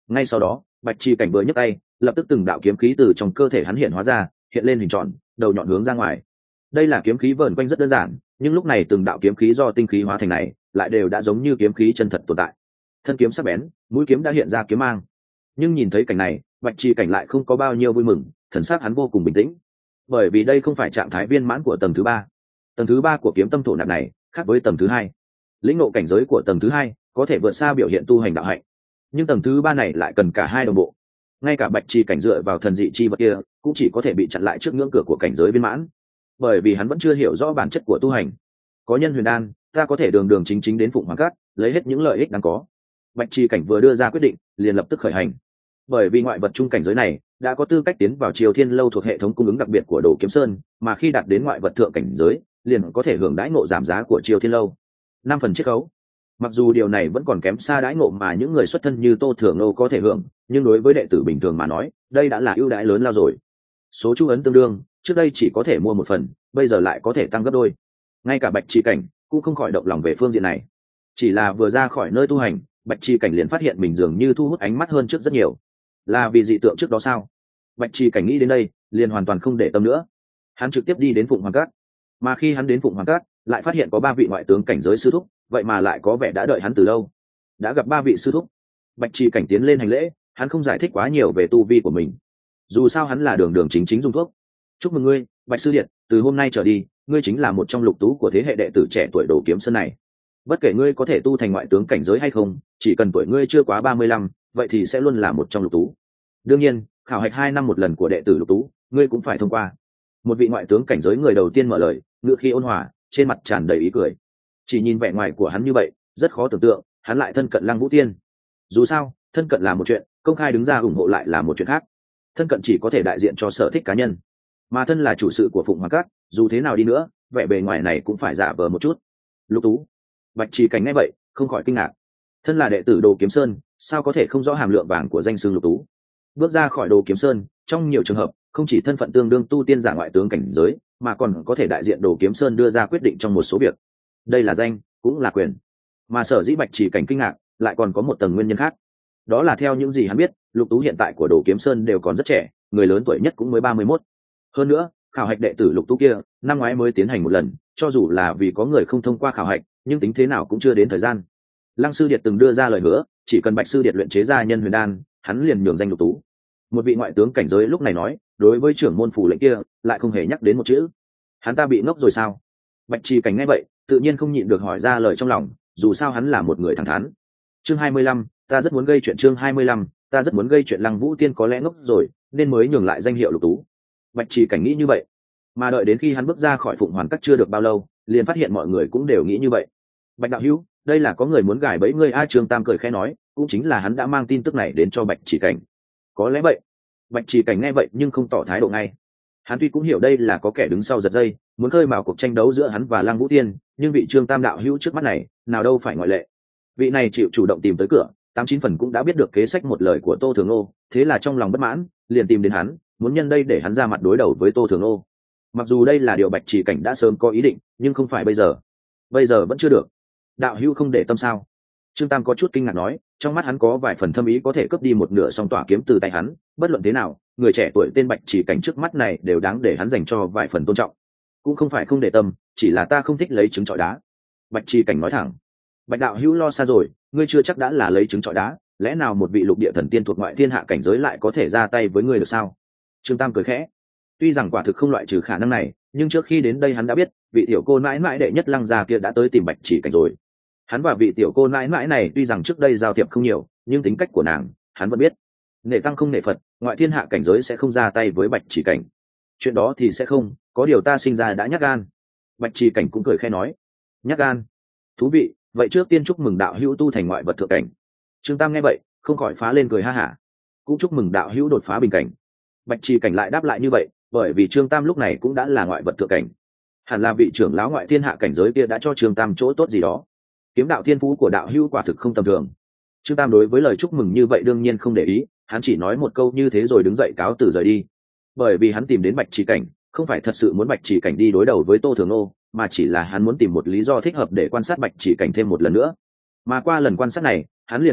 Ngay sau đó bạch trì cảnh vừa nhấc tay, lập tức từng đạo kiếm khí từ trong cơ thể hắn hiện hóa ra, hiện lên hình tròn, đầu nhọn hướng ra ngoài. Đây là kiếm khí vờn quanh rất đơn giản, nhưng lúc này từng đạo kiếm khí do tinh khí hóa thành này lại đều đã giống như kiếm khí chân thật tồn tại. Thân kiếm sắc bén, mũi kiếm đã hiện ra kiếm mang. Nhưng nhìn thấy cảnh này, bạch trì cảnh lại không có bao nhiêu vui mừng, thần sắc hắn vô cùng bình tĩnh, bởi vì đây không phải trạng thái viên mãn của tầng thứ ba. Tầng thứ ba của kiếm tâm thổ nạp này khác với tầng thứ hai. Lĩnh ngộ cảnh giới của tầng thứ hai có thể vượt xa biểu hiện tu hành đạo hạnh, nhưng tầng thứ ba này lại cần cả hai đồng bộ. Ngay cả bạch trì cảnh dựa vào thần dị chi vật kia cũng chỉ có thể bị chặn lại trước ngưỡng cửa của cảnh giới viên mãn, bởi vì hắn vẫn chưa hiểu rõ bản chất của tu hành. Có nhân huyền đan, ta có thể đường đường chính chính đến Phụng Hoàng Cát lấy hết những lợi ích đáng có. Bạch trì cảnh vừa đưa ra quyết định liền lập tức khởi hành, bởi vì ngoại vật trung cảnh giới này đã có tư cách tiến vào Triều Thiên Lâu thuộc hệ thống cung ứng đặc biệt của Đồ Kiếm Sơn, mà khi đạt đến ngoại vật thượng cảnh giới liền có thể hưởng đãi ngộ giảm giá của Triều Thiên Lâu năm phần chiết khấu. Mặc dù điều này vẫn còn kém xa đãi ngộ mà những người xuất thân như Tô Thường Nô có thể hưởng, nhưng đối với đệ tử bình thường mà nói đây đã là ưu đãi lớn lao rồi. Số chu ấn tương đương, trước đây chỉ có thể mua một phần, bây giờ lại có thể tăng gấp đôi. Ngay cả bạch trì cảnh cũng không khỏi động lòng về phương diện này. Chỉ là vừa ra khỏi nơi tu hành, bạch trì cảnh liền phát hiện mình dường như thu hút ánh mắt hơn trước rất nhiều. Là vì dị tượng trước đó sao? Bạch trì cảnh nghĩ đến đây liền hoàn toàn không để tâm nữa, hắn trực tiếp đi đến Phụng Hoàng Cát. Mà khi hắn đến Phụng Hoàng Cát lại phát hiện có ba vị ngoại tướng cảnh giới sư thúc, vậy mà lại có vẻ đã đợi hắn từ lâu. Đã gặp ba vị sư thúc, bạch trì cảnh tiến lên hành lễ, hắn không giải thích quá nhiều về tu vi của mình, dù sao hắn là đường đường chính chính dùng thuốc. Chúc mừng ngươi, bạch sư điện, từ hôm nay trở đi ngươi chính là một trong lục tú của thế hệ đệ tử trẻ tuổi Đồ Kiếm Sơn này. Bất kể ngươi có thể tu thành ngoại tướng cảnh giới hay không, chỉ cần tuổi ngươi chưa quá ba mươi lăm, vậy thì sẽ luôn là một trong lục tú. Đương nhiên khảo hạch hai năm một lần của đệ tử lục tú ngươi cũng phải thông qua. Một vị ngoại tướng cảnh giới người đầu tiên mở lời, ngựa khi ôn hòa, trên mặt tràn đầy ý cười. Chỉ nhìn vẻ ngoài của hắn như vậy rất khó tưởng tượng hắn lại thân cận Lăng Vũ Tiên. Dù sao thân cận là một chuyện, công khai đứng ra ủng hộ lại là một chuyện khác. Thân cận chỉ có thể đại diện cho sở thích cá nhân, mà thân là chủ sự của Phụng Hoàng Cát, dù thế nào đi nữa vẻ bề ngoài này cũng phải giả vờ một chút. Lục tú. Bạch trì cảnh nghe vậy không khỏi kinh ngạc. Thân là đệ tử Đồ Kiếm Sơn, sao có thể không rõ hàm lượng vàng của danh xưng lục tú. Bước ra khỏi Đồ Kiếm Sơn, trong nhiều trường hợp không chỉ thân phận tương đương tu tiên giả ngoại tướng cảnh giới, mà còn có thể đại diện Đồ Kiếm Sơn đưa ra quyết định trong một số việc. Đây là danh, cũng là quyền. Mà sở dĩ bạch trì cảnh kinh ngạc lại còn có một tầng nguyên nhân khác. Đó là theo những gì hắn biết, lục tú hiện tại của Đồ Kiếm Sơn đều còn rất trẻ, người lớn tuổi nhất cũng mới ba mươi mốt. Hơn nữa khảo hạch đệ tử lục tú kia năm ngoái mới tiến hành một lần, cho dù là vì có người không thông qua khảo hạch, nhưng tính thế nào cũng chưa đến thời gian. Lăng sư điệt từng đưa ra lời hứa, chỉ cần bạch sư điệt luyện chế ra nhân huyền đan, hắn liền nhường danh lục tú. Một vị ngoại tướng cảnh giới lúc này nói, đối với trưởng môn phủ lệnh kia lại không hề nhắc đến một chữ. Hắn ta bị ngốc rồi sao? Bạch trì cảnh nghe vậy tự nhiên không nhịn được hỏi ra lời trong lòng, dù sao hắn là một người thẳng thắn. Chương hai mươi lăm, ta rất muốn gây chuyện. Chương hai mươi lăm, ta rất muốn gây chuyện. Lăng Vũ Tiên có lẽ ngốc rồi nên mới nhường lại danh hiệu lục tú. Bạch trì cảnh nghĩ như vậy, mà đợi đến khi hắn bước ra khỏi Phụng Hoàn Các chưa được bao lâu, liền phát hiện mọi người cũng đều nghĩ như vậy. Bạch đạo hữu, đây là có người muốn gài bẫy ngươi. A Trương Tam cười khẽ nói, cũng chính là hắn đã mang tin tức này đến cho bạch trì cảnh. Có lẽ vậy. Bạch trì cảnh nghe vậy nhưng không tỏ thái độ ngay. Hắn tuy cũng hiểu đây là có kẻ đứng sau giật dây, muốn khơi mào cuộc tranh đấu giữa hắn và Lăng Vũ Tiên, nhưng vị Trương Tam đạo hữu trước mắt này nào đâu phải ngoại lệ. Vị này chịu chủ động tìm tới cửa, tám chín phần cũng đã biết được kế sách một lời của Tô Thường Nô, thế là trong lòng bất mãn liền tìm đến hắn, muốn nhân đây để hắn ra mặt đối đầu với Tô Thường Nô. Mặc dù đây là điều bạch trì cảnh đã sớm có ý định, nhưng không phải bây giờ. Bây giờ vẫn chưa được. Đạo hữu không để tâm sao? Trương Tam có chút kinh ngạc nói, trong mắt hắn có vài phần thâm ý có thể cướp đi một nửa song tỏa kiếm từ tay hắn. Bất luận thế nào, người trẻ tuổi tên bạch trì cảnh trước mắt này đều đáng để hắn dành cho vài phần tôn trọng. Cũng không phải không để tâm, chỉ là ta không thích lấy trứng trọi đá. Bạch trì cảnh nói thẳng. Bạch đạo hữu lo xa rồi, ngươi chưa chắc đã là lấy trứng trọi đá, lẽ nào một vị lục địa thần tiên thuộc ngoại thiên hạ cảnh giới lại có thể ra tay với ngươi được sao? Trương Tam cười khẽ. Tuy rằng quả thực không loại trừ khả năng này, nhưng trước khi đến đây hắn đã biết vị tiểu cô mãi mãi đệ nhất Lăng gia kia đã tới tìm bạch trì cảnh rồi. Hắn và vị tiểu cô mãi mãi này tuy rằng trước đây giao thiệp không nhiều, nhưng tính cách của nàng hắn vẫn biết. Nể tăng không nể Phật, ngoại thiên hạ cảnh giới sẽ không ra tay với bạch trì cảnh. Chuyện đó thì sẽ không, có điều ta sinh ra đã nhát gan. Bạch trì cảnh cũng cười khẽ nói. Nhát gan? Thú vị, vậy trước tiên chúc mừng đạo hữu tu thành ngoại vật thượng cảnh. Trương Tam nghe vậy không khỏi phá lên cười ha hả. Cũng chúc mừng đạo hữu đột phá bình cảnh. Bạch trì cảnh lại đáp lại như vậy, bởi vì Trương Tam lúc này cũng đã là ngoại vật thượng cảnh. Hẳn là vị trưởng lão ngoại thiên hạ cảnh giới kia đã cho Trương Tam chỗ tốt gì đó. Kiếm đạo thiên phú của đạo hữu quả thực không tầm thường. Trương Tam đối với lời chúc mừng như vậy đương nhiên không để ý, hắn chỉ nói một câu như thế rồi đứng dậy cáo từ rời đi. Bởi vì hắn tìm đến bạch trì cảnh không phải thật sự muốn bạch trì cảnh đi đối đầu với Tô Thường Nô, mà chỉ là hắn muốn tìm một lý do thích hợp để quan sát bạch trì cảnh thêm một lần nữa. Mà qua lần quan sát này, hắn liền phát hiện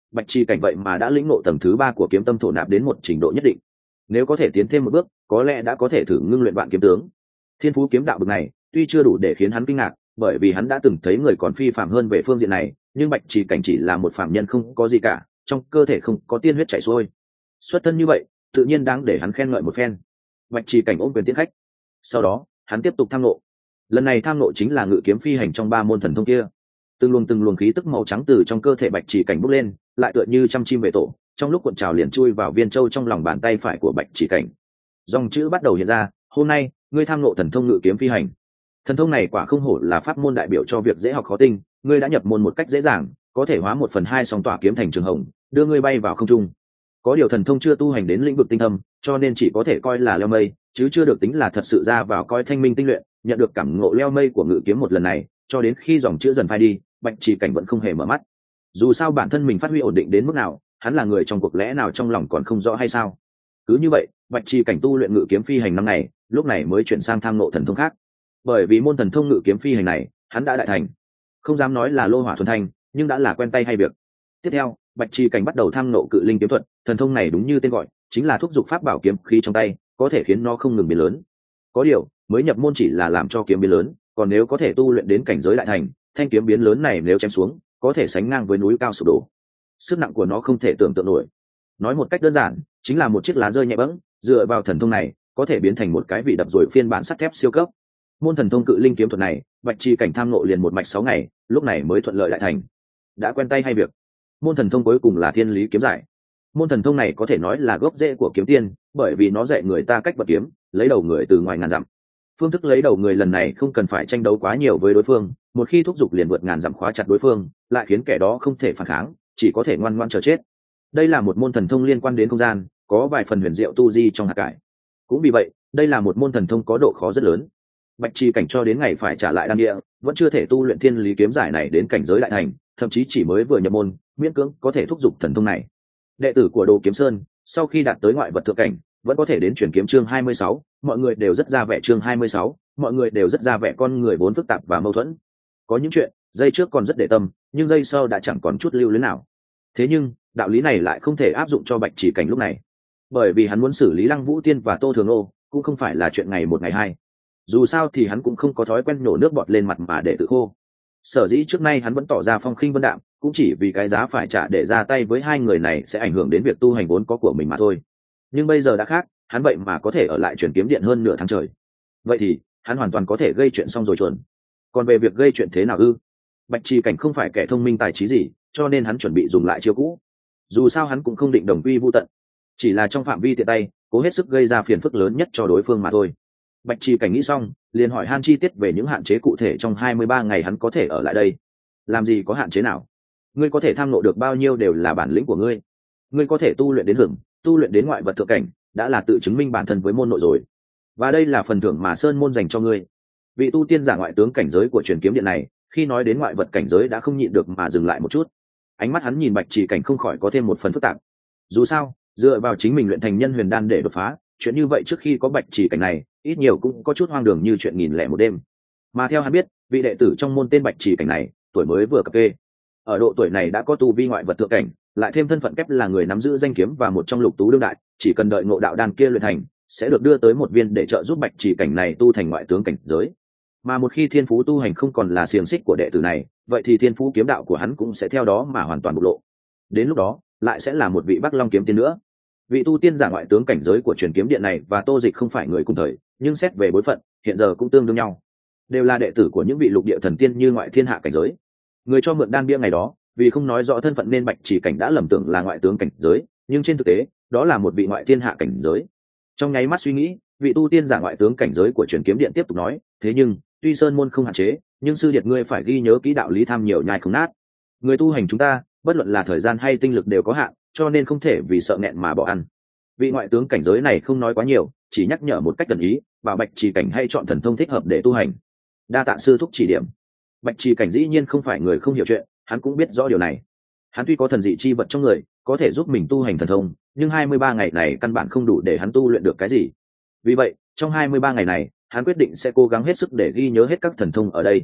bạch trì cảnh vậy mà đã lĩnh ngộ tầng thứ ba của kiếm tâm thổ nạp đến một trình độ nhất định. Nếu có thể tiến thêm một bước, có lẽ đã có thể thử ngưng luyện vạn kiếm tướng. Thiên phú kiếm đạo bậc này tuy chưa đủ để khiến hắn kinh ngạc, bởi vì hắn đã từng thấy người còn phi phạm hơn về phương diện này, nhưng bạch trì cảnh chỉ là một phạm nhân không có gì cả, trong cơ thể không có tiên huyết chảy xuôi, xuất thân như vậy tự nhiên đáng để hắn khen ngợi một phen. Bạch trì cảnh ôm quyền tiến khách, sau đó hắn tiếp tục tham ngộ. Lần này tham ngộ chính là ngự kiếm phi hành trong ba môn thần thông kia. Từng luồng từng luồng khí tức màu trắng từ trong cơ thể bạch trì cảnh bốc lên, lại tựa như trăm chim về tổ, trong lúc cuộn trào liền chui vào viên châu trong lòng bàn tay phải của bạch trì cảnh. Dòng chữ bắt đầu hiện ra: hôm nay ngươi tham ngộ thần thông ngự kiếm phi hành. Thần thông này quả không hổ là pháp môn đại biểu cho việc dễ học khó tinh, ngươi đã nhập môn một cách dễ dàng, có thể hóa một phần hai song tỏa kiếm thành trường hồng, đưa ngươi bay vào không trung. Có điều thần thông chưa tu hành đến lĩnh vực tinh thâm, cho nên chỉ có thể coi là leo mây, chứ chưa được tính là thật sự ra vào coi thanh minh tinh luyện, nhận được cảm ngộ leo mây của ngự kiếm một lần này, cho đến khi dòng chữ dần phai đi, bạch trì cảnh vẫn không hề mở mắt. Dù sao bản thân mình phát huy ổn định đến mức nào, hắn là người trong cuộc lẽ nào trong lòng còn không rõ hay sao? Cứ như vậy, bạch trì cảnh tu luyện ngự kiếm phi hành năm ngày, lúc này mới chuyển sang tham ngộ thần thông khác. Bởi vì môn thần thông ngự kiếm phi hành này, hắn đã đại thành, không dám nói là lô hỏa thuần thanh, nhưng đã là quen tay hay việc. Tiếp theo, bạch trì cảnh bắt đầu tham ngộ cự linh kiếm thuật. Thần thông này đúng như tên gọi, chính là thúc giục pháp bảo kiếm khí trong tay, có thể khiến nó không ngừng biến lớn. Có điều, mới nhập môn chỉ là làm cho kiếm biến lớn, còn nếu có thể tu luyện đến cảnh giới đại thành, thanh kiếm biến lớn này nếu chém xuống, có thể sánh ngang với núi cao sụp đổ. Sức nặng của nó không thể tưởng tượng nổi. Nói một cách đơn giản, chính là một chiếc lá rơi nhẹ bẫng, dựa vào thần thông này, có thể biến thành một cái vị đập rồi phiên bản sắt thép siêu cấp. Môn thần thông cự linh kiếm thuật này, bạch trì cảnh tham ngộ liền một mạch sáu ngày, lúc này mới thuận lợi đại thành. Đã quen tay hay việc. Môn thần thông cuối cùng là thiên lý kiếm giải. Môn thần thông này có thể nói là gốc rễ của kiếm tiên, bởi vì nó dạy người ta cách vật kiếm, lấy đầu người từ ngoài ngàn dặm. Phương thức lấy đầu người lần này không cần phải tranh đấu quá nhiều với đối phương, một khi thúc giục liền vượt ngàn dặm khóa chặt đối phương, lại khiến kẻ đó không thể phản kháng, chỉ có thể ngoan ngoãn chờ chết. Đây là một môn thần thông liên quan đến không gian, có vài phần huyền diệu tu di trong hạt cải. Cũng vì vậy, đây là một môn thần thông có độ khó rất lớn. Bạch trì cảnh cho đến ngày phải trả lại đan địa, vẫn chưa thể tu luyện thiên lý kiếm giải này đến cảnh giới đại thành, thậm chí chỉ mới vừa nhập môn, miễn cưỡng có thể thúc giục thần thông này. Đệ tử của Đồ Kiếm Sơn, sau khi đạt tới ngoại vật thượng cảnh, vẫn có thể đến chuyển kiếm chương hai mươi sáu, mọi người đều rất ra vẻ chương hai mươi sáu, mọi người đều rất ra vẻ con người vốn phức tạp và mâu thuẫn. Có những chuyện, giây trước còn rất để tâm, nhưng giây sau đã chẳng còn chút lưu luyến nào. Thế nhưng, đạo lý này lại không thể áp dụng cho Bạch Chỉ Cảnh lúc này. Bởi vì hắn muốn xử lý Lăng Vũ Tiên và Tô Thường Ô, cũng không phải là chuyện ngày một ngày hai. Dù sao thì hắn cũng không có thói quen nhổ nước bọt lên mặt mà để tự khô. Sở dĩ trước nay hắn vẫn tỏ ra phong khinh vân đạm, cũng chỉ vì cái giá phải trả để ra tay với hai người này sẽ ảnh hưởng đến việc tu hành vốn có của mình mà thôi. Nhưng bây giờ đã khác, hắn vậy mà có thể ở lại Truyền Kiếm Điện hơn nửa tháng trời. Vậy thì, hắn hoàn toàn có thể gây chuyện xong rồi chuẩn. Còn về việc gây chuyện thế nào ư? Bạch Trì Cảnh không phải kẻ thông minh tài trí gì, cho nên hắn chuẩn bị dùng lại chiêu cũ. Dù sao hắn cũng không định đồng quy vu tận, chỉ là trong phạm vi tiện tay, cố hết sức gây ra phiền phức lớn nhất cho đối phương mà thôi. Bạch Trì Cảnh nghĩ xong, liền hỏi han chi tiết về những hạn chế cụ thể trong hai mươi ba ngày hắn có thể ở lại đây. Làm gì có hạn chế nào? Ngươi có thể tham ngộ được bao nhiêu đều là bản lĩnh của ngươi. Ngươi có thể tu luyện đến hưởng, tu luyện đến ngoại vật thượng cảnh, đã là tự chứng minh bản thân với môn nội rồi. Và đây là phần thưởng mà Sơn môn dành cho ngươi. Vị tu tiên giả ngoại tướng cảnh giới của Truyền Kiếm Điện này, khi nói đến ngoại vật cảnh giới đã không nhịn được mà dừng lại một chút. Ánh mắt hắn nhìn Bạch Trì Cảnh không khỏi có thêm một phần phức tạp. Dù sao, dựa vào chính mình luyện thành nhân huyền đan để đột phá, chuyện như vậy trước khi có Bạch Trì Cảnh này, ít nhiều cũng có chút hoang đường như chuyện nghìn lẻ một đêm. Mà theo hắn biết, vị đệ tử trong môn tên Bạch Trì Cảnh này, tuổi mới vừa cập kê. Ở độ tuổi này đã có tu vi ngoại vật thượng cảnh, lại thêm thân phận kép là người nắm giữ danh kiếm và một trong lục tú đương đại, chỉ cần đợi ngộ đạo đan kia luyện thành, sẽ được đưa tới một viên để trợ giúp Bạch Trì Cảnh này tu thành ngoại tướng cảnh giới. Mà một khi thiên phú tu hành không còn là xiềng xích của đệ tử này, vậy thì thiên phú kiếm đạo của hắn cũng sẽ theo đó mà hoàn toàn bộc lộ. Đến lúc đó, lại sẽ là một vị Bắc Long kiếm tiên nữa. Vị tu tiên giả ngoại tướng cảnh giới của Truyền Kiếm Điện này và Tô Dịch không phải người cùng thời, nhưng xét về bối phận, hiện giờ cũng tương đương nhau, đều là đệ tử của những vị lục địa thần tiên như ngoại thiên hạ cảnh giới. Người cho mượn đan bia ngày đó, vì không nói rõ thân phận nên Bạch Trì Cảnh đã lầm tưởng là ngoại tướng cảnh giới, nhưng trên thực tế, đó là một vị ngoại thiên hạ cảnh giới. Trong nháy mắt suy nghĩ, vị tu tiên giả ngoại tướng cảnh giới của Truyền Kiếm Điện tiếp tục nói, thế nhưng, tuy sơn môn không hạn chế, nhưng sư điệt ngươi phải ghi nhớ kỹ đạo lý tham nhiều nhai không nát. Người tu hành chúng ta, bất luận là thời gian hay tinh lực đều có hạn, cho nên không thể vì sợ nghẹn mà bỏ ăn. Vị ngoại tướng cảnh giới này không nói quá nhiều, chỉ nhắc nhở một cách cần ý, bảo Bạch Trì Cảnh hay chọn thần thông thích hợp để tu hành. Đa tạ sư thúc chỉ điểm. Bạch Trì Cảnh dĩ nhiên không phải người không hiểu chuyện, hắn cũng biết rõ điều này. Hắn tuy có thần dị chi vật trong người, có thể giúp mình tu hành thần thông, nhưng hai mươi ba ngày này căn bản không đủ để hắn tu luyện được cái gì. Vì vậy, trong hai mươi ba ngày này, hắn quyết định sẽ cố gắng hết sức để ghi nhớ hết các thần thông ở đây.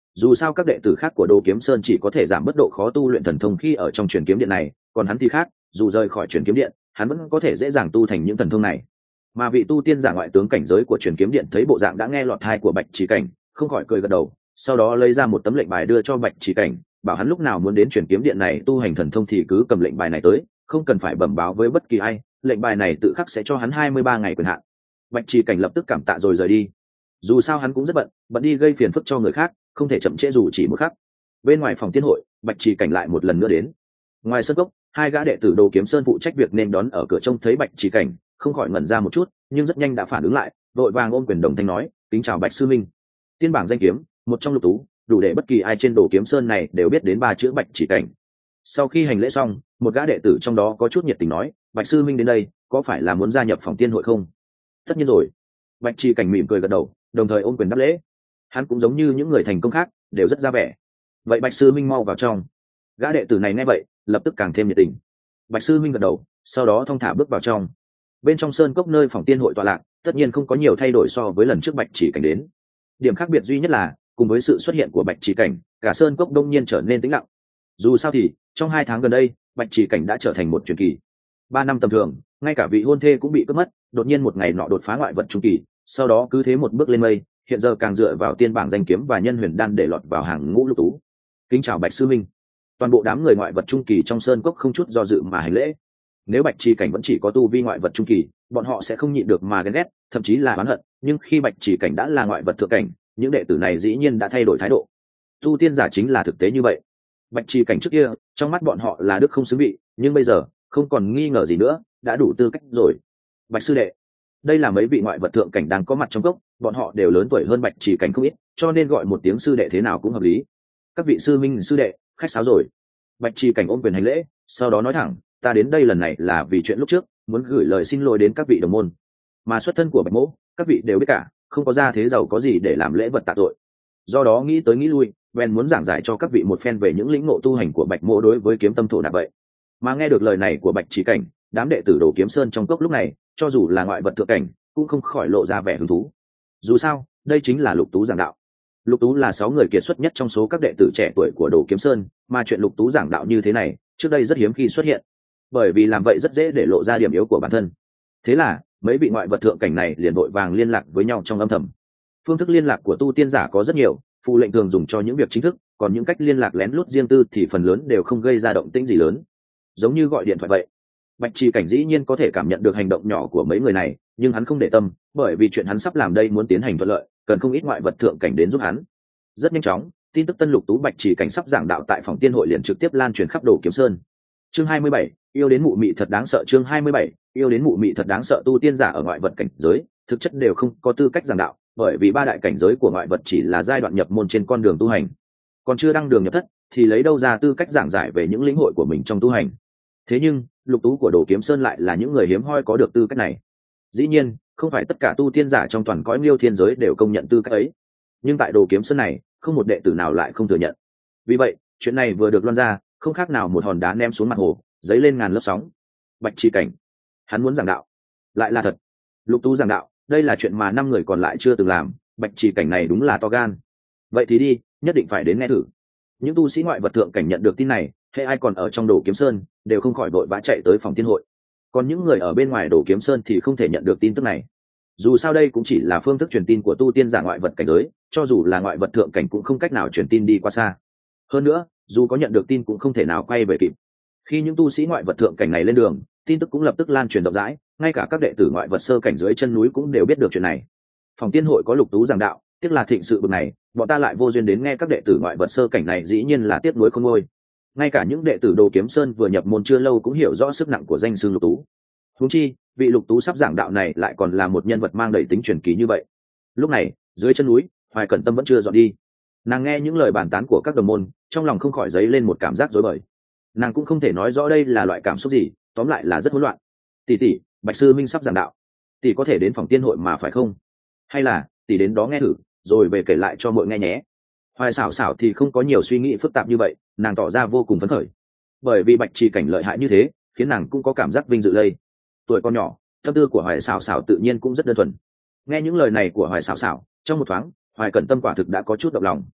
Dù sao các đệ tử khác của Đồ Kiếm Sơn chỉ có thể giảm bất độ khó tu luyện thần thông khi ở trong truyền kiếm điện này, còn hắn thì khác, dù rời khỏi truyền kiếm điện, hắn vẫn có thể dễ dàng tu thành những thần thông này. Mà vị tu tiên giả ngoại tướng cảnh giới của truyền kiếm điện thấy bộ dạng đã nghe lọt tai của Bạch Chỉ Cảnh, không khỏi cười gật đầu, sau đó lấy ra một tấm lệnh bài đưa cho Bạch Chỉ Cảnh, bảo hắn lúc nào muốn đến truyền kiếm điện này tu hành thần thông thì cứ cầm lệnh bài này tới, không cần phải bẩm báo với bất kỳ ai, lệnh bài này tự khắc sẽ cho hắn hai mươi ba ngày quyền hạn. Bạch Chỉ Cảnh lập tức cảm tạ rồi rời đi. Dù sao hắn cũng rất bận, bận đi gây phiền phức cho người khác, không thể chậm trễ dù chỉ một khắc. Bên ngoài phòng tiên hội, Bạch Chỉ Cảnh lại một lần nữa đến. Ngoài sân cốc, hai gã đệ tử Đồ Kiếm Sơn phụ trách việc nên đón ở cửa trông thấy Bạch Chỉ Cảnh, không khỏi ngẩn ra một chút, nhưng rất nhanh đã phản ứng lại, vội vàng ôm quyền đồng thanh nói, kính chào Bạch sư minh. Tiên bảng danh kiếm, một trong lục tú, đủ để bất kỳ ai trên Đồ Kiếm Sơn này đều biết đến ba chữ Bạch Chỉ Cảnh. Sau khi hành lễ xong, một gã đệ tử trong đó có chút nhiệt tình nói, Bạch sư minh đến đây, có phải là muốn gia nhập phòng tiên hội không? Tất nhiên rồi. Bạch Chỉ Cảnh mỉm cười gật đầu, đồng thời ôm quyền đáp lễ. Hắn cũng giống như những người thành công khác, đều rất ra vẻ. Vậy Bạch sư minh mau vào trong. Gã đệ tử này nghe vậy, lập tức càng thêm nhiệt tình. Bạch sư minh gật đầu, sau đó thong thả bước vào trong. Bên trong sơn cốc nơi phòng tiên hội tọa lạc, tất nhiên không có nhiều thay đổi so với lần trước Bạch Chỉ Cảnh đến. Điểm khác biệt duy nhất là, cùng với sự xuất hiện của Bạch Chỉ Cảnh, cả sơn cốc đông nhiên trở nên tĩnh lặng. Dù sao thì, trong hai tháng gần đây, Bạch Chỉ Cảnh đã trở thành một truyền kỳ. Ba năm tầm thường, ngay cả vị hôn thê cũng bị cướp mất, đột nhiên một ngày nọ đột phá ngoại vật trung kỳ, sau đó cứ thế một bước lên mây, hiện giờ càng dựa vào tiên bảng danh kiếm và nhân huyền đan để lọt vào hàng ngũ lục tú. Kính chào Bạch sư minh. Toàn bộ đám người ngoại vật trung kỳ trong sơn cốc không chút do dự mà hành lễ. Nếu Bạch Chỉ Cảnh vẫn chỉ có tu vi ngoại vật trung kỳ, bọn họ sẽ không nhịn được mà ghen ghét, thậm chí là oán hận, nhưng khi Bạch Chỉ Cảnh đã là ngoại vật thượng cảnh, những đệ tử này dĩ nhiên đã thay đổi thái độ. Tu tiên giả chính là thực tế như vậy. Bạch Chỉ Cảnh trước kia, trong mắt bọn họ là đức không xứng vị, nhưng bây giờ, không còn nghi ngờ gì nữa, đã đủ tư cách rồi. Bạch sư đệ, đây là mấy vị ngoại vật thượng cảnh đang có mặt trong cốc, bọn họ đều lớn tuổi hơn Bạch Chỉ Cảnh không ít, cho nên gọi một tiếng sư đệ thế nào cũng hợp lý. Các vị sư minh sư đệ, khách sáo rồi. Bạch Chỉ Cảnh ôm quyền hành lễ, sau đó nói thẳng, ta đến đây lần này là vì chuyện lúc trước, muốn gửi lời xin lỗi đến các vị đồng môn. Mà xuất thân của Bạch mỗ, các vị đều biết cả, không có gia thế giàu có gì để làm lễ vật tạ tội. Do đó nghĩ tới nghĩ lui, bèn muốn giảng giải cho các vị một phen về những lĩnh ngộ tu hành của Bạch mỗ đối với kiếm tâm thổ nạp vậy. Mà nghe được lời này của Bạch Chỉ Cảnh, đám đệ tử Đồ Kiếm Sơn trong cốc lúc này, cho dù là ngoại vật thượng cảnh, cũng không khỏi lộ ra vẻ hứng thú. Dù sao, đây chính là Lục Tú giảng đạo. Lục Tú là sáu người kiệt xuất nhất trong số các đệ tử trẻ tuổi của Đồ Kiếm Sơn, mà chuyện Lục Tú giảng đạo như thế này, trước đây rất hiếm khi xuất hiện. Bởi vì làm vậy rất dễ để lộ ra điểm yếu của bản thân. Thế là, mấy vị ngoại vật thượng cảnh này liền vội vàng liên lạc với nhau trong âm thầm. Phương thức liên lạc của tu tiên giả có rất nhiều, phù lệnh thường dùng cho những việc chính thức, còn những cách liên lạc lén lút riêng tư thì phần lớn đều không gây ra động tĩnh gì lớn. Giống như gọi điện thoại vậy. Bạch Chỉ Cảnh dĩ nhiên có thể cảm nhận được hành động nhỏ của mấy người này, nhưng hắn không để tâm, bởi vì chuyện hắn sắp làm đây muốn tiến hành thuận lợi, cần không ít ngoại vật thượng cảnh đến giúp hắn. Rất nhanh chóng, tin tức Tân Lục Tú Bạch Chỉ Cảnh sắp giảng đạo tại phòng tiên hội liền trực tiếp lan truyền khắp Đồ Kiếm Sơn. Chương hai mươi bảy, yêu đến mụ mị thật đáng sợ. Chương hai mươi bảy, yêu đến mụ mị thật đáng sợ. Tu tiên giả ở ngoại vật cảnh giới, thực chất đều không có tư cách giảng đạo, bởi vì ba đại cảnh giới của ngoại vật chỉ là giai đoạn nhập môn trên con đường tu hành, còn chưa đăng đường nhập thất, thì lấy đâu ra tư cách giảng giải về những lĩnh hội của mình trong tu hành. Thế nhưng, Lục Tú của Đồ Kiếm Sơn lại là những người hiếm hoi có được tư cách này. Dĩ nhiên, không phải tất cả tu tiên giả trong toàn cõi Liêu Thiên giới đều công nhận tư cách ấy, nhưng tại Đồ Kiếm Sơn này, không một đệ tử nào lại không thừa nhận. Vì vậy, chuyện này vừa được loan ra, không khác nào một hòn đá ném xuống mặt hồ, dấy lên ngàn lớp sóng. Bạch Chỉ Cảnh, hắn muốn giảng đạo, lại là thật. Lục Tú giảng đạo, đây là chuyện mà năm người còn lại chưa từng làm, Bạch Chỉ Cảnh này đúng là to gan. Vậy thì đi, nhất định phải đến nghe thử. Những tu sĩ ngoại vật thượng cảnh nhận được tin này, hay ai còn ở trong Đồ Kiếm Sơn, đều không khỏi vội vã chạy tới phòng tiên hội. Còn những người ở bên ngoài Đồ Kiếm Sơn thì không thể nhận được tin tức này. Dù sao đây cũng chỉ là phương thức truyền tin của tu tiên giả ngoại vật cảnh giới, cho dù là ngoại vật thượng cảnh cũng không cách nào truyền tin đi qua xa. Hơn nữa, dù có nhận được tin cũng không thể nào quay về kịp. Khi những tu sĩ ngoại vật thượng cảnh này lên đường, tin tức cũng lập tức lan truyền rộng rãi, ngay cả các đệ tử ngoại vật sơ cảnh dưới chân núi cũng đều biết được chuyện này. Phòng tiên hội có Lục Tú giảng đạo, tiếc là thịnh sự bực này, bọn ta lại vô duyên đến nghe các đệ tử ngoại vật sơ cảnh này, dĩ nhiên là tiếc nuối không ngôi. Ngay cả những đệ tử Đồ Kiếm Sơn vừa nhập môn chưa lâu cũng hiểu rõ sức nặng của danh xưng Lục Tú. Huống chi, vị Lục Tú sắp giảng đạo này lại còn là một nhân vật mang đầy tính truyền kỳ như vậy. Lúc này, dưới chân núi, Hoài Cẩn Tâm vẫn chưa dọn đi. Nàng nghe những lời bàn tán của các đồng môn, trong lòng không khỏi dấy lên một cảm giác rối bời. Nàng cũng không thể nói rõ đây là loại cảm xúc gì, tóm lại là rất hỗn loạn. Tỷ tỷ, Bạch sư minh sắp giảng đạo, tỷ có thể đến phòng tiên hội mà phải không? Hay là tỷ đến đó nghe thử, rồi về kể lại cho mọi nghe nhé. Hoài Sảo Sảo thì không có nhiều suy nghĩ phức tạp như vậy, nàng tỏ ra vô cùng phấn khởi, bởi vì Bạch Chỉ Cảnh lợi hại như thế, khiến nàng cũng có cảm giác vinh dự lây. Tuổi con nhỏ, tâm tư của Hoài Sảo Sảo tự nhiên cũng rất đơn thuần. Nghe những lời này của Hoài Sảo Sảo, trong một thoáng, Hoài Cẩn Tâm quả thực đã có chút động lòng.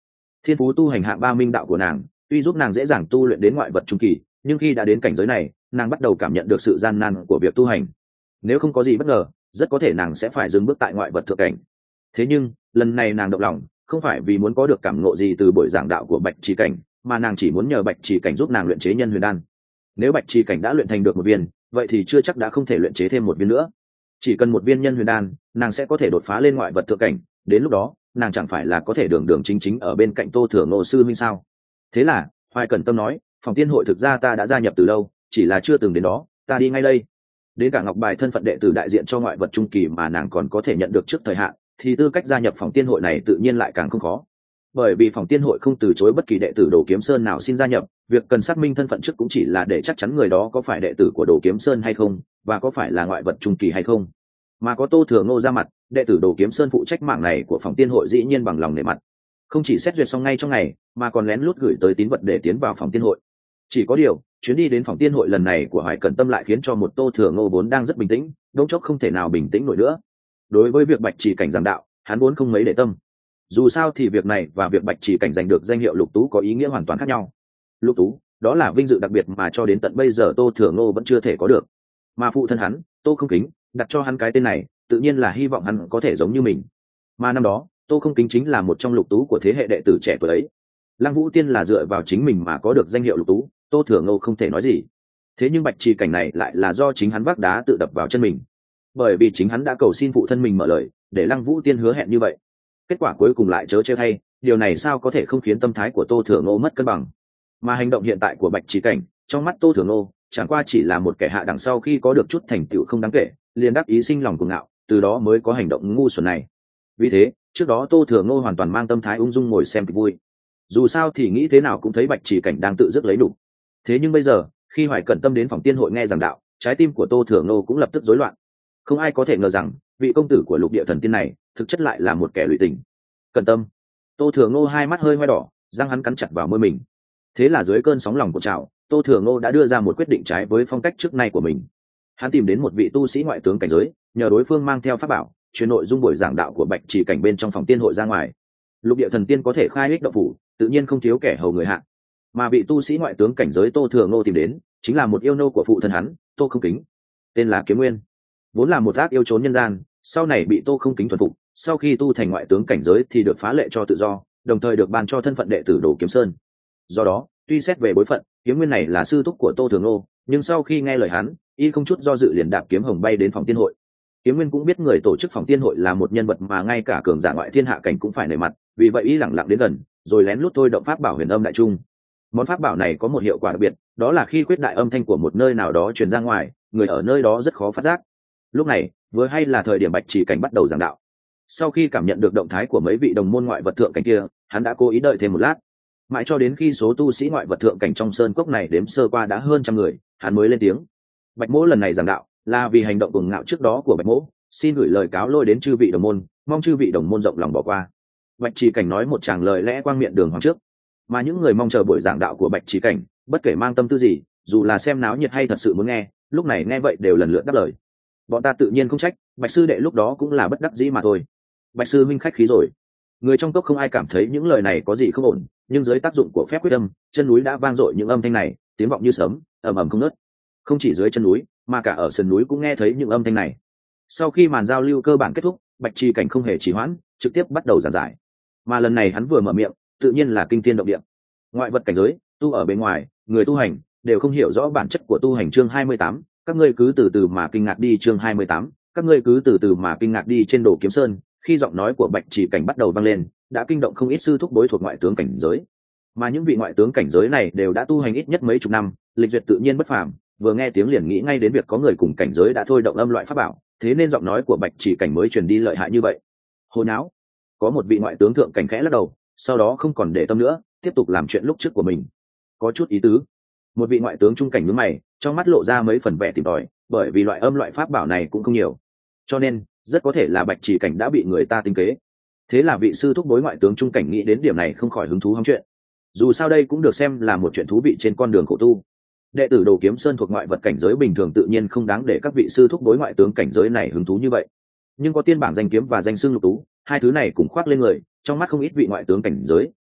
Thiên phú tu hành hạng ba minh đạo của nàng tuy giúp nàng dễ dàng tu luyện đến ngoại vật trung kỳ, nhưng khi đã đến cảnh giới này, nàng bắt đầu cảm nhận được sự gian nan của việc tu hành. Nếu không có gì bất ngờ, rất có thể nàng sẽ phải dừng bước tại ngoại vật thượng cảnh. Thế nhưng lần này nàng động lòng, không phải vì muốn có được cảm ngộ gì từ buổi giảng đạo của Bạch Trì Cảnh, mà nàng chỉ muốn nhờ Bạch Trì Cảnh giúp nàng luyện chế nhân huyền đan. Nếu Bạch Trì Cảnh đã luyện thành được một viên, vậy thì chưa chắc đã không thể luyện chế thêm một viên nữa. Chỉ cần một viên nhân huyền đan, nàng sẽ có thể đột phá lên ngoại vật thượng cảnh. Đến lúc đó, nàng chẳng phải là có thể đường đường chính chính ở bên cạnh Tô Thừa Ngô sư minh sao? Thế là Hoài Cẩn Tâm nói, phòng tiên hội thực ra ta đã gia nhập từ lâu, chỉ là chưa từng đến đó, ta đi ngay đây. Đến cả ngọc bài thân phận đệ tử đại diện cho ngoại vật trung kỳ mà nàng còn có thể nhận được trước thời hạn, thì tư cách gia nhập phòng tiên hội này tự nhiên lại càng không khó. Bởi vì phòng tiên hội không từ chối bất kỳ đệ tử Đồ Kiếm Sơn nào xin gia nhập, việc cần xác minh thân phận trước cũng chỉ là để chắc chắn người đó có phải đệ tử của Đồ Kiếm Sơn hay không, và có phải là ngoại vật trung kỳ hay không. Mà có Tô Thừa Ngô ra mặt, đệ tử Đồ Kiếm Sơn phụ trách mạng này của phòng tiên hội dĩ nhiên bằng lòng nể mặt, không chỉ xét duyệt xong ngay trong ngày, mà còn lén lút gửi tới tín vật để tiến vào phòng tiên hội. Chỉ có điều, chuyến đi đến phòng tiên hội lần này của Hoài Cẩn Tâm lại khiến cho một Tô Thừa Ngô vốn đang rất bình tĩnh, đống chốc không thể nào bình tĩnh nổi nữa. Đối với việc Bạch Trì Cảnh giảng đạo, hắn vốn không mấy để tâm. Dù sao thì việc này và việc Bạch Trì Cảnh giành được danh hiệu Lục Tú có ý nghĩa hoàn toàn khác nhau. Lục Tú, đó là vinh dự đặc biệt mà cho đến tận bây giờ Tô Thừa Ngô vẫn chưa thể có được. Mà phụ thân hắn, Tô Không Kính, đặt cho hắn cái tên này, tự nhiên là hy vọng hắn có thể giống như mình. Mà năm đó, Tô Không Kính chính là một trong Lục Tú của thế hệ đệ tử trẻ tuổi ấy. Lăng Vũ Tiên là dựa vào chính mình mà có được danh hiệu Lục Tú, Tô Thừa Ngô không thể nói gì. Thế nhưng Bạch Trì Cảnh này lại là do chính hắn vác đá tự đập vào chân mình. Bởi vì chính hắn đã cầu xin phụ thân mình mở lời, để Lăng Vũ Tiên hứa hẹn như vậy. Kết quả cuối cùng lại trớ trêu hay, điều này sao có thể không khiến tâm thái của Tô Thừa Ngô mất cân bằng. Mà hành động hiện tại của Bạch Trì Cảnh, trong mắt Tô Thừa Ngô, chẳng qua chỉ là một kẻ hạ đẳng sau khi có được chút thành tựu không đáng kể, liền đắc ý sinh lòng cuồng ngạo, từ đó mới có hành động ngu xuẩn này. Vì thế, trước đó Tô Thừa Ngô hoàn toàn mang tâm thái ung dung ngồi xem kịch vui. Dù sao thì nghĩ thế nào cũng thấy Bạch Trì Cảnh đang tự dứt lấy đủ. Thế nhưng bây giờ, khi Hoài Cẩn Tâm đến phòng tiên hội nghe giảng đạo, trái tim của Tô Thừa Ngô cũng lập tức rối loạn. Không ai có thể ngờ rằng, vị công tử của Lục Địa Thần Tiên này, thực chất lại là một kẻ lụy tình. Cẩn Tâm. Tô Thừa Ngô hai mắt hơi hoe đỏ, răng hắn cắn chặt vào môi mình. Thế là dưới cơn sóng lòng của trào, Tô Thừa Ngô đã đưa ra một quyết định trái với phong cách trước nay của mình. Hắn tìm đến một vị tu sĩ ngoại tướng cảnh giới, nhờ đối phương mang theo pháp bảo, truyền nội dung buổi giảng đạo của Bạch Trì Cảnh bên trong phòng tiên hội ra ngoài. Lục Địa Thần Tiên có thể khai ích động phủ, tự nhiên không thiếu kẻ hầu người hạ. Mà vị tu sĩ ngoại tướng cảnh giới Tô Thừa Ngô tìm đến, chính là một yêu nô của phụ thân hắn, Tô Không Kính, tên là Kiếm Nguyên. Vốn là một ác yêu trốn nhân gian, sau này bị Tô Không Kính thuần phục, sau khi tu thành ngoại tướng cảnh giới thì được phá lệ cho tự do, đồng thời được ban cho thân phận đệ tử Đồ Kiếm Sơn. Do đó, tuy xét về bối phận, Kiếm Nguyên này là sư thúc của Tô Thừa Ngô, nhưng sau khi nghe lời hắn, y không chút do dự liền đạp kiếm hồng bay đến phòng tiên hội. Kiếm Nguyên cũng biết người tổ chức phòng tiên hội là một nhân vật mà ngay cả cường giả ngoại thiên hạ cảnh cũng phải nể mặt, vì vậy y lẳng lặng đến gần, rồi lén lút thôi động pháp bảo Huyền Âm Đại Trung. Món pháp bảo này có một hiệu quả đặc biệt, đó là khi quyết đại âm thanh của một nơi nào đó truyền ra ngoài, người ở nơi đó rất khó phát giác. Lúc này, vừa hay là thời điểm Bạch Trì Cảnh bắt đầu giảng đạo. Sau khi cảm nhận được động thái của mấy vị đồng môn ngoại vật thượng cảnh kia, hắn đã cố ý đợi thêm một lát, mãi cho đến khi số tu sĩ ngoại vật thượng cảnh trong sơn cốc này đếm sơ qua đã hơn trăm người, hắn mới lên tiếng. Bạch Mỗ lần này giảng đạo là vì hành động cuồng ngạo trước đó của Bạch Mỗ, xin gửi lời cáo lỗi đến chư vị đồng môn, mong chư vị đồng môn rộng lòng bỏ qua. Bạch Trì Cảnh nói một tràng lời lẽ quang miệng đường hoàng trước, mà những người mong chờ buổi giảng đạo của Bạch Trì Cảnh, bất kể mang tâm tư gì, dù là xem náo nhiệt hay thật sự muốn nghe, lúc này nghe vậy đều lần lượt đáp lời. Bọn ta tự nhiên không trách, Bạch sư đệ lúc đó cũng là bất đắc dĩ mà thôi. Bạch sư minh khách khí rồi. Người trong cốc không ai cảm thấy những lời này có gì không ổn, nhưng dưới tác dụng của phép quyết âm, chân núi đã vang dội những âm thanh này, tiếng vọng như sấm, ầm ầm không ngớt. Không chỉ dưới chân núi, mà cả ở sườn núi cũng nghe thấy những âm thanh này. Sau khi màn giao lưu cơ bản kết thúc, Bạch Trì Cảnh không hề trì hoãn, trực tiếp bắt đầu giảng giải. Mà lần này hắn vừa mở miệng, tự nhiên là kinh thiên động địa. Ngoại vật cảnh giới, tu ở bên ngoài, người tu hành đều không hiểu rõ bản chất của tu hành. Chương hai mươi tám, các ngươi cứ từ từ mà kinh ngạc đi. Chương hai mươi tám, các ngươi cứ từ từ mà kinh ngạc đi. Trên Đồ Kiếm Sơn, khi giọng nói của Bạch Trì Cảnh bắt đầu vang lên, đã kinh động không ít sư thúc bối thuộc ngoại tướng cảnh giới. Mà những vị ngoại tướng cảnh giới này đều đã tu hành ít nhất mấy chục năm, lịch duyệt tự nhiên bất phàm, vừa nghe tiếng liền nghĩ ngay đến việc có người cùng cảnh giới đã thôi động âm loại pháp bảo, thế nên giọng nói của Bạch Trì Cảnh mới truyền đi lợi hại như vậy. Hồ nháo. Có một vị ngoại tướng thượng cảnh khẽ lắc đầu, sau đó không còn để tâm nữa, tiếp tục làm chuyện lúc trước của mình. Có chút ý tứ. Một vị ngoại tướng trung cảnh nhướng mày, trong mắt lộ ra mấy phần vẻ tìm tòi, bởi vì loại âm loại pháp bảo này cũng không nhiều, cho nên rất có thể là Bạch Trì Cảnh đã bị người ta tính kế. Thế là vị sư thúc bối ngoại tướng trung cảnh nghĩ đến điểm này không khỏi hứng thú hóng chuyện. Dù sao đây cũng được xem là một chuyện thú vị trên con đường khổ tu. Đệ tử Đồ Kiếm Sơn thuộc ngoại vật cảnh giới bình thường tự nhiên không đáng để các vị sư thúc bối ngoại tướng cảnh giới này hứng thú như vậy. Nhưng có tiên bảng danh kiếm và danh xưng Lục Tú, hai thứ này cũng khoác lên người, trong mắt không ít vị ngoại tướng cảnh giới,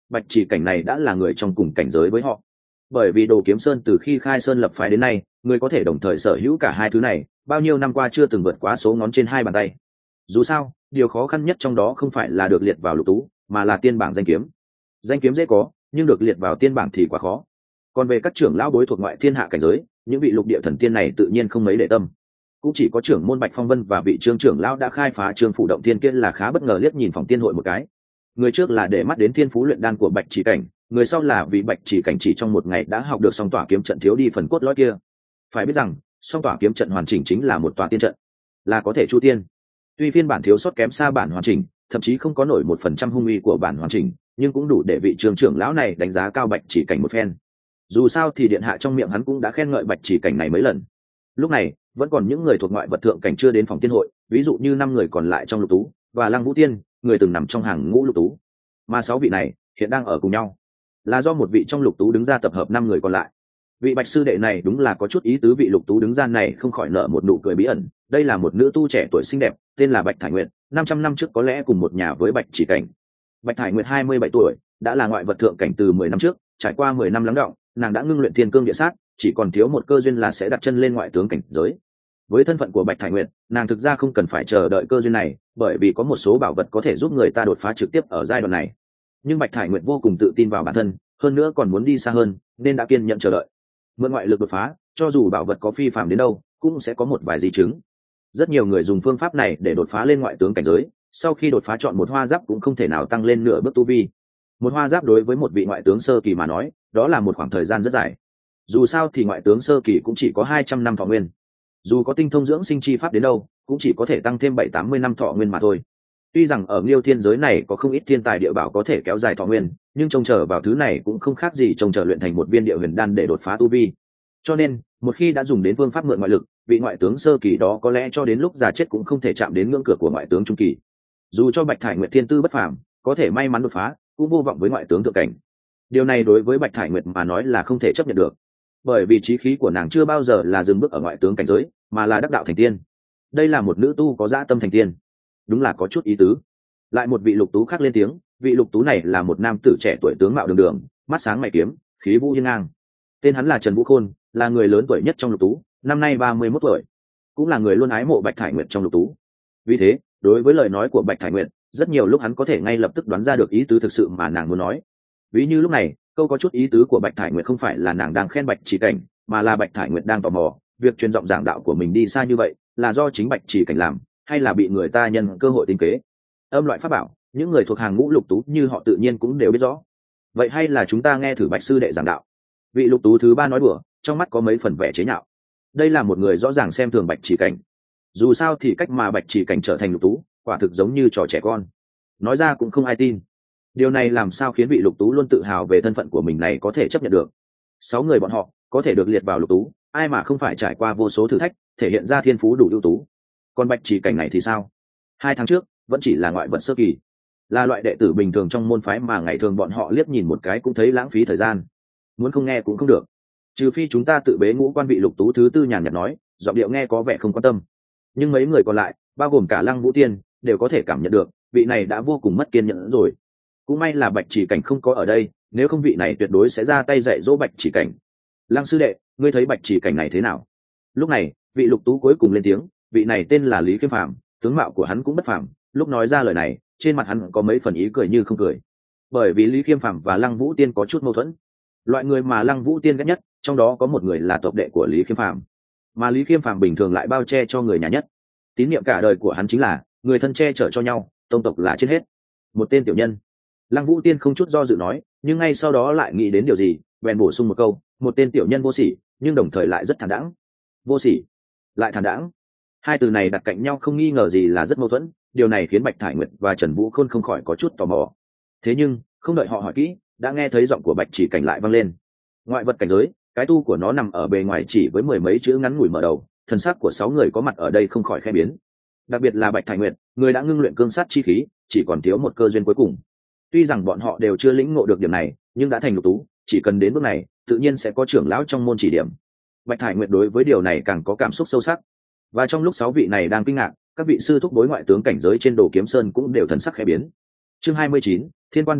bạch chỉ cảnh này đã là người trong cùng cảnh giới với họ. Bởi vì Đồ Kiếm Sơn từ khi khai sơn lập phái đến nay, người có thể đồng thời sở hữu cả hai thứ này, bao nhiêu năm qua chưa từng vượt quá số ngón trên hai bàn tay. Dù sao, điều khó khăn nhất trong đó không phải là được liệt vào lục tú, mà là tiên bảng danh kiếm. Danh kiếm dễ có, nhưng được liệt vào tiên bảng thì quá khó. Còn về các trưởng lão bối thuộc ngoại thiên hạ cảnh giới, những vị lục địa thần tiên này tự nhiên không mấy để tâm. Cũng chỉ có trưởng môn Bạch Phong Vân và vị trương trưởng lão đã khai phá Trương phủ động tiên kia là khá bất ngờ liếc nhìn phòng tiên hội một cái. Người trước là để mắt đến thiên phú luyện đan của Bạch Chỉ Cảnh, người sau là vì Bạch Chỉ Cảnh chỉ trong một ngày đã học được song tỏa kiếm trận thiếu đi phần cốt lõi kia. Phải biết rằng, song tỏa kiếm trận hoàn chỉnh chính là một tòa tiên trận, là có thể chu tiên. Tuy phiên bản thiếu sót kém xa bản hoàn chỉnh, thậm chí không có nổi một phần trăm hung uy của bản hoàn chỉnh, nhưng cũng đủ để vị trường trưởng lão này đánh giá cao Bạch Chỉ Cảnh một phen. Dù sao thì điện hạ trong miệng hắn cũng đã khen ngợi Bạch Chỉ Cảnh này mấy lần. Lúc này vẫn còn những người thuộc ngoại vật thượng cảnh chưa đến phòng tiên hội, ví dụ như năm người còn lại trong lục tú và Lăng Vũ Tiên, người từng nằm trong hàng ngũ lục tú, mà sáu vị này hiện đang ở cùng nhau, là do một vị trong lục tú đứng ra tập hợp năm người còn lại. Vị Bạch sư đệ này đúng là có chút ý tứ. Vị lục tú đứng ra này không khỏi nở một nụ cười bí ẩn. Đây là một nữ tu trẻ tuổi xinh đẹp, tên là Bạch Thải Nguyệt, năm trăm năm trước có lẽ cùng một nhà với Bạch Chỉ Cảnh. Bạch Thải Nguyệt hai mươi bảy tuổi, đã là ngoại vật thượng cảnh từ mười năm trước, trải qua mười năm lắng đọng, nàng đã ngưng luyện thiên cương địa sát, chỉ còn thiếu một cơ duyên là sẽ đặt chân lên ngoại tướng cảnh giới. Với thân phận của Bạch Thải Nguyệt, nàng thực ra không cần phải chờ đợi cơ duyên này, bởi vì có một số bảo vật có thể giúp người ta đột phá trực tiếp ở giai đoạn này. Nhưng Bạch Thải Nguyệt vô cùng tự tin vào bản thân, hơn nữa còn muốn đi xa hơn, nên đã kiên nhẫn chờ đợi. Mượn ngoại lực đột phá, cho dù bảo vật có phi phàm đến đâu, cũng sẽ có một vài di chứng. Rất nhiều người dùng phương pháp này để đột phá lên ngoại tướng cảnh giới, sau khi đột phá chọn một hoa giáp cũng không thể nào tăng lên nửa bước tu vi. Một hoa giáp đối với một vị ngoại tướng sơ kỳ mà nói, đó là một khoảng thời gian rất dài. Dù sao thì ngoại tướng sơ kỳ cũng chỉ có hai trăm năm thọ nguyên. Dù có tinh thông dưỡng sinh chi pháp đến đâu, cũng chỉ có thể tăng thêm bảy tám mươi năm thọ nguyên mà thôi. Tuy rằng ở Liêu Thiên giới này có không ít thiên tài địa bảo có thể kéo dài thọ nguyên, nhưng trông chờ vào thứ này cũng không khác gì trông chờ luyện thành một viên địa huyền đan để đột phá tu vi. Cho nên, một khi đã dùng đến phương pháp mượn ngoại lực, vị ngoại tướng sơ kỳ đó có lẽ cho đến lúc già chết cũng không thể chạm đến ngưỡng cửa của ngoại tướng trung kỳ. Dù cho Bạch Thải Nguyệt thiên tư bất phàm, có thể may mắn đột phá, cũng vô vọng với ngoại tướng thượng cảnh. Điều này đối với Bạch Thải Nguyệt mà nói là không thể chấp nhận được, bởi vì chí khí của nàng chưa bao giờ là dừng bước ở ngoại tướng cảnh giới, mà là đắc đạo thành tiên. Đây là một nữ tu có dã tâm thành tiên, đúng là có chút ý tứ. Lại một vị lục tú khác lên tiếng. Vị lục tú này là một nam tử trẻ tuổi tướng mạo đường đường, mắt sáng mày kiếm, khí vũ hiên ngang. Tên hắn là Trần Vũ Khôn, là người lớn tuổi nhất trong lục tú, năm nay ba mươi mốt tuổi, cũng là người luôn ái mộ Bạch Thải Nguyệt trong lục tú. Vì thế, đối với lời nói của Bạch Thải Nguyệt, rất nhiều lúc hắn có thể ngay lập tức đoán ra được ý tứ thực sự mà nàng muốn nói. Ví như lúc này, câu có chút ý tứ của Bạch Thải Nguyệt không phải là nàng đang khen Bạch Chỉ Cảnh, mà là Bạch Thải Nguyệt đang tò mò, việc truyền giọng giảng đạo của mình đi xa như vậy, là do chính Bạch Chỉ Cảnh làm, hay là bị người ta nhân cơ hội tính kế. Âm loại pháp bảo, những người thuộc hàng ngũ lục tú như họ tự nhiên cũng đều biết rõ. Vậy hay là chúng ta nghe thử Bạch sư đệ giảng đạo. Vị lục tú thứ ba nói đùa, trong mắt có mấy phần vẻ chế nhạo. Đây là một người rõ ràng xem thường Bạch Chỉ Cảnh. Dù sao thì cách mà Bạch Chỉ Cảnh trở thành lục tú, quả thực giống như trò trẻ con, nói ra cũng không ai tin. Điều này làm sao khiến vị lục tú luôn tự hào về thân phận của mình này có thể chấp nhận được. Sáu người bọn họ có thể được liệt vào lục tú, ai mà không phải trải qua vô số thử thách, thể hiện ra thiên phú đủ ưu tú. Còn Bạch Chỉ Cảnh này thì sao? Hai tháng trước vẫn chỉ là ngoại vật sơ kỳ, là loại đệ tử bình thường trong môn phái mà ngày thường bọn họ liếc nhìn một cái cũng thấy lãng phí thời gian, muốn không nghe cũng không được. Trừ phi chúng ta tự bế ngũ quan. Vị lục tú thứ tư nhàn nhạt nói, giọng điệu nghe có vẻ không quan tâm. Nhưng mấy người còn lại, bao gồm cả Lăng Vũ Tiên, đều có thể cảm nhận được vị này đã vô cùng mất kiên nhẫn rồi. Cũng may là Bạch Chỉ Cảnh không có ở đây, nếu không vị này tuyệt đối sẽ ra tay dạy dỗ Bạch Chỉ Cảnh. Lăng sư đệ, ngươi thấy Bạch Chỉ Cảnh này thế nào? Lúc này vị lục tú cuối cùng lên tiếng. Vị này tên là Lý Khiêm Phàm, tướng mạo của hắn cũng bất phàm. Lúc nói ra lời này, trên mặt hắn có mấy phần ý cười như không cười, bởi vì Lý Khiêm Phàm và Lăng Vũ Tiên có chút mâu thuẫn. Loại người mà Lăng Vũ Tiên ghét nhất, trong đó có một người là tộc đệ của Lý Khiêm Phàm, mà Lý Khiêm Phàm bình thường lại bao che cho người nhà nhất. Tín niệm cả đời của hắn chính là người thân che chở cho nhau, tông tộc là trên hết. Một tên tiểu nhân. Lăng Vũ Tiên không chút do dự nói, nhưng ngay sau đó lại nghĩ đến điều gì, bèn bổ sung một câu, một tên tiểu nhân vô sỉ, nhưng đồng thời lại rất thản đãng. Vô sỉ lại thản đãng, hai từ này đặt cạnh nhau không nghi ngờ gì là rất mâu thuẫn. Điều này khiến Bạch Thải Nguyệt và Trần Vũ Khôn không khỏi có chút tò mò. Thế nhưng không đợi họ hỏi kỹ, đã nghe thấy giọng của Bạch Chỉ Cảnh lại vang lên. Ngoại vật cảnh giới, cái tu của nó nằm ở bề ngoài chỉ với mười mấy chữ ngắn ngủi mở đầu. Thần sắc của sáu người có mặt ở đây không khỏi khẽ biến, đặc biệt là Bạch Thải Nguyệt, người đã ngưng luyện cương sát chi khí, chỉ còn thiếu một cơ duyên cuối cùng. Tuy rằng bọn họ đều chưa lĩnh ngộ được điểm này, nhưng đã thành lục tú, chỉ cần đến bước này, tự nhiên sẽ có trưởng lão trong môn chỉ điểm. Bạch Thải Nguyệt đối với điều này càng có cảm xúc sâu sắc. Và trong lúc sáu vị này đang kinh ngạc, các vị sư thúc đối ngoại tướng cảnh giới trên Đồ Kiếm Sơn cũng đều thần sắc khẽ biến. Chương hai mươi chín, Thiên Quan đề thi,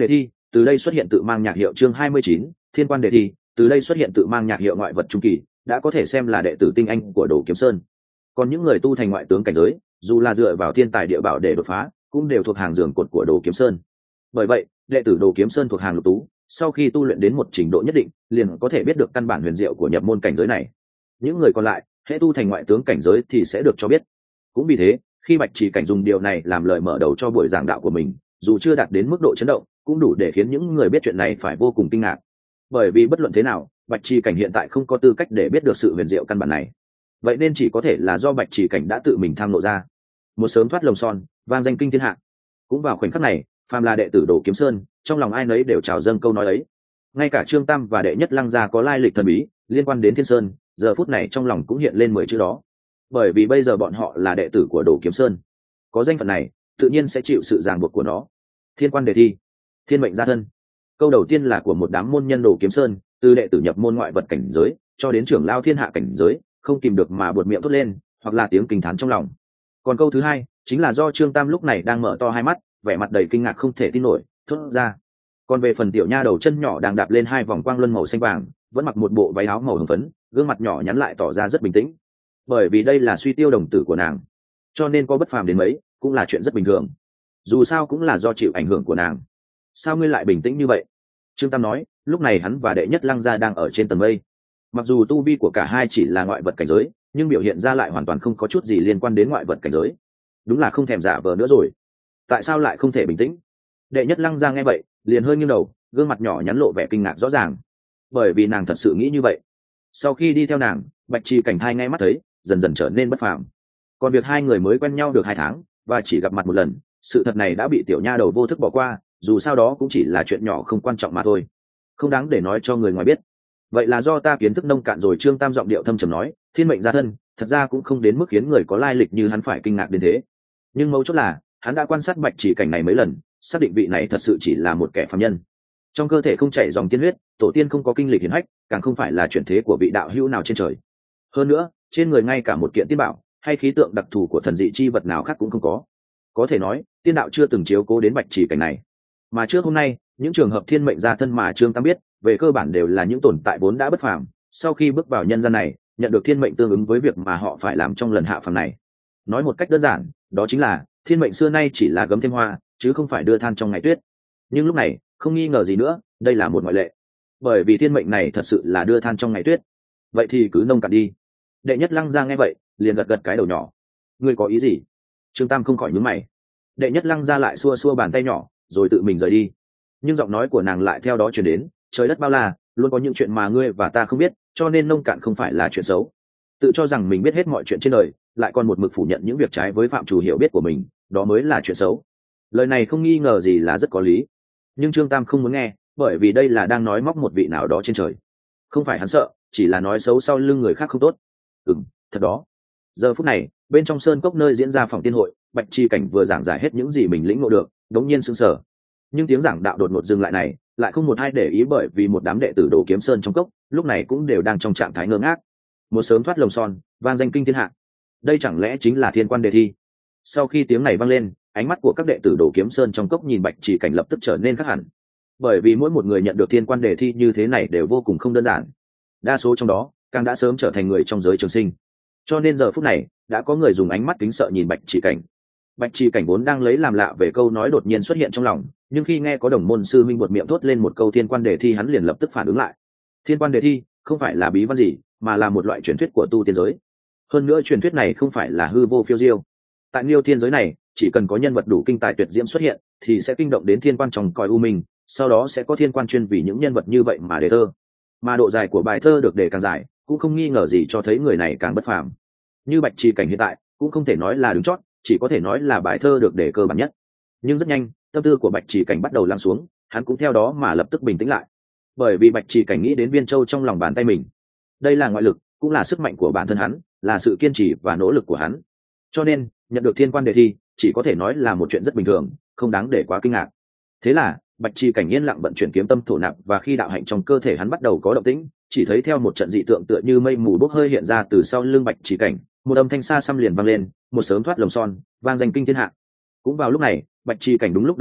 từ đây xuất hiện tự mang nhạc hiệu chương hai mươi chín, thiên quan đề thi, từ đây xuất hiện tự mang nhạc hiệu ngoại vật trung kỳ, đã có thể xem là đệ tử tinh anh của Đồ Kiếm Sơn. Còn những người tu thành ngoại tướng cảnh giới, dù là dựa vào thiên tài địa bảo để đột phá, cũng đều thuộc hàng giường cột của Đồ Kiếm Sơn. Bởi vậy, đệ tử Đồ Kiếm Sơn thuộc hàng lục tú, sau khi tu luyện đến một trình độ nhất định, liền có thể biết được căn bản huyền diệu của nhập môn cảnh giới này. Những người còn lại, hễ tu thành ngoại tướng cảnh giới thì sẽ được cho biết. Cũng vì thế, khi Bạch Chỉ Cảnh dùng điều này làm lời mở đầu cho buổi giảng đạo của mình, dù chưa đạt đến mức độ chấn động, cũng đủ để khiến những người biết chuyện này phải vô cùng kinh ngạc. Bởi vì bất luận thế nào, Bạch Chỉ Cảnh hiện tại không có tư cách để biết được sự huyền diệu căn bản này. Vậy nên chỉ có thể là do Bạch Chỉ Cảnh đã tự mình tham ngộ ra. Một sớm thoát lồng son, vang danh kinh thiên hạ. Cũng vào khoảnh khắc này, phàm là đệ tử Đồ Kiếm Sơn, trong lòng ai nấy đều trào dâng câu nói ấy. Ngay cả Trương Tam và đệ nhất Lăng gia có lai lịch thần bí liên quan đến Thiên Sơn, giờ phút này trong lòng cũng hiện lên mười chữ đó. Bởi vì bây giờ bọn họ là đệ tử của Đồ Kiếm Sơn, có danh phận này, tự nhiên sẽ chịu sự ràng buộc của nó. Thiên quan đề thi, thiên mệnh gia thân. Câu đầu tiên là của một đám môn nhân Đồ Kiếm Sơn, từ đệ tử nhập môn ngoại vật cảnh giới cho đến trưởng lao thiên hạ cảnh giới, không kìm được mà buột miệng thốt lên, hoặc là tiếng kinh thán trong lòng. Còn câu thứ hai chính là do Trương Tam lúc này đang mở to hai mắt, vẻ mặt đầy kinh ngạc không thể tin nổi, thốt ra. Còn về phần tiểu nha đầu chân nhỏ đang đạp lên hai vòng quang luân màu xanh vàng, vẫn mặc một bộ váy áo màu hồng phấn, gương mặt nhỏ nhắn lại tỏ ra rất bình tĩnh. Bởi vì đây là suy tiêu đồng tử của nàng, cho nên có bất phàm đến mấy cũng là chuyện rất bình thường. Dù sao cũng là do chịu ảnh hưởng của nàng. Sao ngươi lại bình tĩnh như vậy? Trương Tam nói, lúc này hắn và đệ nhất Lăng gia đang ở trên tầng mây. Mặc dù tu vi của cả hai chỉ là ngoại vật cảnh giới, nhưng biểu hiện ra lại hoàn toàn không có chút gì liên quan đến ngoại vật cảnh giới. Đúng là không thèm giả vờ nữa rồi. Tại sao lại không thể bình tĩnh? Đệ nhất Lăng gia nghe vậy, liền hơi nghiêng đầu, gương mặt nhỏ nhắn lộ vẻ kinh ngạc rõ ràng. Bởi vì nàng thật sự nghĩ như vậy. Sau khi đi theo nàng, Bạch Chỉ Cảnh thai ngay mắt thấy, dần dần trở nên bất phàm. Còn việc hai người mới quen nhau được hai tháng và chỉ gặp mặt một lần, sự thật này đã bị tiểu nha đầu vô thức bỏ qua, dù sao đó cũng chỉ là chuyện nhỏ không quan trọng mà thôi, không đáng để nói cho người ngoài biết. Vậy là do ta kiến thức nông cạn rồi. Trương Tam giọng điệu thâm trầm nói, thiên mệnh gia thân thật ra cũng không đến mức khiến người có lai lịch như hắn phải kinh ngạc đến thế. Nhưng mấu chốt là hắn đã quan sát Bạch Chỉ Cảnh này mấy lần, xác định vị này thật sự chỉ là một kẻ phàm nhân. Trong cơ thể không chảy dòng tiên huyết, tổ tiên không có kinh lịch hiển hách, càng không phải là chuyển thế của vị đạo hữu nào trên trời. Hơn nữa, trên người ngay cả một kiện tiên bảo hay khí tượng đặc thù của thần dị chi vật nào khác cũng không có. Có thể nói, tiên đạo chưa từng chiếu cố đến Bạch Chỉ Cảnh này. Mà trước hôm nay, những trường hợp thiên mệnh gia thân mà Trương Tam biết, về cơ bản đều là những tồn tại vốn đã bất phàm, sau khi bước vào nhân gian này, nhận được thiên mệnh tương ứng với việc mà họ phải làm trong lần hạ phàm này. Nói một cách đơn giản, đó chính là thiên mệnh xưa nay chỉ là gấm thêm hoa, chứ không phải đưa than trong ngày tuyết. Nhưng lúc này, không nghi ngờ gì nữa, đây là một ngoại lệ. Bởi vì thiên mệnh này thật sự là đưa than trong ngày tuyết. Vậy thì cứ nông cạn đi. Đệ nhất Lăng gia nghe vậy, liền gật gật cái đầu nhỏ. Ngươi có ý gì? Trương Tam không khỏi nhướng mày. Đệ nhất Lăng gia lại xua xua bàn tay nhỏ, rồi tự mình rời đi. Nhưng giọng nói của nàng lại theo đó truyền đến, trời đất bao la, luôn có những chuyện mà ngươi và ta không biết, cho nên nông cạn không phải là chuyện xấu. Tự cho rằng mình biết hết mọi chuyện trên đời, lại còn một mực phủ nhận những việc trái với phạm trù hiểu biết của mình, đó mới là chuyện xấu. Lời này không nghi ngờ gì là rất có lý. Nhưng Trương Tam không muốn nghe, bởi vì đây là đang nói móc một vị nào đó trên trời. Không phải hắn sợ, chỉ là nói xấu sau lưng người khác không tốt. Ừm, thật đó. Giờ phút này, bên trong sơn cốc nơi diễn ra phòng tiên hội, Bạch Chỉ Cảnh vừa giảng giải hết những gì mình lĩnh ngộ được, đống nhiên sững sờ. Nhưng tiếng giảng đạo đột ngột dừng lại này, lại không một ai để ý, bởi vì một đám đệ tử Đồ Kiếm Sơn trong cốc, lúc này cũng đều đang trong trạng thái ngơ ngác. Một sớm thoát lồng son, vang danh kinh thiên hạ. Đây chẳng lẽ chính là thiên quan đề thi? Sau khi tiếng này vang lên, ánh mắt của các đệ tử Đồ Kiếm Sơn trong cốc nhìn Bạch Chỉ Cảnh lập tức trở nên khác hẳn. Bởi vì mỗi một người nhận được thiên quan đề thi như thế này đều vô cùng không đơn giản. Đa số trong đó, càng đã sớm trở thành người trong giới trường sinh. Cho nên giờ phút này, đã có người dùng ánh mắt kính sợ nhìn Bạch Chỉ Cảnh. Bạch Chỉ Cảnh vốn đang lấy làm lạ về câu nói đột nhiên xuất hiện trong lòng, nhưng khi nghe có đồng môn sư minh buột miệng thốt lên một câu thiên quan đề thi, hắn liền lập tức phản ứng lại. Thiên quan đề thi không phải là bí văn gì, mà là một loại truyền thuyết của tu tiên giới. Hơn nữa truyền thuyết này không phải là hư vô phiêu diêu. Tại Liêu thiên giới này, chỉ cần có nhân vật đủ kinh tài tuyệt diễm xuất hiện, thì sẽ kinh động đến thiên quan trong cõi u minh, sau đó sẽ có thiên quan chuyên vì những nhân vật như vậy mà đề thơ. Mà độ dài của bài thơ được đề càng dài, cũng không nghi ngờ gì cho thấy người này càng bất phàm. Như Bạch Chỉ Cảnh hiện tại, cũng không thể nói là đứng chót, chỉ có thể nói là bài thơ được đề cơ bản nhất. Nhưng rất nhanh, tâm tư của Bạch Chỉ Cảnh bắt đầu lắng xuống, hắn cũng theo đó mà lập tức bình tĩnh lại. Bởi vì Bạch Chỉ Cảnh nghĩ đến viên châu trong lòng bàn tay mình. Đây là ngoại lực, cũng là sức mạnh của bản thân hắn, là sự kiên trì và nỗ lực của hắn. Cho nên, nhận được thiên quan đề thi, chỉ có thể nói là một chuyện rất bình thường, không đáng để quá kinh ngạc. Thế là, Bạch Chỉ Cảnh yên lặng vận chuyển kiếm tâm thổ nạp, và khi đạo hạnh trong cơ thể hắn bắt đầu có động tĩnh, chỉ thấy theo một trận dị tượng tựa như mây mù bốc hơi hiện ra từ sau lưng Bạch Chỉ Cảnh, một âm thanh xa xăm liền vang lên, một sớm thoát lồng son, vang danh kinh thiên hạ. Cũng vào lúc này, Bạch Chỉ Cảnh đúng lúc đứng dậy,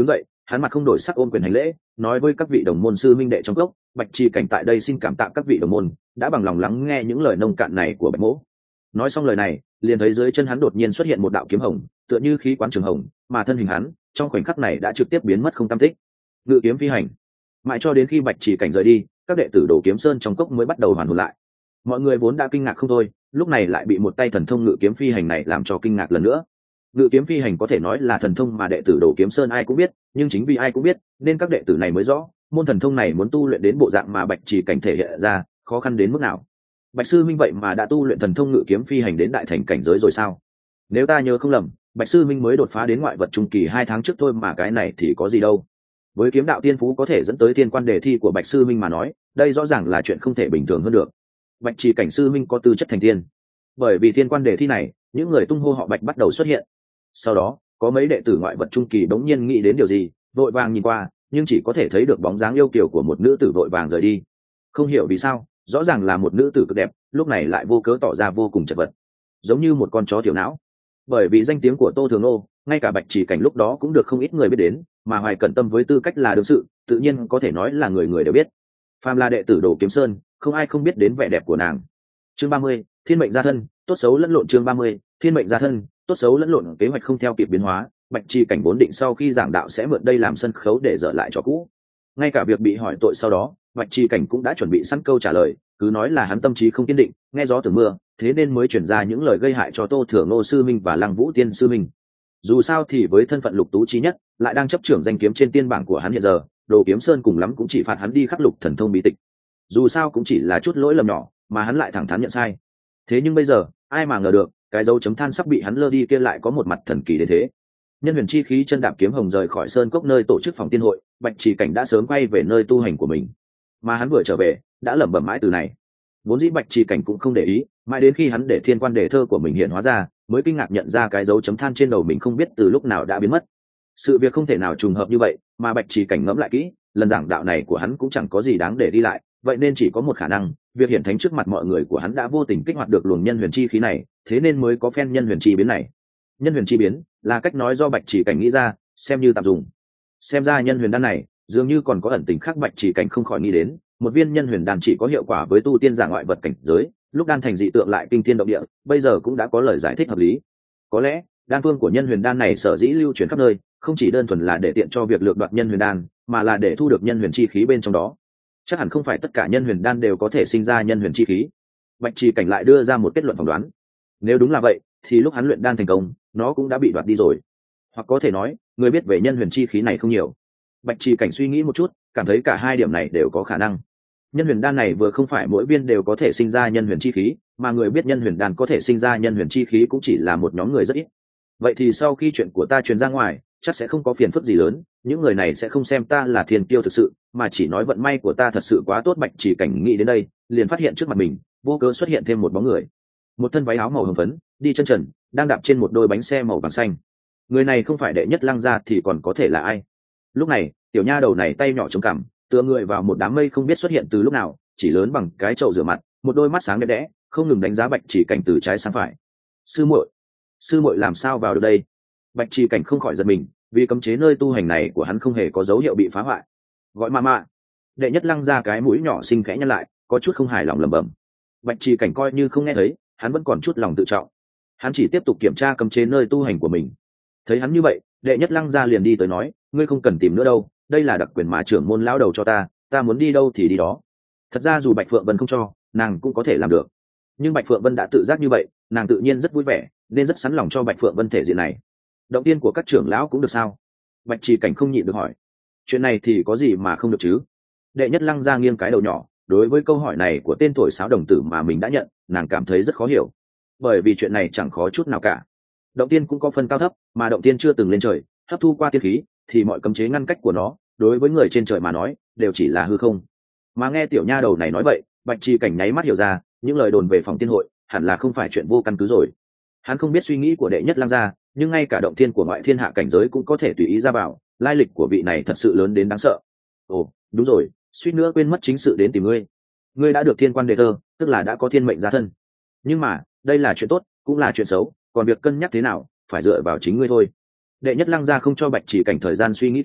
hắn mặt không đổi sắc ôm quyền hành lễ, nói với các vị đồng môn sư minh đệ trong cốc, Bạch Trì Cảnh tại đây xin cảm tạ các vị đồng môn đã bằng lòng lắng nghe những lời nông cạn này của Bạch Mỗ. Nói xong lời này, liền thấy dưới chân hắn đột nhiên xuất hiện một đạo kiếm hồng, tựa như khí quán trường hồng, mà thân hình hắn trong khoảnh khắc này đã trực tiếp biến mất không tăm tích. Ngự kiếm phi hành, mãi cho đến khi Bạch Trì Cảnh rời đi, các đệ tử Đồ Kiếm Sơn trong cốc mới bắt đầu hoàn hồn lại. Mọi người vốn đã kinh ngạc không thôi, lúc này lại bị một tay thần thông ngự kiếm phi hành này làm cho kinh ngạc lần nữa. Ngự kiếm phi hành có thể nói là thần thông mà đệ tử Đồ Kiếm Sơn ai cũng biết, nhưng chính vì ai cũng biết nên các đệ tử này mới rõ môn thần thông này muốn tu luyện đến bộ dạng mà Bạch Trì Cảnh thể hiện ra khó khăn đến mức nào. Bạch sư minh vậy mà đã tu luyện thần thông ngự kiếm phi hành đến đại thành cảnh giới rồi sao? Nếu ta nhớ không lầm, Bạch sư minh mới đột phá đến ngoại vật trung kỳ hai tháng trước thôi mà cái này thì có gì đâu. Với kiếm đạo tiên phú có thể dẫn tới thiên quan đề thi của Bạch sư minh mà nói, đây rõ ràng là chuyện không thể bình thường hơn được. Bạch Trì Cảnh sư minh có tư chất thành tiên. Bởi vì thiên quan đề thi này, những người tung hô họ Bạch bắt đầu xuất hiện. Sau đó, có mấy đệ tử ngoại vật trung kỳ bỗng nhiên nghĩ đến điều gì, vội vàng nhìn qua, nhưng chỉ có thể thấy được bóng dáng yêu kiều của một nữ tử vội vàng rời đi. Không hiểu vì sao, rõ ràng là một nữ tử cực đẹp, lúc này lại vô cớ tỏ ra vô cùng chật vật, giống như một con chó tiểu não. Bởi vì danh tiếng của Tô Thường Nô, ngay cả Bạch Trì Cảnh lúc đó cũng được không ít người biết đến, mà Hoài Cẩn Tâm với tư cách là đương sự, tự nhiên có thể nói là người người đều biết. Phàm là đệ tử Đồ Kiếm Sơn, không ai không biết đến vẻ đẹp của nàng. Chương ba mươi, Thiên mệnh gia thân, tốt xấu lẫn lộn. Chương ba mươi, Thiên mệnh gia thân, tốt xấu lẫn lộn. Kế hoạch không theo kịp biến hóa, Bạch Trì Cảnh vốn định sau khi giảng đạo sẽ mượn đây làm sân khấu để dở lại cho cũ. Ngay cả việc bị hỏi tội sau đó, Bạch Trì Cảnh cũng đã chuẩn bị sẵn câu trả lời, cứ nói là hắn tâm trí không kiên định, nghe gió tưởng mưa, thế nên mới chuyển ra những lời gây hại cho Tô Thường Nô sư minh và Lăng Vũ Tiên sư minh. Dù sao thì với thân phận lục tú chí nhất, lại đang chấp trưởng danh kiếm trên tiên bảng của hắn hiện giờ, Đồ Kiếm Sơn cùng lắm cũng chỉ phạt hắn đi khắc lục thần thông bí tịch. Dù sao cũng chỉ là chút lỗi lầm nhỏ, mà hắn lại thẳng thắn nhận sai. Thế nhưng bây giờ, ai mà ngờ được, cái dấu chấm than sắp bị hắn lơ đi kia lại có một mặt thần kỳ đến thế. Nhân huyền chi khí chân đạp kiếm hồng rời khỏi sơn cốc nơi tổ chức phòng tiên hội, Bạch Trì Cảnh đã sớm quay về nơi tu hành của mình. Mà hắn vừa trở về, đã lẩm bẩm mãi từ này. Vốn dĩ Bạch Trì Cảnh cũng không để ý, mãi đến khi hắn để thiên quan đề thơ của mình hiện hóa ra, mới kinh ngạc nhận ra cái dấu chấm than trên đầu mình không biết từ lúc nào đã biến mất. Sự việc không thể nào trùng hợp như vậy, mà Bạch Trì Cảnh ngẫm lại kỹ, lần giảng đạo này của hắn cũng chẳng có gì đáng để đi lại, vậy nên chỉ có một khả năng, việc hiển thánh trước mặt mọi người của hắn đã vô tình kích hoạt được luồng nhân huyền chi khí này, thế nên mới có phen nhân huyền chi biến này. Nhân huyền chi biến là cách nói do Bạch Trì Cảnh nghĩ ra, xem như tạm dùng. Xem ra nhân huyền đan này dường như còn có ẩn tình khác. Bạch Trì Cảnh không khỏi nghĩ đến, một viên nhân huyền đan chỉ có hiệu quả với tu tiên giả ngoại vật cảnh giới, lúc đan thành dị tượng lại kinh thiên động địa, bây giờ cũng đã có lời giải thích hợp lý. Có lẽ đan phương của nhân huyền đan này sở dĩ lưu truyền khắp nơi, không chỉ đơn thuần là để tiện cho việc lược đoạt nhân huyền đan, mà là để thu được nhân huyền chi khí bên trong đó. Chắc hẳn không phải tất cả nhân huyền đan đều có thể sinh ra nhân huyền chi khí. Bạch Trì Cảnh lại đưa ra một kết luận phỏng đoán. Nếu đúng là vậy, thì lúc hắn luyện đan thành công, nó cũng đã bị đoạt đi rồi. Hoặc có thể nói, người biết về nhân huyền chi khí này không nhiều. Bạch Trì Cảnh suy nghĩ một chút, cảm thấy cả hai điểm này đều có khả năng. Nhân huyền đan này vừa không phải mỗi viên đều có thể sinh ra nhân huyền chi khí, mà người biết nhân huyền đan có thể sinh ra nhân huyền chi khí cũng chỉ là một nhóm người rất ít. Vậy thì sau khi chuyện của ta truyền ra ngoài, chắc sẽ không có phiền phức gì lớn, những người này sẽ không xem ta là thiên kiêu thực sự, mà chỉ nói vận may của ta thật sự quá tốt. Bạch Trì Cảnh nghĩ đến đây, liền phát hiện trước mặt mình vô cớ xuất hiện thêm một bóng người, một thân váy áo màu hồng phấn, đi chân trần, đang đạp trên một đôi bánh xe màu vàng xanh. Người này không phải Đệ Nhất Lăng Gia thì còn có thể là ai? Lúc này, tiểu nha đầu này tay nhỏ chống cằm, tựa người vào một đám mây không biết xuất hiện từ lúc nào, chỉ lớn bằng cái chậu rửa mặt, một đôi mắt sáng đẹp đẽ, không ngừng đánh giá Bạch Trì Cảnh từ trái sang phải. Sư muội, sư muội làm sao vào được đây? Bạch Trì Cảnh không khỏi giật mình, vì cấm chế nơi tu hành này của hắn không hề có dấu hiệu bị phá hoại. Gọi mama. Đệ Nhất Lăng Gia cái mũi nhỏ xinh khẽ nhăn lại, có chút không hài lòng lẩm bẩm. Bạch Trì Cảnh coi như không nghe thấy, hắn vẫn còn chút lòng tự trọng. Hắn chỉ tiếp tục kiểm tra cấm chế nơi tu hành của mình. Thấy hắn như vậy, Đệ Nhất Lăng Gia liền đi tới nói, ngươi không cần tìm nữa đâu, đây là đặc quyền mà trưởng môn lão đầu cho ta, ta muốn đi đâu thì đi đó. Thật ra dù Bạch Phượng Vân không cho, nàng cũng có thể làm được. Nhưng Bạch Phượng Vân đã tự giác như vậy, nàng tự nhiên rất vui vẻ, nên rất sẵn lòng cho Bạch Phượng Vân thể diện này. Động tiên của các trưởng lão cũng được sao? Bạch Trì Cảnh không nhịn được hỏi. Chuyện này thì có gì mà không được chứ? Đệ Nhất Lăng Gia nghiêng cái đầu nhỏ, đối với câu hỏi này của tên thổi sáo đồng tử mà mình đã nhận, nàng cảm thấy rất khó hiểu. Bởi vì chuyện này chẳng khó chút nào cả. Động tiên cũng có phân cao thấp, mà động tiên chưa từng lên trời, hấp thu qua tiên khí, thì mọi cấm chế ngăn cách của nó, đối với người trên trời mà nói, đều chỉ là hư không. Mà nghe tiểu nha đầu này nói vậy, Bạch Trì Cảnh nháy mắt hiểu ra, những lời đồn về phòng tiên hội, hẳn là không phải chuyện vô căn cứ rồi. Hắn không biết suy nghĩ của Đệ Nhất Lăng Gia, nhưng ngay cả động thiên của ngoại thiên hạ cảnh giới cũng có thể tùy ý ra vào, lai lịch của vị này thật sự lớn đến đáng sợ. Ồ, đúng rồi, suýt nữa quên mất chính sự đến tìm ngươi. Ngươi đã được thiên quan đề thơ, tức là đã có thiên mệnh gia thân. Nhưng mà, đây là chuyện tốt, cũng là chuyện xấu, còn việc cân nhắc thế nào, phải dựa vào chính ngươi thôi. Đệ Nhất Lăng Gia không cho Bạch Trì Cảnh thời gian suy nghĩ kỹ,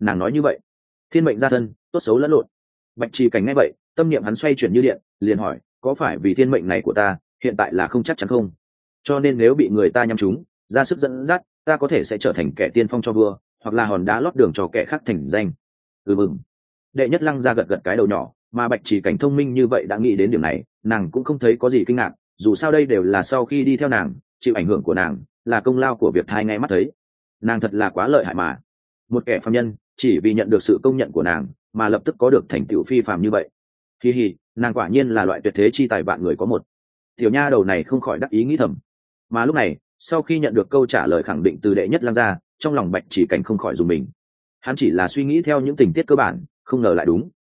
nàng nói như vậy thiên mệnh gia thân tốt xấu lẫn lộn. Bạch Trì Cảnh nghe vậy tâm niệm hắn xoay chuyển như điện, liền hỏi có phải vì thiên mệnh này của ta hiện tại là không chắc chắn không, cho nên nếu bị người ta nhắm trúng ra sức dẫn dắt ta có thể sẽ trở thành kẻ tiên phong cho vua, hoặc là hòn đá lót đường cho kẻ khác thành danh. Ừ mừng. Đệ nhất lăng ra gật gật cái đầu nhỏ, mà Bạch Trì Cảnh thông minh như vậy đã nghĩ đến điểm này, nàng cũng không thấy có gì kinh ngạc, dù sao đây đều là sau khi đi theo nàng, chịu ảnh hưởng của nàng, là công lao của việc hai ngay mắt thấy. Nàng thật là quá lợi hại mà, một kẻ phàm nhân chỉ vì nhận được sự công nhận của nàng mà lập tức có được thành tựu phi phàm như vậy. Hi hi, nàng quả nhiên là loại tuyệt thế chi tài vạn người có một. Tiểu nha đầu này không khỏi đắc ý nghĩ thầm. Mà lúc này, sau khi nhận được câu trả lời khẳng định từ đệ nhất lăng ra, trong lòng Bạch Chỉ Cảnh không khỏi dùng mình. Hắn chỉ là suy nghĩ theo những tình tiết cơ bản, không ngờ lại đúng.